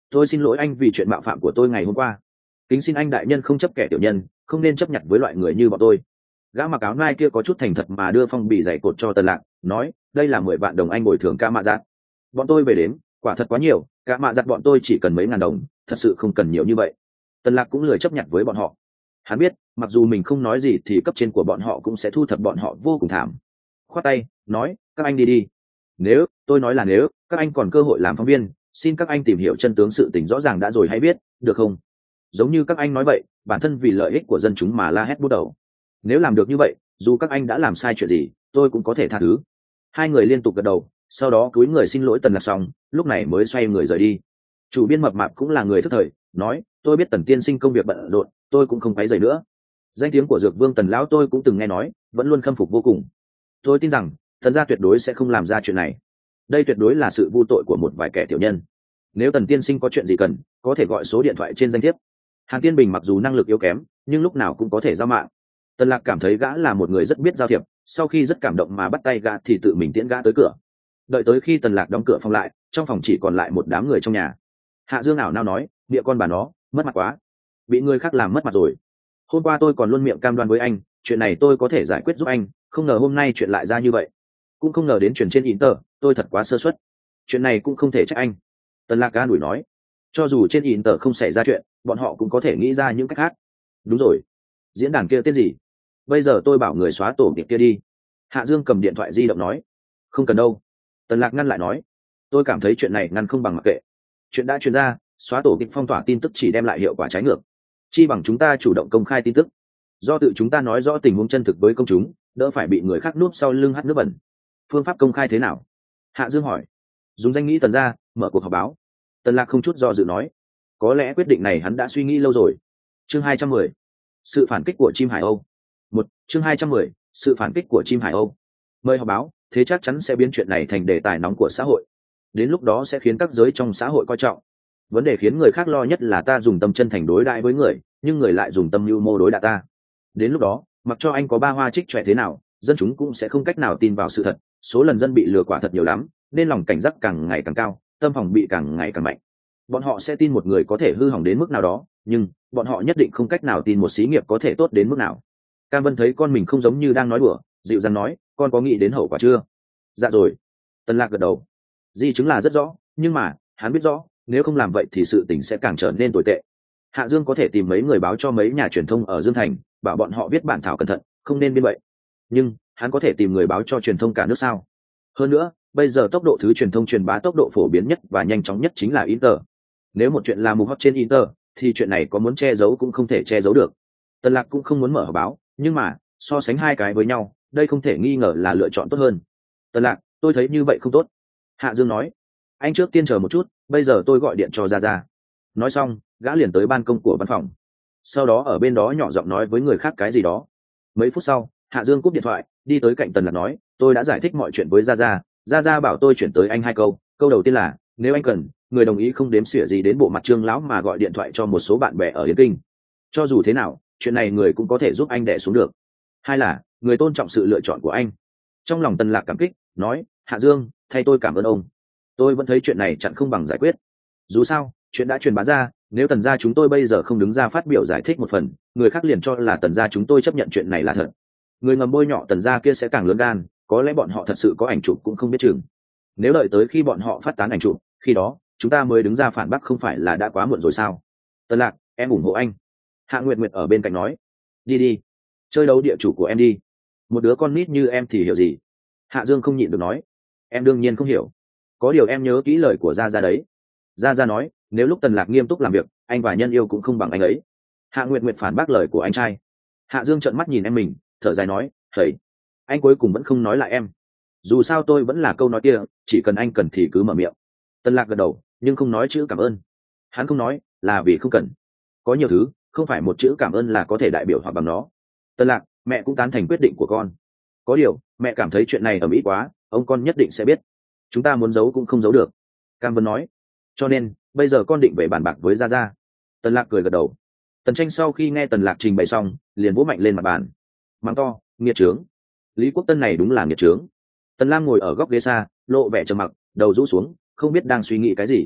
tôi xin lỗi anh vì chuyện mạo phạm của tôi ngày hôm qua. Kính xin anh đại nhân không chấp kẻ tiểu nhân, không nên chấp nhận với loại người như bọn tôi. Gã mặc áo nai kia có chút thành thật mà đưa phong bì dày cột cho Tần Lạc, nói đây là mười vạn đồng anh bồi thường ca mạ giặt. Bọn tôi về đếm, quả thật quá nhiều, ca mạ giặt bọn tôi chỉ cần mấy ngàn đồng, thật sự không cần nhiều như vậy. Tần Lạc cũng lười chấp nhận với bọn họ. Hắn biết mặc dù mình không nói gì thì cấp trên của bọn họ cũng sẽ thu thập bọn họ vô cùng thảm. Khoát tay nói các anh đi đi. Nếu tôi nói là nếu các anh còn cơ hội làm phóng viên, xin các anh tìm hiểu chân tướng sự tình rõ ràng đã rồi hay biết, được không? Giống như các anh nói vậy, bản thân vì lợi ích của dân chúng mà la hét bút đầu. Nếu làm được như vậy, dù các anh đã làm sai chuyện gì, tôi cũng có thể tha thứ. Hai người liên tục gật đầu, sau đó cúi người xin lỗi Tần Lạc xong, lúc này mới xoay người rời đi. Chủ biên mập mạp cũng là người thức thời, nói tôi biết Tần tiên sinh công việc bận rộn, tôi cũng không quấy rầy nữa. Danh tiếng của Dược Vương Tần lão tôi cũng từng nghe nói, vẫn luôn khâm phục vô cùng. Tôi tin rằng Tần gia tuyệt đối sẽ không làm ra chuyện này. Đây tuyệt đối là sự vu tội của một vài kẻ tiểu nhân. Nếu Tần tiên sinh có chuyện gì cần, có thể gọi số điện thoại trên danh thiếp. Hàn Tiên Bình mặc dù năng lực yếu kém, nhưng lúc nào cũng có thể giao mạng. Tần Lạc cảm thấy gã là một người rất biết giao thiệp, sau khi rất cảm động mà bắt tay gã thì tự mình tiễn gã tới cửa. Đợi tới khi Tần Lạc đóng cửa phòng lại, trong phòng chỉ còn lại một đám người trong nhà. Hạ Dương ảo nao nói, địa con bà nó, mất mặt quá, bị người khác làm mất mặt rồi. Hôm qua tôi còn luôn miệng cam đoan với anh, chuyện này tôi có thể giải quyết giúp anh, không ngờ hôm nay chuyện lại ra như vậy. Cũng không ngờ đến chuyện trên Inter, tôi thật quá sơ suất. Chuyện này cũng không thể trách anh. Tần Lạc ca đuổi nói, cho dù trên Inter không xảy ra chuyện, bọn họ cũng có thể nghĩ ra những cách khác. Đúng rồi, diễn đàn kia tên gì? Bây giờ tôi bảo người xóa tổ tiệp kia đi. Hạ Dương cầm điện thoại di động nói, không cần đâu. Tần Lạc ngăn lại nói, tôi cảm thấy chuyện này ngăn không bằng mặc kệ. Chuyện đã truyền ra, xóa tổ kịch phong tỏa tin tức chỉ đem lại hiệu quả trái ngược. Chi bằng chúng ta chủ động công khai tin tức, do tự chúng ta nói rõ tình huống chân thực với công chúng, đỡ phải bị người khác núp sau lưng hắt nước bẩn. Phương pháp công khai thế nào? Hạ Dương hỏi. Dùng danh nghĩa Tần gia mở cuộc họp báo. Tần Lạc không chút do dự nói, có lẽ quyết định này hắn đã suy nghĩ lâu rồi. Chương hai trăm mười, sự phản kích của chim Hải Âu. Một, chương hai trăm mười, sự phản kích của chim Hải Âu. Mời họp báo, thế chắc chắn sẽ biến chuyện này thành đề tài nóng của xã hội. Đến lúc đó sẽ khiến các giới trong xã hội coi trọng. Vấn đề khiến người khác lo nhất là ta dùng tâm chân thành đối đãi với người, nhưng người lại dùng tâm mưu mô đối đãi ta. Đến lúc đó, mặc cho anh có ba hoa trích trẻ thế nào, dân chúng cũng sẽ không cách nào tin vào sự thật. Số lần dân bị lừa quả thật nhiều lắm, nên lòng cảnh giác càng ngày càng cao, tâm phòng bị càng ngày càng mạnh. Bọn họ sẽ tin một người có thể hư hỏng đến mức nào đó, nhưng bọn họ nhất định không cách nào tin một xí nghiệp có thể tốt đến mức nào. Cam Vân thấy con mình không giống như đang nói đùa, dịu dàng nói, con có nghĩ đến hậu quả chưa? Dạ rồi. Tần Lạc gật đầu. Di chứng là rất rõ, nhưng mà hắn biết rõ, nếu không làm vậy thì sự tình sẽ càng trở nên tồi tệ. Hạ Dương có thể tìm mấy người báo cho mấy nhà truyền thông ở Dương Thành, bảo bọn họ viết bản thảo cẩn thận, không nên biên bậy. Nhưng hắn có thể tìm người báo cho truyền thông cả nước sao? Hơn nữa, bây giờ tốc độ thứ truyền thông truyền bá tốc độ phổ biến nhất và nhanh chóng nhất chính là Inter. Nếu một chuyện là mục hot trên Inter, thì chuyện này có muốn che giấu cũng không thể che giấu được. Tần Lạc cũng không muốn mở họp báo, nhưng mà so sánh hai cái với nhau, đây không thể nghi ngờ là lựa chọn tốt hơn. Tần Lạc, tôi thấy như vậy không tốt. Hạ Dương nói, anh trước tiên chờ một chút, bây giờ tôi gọi điện cho Gia Gia. Nói xong, gã liền tới ban công của văn phòng. Sau đó ở bên đó nhỏ giọng nói với người khác cái gì đó. Mấy phút sau, Hạ Dương cúp điện thoại, đi tới cạnh Tần Lạc nói, tôi đã giải thích mọi chuyện với Gia Gia. Gia Gia bảo tôi chuyển tới anh hai câu. Câu đầu tiên là, nếu anh cần, người đồng ý không đếm xỉa gì đến bộ mặt Trương lão mà gọi điện thoại cho một số bạn bè ở Yên Kinh. Cho dù thế nào, chuyện này người cũng có thể giúp anh đè xuống được. Hai là, người tôn trọng sự lựa chọn của anh. Trong lòng Tần Lạc cảm kích, nói, Hạ Dương, thay tôi cảm ơn ông. Tôi vẫn thấy chuyện này chặn không bằng giải quyết. Dù sao, chuyện đã truyền bá ra, nếu Tần gia chúng tôi bây giờ không đứng ra phát biểu giải thích một phần, người khác liền cho là Tần gia chúng tôi chấp nhận chuyện này là thật. Người ngầm bôi nhọ Tần gia kia sẽ càng lớn gan, có lẽ bọn họ thật sự có ảnh chụp cũng không biết chừng. Nếu đợi tới khi bọn họ phát tán ảnh chụp, khi đó chúng ta mới đứng ra phản bác không phải là đã quá muộn rồi sao? Tần Lạc, em ủng hộ anh. Hạ Nguyệt Nguyệt ở bên cạnh nói, đi đi, chơi đấu địa chủ của em đi. Một đứa con nít như em thì hiểu gì? Hạ Dương không nhịn được nói, em đương nhiên không hiểu, có điều em nhớ kỹ lời của Gia Gia đấy. Gia Gia nói, nếu lúc Tần Lạc nghiêm túc làm việc, anh và nhân yêu cũng không bằng anh ấy. Hạ Nguyệt Nguyệt phản bác lời của anh trai. Hạ Dương trợn mắt nhìn em mình, thở dài nói, thầy, anh cuối cùng vẫn không nói lại em. Dù sao tôi vẫn là câu nói kia, chỉ cần anh cần thì cứ mở miệng. Tần Lạc gật đầu, nhưng không nói chữ cảm ơn. Hắn không nói, là vì không cần. Có nhiều thứ, không phải một chữ cảm ơn là có thể đại biểu hoặc bằng nó. Tần Lạc, mẹ cũng tán thành quyết định của con. Có điều, mẹ cảm thấy chuyện này ầm ĩ quá, ông con nhất định sẽ biết. Chúng ta muốn giấu cũng không giấu được. Cam Vân nói. Cho nên, bây giờ con định về bàn bạc với Gia Gia. Tần Lạc cười gật đầu. Tần Tranh sau khi nghe Tần Lạc trình bày xong, liền vỗ mạnh lên mặt bàn. Mắng to, nghiệt trướng. Lý Quốc Tân này đúng là nghiệt trướng. Tần Lam ngồi ở góc ghế xa, lộ vẻ trầm mặc, đầu rũ xuống, không biết đang suy nghĩ cái gì.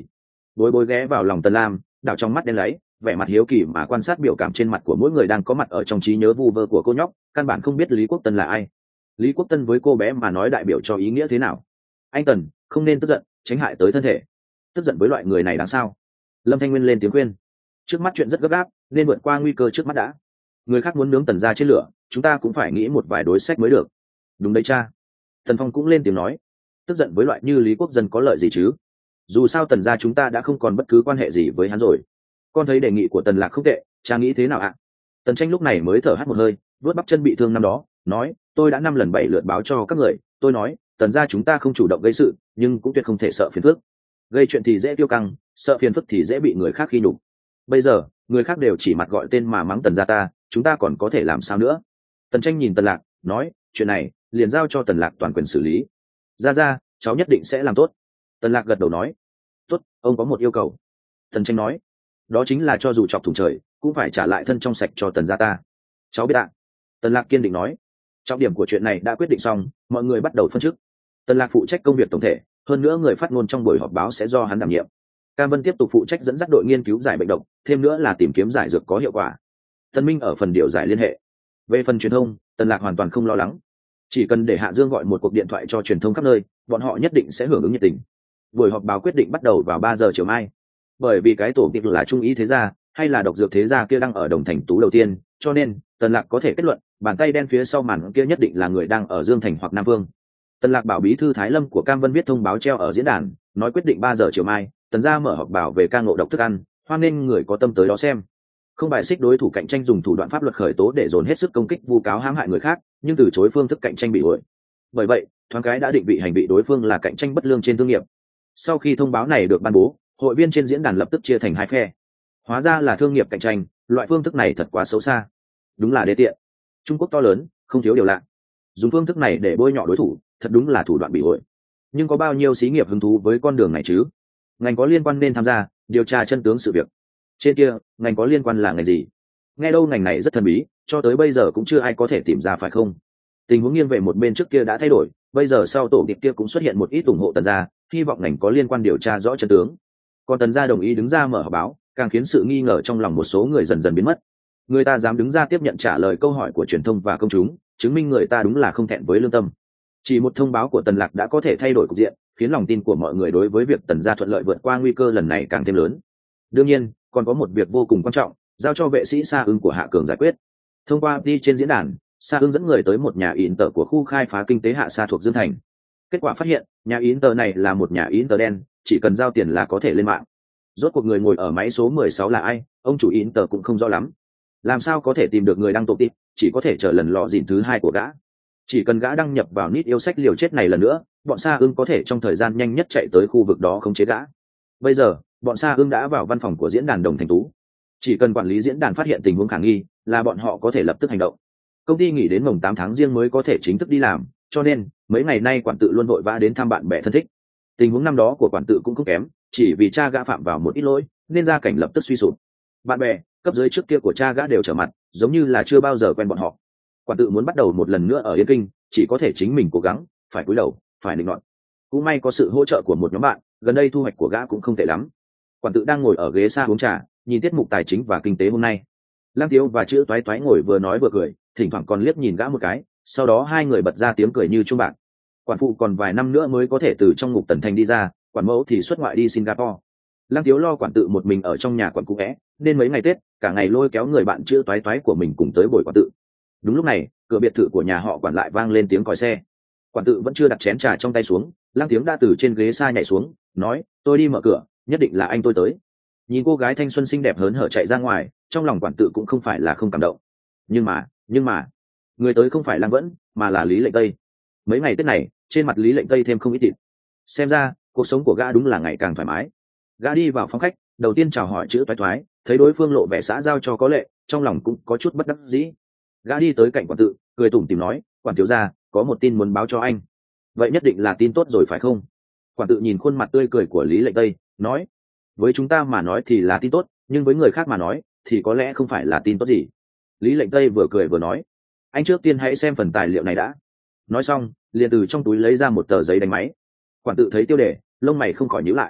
Bối bối ghé vào lòng Tần Lam, đảo trong mắt đen lấy, vẻ mặt hiếu kỳ mà quan sát biểu cảm trên mặt của mỗi người đang có mặt ở trong trí nhớ vu vơ của cô nhóc, căn bản không biết Lý Quốc Tân là ai. Lý Quốc Tân với cô bé mà nói đại biểu cho ý nghĩa thế nào? Anh Tần, không nên tức giận, tránh hại tới thân thể. Tức giận với loại người này đáng sao? Lâm Thanh Nguyên lên tiếng khuyên. Trước mắt chuyện rất gấp gáp, nên vượt qua nguy cơ trước mắt đã. Người khác muốn nướng Tần ra trên lửa, chúng ta cũng phải nghĩ một vài đối sách mới được. Đúng đấy cha. Tần Phong cũng lên tiếng nói. Tức giận với loại như Lý Quốc Dân có lợi gì chứ? Dù sao Tần gia chúng ta đã không còn bất cứ quan hệ gì với hắn rồi. Con thấy đề nghị của Tần Lạc không tệ, cha nghĩ thế nào ạ? Tần Tranh lúc này mới thở hắt một hơi, vuốt bắp chân bị thương năm đó, nói, tôi đã năm lần bảy lượt báo cho các người, tôi nói, Tần gia chúng ta không chủ động gây sự, nhưng cũng tuyệt không thể sợ phiền phức. Gây chuyện thì dễ tiêu căng, sợ phiền phức thì dễ bị người khác khi nhục. Bây giờ, người khác đều chỉ mặt gọi tên mà mắng Tần gia ta, chúng ta còn có thể làm sao nữa? Tần Tranh nhìn Tần Lạc, nói, chuyện này liền giao cho Tần Lạc toàn quyền xử lý. Ra ra, cháu nhất định sẽ làm tốt. Tần Lạc gật đầu nói, tốt, ông có một yêu cầu. Tần Tranh nói, đó chính là cho dù chọc thủng trời cũng phải trả lại thân trong sạch cho Tần gia ta. Cháu biết ạ. Tần Lạc kiên định nói, trọng điểm của chuyện này đã quyết định xong, mọi người bắt đầu phân chức. Tần Lạc phụ trách công việc tổng thể, hơn nữa người phát ngôn trong buổi họp báo sẽ do hắn đảm nhiệm. Cam Vân tiếp tục phụ trách dẫn dắt đội nghiên cứu giải bệnh độc, thêm nữa là tìm kiếm giải dược có hiệu quả. Tần Minh ở phần điều giải liên hệ. Về phần truyền thông, Tần Lạc hoàn toàn không lo lắng, chỉ cần để Hạ Dương gọi một cuộc điện thoại cho truyền thông khắp nơi, bọn họ nhất định sẽ hưởng ứng nhiệt tình. Buổi họp báo quyết định bắt đầu vào ba giờ chiều mai. Bởi vì cái tổ tiệc là Trung ý thế gia hay là độc dược thế gia kia đang ở Đồng Thành Tú đầu tiên, cho nên Tần Lạc có thể kết luận, bàn tay đen phía sau màn kia nhất định là người đang ở Dương Thành hoặc Nam Vương. Tần Lạc bảo bí thư Thái Lâm của Cam Vân viết thông báo treo ở diễn đàn, nói quyết định ba giờ chiều mai, Tần gia mở họp bảo về ca ngộ độc thức ăn, hoan nghênh người có tâm tới đó xem. Không bài xích đối thủ cạnh tranh dùng thủ đoạn pháp luật khởi tố để dồn hết sức công kích vu cáo hãm hại người khác, nhưng từ chối phương thức cạnh tranh bị uội. Bởi vậy, thoáng cái đã định vị hành vi đối phương là cạnh tranh bất lương trên thương nghiệp. Sau khi thông báo này được ban bố, hội viên trên diễn đàn lập tức chia thành hai phe. Hóa ra là thương nghiệp cạnh tranh, loại phương thức này thật quá xấu xa. Đúng là đê tiện. Trung Quốc to lớn, không thiếu điều lạ. Dùng phương thức này để bôi nhọ đối thủ, thật đúng là thủ đoạn bị uội. Nhưng có bao nhiêu xí nghiệp hứng thú với con đường này chứ? Ngành có liên quan nên tham gia, điều tra chân tướng sự việc. Trên kia, ngành có liên quan là ngành gì? Nghe đâu ngành này rất thần bí, cho tới bây giờ cũng chưa ai có thể tìm ra phải không? Tình huống nghiêng về một bên trước kia đã thay đổi, bây giờ sau tổ tiệc kia cũng xuất hiện một ít ủng hộ Tần gia, hy vọng ngành có liên quan điều tra rõ chân tướng. Còn Tần gia đồng ý đứng ra mở họp báo, càng khiến sự nghi ngờ trong lòng một số người dần dần biến mất. Người ta dám đứng ra tiếp nhận trả lời câu hỏi của truyền thông và công chúng, chứng minh người ta đúng là không thẹn với lương tâm. Chỉ một thông báo của Tần Lạc đã có thể thay đổi cục diện, khiến lòng tin của mọi người đối với việc Tần gia thuận lợi vượt qua nguy cơ lần này càng thêm lớn. Đương nhiên, còn có một việc vô cùng quan trọng, giao cho vệ sĩ Sa Ưng của Hạ Cường giải quyết. Thông qua đi trên diễn đàn, Sa Ưng dẫn người tới một nhà yến tờ của khu khai phá kinh tế Hạ Sa thuộc Dương Thành. Kết quả phát hiện, nhà yến tờ này là một nhà yến tờ đen, chỉ cần giao tiền là có thể lên mạng. Rốt cuộc người ngồi ở máy số mười sáu là ai, ông chủ yến tờ cũng không rõ lắm. Làm sao có thể tìm được người đăng tổ tịp, chỉ có thể chờ lần lọ dìn thứ hai của gã. Chỉ cần gã đăng nhập vào nít yêu sách liều chết này lần nữa, bọn Sa Ưng có thể trong thời gian nhanh nhất chạy tới khu vực đó khống chế gã. Bây giờ, bọn Sa Ưng đã vào văn phòng của diễn đàn Đồng Thành Tú. Chỉ cần quản lý diễn đàn phát hiện tình huống khả nghi, là bọn họ có thể lập tức hành động. Công ty nghỉ đến mồng tám tháng riêng mới có thể chính thức đi làm, cho nên mấy ngày nay quản tự luôn vội vã đến thăm bạn bè thân thích. Tình huống năm đó của quản tự cũng không kém, chỉ vì cha gã phạm vào một ít lỗi, nên gia cảnh lập tức suy sụp. Bạn bè, cấp dưới trước kia của cha gã đều trở mặt, giống như là chưa bao giờ quen bọn họ. Quản tự muốn bắt đầu một lần nữa ở Yên Kinh, chỉ có thể chính mình cố gắng, phải cúi đầu, phải định nọt. Cũng may có sự hỗ trợ của một nhóm bạn, gần đây thu hoạch của gã cũng không tệ lắm. Quản tự đang ngồi ở ghế xa uống trà, nhìn tiết mục tài chính và kinh tế hôm nay. Lăng Tiếu và chữ toái toái ngồi vừa nói vừa cười, thỉnh thoảng còn liếc nhìn gã một cái, sau đó hai người bật ra tiếng cười như chuông bạc. Quản phụ còn vài năm nữa mới có thể từ trong ngục Tần Thành đi ra, quản mẫu thì xuất ngoại đi Singapore. Lăng Tiếu lo quản tự một mình ở trong nhà quản cũ vẽ, nên mấy ngày Tết, cả ngày lôi kéo người bạn chữ toái toái của mình cùng tới buổi quản tự. Đúng lúc này, cửa biệt thự của nhà họ quản lại vang lên tiếng còi xe. Quản tự vẫn chưa đặt chén trà trong tay xuống, Lăng Tiếu đã từ trên ghế xa nhảy xuống, nói, tôi đi mở cửa, nhất định là anh tôi tới. Nhìn cô gái thanh xuân xinh đẹp hớn hở chạy ra ngoài, trong lòng quản tự cũng không phải là không cảm động. Nhưng mà, nhưng mà, người tới không phải Lăng Vẫn, mà là Lý Lệnh Tây. Mấy ngày Tết này, trên mặt Lý Lệnh Tây thêm không ít thịt. Xem ra, cuộc sống của gã đúng là ngày càng thoải mái. Gã đi vào phòng khách, đầu tiên chào hỏi chữ toái toái, thấy đối phương lộ vẻ xã giao cho có lệ, trong lòng cũng có chút bất đắc dĩ. Gã đi tới cạnh quản tự, cười tủm tỉm nói, quản thiếu gia, có một tin muốn báo cho anh. Vậy nhất định là tin tốt rồi phải không? Quản tự nhìn khuôn mặt tươi cười của Lý Lệnh Tây, nói, với chúng ta mà nói thì là tin tốt, nhưng với người khác mà nói thì có lẽ không phải là tin tốt gì. Lý Lệnh Tây vừa cười vừa nói, anh trước tiên hãy xem phần tài liệu này đã. Nói xong, liền từ trong túi lấy ra một tờ giấy đánh máy. Quản tự thấy tiêu đề, lông mày không khỏi nhíu lại.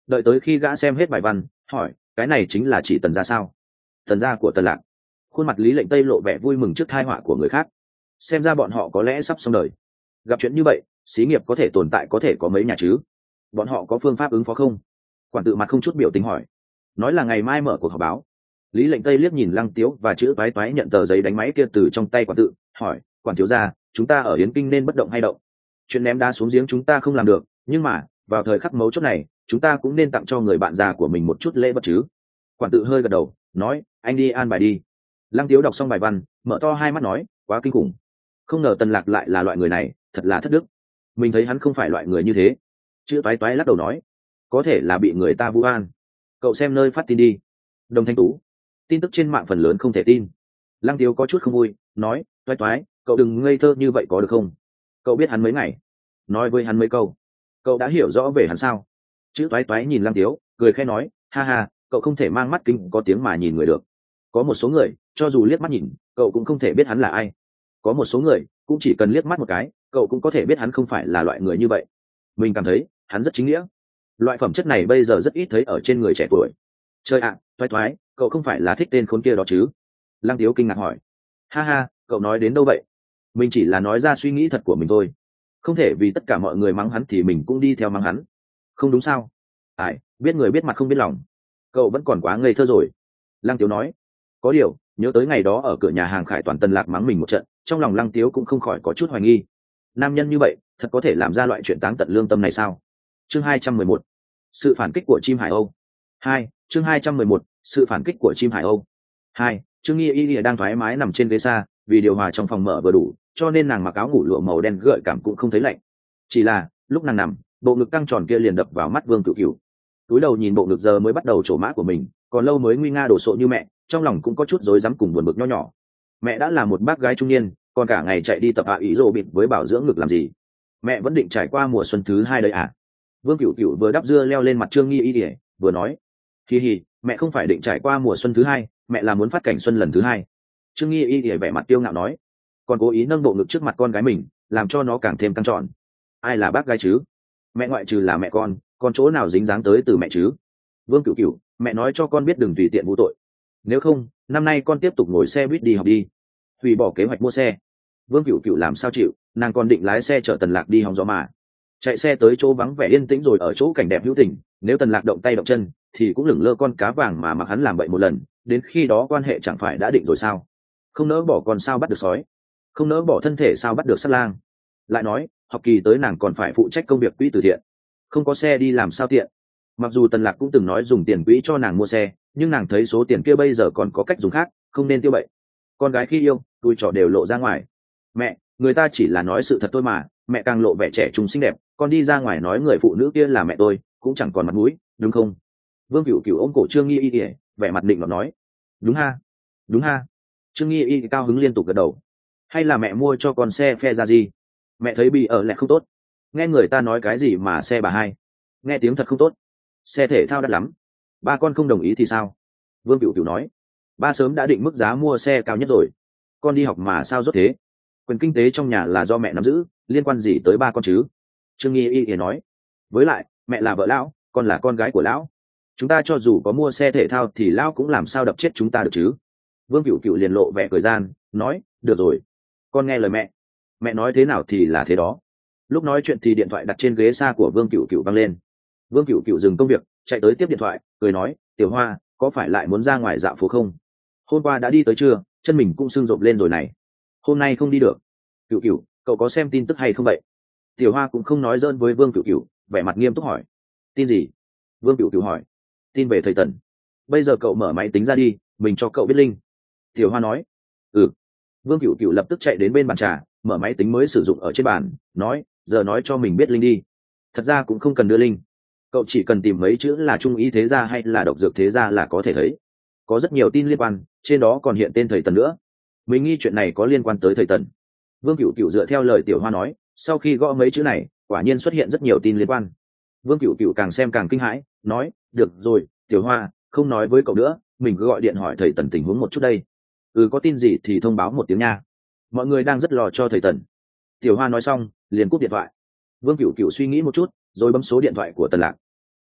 đợi tới khi gã xem hết bài văn hỏi cái này chính là chỉ tần gia sao? Tần gia của Tần Lạc. Khuôn mặt Lý Lệnh Tây lộ vẻ vui mừng trước tai họa của người khác, xem ra bọn họ có lẽ sắp xong đời. Gặp chuyện như vậy xí nghiệp có thể tồn tại có thể có mấy nhà chứ? Bọn họ có phương pháp ứng phó không? Quản tự mặt không chút biểu tình hỏi. Nói là ngày mai mở cuộc họp báo. Lý Lệnh Tây liếc nhìn Lăng Tiếu và chữ toái toái nhận tờ giấy đánh máy kia từ trong tay quản tự, hỏi quản thiếu gia, chúng ta ở Yến Kinh nên bất động hay động? Chuyện ném đá xuống giếng chúng ta không làm được, nhưng mà vào thời khắc mấu chốt này chúng ta cũng nên tặng cho người bạn già của mình một chút lễ vật chứ. Quản tự hơi gật đầu nói anh đi an bài đi. Lăng Tiếu đọc xong bài văn mở to hai mắt nói quá kinh khủng, không ngờ Tần Lạc lại là loại người này, thật là thất đức. Mình thấy hắn không phải loại người như thế. Chữ toái toái lắc đầu nói có thể là bị người ta vu oan. Cậu xem nơi phát tin đi. Đồng Thanh Tú. Tin tức trên mạng phần lớn không thể tin. Lăng Tiếu có chút không vui nói toái toái cậu đừng ngây thơ như vậy có được không? Cậu biết hắn mấy ngày, nói với hắn mấy câu, cậu đã hiểu rõ về hắn sao? Chữ toái toái nhìn Lăng Tiếu cười khẽ nói ha ha, cậu không thể mang mắt kính có tiếng mà nhìn người được. Có một số người cho dù liếc mắt nhìn cậu cũng không thể biết hắn là ai, có một số người cũng chỉ cần liếc mắt một cái cậu cũng có thể biết hắn không phải là loại người như vậy. Mình cảm thấy hắn rất chính nghĩa, loại phẩm chất này bây giờ rất ít thấy ở trên người trẻ tuổi. Trời ạ, à, toái toái cậu không phải là thích tên khốn kia đó chứ? Lăng Tiếu kinh ngạc hỏi. Ha ha, cậu nói đến đâu vậy? Mình chỉ là nói ra suy nghĩ thật của mình thôi, không thể vì tất cả mọi người mắng hắn thì mình cũng đi theo mắng hắn, không đúng sao? Ai, biết người biết mặt không biết lòng, cậu vẫn còn quá ngây thơ rồi. Lăng Tiếu nói. Có điều nhớ tới ngày đó ở cửa nhà hàng Khải Toàn Tần Lạc mắng mình một trận, trong lòng Lăng Tiếu cũng không khỏi có chút hoài nghi. Nam nhân như vậy thật có thể làm ra loại chuyện táng tận lương tâm này sao? Chương hai trăm mười một, sự phản kích của chim Hải Âu. Hai, chương hai trăm mười một, sự phản kích của chim Hải Âu. Hai, Trương Nghi Y đang thoải mái nằm trên ghế xa, vì điều hòa trong phòng mở vừa đủ, cho nên nàng mặc áo ngủ lụa màu đen gợi cảm cũng không thấy lạnh. Chỉ là lúc nàng nằm, bộ ngực căng tròn kia liền đập vào mắt Vương Cửu Cửu. Túi đầu nhìn bộ ngực giờ mới bắt đầu trổ mã của mình, còn lâu mới nguy nga đổ sộ như mẹ, trong lòng cũng có chút rối rắm cùng buồn bực nho nhỏ. Mẹ đã là một bác gái trung niên, còn cả ngày chạy đi tập hạ ý rồ bịt với bảo dưỡng ngực làm gì? Mẹ vẫn định trải qua mùa xuân thứ hai đấy à? Vương Cửu Cửu vừa đắp dưa leo lên mặt Trương Nghi Y ỉa vừa nói hi hi, mẹ không phải định trải qua mùa xuân thứ hai, mẹ là muốn phát cảnh xuân lần thứ hai. Trương Nghi Y ỉa vẻ mặt tiêu ngạo nói, còn cố ý nâng bộ ngực trước mặt con gái mình, làm cho nó càng thêm căng tròn. Ai là bác gái chứ? Mẹ ngoại trừ là mẹ con, còn chỗ nào dính dáng tới từ mẹ chứ? Vương Cửu Cửu, mẹ nói cho con biết đừng tùy tiện vô tội, nếu không năm nay con tiếp tục ngồi xe buýt đi học đi. Hủy bỏ kế hoạch mua xe. Vương Cửu Cửu làm sao chịu, nàng còn định lái xe chở Tần Lạc đi hóng gió mà. Chạy xe tới chỗ vắng vẻ yên tĩnh rồi ở chỗ cảnh đẹp hữu tình, nếu Tần Lạc động tay động chân thì cũng lửng lơ con cá vàng mà mặc hắn làm vậy một lần, đến khi đó quan hệ chẳng phải đã định rồi sao? Không nỡ bỏ con sao bắt được sói, không nỡ bỏ thân thể sao bắt được sắt lang. Lại nói học kỳ tới nàng còn phải phụ trách công việc quỹ từ thiện, không có xe đi làm sao tiện. Mặc dù Tần Lạc cũng từng nói dùng tiền quỹ cho nàng mua xe, nhưng nàng thấy số tiền kia bây giờ còn có cách dùng khác, không nên tiêu bậy. Con gái khi yêu tôi trò đều lộ ra ngoài. Mẹ, người ta chỉ là nói sự thật thôi mà. Mẹ càng lộ vẻ trẻ trung xinh đẹp, con đi ra ngoài nói người phụ nữ kia là mẹ tôi cũng chẳng còn mặt mũi, đúng không? Vương Cửu Cửu ôm cổ Trương Nghi Y ỉa vẻ mặt định nó nói đúng ha, đúng ha. Trương Nghi Y cao hứng liên tục gật đầu. Hay là mẹ mua cho con xe phe ra gì? Mẹ thấy bị ở lẹ không tốt, nghe người ta nói cái gì mà xe bà hai, nghe tiếng thật không tốt, xe thể thao đắt lắm. Ba con không đồng ý thì sao? Vương Cửu Cửu nói, ba sớm đã định mức giá mua xe cao nhất rồi, con đi học mà sao rốt thế? Quyền kinh tế trong nhà là do mẹ nắm giữ, liên quan gì tới ba con chứ? Trương Nghi Y thì nói, với lại mẹ là vợ lão, con là con gái của lão, chúng ta cho dù có mua xe thể thao thì lão cũng làm sao đập chết chúng ta được chứ? Vương Cửu Cửu liền lộ vẻ cười gian, nói được rồi, con nghe lời mẹ, mẹ nói thế nào thì là thế đó. Lúc nói chuyện thì điện thoại đặt trên ghế xa của Vương Cửu Cửu vang lên. Vương Cửu Cửu dừng công việc chạy tới tiếp điện thoại, cười nói, Tiểu Hoa, có phải lại muốn ra ngoài dạo phố không? Hôm qua đã đi tới chưa, chân mình cũng sưng rộp lên rồi này. Hôm nay không đi được. Cửu Cửu, cậu có xem tin tức hay không vậy? Tiểu Hoa cũng không nói dỡn với Vương Cửu Cửu, vẻ mặt nghiêm túc hỏi. Tin gì? Vương Cửu Cửu hỏi. Tin về thầy Tần. Bây giờ cậu mở máy tính ra đi, mình cho cậu biết link. Tiểu Hoa nói. Ừ. Vương Cửu Cửu lập tức chạy đến bên bàn trà, mở máy tính mới sử dụng ở trên bàn, nói, giờ nói cho mình biết link đi. Thật ra cũng không cần đưa link, cậu chỉ cần tìm mấy chữ là trung ý thế gia hay là độc dược thế gia là có thể thấy. Có rất nhiều tin liên quan, trên đó còn hiện tên thầy Tần nữa. Mình nghi chuyện này có liên quan tới thầy Tần. Vương Cửu Cửu dựa theo lời Tiểu Hoa nói, sau khi gõ mấy chữ này, quả nhiên xuất hiện rất nhiều tin liên quan. Vương Cửu Cửu càng xem càng kinh hãi, nói, được rồi, Tiểu Hoa, không nói với cậu nữa, mình cứ gọi điện hỏi thầy Tần tình huống một chút đây. Ừ, có tin gì thì thông báo một tiếng nha, mọi người đang rất lo cho thầy Tần. Tiểu Hoa nói xong liền cúp điện thoại. Vương Cửu Cửu suy nghĩ một chút rồi bấm số điện thoại của Tần Lạc.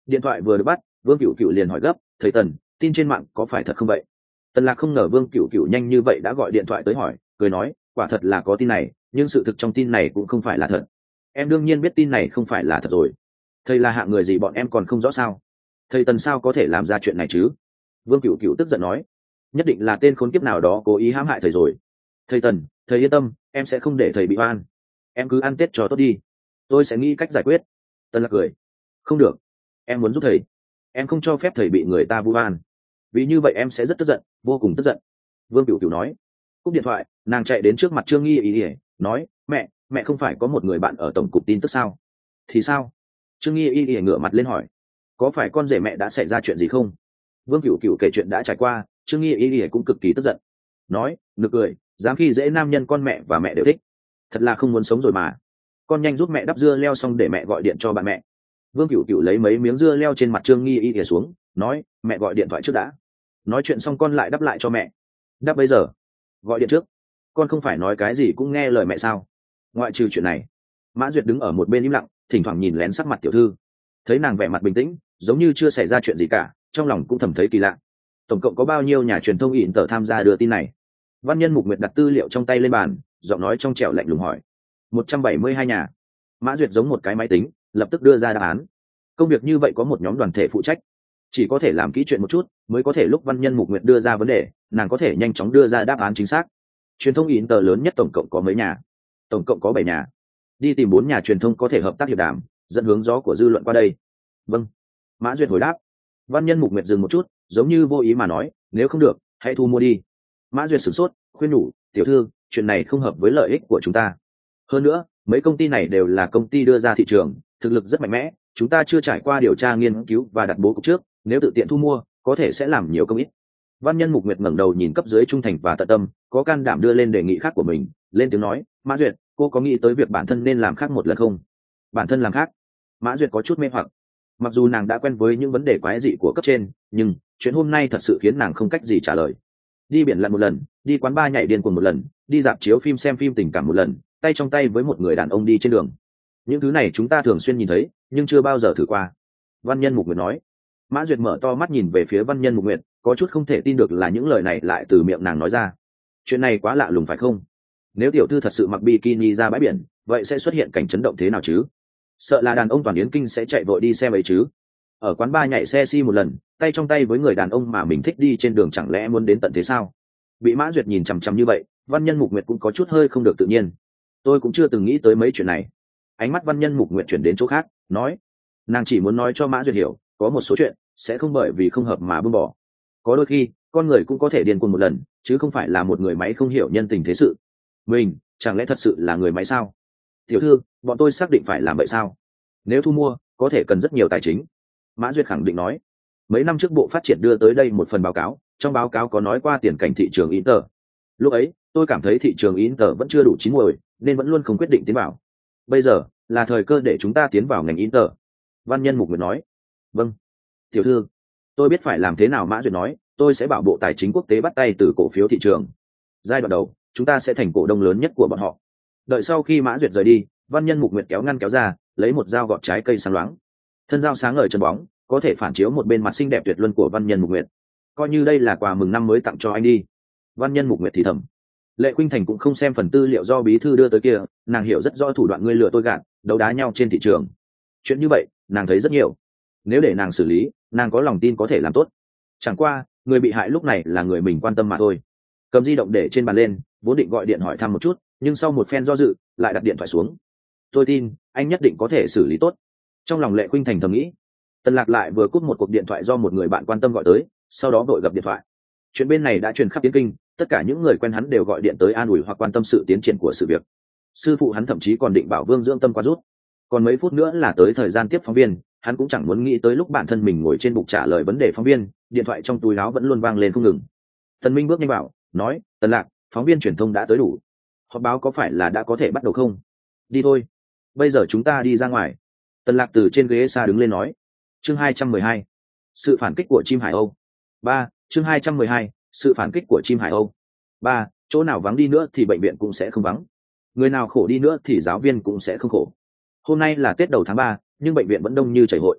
Điện thoại vừa được bắt, Vương Cửu Cửu liền hỏi gấp, thầy Tần, tin trên mạng có phải thật không vậy? Tần Lạc không ngờ Vương Cửu Cửu nhanh như vậy đã gọi điện thoại tới hỏi, cười nói, quả thật là có tin này, nhưng sự thực trong tin này cũng không phải là thật. Em đương nhiên biết tin này không phải là thật rồi. Thầy là hạng người gì bọn em còn không rõ sao? Thầy Tần sao có thể làm ra chuyện này chứ? Vương Cửu Cửu tức giận nói, nhất định là tên khốn kiếp nào đó cố ý hãm hại thầy rồi. Thầy Tần, thầy yên tâm, em sẽ không để thầy bị oan. Em cứ ăn Tết cho tốt đi, tôi sẽ nghĩ cách giải quyết. Tần Lạc cười, không được, em muốn giúp thầy, em không cho phép thầy bị người ta vu oan, vì như vậy em sẽ rất tức giận, vô cùng tức giận. Vương Cửu Cửu nói. Cúp điện thoại, nàng chạy đến trước mặt Trương Nghi ý ỉa nói, mẹ mẹ không phải có một người bạn ở tổng cục tin tức sao? Thì sao? Trương Nghi ý ỉa ngửa mặt lên hỏi, có phải con rể mẹ đã xảy ra chuyện gì không? Vương Cửu Cửu kể chuyện đã trải qua, Trương Nghi ý ỉa cũng cực kỳ tức giận, nói, nực cười, dám khi dễ nam nhân con mẹ và mẹ đều thích, thật là không muốn sống rồi mà. Con nhanh giúp mẹ đắp dưa leo xong để mẹ gọi điện cho bạn mẹ. Vương Cửu Cửu lấy mấy miếng dưa leo trên mặt Trương Nghi y ỉa xuống, nói, mẹ gọi điện thoại trước đã, nói chuyện xong con lại đắp lại cho mẹ. Đắp bây giờ? Gọi điện trước. Con không phải nói cái gì cũng nghe lời mẹ sao? Ngoại trừ chuyện này. Mã Duyệt đứng ở một bên im lặng, thỉnh thoảng nhìn lén sắc mặt tiểu thư, thấy nàng vẻ mặt bình tĩnh, giống như chưa xảy ra chuyện gì cả, trong lòng cũng thầm thấy kỳ lạ. Tổng cộng có bao nhiêu nhà truyền thông ỉn tờ tham gia đưa tin này? Văn Nhân Mục Nguyệt đặt tư liệu trong tay lên bàn, giọng nói trong trẻo lạnh lùng hỏi. Một trăm bảy mươi hai nhà. Mã Duyệt giống một cái máy tính, lập tức đưa ra đáp án. Công việc như vậy có một nhóm đoàn thể phụ trách, chỉ có thể làm kỹ chuyện một chút mới có thể lúc Văn Nhân Mục Nguyệt đưa ra vấn đề, nàng có thể nhanh chóng đưa ra đáp án chính xác. Truyền thông ỉn tờ lớn nhất tổng cộng có mấy nhà? Tổng cộng có bảy nhà. Đi tìm bốn nhà truyền thông có thể hợp tác hiệp đàm, dẫn hướng gió của dư luận qua đây. Vâng. Mã Duyệt hồi đáp. Văn Nhân Mục Nguyệt dừng một chút, giống như vô ý mà nói, nếu không được hãy thu mua đi. Mã Duyệt sửng sốt, khuyên nhủ, tiểu thư, chuyện này không hợp với lợi ích của chúng ta. Hơn nữa, mấy công ty này đều là công ty đưa ra thị trường, thực lực rất mạnh mẽ, chúng ta chưa trải qua điều tra nghiên cứu và đặt bố cục trước, nếu tự tiện thu mua có thể sẽ làm nhiều công ít. Văn Nhân Mục Nguyệt ngẩng đầu nhìn cấp dưới trung thành và tận tâm, có can đảm đưa lên đề nghị khác của mình, lên tiếng nói, Mã Duyệt, cô có nghĩ tới việc bản thân nên làm khác một lần không? Bản thân làm khác? Mã Duyệt có chút mê hoặc. Mặc dù nàng đã quen với những vấn đề quái dị của cấp trên, nhưng chuyện hôm nay thật sự khiến nàng không cách gì trả lời. Đi biển lặn một lần, đi quán bar nhảy điên cuồng một lần, đi dạp chiếu phim xem phim tình cảm một lần, tay trong tay với một người đàn ông đi trên đường. Những thứ này chúng ta thường xuyên nhìn thấy, nhưng chưa bao giờ thử qua. Văn Nhân Mục Nguyệt nói. Mã Duyệt mở to mắt nhìn về phía Văn Nhân Mục Nguyệt, có chút không thể tin được là những lời này lại từ miệng nàng nói ra. Chuyện này quá lạ lùng phải không? Nếu tiểu thư thật sự mặc bikini ra bãi biển, vậy sẽ xuất hiện cảnh chấn động thế nào chứ? Sợ là đàn ông toàn Yến Kinh sẽ chạy vội đi xem ấy chứ. Ở quán bar nhảy xe si một lần, tay trong tay với người đàn ông mà mình thích đi trên đường, chẳng lẽ muốn đến tận thế sao? Bị Mã Duyệt nhìn chằm chằm như vậy, Văn Nhân Mục Nguyệt cũng có chút hơi không được tự nhiên. Tôi cũng chưa từng nghĩ tới mấy chuyện này. Ánh mắt Văn Nhân Mục Nguyệt chuyển đến chỗ khác, nói, nàng chỉ muốn nói cho Mã Duyệt hiểu, có một số chuyện sẽ không bởi vì không hợp mà buông bỏ. Có đôi khi con người cũng có thể điên cuồng một lần, chứ không phải là một người máy không hiểu nhân tình thế sự. Mình chẳng lẽ thật sự là người máy sao? Tiểu thư, bọn tôi xác định phải làm vậy sao? Nếu thu mua có thể cần rất nhiều tài chính. Mã Duyệt khẳng định nói. Mấy năm trước Bộ Phát triển đưa tới đây một phần báo cáo, trong báo cáo có nói qua tiền cảnh thị trường Inter. Lúc ấy tôi cảm thấy thị trường Inter vẫn chưa đủ chín muồi, nên vẫn luôn không quyết định tiến vào. Bây giờ là thời cơ để chúng ta tiến vào ngành Inter. Văn Nhân Mục Nguyệt nói. Vâng tiểu thư, tôi biết phải làm thế nào. Mã Duyệt nói, tôi sẽ bảo Bộ Tài chính quốc tế bắt tay từ cổ phiếu thị trường. Giai đoạn đầu chúng ta sẽ thành cổ đông lớn nhất của bọn họ. Đợi sau khi Mã Duyệt rời đi, Văn Nhân Mục Nguyệt kéo ngăn kéo ra, lấy một dao gọt trái cây sáng loáng. Thân dao sáng ngời chân bóng, có thể phản chiếu một bên mặt xinh đẹp tuyệt luân của Văn Nhân Mục Nguyệt. Coi như đây là quà mừng năm mới tặng cho anh đi. Văn Nhân Mục Nguyệt thì thầm. Lệ Khuynh Thành cũng không xem phần tư liệu do bí thư đưa tới kia, nàng hiểu rất rõ thủ đoạn ngươi lừa tôi gạt, đấu đá nhau trên thị trường. Chuyện như vậy nàng thấy rất nhiều, nếu để nàng xử lý, nàng có lòng tin có thể làm tốt. Chẳng qua người bị hại lúc này là người mình quan tâm mà thôi. Cầm di động để trên bàn lên, vốn định gọi điện hỏi thăm một chút, nhưng sau một phen do dự lại đặt điện thoại xuống. Tôi tin anh nhất định có thể xử lý tốt. Trong lòng Lệ Khuynh Thành thầm nghĩ. Tần Lạc lại vừa cúp một cuộc điện thoại do một người bạn quan tâm gọi tới, sau đó vội gặp điện thoại. Chuyện bên này đã truyền khắp Yến Kinh, tất cả những người quen hắn đều gọi điện tới an ủi hoặc quan tâm sự tiến triển của sự việc. Sư phụ hắn thậm chí còn định bảo Vương dưỡng tâm qua rút. Còn mấy phút nữa là tới thời gian tiếp phóng viên, hắn cũng chẳng muốn nghĩ tới lúc bản thân mình ngồi trên bục trả lời vấn đề phóng viên, điện thoại trong túi áo vẫn luôn vang lên không ngừng. Tần Minh bước nhanh vào, nói, Tần Lạc, phóng viên truyền thông đã tới đủ. Họp báo có phải là đã có thể bắt đầu không? Đi thôi. Bây giờ chúng ta đi ra ngoài. Tần Lạc từ trên ghế xa đứng lên nói. Chương hai trăm mười hai, sự phản kích của chim Hải Âu. Ba, chương hai trăm mười hai, sự phản kích của chim Hải Âu. Ba, chỗ nào vắng đi nữa thì bệnh viện cũng sẽ không vắng. Người nào khổ đi nữa thì giáo viên cũng sẽ không khổ. Hôm nay là Tết đầu tháng ba, nhưng bệnh viện vẫn đông như chảy hội.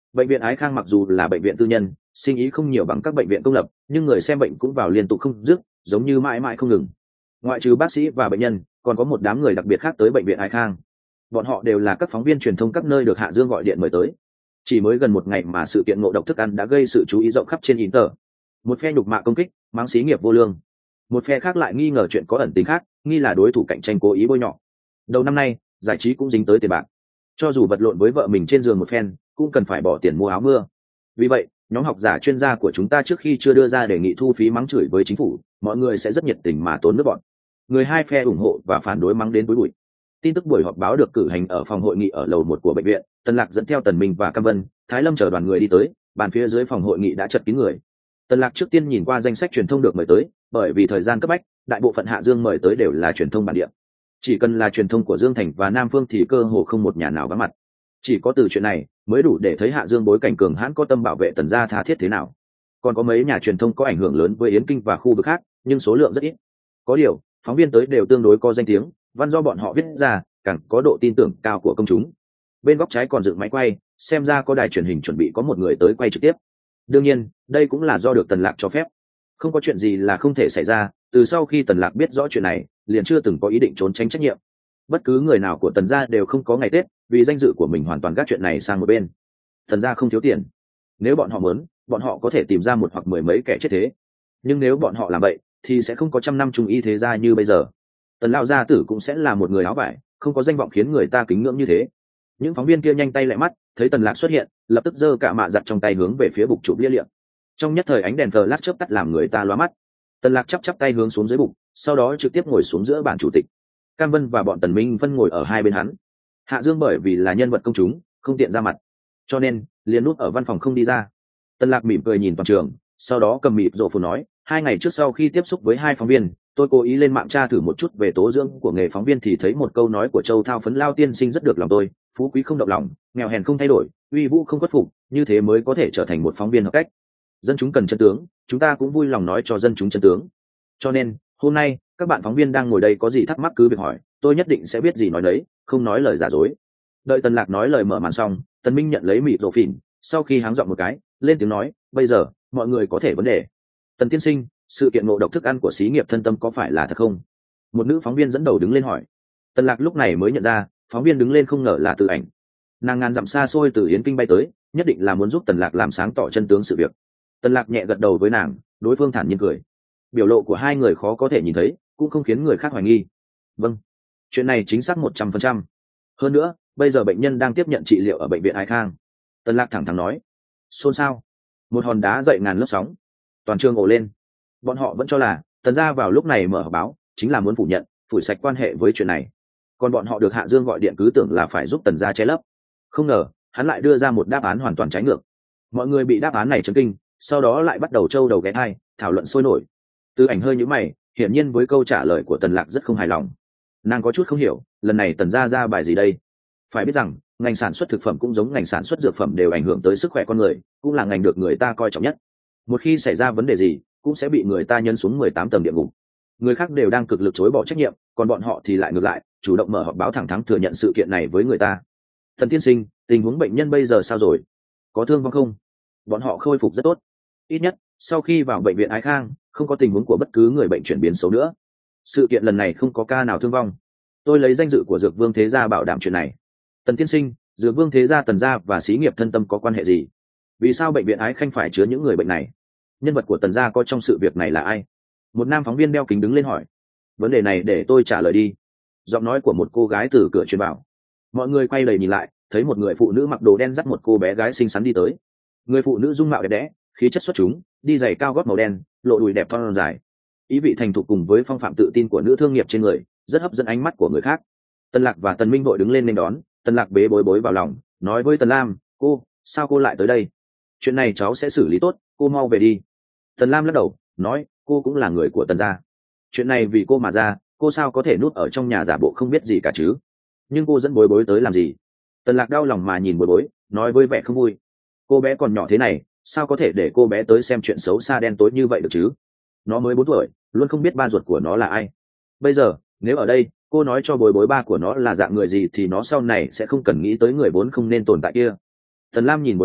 Bệnh viện Ái Khang mặc dù là bệnh viện tư nhân, sinh ý không nhiều bằng các bệnh viện công lập, nhưng người xem bệnh cũng vào liên tục không dứt, giống như mãi mãi không ngừng. Ngoại trừ bác sĩ và bệnh nhân, còn có một đám người đặc biệt khác tới bệnh viện Ái Khang. Bọn họ đều là các phóng viên truyền thông các nơi được Hạ Dương gọi điện mời tới. Chỉ mới gần một ngày mà sự kiện ngộ độc thức ăn đã gây sự chú ý rộng khắp trên Inter. Một phe nhục mạ công kích, mắng xí nghiệp vô lương. Một phe khác lại nghi ngờ chuyện có ẩn tính khác, nghi là đối thủ cạnh tranh cố ý bôi nhọ. Đầu năm nay, giải trí cũng dính tới tiền bạc. Cho dù vật lộn với vợ mình trên giường một phen, cũng cần phải bỏ tiền mua áo mưa. Vì vậy, nhóm học giả chuyên gia của chúng ta trước khi chưa đưa ra đề nghị thu phí mắng chửi với chính phủ, mọi người sẽ rất nhiệt tình mà tốn nước bọn. Người hai phe ủng hộ và phản đối mắng đến túi bụi. Tin tức buổi họp báo được cử hành ở phòng hội nghị ở lầu một của bệnh viện. Tần Lạc dẫn theo Tần Minh và Cam Vân, Thái Lâm chờ đoàn người đi tới, bàn phía dưới phòng hội nghị đã chật kín người. Tần Lạc trước tiên nhìn qua danh sách truyền thông được mời tới, bởi vì thời gian cấp bách, đại bộ phận Hạ Dương mời tới đều là truyền thông bản địa. Chỉ cần là truyền thông của Dương Thành và Nam Phương thì cơ hồ không một nhà nào vắng mặt. Chỉ có từ chuyện này mới đủ để thấy Hạ Dương bối cảnh cường hãn có tâm bảo vệ Tần gia tha thiết thế nào. Còn có mấy nhà truyền thông có ảnh hưởng lớn với Yến Kinh và khu vực khác, nhưng số lượng rất ít. Có điều, phóng viên tới đều tương đối có danh tiếng, văn do bọn họ viết ra, càng có độ tin tưởng cao của công chúng. Bên góc trái còn dựng máy quay, xem ra có đài truyền hình chuẩn bị có một người tới quay trực tiếp. Đương nhiên, đây cũng là do được Tần Lạc cho phép. Không có chuyện gì là không thể xảy ra, từ sau khi Tần Lạc biết rõ chuyện này, liền chưa từng có ý định trốn tránh trách nhiệm. Bất cứ người nào của Tần gia đều không có ngày Tết, vì danh dự của mình hoàn toàn gác chuyện này sang một bên. Tần gia không thiếu tiền. Nếu bọn họ muốn, bọn họ có thể tìm ra một hoặc mười mấy kẻ chết thế. Nhưng nếu bọn họ làm vậy, thì sẽ không có trăm năm trung y thế gia như bây giờ. Tần lão gia tử cũng sẽ là một người áo vải, không có danh vọng khiến người ta kính ngưỡng như thế. Những phóng viên kia nhanh tay lại mắt, thấy Tần Lạc xuất hiện, lập tức giơ cả mạ giặt trong tay hướng về phía bục chụp lia liệm. Trong nhất thời ánh đèn flash chớp tắt làm người ta lóa mắt. Tần Lạc chắp chắp tay hướng xuống dưới bục, sau đó trực tiếp ngồi xuống giữa bàn chủ tịch. Cam Vân và bọn Tần Minh phân ngồi ở hai bên hắn. Hạ Dương bởi vì là nhân vật công chúng, không tiện ra mặt, cho nên liền núp ở văn phòng không đi ra. Tần Lạc mỉm cười nhìn toàn trường, sau đó cầm mịt rộ phù nói, hai ngày trước sau khi tiếp xúc với hai phóng viên, tôi cố ý lên mạng tra thử một chút về tố dưỡng của nghề phóng viên thì thấy một câu nói của Châu Thao Phấn Lao tiên sinh rất được lòng tôi, phú quý không động lòng, nghèo hèn không thay đổi, uy vũ không khuất phục, như thế mới có thể trở thành một phóng viên hợp cách. Dân chúng cần chân tướng, chúng ta cũng vui lòng nói cho dân chúng chân tướng. Cho nên, hôm nay, các bạn phóng viên đang ngồi đây có gì thắc mắc cứ việc hỏi, tôi nhất định sẽ biết gì nói đấy, không nói lời giả dối. Đợi Tần Lạc nói lời mở màn xong, Tần Minh nhận lấy mịt rộ phỉn, sau khi háng giọng một cái, lên tiếng nói, bây giờ, mọi người có thể vấn đề. Tần tiên sinh, sự kiện ngộ độc thức ăn của xí nghiệp Thân Tâm có phải là thật không? Một nữ phóng viên dẫn đầu đứng lên hỏi. Tần Lạc lúc này mới nhận ra, phóng viên đứng lên không ngờ là Từ Ảnh. Nàng ngàn dặm xa xôi từ Yến Kinh bay tới, nhất định là muốn giúp Tần Lạc làm sáng tỏ chân tướng sự việc. Tần Lạc nhẹ gật đầu với nàng, đối phương thản nhiên cười. Biểu lộ của hai người khó có thể nhìn thấy, cũng không khiến người khác hoài nghi. Vâng, chuyện này chính xác một trăm phần trăm. Hơn nữa, bây giờ bệnh nhân đang tiếp nhận trị liệu ở bệnh viện Ái Khang. Tần Lạc thẳng thắn nói. Xôn xao. Một hòn đá dậy ngàn lớp sóng. Toàn trường ồ lên. Bọn họ vẫn cho là Tần gia vào lúc này mở họp báo chính là muốn phủ nhận, phủi sạch quan hệ với chuyện này. Còn bọn họ được Hạ Dương gọi điện cứ tưởng là phải giúp Tần gia che lấp. Không ngờ, hắn lại đưa ra một đáp án hoàn toàn trái ngược. Mọi người bị đáp án này chấn kinh, sau đó lại bắt đầu trâu đầu ghé thai, thảo luận sôi nổi. Từ Ảnh hơi nhíu mày, hiển nhiên với câu trả lời của Tần Lạc rất không hài lòng. Nàng có chút không hiểu, lần này Tần gia ra bài gì đây? Phải biết rằng, ngành sản xuất thực phẩm cũng giống ngành sản xuất dược phẩm đều ảnh hưởng tới sức khỏe con người, cũng là ngành được người ta coi trọng nhất. Một khi xảy ra vấn đề gì, cũng sẽ bị người ta nhân xuống mười tám tầng địa ngục. Người khác đều đang cực lực chối bỏ trách nhiệm, còn bọn họ thì lại ngược lại, chủ động mở họp báo thẳng thắn thừa nhận sự kiện này với người ta. Thần tiên sinh, tình huống bệnh nhân bây giờ sao rồi? Có thương vong không? Bọn họ khôi phục rất tốt. Ít nhất, sau khi vào bệnh viện Ái Khang, không có tình huống của bất cứ người bệnh chuyển biến xấu nữa. Sự kiện lần này không có ca nào thương vong. Tôi lấy danh dự của Dược Vương Thế Gia bảo đảm chuyện này. Tần tiên sinh, Dược Vương Thế Gia Tần gia và xí nghiệp Thân Tâm có quan hệ gì? Vì sao bệnh viện Ái Khanh phải chứa những người bệnh này? Nhân vật của Tần gia có trong sự việc này là ai? Một nam phóng viên đeo kính đứng lên hỏi. Vấn đề này để tôi trả lời đi. Giọng nói của một cô gái từ cửa truyền vào. Mọi người quay đầy nhìn lại, thấy một người phụ nữ mặc đồ đen dắt một cô bé gái xinh xắn đi tới. Người phụ nữ dung mạo đẹp đẽ, khí chất xuất chúng, đi giày cao gót màu đen, lộ đùi đẹp thon dài. Ý vị thành thục cùng với phong phạm tự tin của nữ thương nghiệp trên người, rất hấp dẫn ánh mắt của người khác. Tần Lạc và Tần Minh vội đứng lên nên đón. Tần Lạc bế bối bối vào lòng, nói với Tần Lam, cô, sao cô lại tới đây? Chuyện này cháu sẽ xử lý tốt, cô mau về đi. Tần Lam lắc đầu, nói, cô cũng là người của Tần gia. Chuyện này vì cô mà ra, cô sao có thể núp ở trong nhà giả bộ không biết gì cả chứ? Nhưng cô dẫn bối bối tới làm gì? Tần Lạc đau lòng mà nhìn bối bối, nói với vẻ không vui. Cô bé còn nhỏ thế này, sao có thể để cô bé tới xem chuyện xấu xa đen tối như vậy được chứ? Nó mới bốn tuổi, luôn không biết ba ruột của nó là ai. Bây giờ, nếu ở đây, cô nói cho bối bối ba của nó là dạng người gì thì nó sau này sẽ không cần nghĩ tới người vốn không nên tồn tại kia. Tần Lam nhìn bối bối,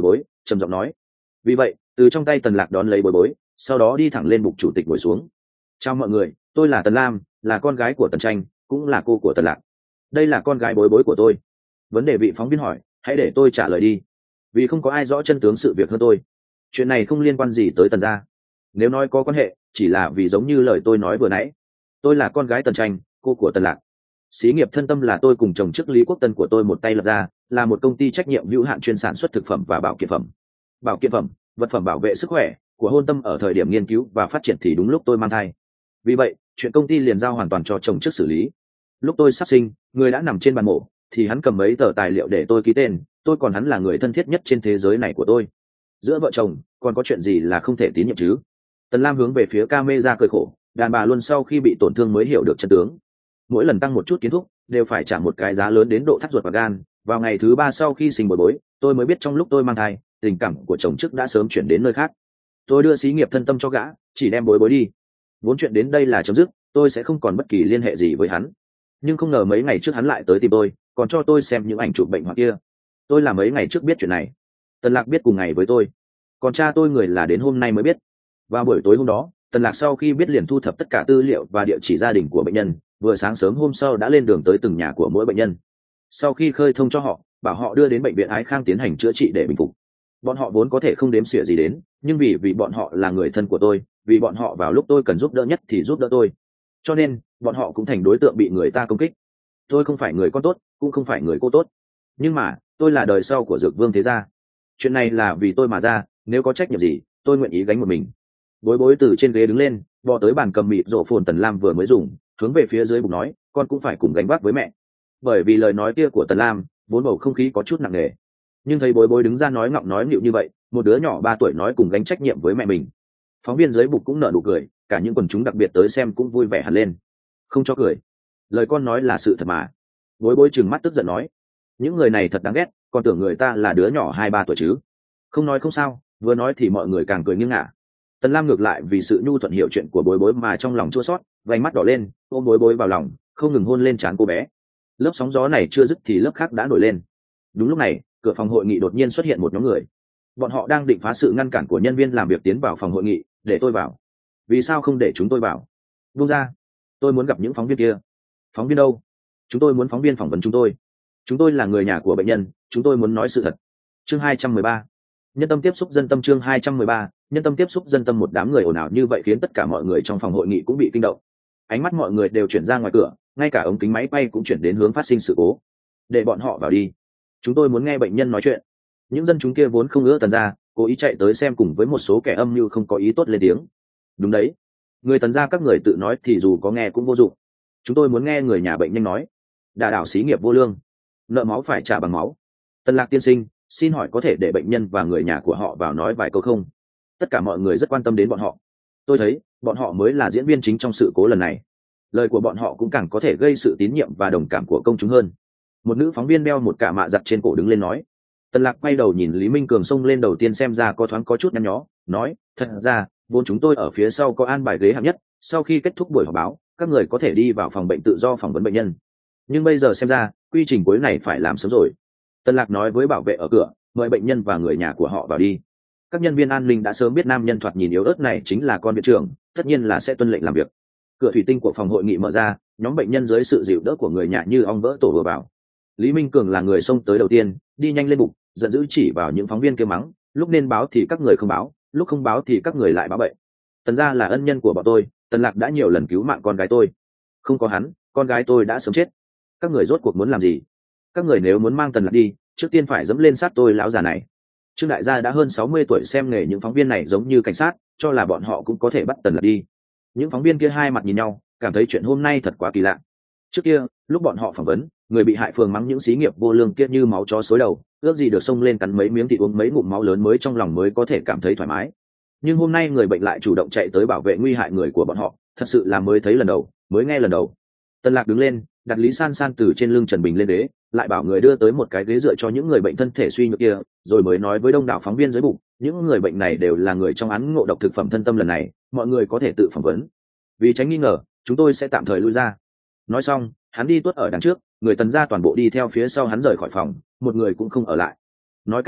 trầm giọng nói. Vì vậy từ trong tay Tần Lạc đón lấy bối bối, sau đó đi thẳng lên bục chủ tịch ngồi xuống. Chào mọi người, tôi là Tần Lam, là con gái của Tần Tranh, cũng là cô của Tần Lạc. Đây là con gái bối bối của tôi. Vấn đề vị phóng viên hỏi, hãy để tôi trả lời đi, vì không có ai rõ chân tướng sự việc hơn tôi. Chuyện này không liên quan gì tới Tần gia. Nếu nói có quan hệ, chỉ là vì giống như lời tôi nói vừa nãy. Tôi là con gái Tần Tranh, cô của Tần Lạc. Xí nghiệp Thân Tâm là tôi cùng chồng chức Lý Quốc Tân của tôi một tay lập ra, là một công ty trách nhiệm hữu hạn chuyên sản xuất thực phẩm và bảo kiện phẩm. Bảo kiện phẩm, vật phẩm bảo vệ sức khỏe của Hôn Tâm ở thời điểm nghiên cứu và phát triển thì đúng lúc tôi mang thai. Vì vậy, chuyện công ty liền giao hoàn toàn cho chồng chức xử lý. Lúc tôi sắp sinh, người đã nằm trên bàn mổ, thì hắn cầm mấy tờ tài liệu để tôi ký tên, tôi còn hắn là người thân thiết nhất trên thế giới này của tôi. Giữa vợ chồng, còn có chuyện gì là không thể tín nhiệm chứ? Tần Lam hướng về phía camera cười khổ, đàn bà luôn sau khi bị tổn thương mới hiểu được chân tướng. Mỗi lần tăng một chút kiến thức, đều phải trả một cái giá lớn đến độ thắt ruột và gan. Vào ngày thứ ba sau khi sinh bối bối, tôi mới biết trong lúc tôi mang thai, tình cảm của chồng chức đã sớm chuyển đến nơi khác. Tôi đưa xí nghiệp Thân Tâm cho gã, chỉ đem bối bối đi. Vốn chuyện đến đây là chấm dứt, tôi sẽ không còn bất kỳ liên hệ gì với hắn. Nhưng không ngờ mấy ngày trước hắn lại tới tìm tôi, còn cho tôi xem những ảnh chụp bệnh hoạn kia. Tôi là mấy ngày trước biết chuyện này. Tần Lạc biết cùng ngày với tôi, còn cha tôi người là đến hôm nay mới biết. Vào buổi tối hôm đó, Tần Lạc sau khi biết liền thu thập tất cả tư liệu và địa chỉ gia đình của bệnh nhân, vừa sáng sớm hôm sau đã lên đường tới từng nhà của mỗi bệnh nhân. Sau khi khơi thông cho họ, bảo họ đưa đến bệnh viện Ái Khang tiến hành chữa trị để bình phục. Bọn họ vốn có thể không đếm xỉa gì đến, nhưng vì vì bọn họ là người thân của tôi, vì bọn họ vào lúc tôi cần giúp đỡ nhất thì giúp đỡ tôi, cho nên bọn họ cũng thành đối tượng bị người ta công kích. Tôi không phải người con tốt, cũng không phải người cô tốt, nhưng mà tôi là đời sau của Dược Vương thế gia. Chuyện này là vì tôi mà ra, nếu có trách nhiệm gì, tôi nguyện ý gánh một mình. Bối bối từ trên ghế đứng lên, bò tới bàn cầm mịt rổ phồn Tần Lam vừa mới dùng, hướng về phía dưới bục nói, con cũng phải cùng gánh vác với mẹ. Bởi vì lời nói kia của Tần Lam, vốn bầu không khí có chút nặng nề, nhưng thấy bối bối đứng ra nói ngọng nói nghịu như vậy, một đứa nhỏ ba tuổi nói cùng gánh trách nhiệm với mẹ mình. Phóng viên dưới bục cũng nở nụ cười, cả những quần chúng đặc biệt tới xem cũng vui vẻ hẳn lên. Không cho cười, lời con nói là sự thật mà. Bối bối trừng mắt tức giận nói, những người này thật đáng ghét, còn tưởng người ta là đứa nhỏ hai ba tuổi chứ. Không nói không sao, vừa nói thì mọi người càng cười nghiêng ngả. Tần Lam ngược lại vì sự nhu thuận hiểu chuyện của bối bối mà trong lòng chua xót, vành mắt đỏ lên, ôm bối bối vào lòng, không ngừng hôn lên trán cô bé. Lớp sóng gió này chưa dứt thì lớp khác đã nổi lên. Đúng lúc này, cửa phòng hội nghị đột nhiên xuất hiện một nhóm người. Bọn họ đang định phá sự ngăn cản của nhân viên làm việc tiến vào phòng hội nghị, để tôi vào. Vì sao không để chúng tôi vào? Buông ra, tôi muốn gặp những phóng viên kia. Phóng viên đâu? Chúng tôi muốn phóng viên phỏng vấn chúng tôi. Chúng tôi là người nhà của bệnh nhân, chúng tôi muốn nói sự thật. Chương hai trăm mười ba, nhân tâm tiếp xúc dân tâm. Chương hai trăm mười ba, nhân tâm tiếp xúc dân tâm. Một đám người ồn ào như vậy khiến tất cả mọi người trong phòng hội nghị cũng bị kinh động. Ánh mắt mọi người đều chuyển ra ngoài cửa, ngay cả ống kính máy bay cũng chuyển đến hướng phát sinh sự cố. Để bọn họ vào đi, chúng tôi muốn nghe bệnh nhân nói chuyện. Những dân chúng kia vốn không ưa Tần gia, cố ý chạy tới xem cùng với một số kẻ âm mưu không có ý tốt lên tiếng. Đúng đấy, người Tần gia các người tự nói thì dù có nghe cũng vô dụng. Chúng tôi muốn nghe người nhà bệnh nhân nói. Đả đảo xí nghiệp vô lương, nợ máu phải trả bằng máu. Tần Lạc tiên sinh, xin hỏi có thể để bệnh nhân và người nhà của họ vào nói vài câu không? Tất cả mọi người rất quan tâm đến bọn họ. Tôi thấy bọn họ mới là diễn viên chính trong sự cố lần này. Lời của bọn họ cũng càng có thể gây sự tín nhiệm và đồng cảm của công chúng hơn. Một nữ phóng viên đeo một cả mạ giặt trên cổ đứng lên nói. Tần Lạc quay đầu nhìn Lý Minh Cường xông lên đầu tiên, xem ra có thoáng có chút nhăn nhó, nói, thật ra vốn chúng tôi ở phía sau có an bài ghế hạng nhất, sau khi kết thúc buổi họp báo, các người có thể đi vào phòng bệnh tự do phỏng vấn bệnh nhân. Nhưng bây giờ xem ra, quy trình cuối này phải làm sớm rồi. Tần Lạc nói với bảo vệ ở cửa, mời bệnh nhân và người nhà của họ vào đi. Các nhân viên an ninh đã sớm biết nam nhân thoạt nhìn yếu ớt này chính là con viện trưởng, tất nhiên là sẽ tuân lệnh làm việc. Cửa thủy tinh của phòng hội nghị mở ra, nhóm bệnh nhân dưới sự dịu đỡ của người nhà như ong vỡ tổ vừa vào. Lý Minh Cường là người xông tới đầu tiên, đi nhanh lên bục, giận dữ chỉ vào những phóng viên kia mắng, lúc nên báo thì các người không báo, lúc không báo thì các người lại báo bậy. Tần gia là ân nhân của bọn tôi, Tần Lạc đã nhiều lần cứu mạng con gái tôi, không có hắn, con gái tôi đã sớm chết. Các người rốt cuộc muốn làm gì? Các người nếu muốn mang Tần Lạc đi, trước tiên phải dẫm lên sát tôi lão già này. Trương đại gia đã hơn sáu mươi tuổi, xem nghề những phóng viên này giống như cảnh sát, cho là bọn họ cũng có thể bắt Tần Lạc đi. Những phóng viên kia hai mặt nhìn nhau, cảm thấy chuyện hôm nay thật quá kỳ lạ. Trước kia, lúc bọn họ phỏng vấn, người bị hại phường mắng những xí nghiệp vô lương kia như máu chó xối đầu, ước gì được xông lên cắn mấy miếng thịt uống mấy ngụm máu lớn mới trong lòng mới có thể cảm thấy thoải mái. Nhưng hôm nay người bệnh lại chủ động chạy tới bảo vệ nguy hại người của bọn họ, thật sự là mới thấy lần đầu, mới nghe lần đầu. Tần Lạc đứng lên, đặt Lý San San từ trên lưng Trần Bình lên ghế, lại bảo người đưa tới một cái ghế dựa cho những người bệnh thân thể suy nhược kia, rồi mới nói với đông đảo phóng viên dưới bục, những người bệnh này đều là người trong án ngộ độc thực phẩm thân tâm lần này, mọi người có thể tự phỏng vấn. Vì tránh nghi ngờ, chúng tôi sẽ tạm thời lui ra. Nói xong, hắn đi tuốt ở đằng trước, người Tần gia toàn bộ đi theo phía sau hắn rời khỏi phòng, một người cũng không ở lại. Nói cách khác,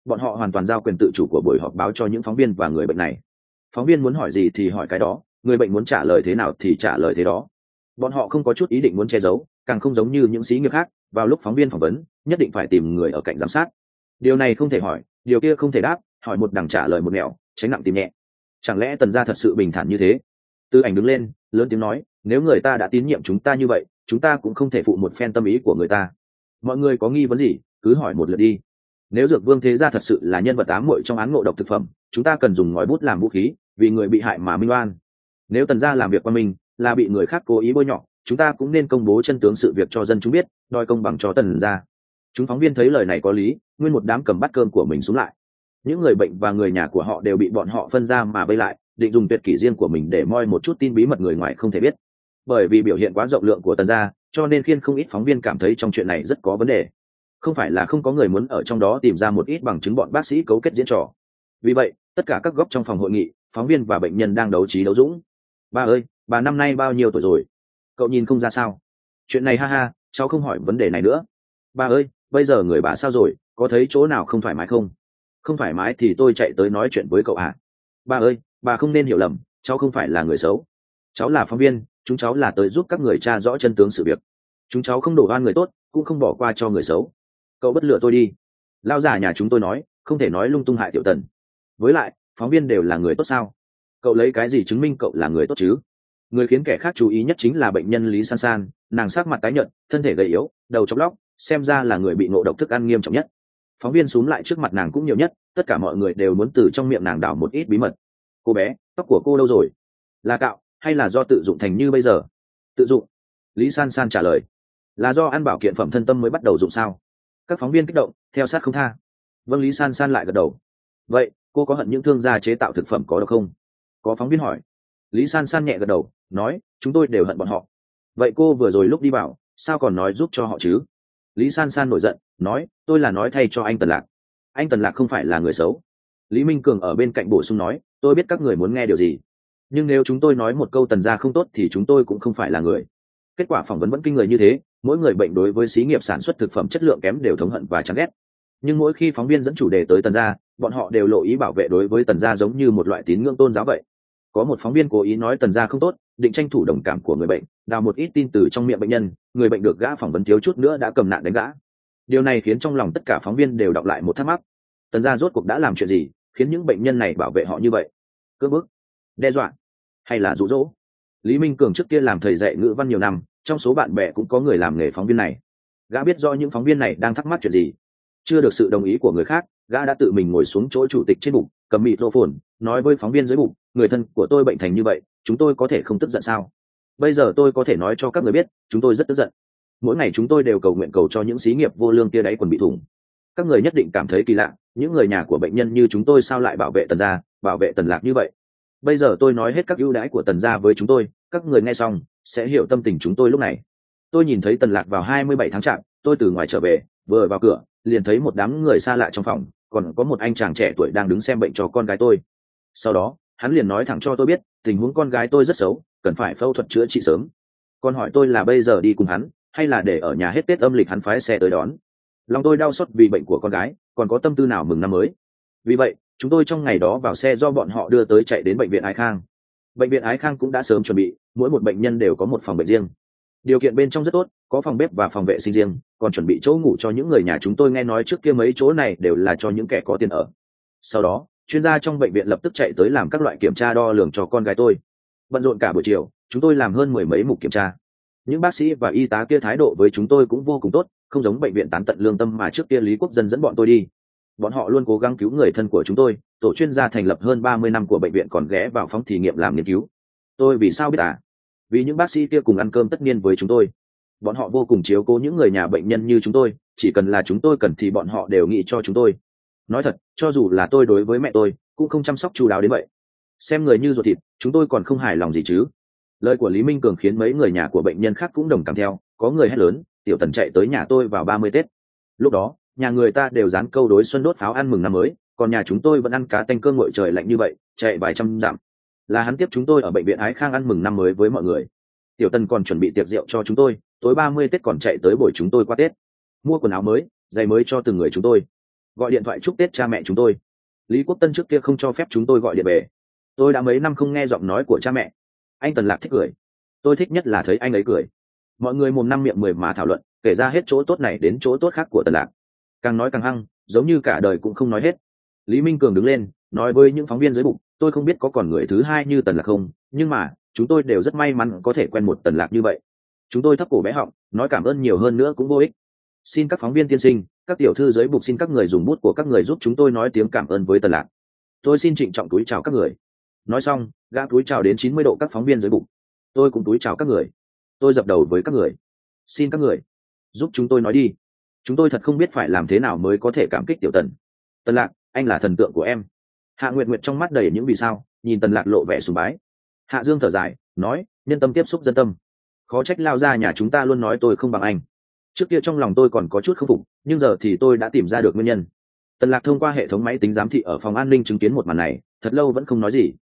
bọn họ hoàn toàn giao quyền tự chủ của buổi họp báo cho những phóng viên và người bệnh này. Phóng viên muốn hỏi gì thì hỏi cái đó, người bệnh muốn trả lời thế nào thì trả lời thế đó. Bọn họ không có chút ý định muốn che giấu, càng không giống như những xí nghiệp khác, vào lúc phóng viên phỏng vấn nhất định phải tìm người ở cạnh giám sát. Điều này không thể hỏi, điều kia không thể đáp, hỏi một đằng trả lời một nẻo, tránh nặng tìm nhẹ. Chẳng lẽ Tần gia thật sự bình thản như thế? Tư Ảnh đứng lên, lớn tiếng nói, nếu người ta đã tín nhiệm chúng ta như vậy, chúng ta cũng không thể phụ một phen tâm ý của người ta. Mọi người có nghi vấn gì, cứ hỏi một lượt đi. Nếu Dược Vương Thế Gia thật sự là nhân vật ám muội trong án ngộ độc thực phẩm, chúng ta cần dùng ngòi bút làm vũ khí, vì người bị hại mà minh oan. Nếu Tần gia làm việc qua mình, là bị người khác cố ý bôi nhọ, chúng ta cũng nên công bố chân tướng sự việc cho dân chúng biết, đòi công bằng cho Tần gia. Chúng phóng viên thấy lời này có lý, nguyên một đám cầm bát cơm của mình xuống lại. Những người bệnh và người nhà của họ đều bị bọn họ phân ra mà vây lại, định dùng tuyệt kỹ riêng của mình để moi một chút tin bí mật người ngoài không thể biết. Bởi vì biểu hiện quá rộng lượng của Tần gia, cho nên khiến không ít phóng viên cảm thấy trong chuyện này rất có vấn đề. Không phải là không có người muốn ở trong đó tìm ra một ít bằng chứng bọn bác sĩ cấu kết diễn trò. Vì vậy, tất cả các góc trong phòng hội nghị, phóng viên và bệnh nhân đang đấu trí đấu dũng. Ba ơi, bà năm nay bao nhiêu tuổi rồi? Cậu nhìn không ra sao? Chuyện này ha ha, cháu không hỏi vấn đề này nữa. Bà ơi, bây giờ người bà sao rồi, có thấy chỗ nào không thoải mái không? Không thoải mái thì tôi chạy tới nói chuyện với cậu à? Bà ơi, bà không nên hiểu lầm, cháu không phải là người xấu. Cháu là phóng viên, chúng cháu là tới giúp các người tra rõ chân tướng sự việc. Chúng cháu không đổ oan người tốt, cũng không bỏ qua cho người xấu. Cậu bất lựa tôi đi. Lao già nhà chúng tôi nói, không thể nói lung tung hại Tiểu Tần. Với lại, phóng viên đều là người tốt sao? Cậu lấy cái gì chứng minh cậu là người tốt chứ? Người khiến kẻ khác chú ý nhất chính là bệnh nhân Lý San San, nàng sắc mặt tái nhợt, thân thể gầy yếu, đầu chóc lóc, xem ra là người bị ngộ độc thức ăn nghiêm trọng nhất. Phóng viên xúm lại trước mặt nàng cũng nhiều nhất, tất cả mọi người đều muốn từ trong miệng nàng đào một ít bí mật. Cô bé, tóc của cô đâu rồi? Là cạo hay là do tự dụng thành như bây giờ? Tự dụng. Lý San San trả lời. Là do ăn bảo kiện phẩm thân tâm mới bắt đầu dụng sao? Các phóng viên kích động, theo sát không tha. Vâng, Lý San San lại gật đầu. Vậy cô có hận những thương gia chế tạo thực phẩm có độc không? Có phóng viên hỏi. Lý San San nhẹ gật đầu, nói, chúng tôi đều hận bọn họ. Vậy cô vừa rồi lúc đi vào, sao còn nói giúp cho họ chứ? Lý San San nổi giận, nói, tôi là nói thay cho anh Tần Lạc. Anh Tần Lạc không phải là người xấu. Lý Minh Cường ở bên cạnh bổ sung nói, tôi biết các người muốn nghe điều gì. Nhưng nếu chúng tôi nói một câu Tần gia không tốt thì chúng tôi cũng không phải là người. Kết quả phỏng vấn vẫn kinh người như thế, mỗi người bệnh đối với xí nghiệp sản xuất thực phẩm chất lượng kém đều thống hận và chán ghét. Nhưng mỗi khi phóng viên dẫn chủ đề tới Tần gia, bọn họ đều lộ ý bảo vệ đối với Tần gia giống như một loại tín ngưỡng tôn giáo vậy. Có một phóng viên cố ý nói Tần gia không tốt, định tranh thủ đồng cảm của người bệnh, đào một ít tin từ trong miệng bệnh nhân, người bệnh được gã phỏng vấn thiếu chút nữa đã cầm nạn đánh gã. Điều này khiến trong lòng tất cả phóng viên đều đọc lại một thắc mắc. Tần gia rốt cuộc đã làm chuyện gì, khiến những bệnh nhân này bảo vệ họ như vậy? Cưỡng bức, đe dọa, hay là dụ dỗ? Lý Minh Cường trước kia làm thầy dạy ngữ văn nhiều năm, trong số bạn bè cũng có người làm nghề phóng viên này. Gã biết rõ những phóng viên này đang thắc mắc chuyện gì. Chưa được sự đồng ý của người khác, gã đã tự mình ngồi xuống chỗ chủ tịch trên bục, cầm microphone, nói với phóng viên dưới bục, người thân của tôi bệnh thành như vậy, chúng tôi có thể không tức giận sao? Bây giờ tôi có thể nói cho các người biết, chúng tôi rất tức giận. Mỗi ngày chúng tôi đều cầu nguyện cầu cho những xí nghiệp vô lương kia đáy quần bị thủng. Các người nhất định cảm thấy kỳ lạ, những người nhà của bệnh nhân như chúng tôi sao lại bảo vệ Tần gia, bảo vệ Tần Lạc như vậy? Bây giờ tôi nói hết các ưu đãi của Tần gia với chúng tôi, các người nghe xong sẽ hiểu tâm tình chúng tôi lúc này. Tôi nhìn thấy Tần Lạc vào hai mươi bảy tháng chạp, tôi từ ngoài trở về, vừa vào cửa liền thấy một đám người xa lạ trong phòng, còn có một anh chàng trẻ tuổi đang đứng xem bệnh cho con gái tôi. Sau đó hắn liền nói thẳng cho tôi biết tình huống con gái tôi rất xấu, cần phải phẫu thuật chữa trị sớm. Còn hỏi tôi là bây giờ đi cùng hắn hay là để ở nhà hết Tết âm lịch hắn phái xe tới đón. Lòng tôi đau xót vì bệnh của con gái, còn có tâm tư nào mừng năm mới. Vì vậy chúng tôi trong ngày đó vào xe do bọn họ đưa tới chạy đến bệnh viện Ái Khang. Bệnh viện Ái Khang cũng đã sớm chuẩn bị, mỗi một bệnh nhân đều có một phòng bệnh riêng. Điều kiện bên trong rất tốt, có phòng bếp và phòng vệ sinh riêng, còn chuẩn bị chỗ ngủ cho những người nhà chúng tôi. Nghe nói trước kia mấy chỗ này đều là cho những kẻ có tiền ở. Sau đó chuyên gia trong bệnh viện lập tức chạy tới làm các loại kiểm tra đo lường cho con gái tôi. Bận rộn cả buổi chiều, chúng tôi làm hơn mười mấy mục kiểm tra. Những bác sĩ và y tá kia thái độ với chúng tôi cũng vô cùng tốt, không giống bệnh viện tán tận lương tâm mà trước kia Lý Quốc Dân dẫn bọn tôi đi. Bọn họ luôn cố gắng cứu người thân của chúng tôi. Tổ chuyên gia thành lập hơn ba mươi năm của bệnh viện còn ghé vào phòng thí nghiệm làm nghiên cứu. Tôi vì sao biết à? Vì những bác sĩ kia cùng ăn cơm tất niên với chúng tôi. Bọn họ vô cùng chiếu cố những người nhà bệnh nhân như chúng tôi, chỉ cần là chúng tôi cần thì bọn họ đều nghĩ cho chúng tôi. Nói thật, cho dù là tôi đối với mẹ tôi cũng không chăm sóc chu đáo đến vậy. Xem người như ruột thịt, chúng tôi còn không hài lòng gì chứ? Lời của Lý Minh Cường khiến mấy người nhà của bệnh nhân khác cũng đồng cảm theo, có người hét lớn, Tiểu Tần chạy tới nhà tôi vào ba mươi Tết. Lúc đó nhà người ta đều dán câu đối xuân đốt pháo ăn mừng năm mới, còn nhà chúng tôi vẫn ăn cá tanh cơm nguội trời lạnh như vậy, chạy vài trăm dặm. Là hắn tiếp chúng tôi ở bệnh viện Ái Khang ăn mừng năm mới với mọi người. Tiểu Tần còn chuẩn bị tiệc rượu cho chúng tôi, tối ba mươi Tết còn chạy tới buổi chúng tôi qua Tết, mua quần áo mới, giày mới cho từng người chúng tôi. gọi điện thoại chúc tết cha mẹ chúng tôi. Lý Quốc Tân trước kia không cho phép chúng tôi gọi điện về. Tôi đã mấy năm không nghe giọng nói của cha mẹ. Anh Tần Lạc thích cười. Tôi thích nhất là thấy anh ấy cười. Mọi người mồm năm miệng mười mà thảo luận, kể ra hết chỗ tốt này đến chỗ tốt khác của Tần Lạc. Càng nói càng hăng, giống như cả đời cũng không nói hết. Lý Minh Cường đứng lên, nói với những phóng viên dưới bục, tôi không biết có còn người thứ hai như Tần Lạc không, nhưng mà chúng tôi đều rất may mắn có thể quen một Tần Lạc như vậy. Chúng tôi thấp cổ bé họng, nói cảm ơn nhiều hơn nữa cũng vô ích. Xin các phóng viên tiên sinh, các tiểu thư dưới bục, xin các người dùng bút của các người giúp chúng tôi nói tiếng cảm ơn với Tần Lạc. Tôi xin trịnh trọng túi chào các người. Nói xong, gã túi chào đến chín mươi độ các phóng viên dưới bục. Tôi cũng túi chào các người. Tôi dập đầu với các người. Xin các người giúp chúng tôi nói đi. Chúng tôi thật không biết phải làm thế nào mới có thể cảm kích tiểu Tần. Tần Lạc, anh là thần tượng của em. Hạ Nguyệt Nguyệt trong mắt đầy những vì sao, nhìn Tần Lạc lộ vẻ sùng bái. Hạ Dương thở dài, nói, nhân tâm tiếp xúc dân tâm. Khó trách lao ra nhà chúng ta luôn nói tôi không bằng anh. Trước kia trong lòng tôi còn có chút không phục, nhưng giờ thì tôi đã tìm ra được nguyên nhân. Tần Lạc thông qua hệ thống máy tính giám thị ở phòng an ninh chứng kiến một màn này, thật lâu vẫn không nói gì.